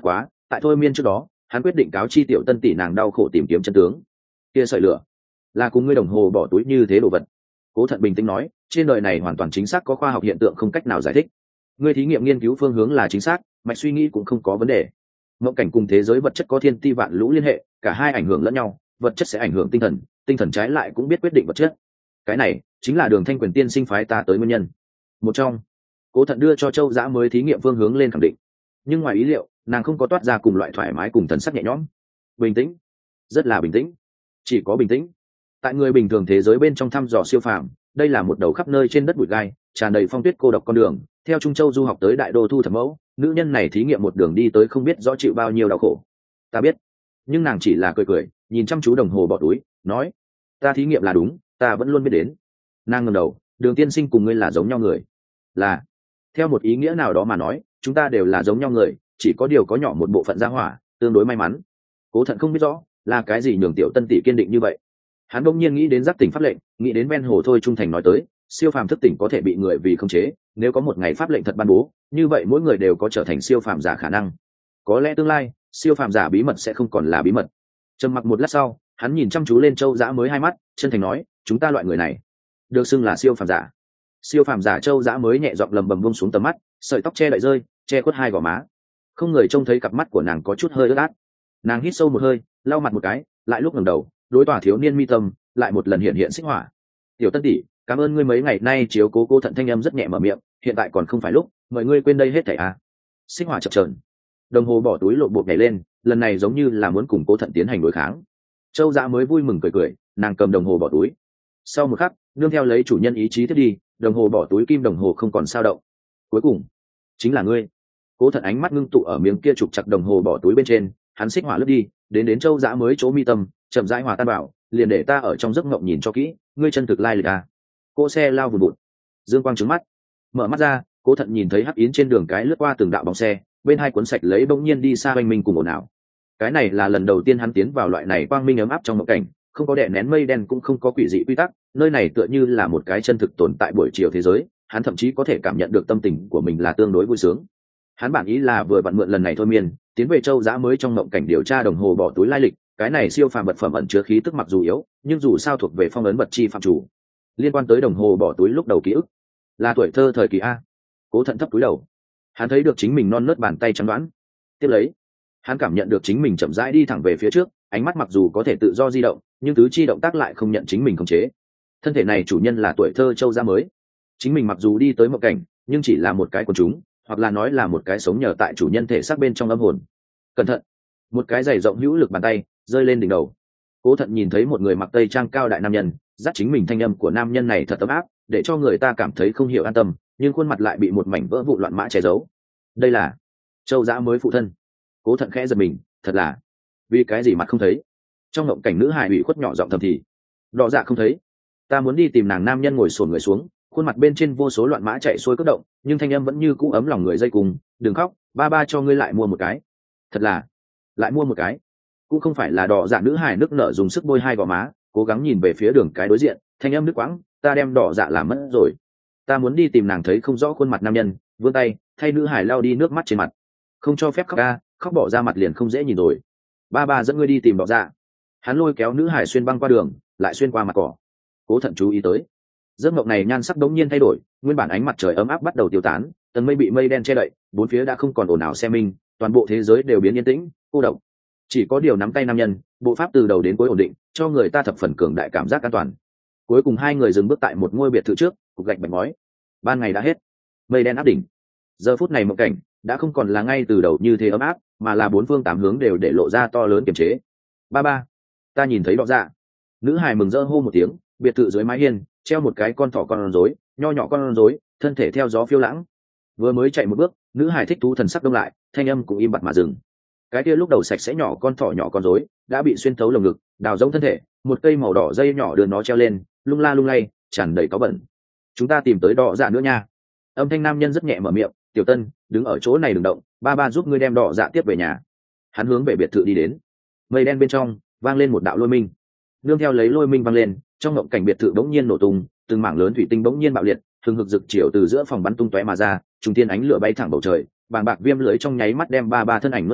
tại thôi miên trước đó hắn quyết định cáo chi tiểu tân tỷ nàng đau khổ tìm kiếm chân tướng. Kia sợi lửa là cùng ngươi đồng hồ bỏ túi như thế đồ vật. Cố Thận bình tĩnh nói, trên đời này hoàn toàn chính xác có khoa học hiện tượng không cách nào giải thích. Ngươi thí nghiệm nghiên cứu phương hướng là chính xác, mạch suy nghĩ cũng không có vấn đề. Mộng cảnh cùng thế giới vật chất có thiên ti vạn lũ liên hệ, cả hai ảnh hưởng lẫn nhau, vật chất sẽ ảnh hưởng tinh thần, tinh thần trái lại cũng biết quyết định vật chất. Cái này chính là Đường Thanh Quyền tiên sinh phái ta tới nguyên nhân. Một trong, Cố Thận đưa cho Châu Dã mới thí nghiệm phương hướng lên khẳng định. Nhưng ngoài ý liệu, nàng không có toát ra cùng loại thoải mái cùng thần sắc nhẹ nhõm. Bình tĩnh, rất là bình tĩnh, chỉ có bình tĩnh. Tại người bình thường thế giới bên trong thăm dò siêu phàm, đây là một đầu khắp nơi trên đất bụi gai, tràn đầy phong tuyết cô độc con đường. Theo Trung Châu du học tới Đại Đô thu thập mẫu, nữ nhân này thí nghiệm một đường đi tới không biết rõ chịu bao nhiêu đau khổ. Ta biết, nhưng nàng chỉ là cười cười, nhìn chăm chú đồng hồ bỏ túi, nói: ta thí nghiệm là đúng, ta vẫn luôn biết đến. Nàng ngẩng đầu, Đường tiên sinh cùng ngươi là giống nhau người. Là, theo một ý nghĩa nào đó mà nói, chúng ta đều là giống nhau người, chỉ có điều có nhỏ một bộ phận gia hỏa tương đối may mắn. Cố Thận không biết rõ là cái gì nhường tiểu tân tỷ kiên định như vậy. Hắn bỗng nhiên nghĩ đến giác tỉnh pháp lệnh, nghĩ đến ven hồ thôi trung thành nói tới, siêu phàm thức tỉnh có thể bị người vì khống chế, nếu có một ngày pháp lệnh thật ban bố, như vậy mỗi người đều có trở thành siêu phàm giả khả năng. Có lẽ tương lai, siêu phàm giả bí mật sẽ không còn là bí mật. Trầm mặc một lát sau, hắn nhìn chăm chú lên Châu Dã mới hai mắt, chân thành nói, chúng ta loại người này được xưng là siêu phàm giả. Siêu phàm giả Châu Dã mới nhẹ giọng lầm bầm buông xuống tầm mắt, sợi tóc che đậy rơi, che khuất hai gò má. Không người trông thấy cặp mắt của nàng có chút hơi ướt át. Nàng hít sâu một hơi, lau mặt một cái, lại lúc ngẩng đầu, đối tòa thiếu niên mi tâm lại một lần hiện hiện xích hỏa. Tiểu tân tỷ, cảm ơn ngươi mấy ngày nay chiếu cố Cố Thận thanh âm rất nhẹ mở miệng, hiện tại còn không phải lúc, mời ngươi quên đây hết thảy à. Xích hỏa chập chờn, đồng hồ bỏ túi lộ bộ nhảy lên, lần này giống như là muốn cùng Cố Thận tiến hành đối kháng. Châu Dã mới vui mừng cười cười, nàng cầm đồng hồ bỏ túi. Sau một khắc, nương theo lấy chủ nhân ý chí thiết đi, đồng hồ bỏ túi kim đồng hồ không còn sao động. Cuối cùng, chính là ngươi. Cố Thận ánh mắt ngưng tụ ở miếng kia trục chặt đồng hồ bỏ túi bên trên, hắn xích hỏa lướt đi, đến đến Châu Dã mới chỗ mi tâm, chậm rãi hòa tan bảo, liền để ta ở trong giấc mộng nhìn cho kỹ, ngươi chân thực lai lịch à. Cô xe lao vụt vụt, dương quang trứng mắt, mở mắt ra, Cố Thận nhìn thấy hắc yến trên đường cái lướt qua từng đạo bóng xe, bên hai cuốn sạch lấy bỗng nhiên đi xa hoành minh cùng ồn ào. Cái này là lần đầu tiên hắn tiến vào loại này quang minh ấm áp trong mộng cảnh, không có đè nén mây đen cũng không có quỷ dị quy tắc, nơi này tựa như là một cái chân thực tồn tại buổi chiều thế giới, hắn thậm chí có thể cảm nhận được tâm tình của mình là tương đối vui sướng. Hắn bản ý là vừa vặn mượn lần này thôi miên, tiến về Châu Dã mới trong mộng cảnh điều tra đồng hồ bỏ túi lai lịch, cái này siêu phàm vật phẩm ẩn chứa khí tức mặc dù yếu, nhưng dù sao thuộc về phong ấn vật chi phạm chủ. Liên quan tới đồng hồ bỏ túi lúc đầu ký ức, là tuổi thơ thời kỳ a. Cố Thận thấp túi đầu, hắn thấy được chính mình non nớt bàn tay trắng đoán. Tiếp lấy, hắn cảm nhận được chính mình chậm rãi đi thẳng về phía trước, ánh mắt mặc dù có thể tự do di động, nhưng tứ chi động tác lại không nhận chính mình khống chế. Thân thể này chủ nhân là tuổi thơ Châu Dã mới. Chính mình mặc dù đi tới mộng cảnh, nhưng chỉ là một cái quần chúng, hoặc là nói là một cái sống nhờ tại chủ nhân thể xác bên trong âm hồn. Cẩn thận! Một cái giày rộng hữu lực bàn tay rơi lên đỉnh đầu. Cố Thận nhìn thấy một người mặc tây trang cao đại nam nhân, dắt chính mình thanh âm của nam nhân này thật ấm áp, để cho người ta cảm thấy không hiểu an tâm, nhưng khuôn mặt lại bị một mảnh vỡ vụn loạn mã che giấu. Đây là Châu Dã mới phụ thân. Cố Thận khẽ giật mình, thật là, vì cái gì mặt không thấy? Trong ngộng cảnh nữ hài ủy khuất nhỏ giọng thầm thì, Đỏ Dạ không thấy. Ta muốn đi tìm nàng. Nam nhân ngồi xổm người xuống, khuôn mặt bên trên vô số loạn mã chạy xuôi cất động, nhưng thanh âm vẫn như cũ ấm lòng người dây cùng. Đừng khóc, ba ba cho ngươi lại mua một cái. Thật là, lại mua một cái. Cũng không phải là Đỏ Dạ. Nữ hài nước nở dùng sức bôi hai gò má, cố gắng nhìn về phía đường cái đối diện, thanh âm nước quãng, ta đem Đỏ Dạ làm mất rồi. Ta muốn đi tìm nàng. Thấy không rõ khuôn mặt nam nhân, vươn tay thay nữ hài lau đi nước mắt trên mặt. Không cho phép khóc ca, khóc bỏ ra mặt liền không dễ nhìn rồi. Ba ba dẫn ngươi đi tìm Đỏ Dạ. Hắn lôi kéo nữ hải xuyên băng qua đường, lại xuyên qua mặt cỏ. Cố Thận chú ý tới, giấc mộng này nhan sắc đống nhiên thay đổi, nguyên bản ánh mặt trời ấm áp bắt đầu tiêu tán, tầng mây bị mây đen che đậy, bốn phía đã không còn ồn ào xe minh, toàn bộ thế giới đều biến yên tĩnh, cô độc. Chỉ có điều nắm tay nam nhân, bộ pháp từ đầu đến cuối ổn định, cho người ta thập phần cường đại cảm giác an toàn. Cuối cùng hai người dừng bước tại một ngôi biệt thự trước, cục gạch bạch ngói. Ban ngày đã hết, mây đen áp đỉnh. Giờ phút này mộng cảnh đã không còn là ngay từ đầu như thế ấm áp, mà là bốn phương tám hướng đều để lộ ra to lớn kiềm chế. Ba ba, ta nhìn thấy Đỏ Dạ. Nữ hài mừng rỡ hô một tiếng, biệt thự dưới mái hiên treo một cái con thỏ con rối, nho nhỏ con rối, thân thể theo gió phiêu lãng. Vừa mới chạy một bước, nữ hài thích thú thần sắc đông lại, thanh âm cũng im bặt mà dừng. Cái kia lúc đầu sạch sẽ nhỏ con thỏ nhỏ con rối đã bị xuyên thấu lồng ngực, đào rỗng thân thể, một cây màu đỏ dây nhỏ đưa nó treo lên, lung la lung lay, tràn đầy cáu bẩn. Chúng ta tìm tới Đỏ Dạ nữa nha. Âm thanh nam nhân rất nhẹ mở miệng, Tiểu Tân, đứng ở chỗ này đừng động, ba ba giúp ngươi đem Đỏ Dạ tiếp về nhà. Hắn hướng về biệt thự đi đến. Mây đen bên trong vang lên một đạo lôi minh, nương theo lấy lôi minh vang lên, trong ngộng cảnh biệt thự bỗng nhiên nổ tung, từng mảng lớn thủy tinh bỗng nhiên bạo liệt, hừng hực rực chiều từ giữa phòng bắn tung tóe mà ra, trùng thiên ánh lửa bay thẳng bầu trời, bàng bạc viêm lưới trong nháy mắt đem ba ba thân ảnh nuốt hết,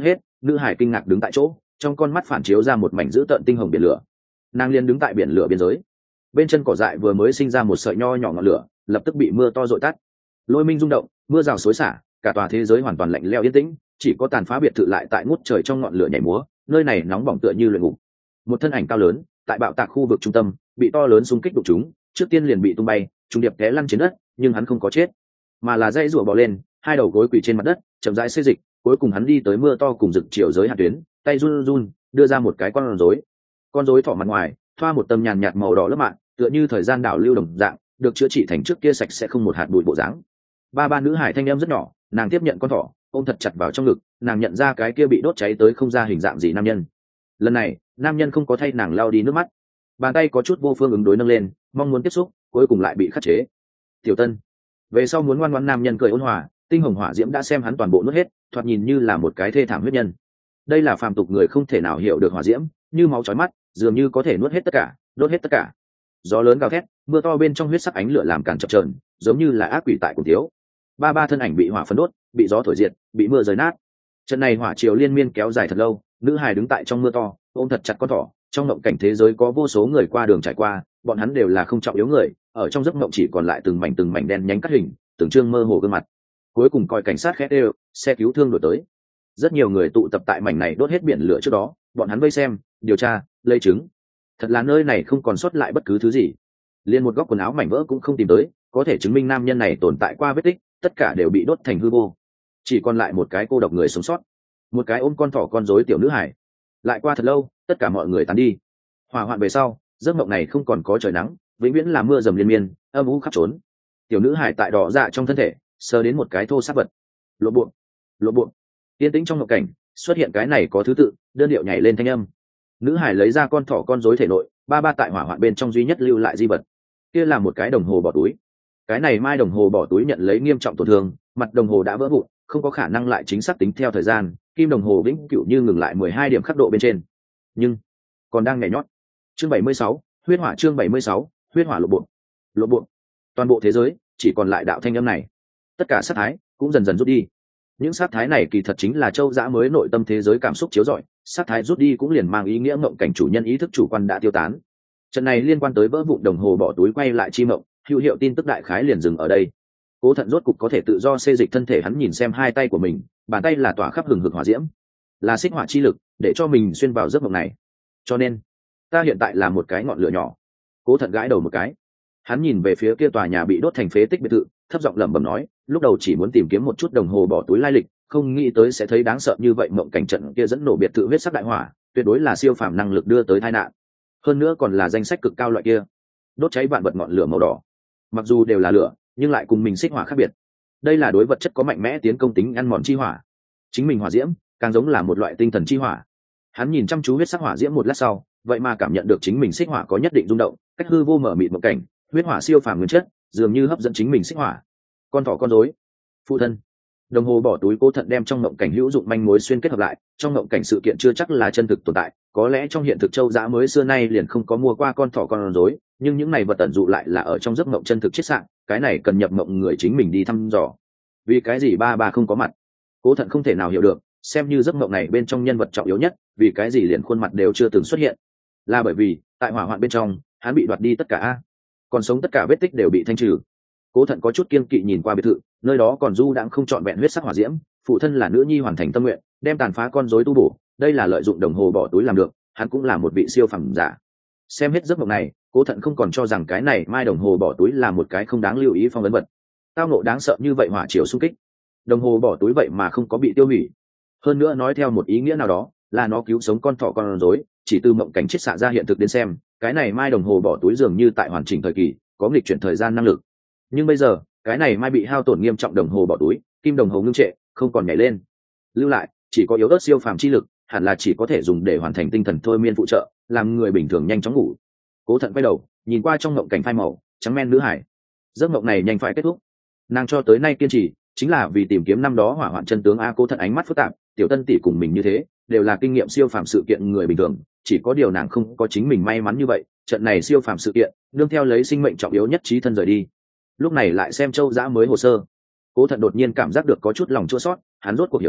Nữ hải kinh ngạc đứng tại chỗ, trong con mắt phản chiếu ra một mảnh dữ tợn tinh hồng biển lửa. Nàng liền đứng tại biển lửa biên giới, bên chân cỏ dại vừa mới sinh ra một sợi nho nhỏ ngọn lửa, lập tức bị mưa to dội tắt. Lôi minh rung động, mưa rào xối xả, cả tòa thế giới hoàn toàn lạnh lẽo yên tĩnh, chỉ có tàn phá biệt thự lại tại ngút trời trong ngọn lửa nhảy múa, nơi này nóng bỏng tựa như luyện ngục. Một thân ảnh cao lớn tại bạo tạc khu vực trung tâm bị to lớn xung kích đụng chúng, trước tiên liền bị tung bay, trùng điệp té lăn trên đất, nhưng hắn không có chết, mà là dãy rủa bò lên, hai đầu gối quỳ trên mặt đất, chậm rãi xê dịch, cuối cùng hắn đi tới mưa to cùng rực chiều giới hạn tuyến, tay run run đưa ra một cái con rối. Con rối thỏ mặt ngoài thoa một tầm nhàn nhạt màu đỏ lớp mạng, tựa như thời gian đảo lưu đồng dạng, được chữa trị thành trước kia sạch sẽ không một hạt bụi bộ dáng. Ba ba nữ hải thanh em rất nhỏ, nàng tiếp nhận con thỏ, ôm thật chặt vào trong ngực, nàng nhận ra cái kia bị đốt cháy tới không ra hình dạng gì nam nhân. Lần này nam nhân không có thay nàng lau đi nước mắt, bàn tay có chút vô phương ứng đối nâng lên, mong muốn tiếp xúc, cuối cùng lại bị khắc chế. Tiểu Tân về sau muốn ngoan ngoãn, nam nhân cười ôn hòa, tinh hồng hỏa diễm đã xem hắn toàn bộ nuốt hết, thoạt nhìn như là một cái thê thảm huyết nhân. Đây là phàm tục người không thể nào hiểu được hỏa diễm, như máu chói mắt, dường như có thể nuốt hết tất cả, đốt hết tất cả. Gió lớn gào thét, mưa to bên trong huyết sắc ánh lửa làm cản chập chờn, giống như là ác quỷ tại cùng thiếu. Ba ba thân ảnh bị hỏa phấn đốt, bị gió thổi diệt, bị mưa rời nát. Trận này hỏa triều liên miên kéo dài thật lâu, nữ hài đứng tại trong mưa to, ôm thật chặt con thỏ. Trong mộng cảnh thế giới có vô số người qua đường trải qua, bọn hắn đều là không trọng yếu người, ở trong giấc mộng chỉ còn lại từng mảnh từng mảnh đen nhánh cắt hình, từng trương mơ hồ gương mặt. Cuối cùng coi cảnh sát khét đều, xe cứu thương đuổi tới. Rất nhiều người tụ tập tại mảnh này đốt hết biển lửa trước đó, bọn hắn vây xem, điều tra, lấy chứng. Thật là nơi này không còn sót lại bất cứ thứ gì, liền một góc quần áo mảnh vỡ cũng không tìm tới, có thể chứng minh nam nhân này tồn tại qua vết tích, tất cả đều bị đốt thành hư vô. Chỉ còn lại một cái cô độc người sống sót, một cái ôm con thỏ con rối tiểu nữ hải. Lại qua thật lâu, tất cả mọi người tán đi. Hỏa hoạn về sau, giấc mộng này không còn có trời nắng, vĩnh viễn là mưa dầm liên miên, âm u khắp trốn. Tiểu nữ hải tại đỏ dạ trong thân thể, sờ đến một cái thô sát vật. Lộ buộc, lộ buộc. Yên tĩnh trong mộng cảnh, xuất hiện cái này có thứ tự, đơn điệu nhảy lên thanh âm. Nữ hải lấy ra con thỏ con rối thể nội, ba ba tại hỏa hoạn bên trong duy nhất lưu lại di vật. Kia là một cái đồng hồ bỏ túi. Cái này mai đồng hồ bỏ túi nhận lấy nghiêm trọng tổn thương, mặt đồng hồ đã vỡ vụn, không có khả năng lại chính xác tính theo thời gian, kim đồng hồ vĩnh cửu như ngừng lại mười hai điểm khắc độ bên trên, nhưng còn đang nhảy nhót. Chương bảy mươi sáu, huyết hỏa. Chương bảy mươi sáu, huyết hỏa lộ bộ. Lộ bộ. Toàn bộ thế giới chỉ còn lại đạo thanh âm này, tất cả sát thái cũng dần dần rút đi. Những sát thái này kỳ thật chính là châu dã mới nội tâm thế giới cảm xúc chiếu rọi, sát thái rút đi cũng liền mang ý nghĩa mộng cảnh chủ nhân ý thức chủ quan đã tiêu tán. Trận này liên quan tới vỡ vụn đồng hồ bỏ túi quay lại chi mộng, hữu hiệu tin tức đại khái liền dừng ở đây. Cố Thận rốt cục có thể tự do xê dịch thân thể, hắn nhìn xem hai tay của mình, bàn tay là tỏa khắp hừng hực hỏa diễm, là xích hỏa chi lực để cho mình xuyên vào giấc mộng này. Cho nên ta hiện tại là một cái ngọn lửa nhỏ. Cố Thận gãi đầu một cái, hắn nhìn về phía kia tòa nhà bị đốt thành phế tích biệt thự, thấp giọng lẩm bẩm nói, lúc đầu chỉ muốn tìm kiếm một chút đồng hồ bỏ túi lai lịch, không nghĩ tới sẽ thấy đáng sợ như vậy. Mộng cảnh trận kia dẫn nổ biệt thự huyết sắc đại hỏa, tuyệt đối là siêu phàm năng lực đưa tới tai nạn, hơn nữa còn là danh sách cực cao loại kia, đốt cháy vạn vật ngọn lửa màu đỏ. Mặc dù đều là lửa, nhưng lại cùng mình xích hỏa khác biệt. Đây là đối vật chất có mạnh mẽ tiến công tính ăn mòn chi hỏa. Chính mình hỏa diễm càng giống là một loại tinh thần chi hỏa. Hắn nhìn chăm chú huyết sắc hỏa diễm một lát sau, vậy mà cảm nhận được chính mình xích hỏa có nhất định rung động, cách hư vô mở mịt một cảnh, huyết hỏa siêu phàm nguyên chất, dường như hấp dẫn chính mình xích hỏa. Con thỏ con rối, phụ thân. Đồng hồ bỏ túi Cố Thận đem trong mộng cảnh hữu dụng manh mối xuyên kết hợp lại, trong mộng cảnh sự kiện chưa chắc là chân thực tồn tại, có lẽ trong hiện thực châu dã mới xưa nay liền không có mua qua con thỏ con rối, nhưng những này vật tận dụ lại là ở trong giấc mộng chân thực chiết sạng, cái này cần nhập mộng người chính mình đi thăm dò. Vì cái gì ba ba không có mặt? Cố Thận không thể nào hiểu được, xem như giấc mộng này bên trong nhân vật trọng yếu nhất, vì cái gì liền khuôn mặt đều chưa từng xuất hiện? Là bởi vì tại hỏa hoạn bên trong, hắn bị đoạt đi tất cả a, còn sống tất cả vết tích đều bị thanh trừ. Cố Thận có chút kiên kỵ nhìn qua biệt thự, nơi đó còn du đãng không trọn vẹn huyết sắc hỏa diễm, phụ thân là nữ nhi hoàn thành tâm nguyện, đem tàn phá con rối tu bổ, đây là lợi dụng đồng hồ bỏ túi làm được, hắn cũng là một vị siêu phẩm giả. Xem hết giấc mộng này, Cố Thận không còn cho rằng cái này mai đồng hồ bỏ túi là một cái không đáng lưu ý phong ấn vật. Tao nộ đáng sợ như vậy hỏa chiều xung kích, đồng hồ bỏ túi vậy mà không có bị tiêu hủy. Hơn nữa nói theo một ý nghĩa nào đó, là nó cứu sống con thỏ con rối, chỉ từ mộng cảnh chiết xạ ra hiện thực đến xem, cái này mai đồng hồ bỏ túi dường như tại hoàn chỉnh thời kỳ, có nghịch chuyển thời gian năng lực. Nhưng bây giờ, cái này mai bị hao tổn nghiêm trọng đồng hồ bỏ túi, kim đồng hồ ngưng trệ, không còn nhảy lên. Lưu lại, chỉ có yếu ớt siêu phàm chi lực, hẳn là chỉ có thể dùng để hoàn thành tinh thần thôi miên phụ trợ, làm người bình thường nhanh chóng ngủ. Cố Thận quay đầu, nhìn qua trong mộng cảnh phai màu, trắng men nữ hải. Giấc mộng này nhanh phải kết thúc. Nàng cho tới nay kiên trì, chính là vì tìm kiếm năm đó hỏa hoạn chân tướng a. Cố Thận ánh mắt phức tạp, tiểu Tân tỷ cùng mình như thế, đều là kinh nghiệm siêu phàm sự kiện người bình thường, chỉ có điều nàng không có chính mình may mắn như vậy, trận này siêu phàm sự kiện, đương theo lấy sinh mệnh trọng yếu nhất chí thân rời đi. Lúc này lại xem châu dã mới hồ sơ, Cố Thận đột nhiên cảm giác được có chút lòng chua xót, hắn rốt cuộc hiểu rõ,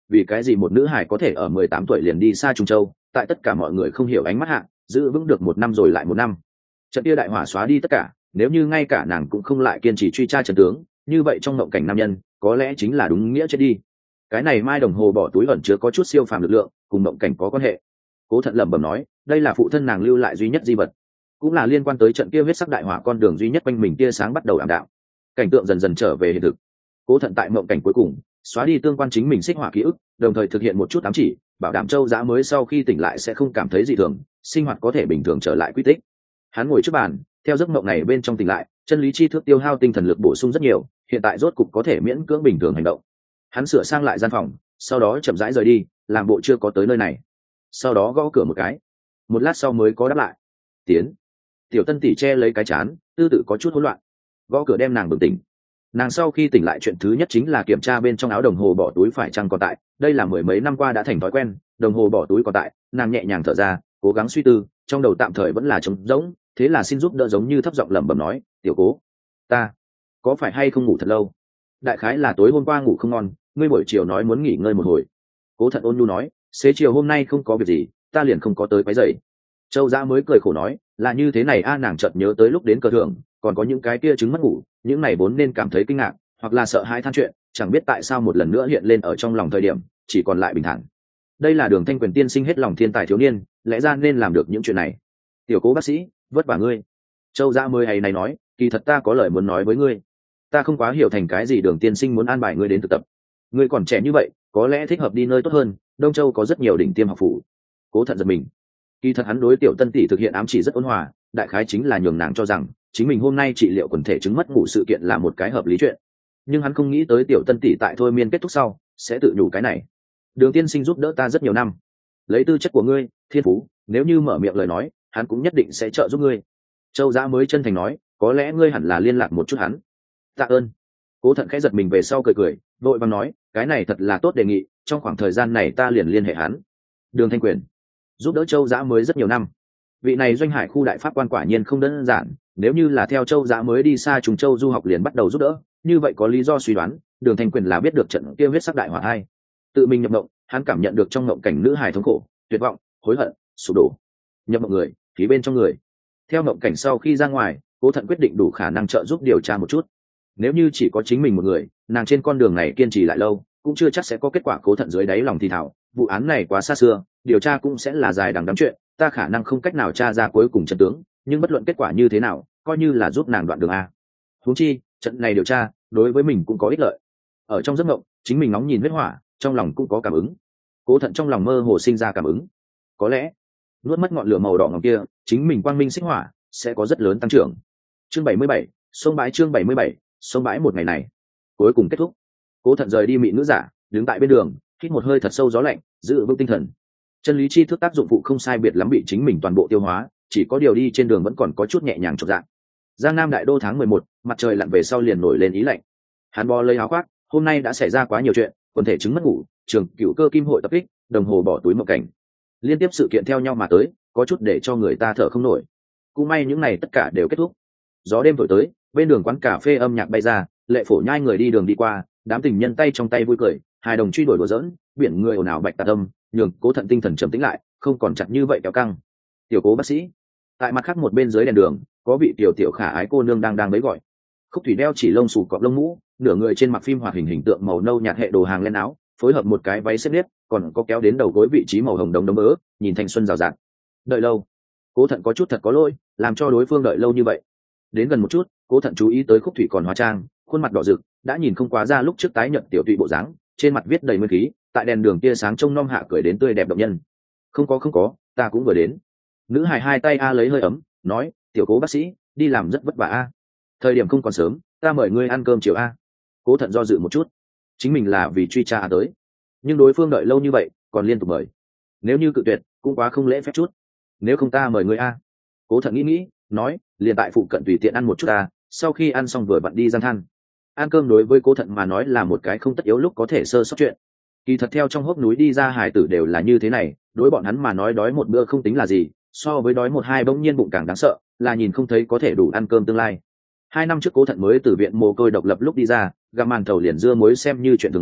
vì cái gì một nữ hải có thể ở mười tám tuổi liền đi xa Trung Châu, tại tất cả mọi người không hiểu ánh mắt hạ giữ vững được một năm rồi lại một năm. Trận kia đại hỏa xóa đi tất cả, nếu như ngay cả nàng cũng không lại kiên trì truy tra trận tướng, như vậy trong mộng cảnh nam nhân có lẽ chính là đúng nghĩa chết đi. Cái này mai đồng hồ bỏ túi ẩn chứa có chút siêu phàm lực lượng, cùng mộng cảnh có quan hệ. Cố Thận lẩm bẩm nói, đây là phụ thân nàng lưu lại duy nhất di vật, cũng là liên quan tới trận kia huyết sắc đại hỏa con đường duy nhất quanh mình tia sáng bắt đầu ảm đạm. Cảnh tượng dần dần trở về hiện thực. Cố Thận tại mộng cảnh cuối cùng xóa đi tương quan chính mình xích hỏa ký ức, đồng thời thực hiện một chút ám chỉ, bảo đảm Châu Dã mới sau khi tỉnh lại sẽ không cảm thấy dị thường, sinh hoạt có thể bình thường trở lại quy tích. Hắn ngồi trước bàn, theo giấc mộng này bên trong tỉnh lại, chân lý chi thức tiêu hao tinh thần lực bổ sung rất nhiều, hiện tại rốt cục có thể miễn cưỡng bình thường hành động. Hắn sửa sang lại gian phòng, sau đó chậm rãi rời đi, làm bộ chưa có tới nơi này. Sau đó gõ cửa một cái, một lát sau mới có đáp lại. Tiến. Tiểu Tân tỷ che lấy cái chán, tư tự có chút hỗn loạn. Gõ cửa đem nàng bừng tỉnh. Nàng sau khi tỉnh lại chuyện thứ nhất chính là kiểm tra bên trong áo đồng hồ bỏ túi phải chăng còn tại, đây là mười mấy năm qua đã thành thói quen, đồng hồ bỏ túi còn tại, nàng nhẹ nhàng thở ra, cố gắng suy tư, trong đầu tạm thời vẫn là trống rỗng, thế là xin giúp đỡ giống như thấp giọng lẩm bẩm nói, tiểu Cố, ta có phải hay không ngủ thật lâu? Đại khái là tối hôm qua ngủ không ngon, ngươi buổi chiều nói muốn nghỉ ngơi một hồi. Cố Thận ôn nhu nói, xế chiều hôm nay không có việc gì, ta liền không có tới quấy rầy. Châu Dã mới cười khổ nói, là như thế này a, nàng chợt nhớ tới lúc đến cờ thưởng, còn có những cái kia chứng mất ngủ, những này vốn nên cảm thấy kinh ngạc hoặc là sợ hãi than chuyện, chẳng biết tại sao một lần nữa hiện lên ở trong lòng thời điểm chỉ còn lại bình thản. Đây là Đường Thanh Quyền tiên sinh hết lòng thiên tài thiếu niên, lẽ ra nên làm được những chuyện này. Tiểu Cố bác sĩ, vất vả ngươi. Châu Dã mới hay này nói, kỳ thật ta có lời muốn nói với ngươi, ta không quá hiểu thành cái gì Đường tiên sinh muốn an bài ngươi đến thực tập. Ngươi còn trẻ như vậy, có lẽ thích hợp đi nơi tốt hơn, Đông Châu có rất nhiều đỉnh tiêm học phủ. Cố Thận giật mình, kỳ thật hắn đối Tiểu Tân tỷ thực hiện ám chỉ rất ôn hòa, đại khái chính là nhường nàng cho rằng chính mình hôm nay trị liệu quần thể chứng mất ngủ sự kiện là một cái hợp lý chuyện, nhưng hắn không nghĩ tới Tiểu Tân tỷ tại thôi miên kết thúc sau sẽ tự nhủ cái này. Đường tiên sinh giúp đỡ ta rất nhiều năm, lấy tư chất của ngươi, thiên phú, nếu như mở miệng lời nói hắn cũng nhất định sẽ trợ giúp ngươi. Châu Dã mới chân thành nói, có lẽ ngươi hẳn là liên lạc một chút hắn. Tạ ơn. Cố Thận khẽ giật mình về sau cười cười, vội vàng nói, cái này thật là tốt đề nghị, trong khoảng thời gian này ta liền liên hệ hắn. Đường Thanh Quyền giúp đỡ Châu Dã mới rất nhiều năm, vị này doanh hải khu đại pháp quan quả nhiên không đơn giản, nếu như là theo Châu Dã mới đi xa Trùng Châu du học liền bắt đầu giúp đỡ, như vậy có lý do suy đoán Đường Thanh Quyền là biết được trận kia huyết sắc đại hỏa hai. Tự mình nhập mộng, hắn cảm nhận được trong mộng cảnh nữ hài thống khổ, tuyệt vọng, hối hận, sụp đổ. Nhập mộng người, phía bên trong người. Theo mộng cảnh sau khi ra ngoài, Cố Thận quyết định đủ khả năng trợ giúp điều tra một chút. Nếu như chỉ có chính mình một người, nàng trên con đường này kiên trì lại lâu, cũng chưa chắc sẽ có kết quả. Cố Thận dưới đáy lòng thì thảo, vụ án này quá xa xưa, điều tra cũng sẽ là dài đằng đẵng chuyện, ta khả năng không cách nào tra ra cuối cùng chân tướng, nhưng bất luận kết quả như thế nào, coi như là giúp nàng đoạn đường a. Huống chi, trận này điều tra, đối với mình cũng có ích lợi. Ở trong giấc mộng, chính mình ngóng nhìn huyết hỏa, trong lòng cũng có cảm ứng. Cố Thận trong lòng mơ hồ sinh ra cảm ứng, có lẽ nuốt mất ngọn lửa màu đỏ ngòm kia, chính mình quang minh xích hỏa sẽ có rất lớn tăng trưởng. Chương bảy mươi bảy, sông bãi. Chương bảy mươi bảy, sông bãi. Một ngày này cuối cùng kết thúc. Cố Thận rời đi mị nữ giả, đứng tại bên đường, hít một hơi thật sâu gió lạnh, giữ vững tinh thần. Chân lý chi thức tác dụng phụ không sai biệt lắm bị chính mình toàn bộ tiêu hóa, chỉ có điều đi trên đường vẫn còn có chút nhẹ nhàng chột dạ. Giang Nam đại đô tháng mười một, mặt trời lặn về sau liền nổi lên ý lạnh. Hắn bò lấy áo khoác, hôm nay đã xảy ra quá nhiều chuyện, quần thể chứng mất ngủ, trường cựu cơ kim hội tập kích, đồng hồ bỏ túi mộng cảnh, liên tiếp sự kiện theo nhau mà tới, có chút để cho người ta thở không nổi. Cũng may những này tất cả đều kết thúc. Gió đêm thổi tới, bên đường quán cà phê âm nhạc bay ra, Lệ Phổ nhai người đi đường đi qua, đám tình nhân tay trong tay vui cười, hài đồng truy đuổi đùa giỡn, biển người ồn ào bạch tạc âm, nhường Cố Thận tinh thần trầm tĩnh lại, không còn chặt như vậy kéo căng. Tiểu Cố bác sĩ. Tại mặt khác một bên dưới đèn đường, có vị tiểu tiểu khả ái cô nương đang đang bấy gọi. Khúc Thủy đeo chỉ lông xù cọp lông mũ, nửa người trên mặc phim hoạt hình hình tượng màu nâu nhạt hệ đồ hàng len áo, phối hợp một cái váy xếp nếp, còn có kéo đến đầu gối vị trí màu hồng đống đống mỡ, nhìn thanh xuân rào rạt. Đợi lâu, Cố Thận có chút thật có lỗi, làm cho đối phương đợi lâu như vậy. Đến gần một chút, Cố Thận chú ý tới Khúc Thủy còn hóa trang, khuôn mặt đỏ rực, đã nhìn không quá ra lúc trước tái nhợt tiểu tụy bộ dáng, trên mặt viết đầy nguyên khí, tại đèn đường tia sáng trông nom hạ cười đến tươi đẹp động nhân. Không có không có, ta cũng vừa đến. Nữ hài hai tay a lấy hơi ấm, nói, tiểu Cố bác sĩ, đi làm rất vất vả a. Thời điểm không còn sớm, ta mời ngươi ăn cơm chiều a. Cố Thận do dự một chút, chính mình là vì truy tra tới, nhưng đối phương đợi lâu như vậy, còn liên tục mời. Nếu như cự tuyệt, cũng quá không lễ phép chút. Nếu không ta mời ngươi a. Cố Thận nghĩ nghĩ, nói, liền tại phụ cận tùy tiện ăn một chút a. Sau khi ăn xong vừa vặn đi gian than. Ăn cơm đối với Cố Thận mà nói là một cái không tất yếu lúc có thể sơ sót chuyện. Kỳ thật theo trong hốc núi đi ra hải tử đều là như thế này, đối bọn hắn mà nói đói một bữa không tính là gì, so với đói một hai bỗng nhiên bụng càng đáng sợ, là nhìn không thấy có thể đủ ăn cơm tương lai. Hai năm trước Cố Thận mới từ viện mồ côi độc lập lúc đi ra, gặm màn thầu liền dưa muối xem như chuyện thường ngày,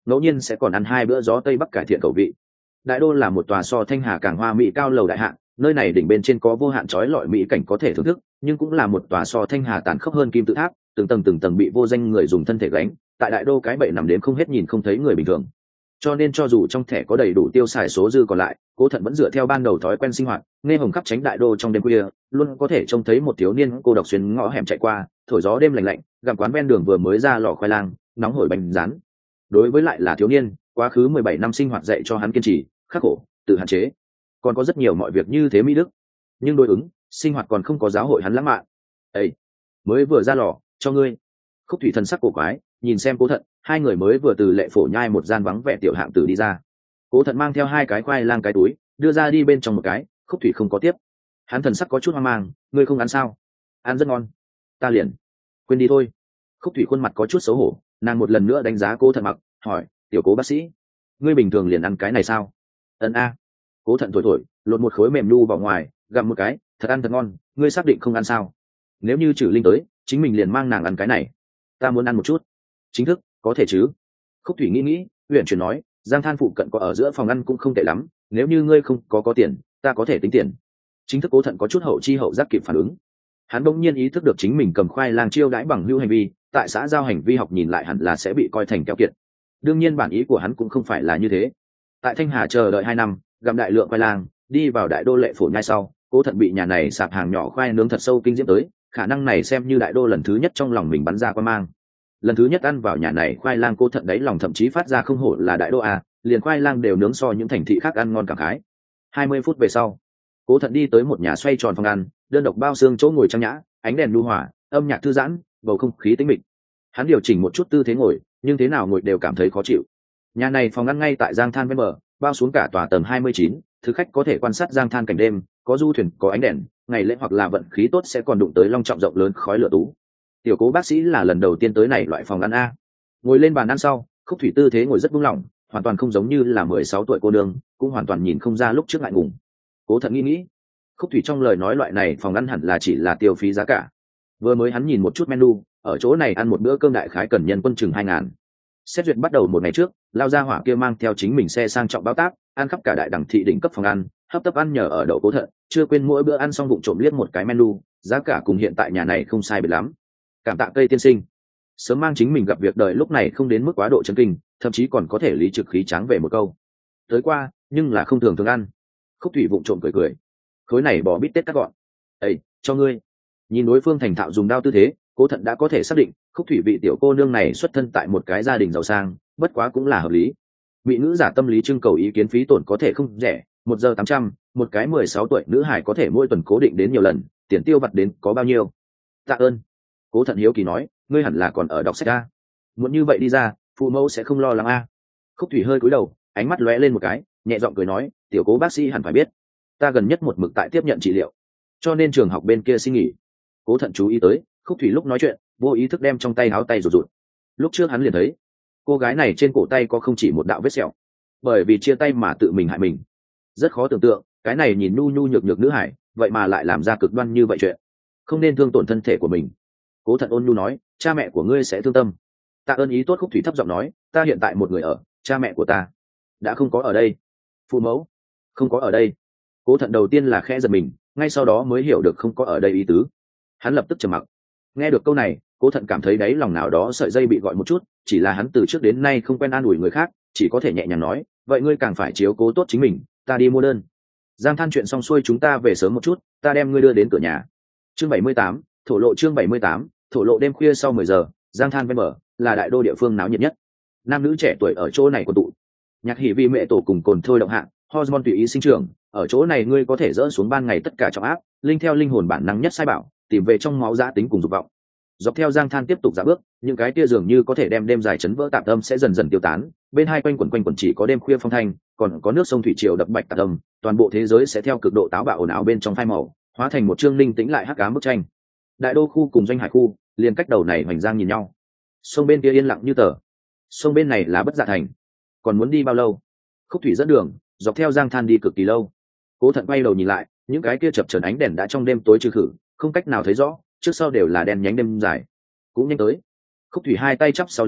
ngẫu nhiên sẽ còn ăn hai bữa gió tây bắc cải thiện khẩu vị. Đại đô là một tòa so Thanh Hà càng hoa mỹ cao lầu đại hạng, nơi này đỉnh bên trên có vô hạn chói lọi mỹ cảnh có thể thưởng thức, nhưng cũng là một tòa so Thanh Hà tàn khốc hơn kim tự tháp, từng tầng từng tầng bị vô danh người dùng thân thể gánh, tại đại đô cái bậy nằm đến không hết nhìn không thấy người bình thường. Cho nên cho dù trong thẻ có đầy đủ tiêu xài số dư còn lại, Cố Thận vẫn dựa theo ban đầu thói quen sinh hoạt, nghe hồng khắp tránh đại đô trong đêm khuya, luôn có thể trông thấy một thiếu niên cô độc xuyên ngõ hẻm chạy qua, thổi gió đêm lạnh lạnh, gặm quán ven đường vừa mới ra lò khoai lang, nóng hổi bánh rán. Đối với lại là thiếu niên, quá khứ mười bảy năm sinh hoạt dạy cho hắn kiên trì, khắc khổ, tự hạn chế. Còn có rất nhiều mọi việc như thế mỹ đức, nhưng đối ứng, sinh hoạt còn không có giáo hội hắn lãng mạn. Ê, mới vừa ra lò, cho ngươi. Khúc Thủy thần sắc cổ quái, nhìn xem Cố Thận, hai người mới vừa từ lệ phổ nhai một gian vắng vẻ tiểu hạng tử đi ra. Cố Thận mang theo hai cái khoai lang cái túi, đưa ra đi bên trong một cái, Khúc Thủy không có tiếp. Hắn thần sắc có chút hoang mang, ngươi không ăn sao? Ăn rất ngon. Ta liền quên đi thôi. Khúc Thủy khuôn mặt có chút xấu hổ, nàng một lần nữa đánh giá Cố Thận mặc, hỏi, tiểu Cố bác sĩ, ngươi bình thường liền ăn cái này sao? Ấn a. Cố Thận thổi thổi, lột một khối mềm nu vào ngoài, gặm một cái, thật ăn thật ngon, ngươi xác định không ăn sao? Nếu như Trử Linh tới, chính mình liền mang nàng ăn cái này. Ta muốn ăn một chút. Chính thức, có thể chứ? Khúc Thủy nghĩ nghĩ, huyện chuyển nói, Giang Than phụ cận có ở giữa phòng ăn cũng không tệ lắm, nếu như ngươi không có có tiền, ta có thể tính tiền. Chính thức Cố Thận có chút hậu chi hậu giác kịp phản ứng. Hắn bỗng nhiên ý thức được chính mình cầm khoai lang chiêu đãi bằng hữu hành vi, tại xã giao hành vi học nhìn lại hẳn là sẽ bị coi thành keo kiệt. Đương nhiên bản ý của hắn cũng không phải là như thế. Tại Thanh Hà chờ đợi hai năm, gặm đại lượng khoai lang, đi vào đại đô lệ phổ nhai sau, Cố Thận bị nhà này sạp hàng nhỏ khoai nướng thật sâu kinh diễm tới, khả năng này xem như đại đô lần thứ nhất trong lòng mình bắn ra quan mang. Lần thứ nhất ăn vào nhà này khoai lang, Cố Thận đấy lòng thậm chí phát ra không hổ là đại đô à, liền khoai lang đều nướng so những thành thị khác ăn ngon cảm khái. Hai mươi phút về sau, Cố Thận đi tới một nhà xoay tròn phòng ăn, đơn độc bao xương chỗ ngồi trang nhã, ánh đèn nhu hòa, âm nhạc thư giãn, bầu không khí tĩnh mịch. Hắn điều chỉnh một chút tư thế ngồi, nhưng thế nào ngồi đều cảm thấy khó chịu. Nhà này phòng ăn ngay tại Giang Than ven bờ, bao xuống cả tòa tầng hai mươi chín, thực khách có thể quan sát Giang Than cảnh đêm, có du thuyền, có ánh đèn, ngày lễ hoặc là vận khí tốt sẽ còn đụng tới long trọng rộng lớn khói lửa tú. Tiểu Cố bác sĩ là lần đầu tiên tới này loại phòng ăn a. Ngồi lên bàn ăn sau, Khúc Thủy tư thế ngồi rất buông lỏng, hoàn toàn không giống như là mười sáu tuổi cô nương, cũng hoàn toàn nhìn không ra lúc trước ngại ngùng. Cố Thận nghĩ nghĩ, Khúc Thủy trong lời nói loại này phòng ăn hẳn là chỉ là tiêu phí giá cả. Vừa mới hắn nhìn một chút menu, ở chỗ này ăn một bữa cơm đại khái cần nhân quân chừng hai ngàn. Xét duyệt bắt đầu một ngày trước, lao ra hỏa kia mang theo chính mình xe sang trọng bao táp, ăn khắp cả đại đẳng thị đỉnh cấp phòng ăn, hấp tấp ăn nhờ ở đậu Cố Thận, chưa quên mỗi bữa ăn xong vụng trộm liếc một cái menu, giá cả cùng hiện tại nhà này không sai biệt lắm. Cảm tạ cây tiên sinh. Sớm mang chính mình gặp việc đời lúc này không đến mức quá độ chấn kinh, thậm chí còn có thể lý trực khí tráng về một câu. Tới qua, nhưng là không thường thường ăn. Khúc Thủy vụng trộm cười cười. Khối này bỏ bít tết cắt gọn. Ê, cho ngươi. Nhìn đối phương thành thạo dùng đao tư thế, Cố Thận đã có thể xác định, Khúc Thủy vị tiểu cô nương này xuất thân tại một cái gia đình giàu sang, bất quá cũng là hợp lý. Mỹ nữ giả tâm lý trưng cầu ý kiến phí tổn có thể không rẻ, một giờ tám trăm, một cái mười sáu tuổi nữ hải có thể mỗi tuần cố định đến nhiều lần, tiền tiêu vặt đến có bao nhiêu? Tạ ơn. Cố Thận hiếu kỳ nói, ngươi hẳn là còn ở đọc sách a. Muốn như vậy đi ra, phụ mẫu sẽ không lo lắng a. Khúc Thủy hơi cúi đầu, ánh mắt lóe lên một cái, nhẹ giọng cười nói, tiểu Cố bác sĩ hẳn phải biết, ta gần nhất một mực tại tiếp nhận trị liệu, cho nên trường học bên kia xin nghỉ. Cố Thận chú ý tới, Khúc Thủy lúc nói chuyện, vô ý thức đem trong tay áo tay rụt rụt. Lúc trước hắn liền thấy, cô gái này trên cổ tay có không chỉ một đạo vết sẹo, bởi vì chia tay mà tự mình hại mình. Rất khó tưởng tượng, cái này nhìn nhu nhu nhược nhược nữ hải, vậy mà lại làm ra cực đoan như vậy chuyện. Không nên thương tổn thân thể của mình. Cố Thận ôn nhu nói, cha mẹ của ngươi sẽ thương tâm. Tạ ơn ý tốt. Khúc Thủy thấp giọng nói, ta hiện tại một người ở, cha mẹ của ta đã không có ở đây, phụ mẫu không có ở đây. Cố Thận đầu tiên là khẽ giật mình, ngay sau đó mới hiểu được không có ở đây ý tứ. Hắn lập tức trầm mặc. Nghe được câu này, Cố Thận cảm thấy đáy lòng nào đó sợi dây bị gọi một chút, chỉ là hắn từ trước đến nay không quen an ủi người khác, chỉ có thể nhẹ nhàng nói, vậy ngươi càng phải chiếu cố tốt chính mình, ta đi mua đơn. Giang Than chuyện xong xuôi chúng ta về sớm một chút, ta đem ngươi đưa đến cửa nhà. Chương bảy mươi tám, thổ lộ. Chương bảy mươi tám, thổ lộ. Đêm khuya sau mười giờ, Giang Than ven bờ là đại đô địa phương náo nhiệt nhất. Nam nữ trẻ tuổi ở chỗ này quần tụ. Nhạc hỉ vi mẹ tổ cùng cồn thôi động hạng, hormone tùy ý sinh trưởng, ở chỗ này ngươi có thể dỡ xuống ban ngày tất cả trọng áp, linh theo linh hồn bản năng nhất sai bảo, tìm về trong máu giá tính cùng dục vọng. Dọc theo Giang Than tiếp tục dạo bước, những cái tia dường như có thể đem đêm dài chấn vỡ tạm tâm sẽ dần dần tiêu tán, bên hai quanh quẩn quanh quẩn chỉ có đêm khuya phong thanh, còn có nước sông thủy triều đập bạch tạc tâm, toàn bộ thế giới sẽ theo cực độ táo bạo ồn ào bên trong phai màu, hóa thành một chương linh tĩnh lại hắc ám bức tranh. Đại đô khu cùng doanh hải khu liền cách đầu này hoành giang nhìn nhau. Sông bên kia yên lặng như tờ, sông bên này là Bất Dạ Thành. Còn muốn đi bao lâu? Khúc Thủy dẫn đường, dọc theo Giang Than đi cực kỳ lâu. Cố Thận quay đầu nhìn lại, những cái kia chập chờn ánh đèn đã trong đêm tối trừ khử, không cách nào thấy rõ, trước sau đều là đèn nhánh đêm dài. Cũng nhanh tới. Khúc Thủy hai tay chắp sau lưng,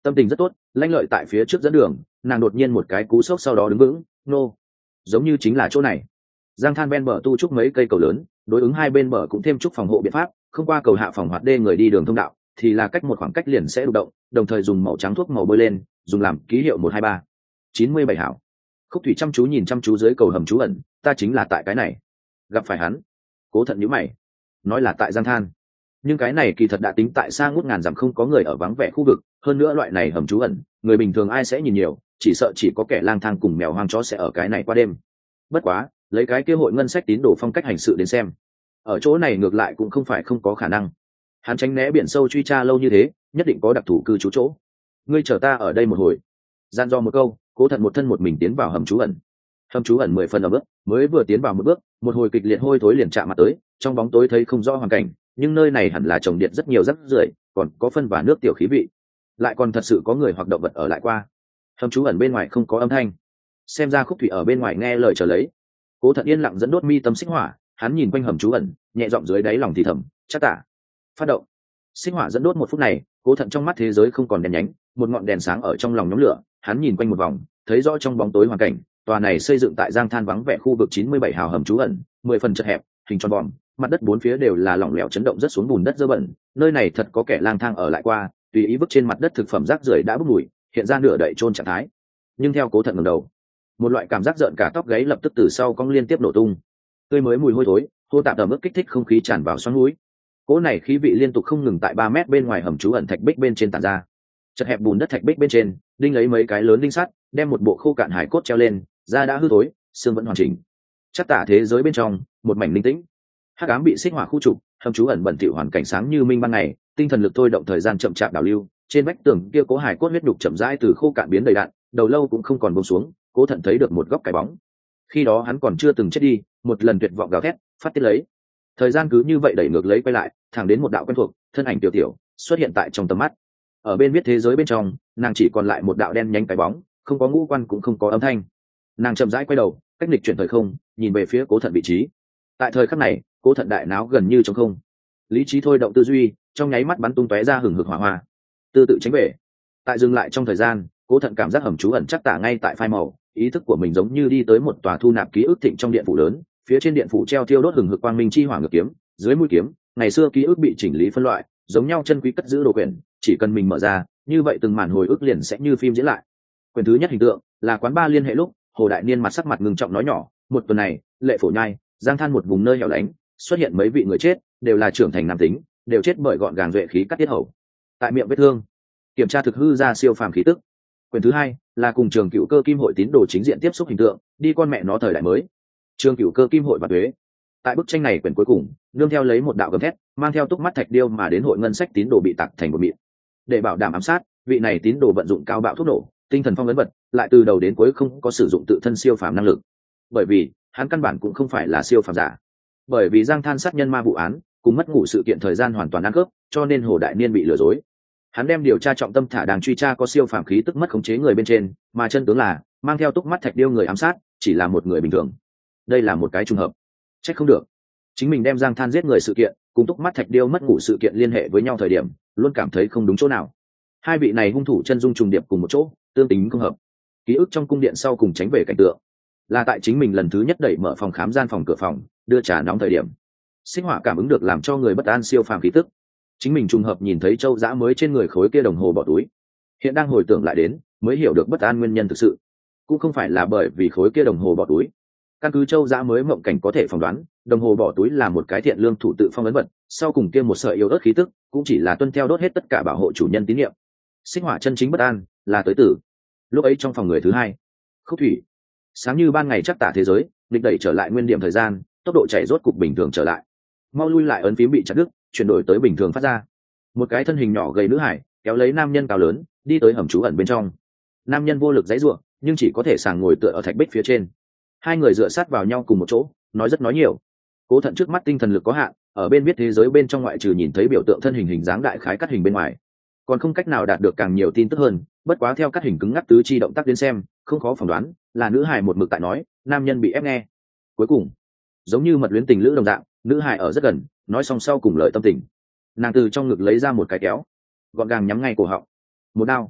tâm tình rất tốt, lanh lợi tại phía trước dẫn đường, nàng đột nhiên một cái cú sốc sau đó đứng vững, nô, giống như chính là chỗ này. Giang than ven bờ tu trúc mấy cây cầu lớn, đối ứng hai bên bờ cũng thêm trúc phòng hộ biện pháp, không qua cầu hạ phòng hoạt đê người đi đường thông đạo, thì là cách một khoảng cách liền sẽ đụng động, đồng thời dùng màu trắng thuốc màu bôi lên, dùng làm ký hiệu một hai ba chín mươi bảy hảo. Khúc Thủy chăm chú nhìn chăm chú dưới cầu hầm trú ẩn, ta chính là tại cái này gặp phải hắn. Cố Thận nhíu mày, nói là tại Giang than, nhưng cái này kỳ thật đã tính tại xa ngút ngàn dặm không có người ở vắng vẻ khu vực, hơn nữa loại này hầm trú ẩn, người bình thường ai sẽ nhìn nhiều, chỉ sợ chỉ có kẻ lang thang cùng mèo hoang chó sẽ ở cái này qua đêm. Bất quá, lấy cái kia hội ngân sách tín đồ phong cách hành sự đến xem, ở chỗ này ngược lại cũng không phải không có khả năng. Hắn tránh né biển sâu truy tra lâu như thế, nhất định có đặc thù cư trú chỗ. Ngươi chờ ta ở đây một hồi. Gian do một câu, Cố Thận một thân một mình tiến vào hầm trú ẩn. Hầm trú ẩn mười phần ở bước, mới vừa tiến vào một bước, một hồi kịch liệt hôi thối liền chạm mặt tới, trong bóng tối thấy không rõ hoàn cảnh, nhưng nơi này hẳn là trồng điện rất nhiều rác rưởi, còn có phân và nước tiểu khí vị, lại còn thật sự có người hoặc động vật ở lại qua. Hầm trú ẩn bên ngoài không có âm thanh, xem ra Khúc Thủy ở bên ngoài nghe lời chờ lấy. Cố Thận yên lặng dẫn đốt mi tâm xích hỏa, hắn nhìn quanh hầm trú ẩn, nhẹ giọng dưới đáy lòng thì thầm, chắc tả phát động. Xích hỏa dẫn đốt một phút này, Cố Thận trong mắt thế giới không còn đèn nhánh, một ngọn đèn sáng ở trong lòng nhóm lửa, hắn nhìn quanh một vòng, thấy rõ trong bóng tối hoàn cảnh, tòa này xây dựng tại Giang than vắng vẻ khu vực chín mươi bảy hào hầm trú ẩn, mười phần chật hẹp, hình tròn vòm, mặt đất bốn phía đều là lỏng lẻo chấn động rất xuống bùn đất dơ bẩn, nơi này thật có kẻ lang thang ở lại qua, tùy ý vứt trên mặt đất thực phẩm rác rưởi đã bốc mùi, hiện ra nửa đậy chôn trạng thái. Nhưng theo Cố Thận ngẩng đầu, một loại cảm giác rợn cả tóc gáy lập tức từ sau cong liên tiếp nổ tung. Tươi mới mùi hôi thối, hô tạp ẩm ướt kích thích không khí tràn vào xoắn mũi. Cỗ này khí vị liên tục không ngừng tại ba mét bên ngoài hầm trú ẩn thạch bích bên trên tản ra. Chật hẹp bùn đất thạch bích bên trên, đinh lấy mấy cái lớn đinh sắt, đem một bộ khô cạn hải cốt treo lên, da đã hư thối, xương vẫn hoàn chỉnh. Chắc tả thế giới bên trong, một mảnh linh tĩnh. Hắc ám bị xích hỏa khu trục, hầm trú ẩn bẩn thỉu hoàn cảnh sáng như minh ban ngày, tinh thần lực thôi động thời gian chậm chạp đảo lưu, trên vách tường kia cố hải cốt huyết nhục chậm rãi từ khô cạn biến đầy đạn, đầu lâu cũng không còn buông xuống, Cố Thận thấy được một góc cái bóng. Khi đó hắn còn chưa từng chết đi, một lần tuyệt vọng gào thét, phát tiết lấy. Thời gian cứ như vậy đẩy ngược lấy quay lại, thẳng đến một đạo quen thuộc, thân ảnh tiểu tiểu xuất hiện tại trong tầm mắt. Ở bên biết thế giới bên trong, nàng chỉ còn lại một đạo đen nhánh cái bóng, không có ngũ quan cũng không có âm thanh. Nàng chậm rãi quay đầu, cách nghịch chuyển thời không, nhìn về phía Cố Thận vị trí. Tại thời khắc này, Cố Thận đại náo gần như trống không, lý trí thôi động tư duy, trong nháy mắt bắn tung tóe ra hừng hực hỏa hoa, tư tự tránh về. Tại dừng lại trong thời gian, Cố Thận cảm giác hầm trú ẩn chắc tả ngay tại phai màu, ý thức của mình giống như đi tới một tòa thu nạp ký ức thịnh trong điện phủ lớn, phía trên điện phủ treo thiêu đốt hừng hực quang minh chi hỏa ngược kiếm, dưới mũi kiếm, ngày xưa ký ức bị chỉnh lý phân loại, giống nhau chân quý cất giữ đồ quyển, chỉ cần mình mở ra, như vậy từng màn hồi ức liền sẽ như phim diễn lại. Quyển thứ nhất hình tượng là quán ba liên hệ lúc, Hồ Đại Niên mặt sắc mặt ngưng trọng nói nhỏ, một tuần này, Lệ Phổ Nhai, Giang than một vùng nơi hẻo lánh, xuất hiện mấy vị người chết, đều là trưởng thành nam tính, đều chết bởi gọn gàng duệ khí cắt tiết hầu. Tại miệng vết thương, kiểm tra thực hư ra siêu phàm khí tức. Quyển thứ hai là cùng Trường Cựu Cơ Kim Hội tín đồ chính diện tiếp xúc hình tượng, đi con mẹ nó thời đại mới. Trường Cựu Cơ Kim Hội và thuế. Tại bức tranh này quyển cuối cùng, nương theo lấy một đạo gầm thét, mang theo túc mắt thạch điêu mà đến hội ngân sách tín đồ bị tạc thành một mịn. Để bảo đảm ám sát, vị này tín đồ vận dụng cao bạo thuốc nổ, tinh thần phong ấn vật, lại từ đầu đến cuối không có sử dụng tự thân siêu phàm năng lực. Bởi vì, hắn căn bản cũng không phải là siêu phàm giả. Bởi vì Giang than sát nhân ma vụ án, cùng mất ngủ sự kiện thời gian hoàn toàn ăn khớp, cho nên Hồ Đại Niên bị lừa dối. Hắn đem điều tra trọng tâm thả đang truy tra có siêu phàm khí tức mất khống chế người bên trên, mà chân tướng là mang theo túc mắt thạch điêu người ám sát chỉ là một người bình thường. Đây là một cái trùng hợp. Trách không được, chính mình đem Giang than giết người sự kiện cùng túc mắt thạch điêu mất ngủ sự kiện liên hệ với nhau thời điểm, luôn cảm thấy không đúng chỗ nào. Hai vị này hung thủ chân dung trùng điệp cùng một chỗ, tương tính không hợp. Ký ức trong cung điện sau cùng tránh về cảnh tượng, là tại chính mình lần thứ nhất đẩy mở phòng khám gian phòng cửa phòng, đưa trà nóng thời điểm. Sinh hỏa cảm ứng được làm cho người bất an siêu phàm khí tức. Chính mình trùng hợp nhìn thấy Châu Dã mới trên người khối kia đồng hồ bỏ túi. Hiện đang hồi tưởng lại đến, mới hiểu được bất an nguyên nhân thực sự. Cũng không phải là bởi vì khối kia đồng hồ bỏ túi. Căn cứ Châu Dã mới mộng cảnh có thể phỏng đoán, đồng hồ bỏ túi là một cái thiện lương thủ tự phong ấn vật, sau cùng kia một sợi yếu ớt khí tức, cũng chỉ là tuân theo đốt hết tất cả bảo hộ chủ nhân tín nhiệm. Sinh hỏa chân chính bất an, là tới tử. Lúc ấy trong phòng người thứ hai, Khúc Thủy, sáng như ban ngày chắc tả thế giới, địch đẩy trở lại nguyên điểm thời gian, tốc độ chạy rốt cục bình thường trở lại. Mau lui lại ấn phím bị chặt đứt, chuyển đổi tới bình thường phát ra. Một cái thân hình nhỏ gầy nữ hải kéo lấy nam nhân cao lớn, đi tới hầm trú ẩn bên trong. Nam nhân vô lực giãy giụa, nhưng chỉ có thể sàng ngồi tựa ở thạch bích phía trên. Hai người dựa sát vào nhau cùng một chỗ, nói rất nói nhiều. Cố Thận trước mắt tinh thần lực có hạn, ở bên biết thế giới bên trong ngoại trừ nhìn thấy biểu tượng thân hình hình dáng đại khái cắt hình bên ngoài, còn không cách nào đạt được càng nhiều tin tức hơn. Bất quá theo cắt hình cứng ngắc tứ chi động tác đến xem, không khó phỏng đoán là nữ hài một mực tại nói, nam nhân bị ép nghe. Cuối cùng, giống như mật luyến tình lữ đồng dạng, nữ hài ở rất gần, nói xong sau cùng lời tâm tình. Nàng từ trong ngực lấy ra một cái kéo, gọn gàng nhắm ngay cổ họng. Một đao,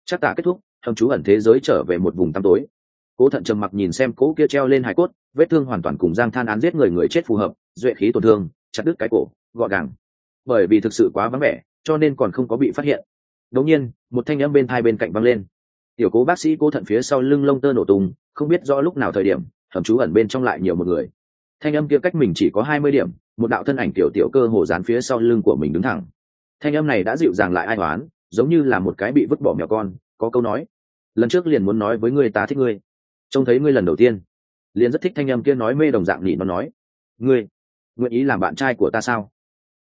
chắc tả kết thúc, hầm trú ẩn thế giới trở về một vùng tăm tối. Cố Thận trầm mặc nhìn xem cố kia treo lên hài cốt, vết thương hoàn toàn cùng Giang Than án giết người người chết phù hợp, duệ khí tổn thương, chặt đứt cái cổ, gọn gàng. Bởi vì thực sự quá vắng vẻ, cho nên còn không có bị phát hiện. Đột nhiên, một thanh âm bên tai bên cạnh vang lên. Tiểu Cố bác sĩ Cố Thận phía sau lưng lông tơ nổ tung, không biết rõ lúc nào thời điểm, hầm trú ẩn bên trong lại nhiều một người. Thanh âm kia cách mình chỉ có hai mươi điểm, một đạo thân ảnh tiểu tiểu cơ hồ dán phía sau lưng của mình đứng thẳng. Thanh âm này đã dịu dàng lại ai oán, giống như là một cái bị vứt bỏ mèo con, có câu nói: lần trước liền muốn nói với ngươi ta thích ngươi, trông thấy ngươi lần đầu tiên liền rất thích. Thanh âm kia nói mê đồng dạng nhị nó nói: ngươi nguyện ý làm bạn trai của ta sao?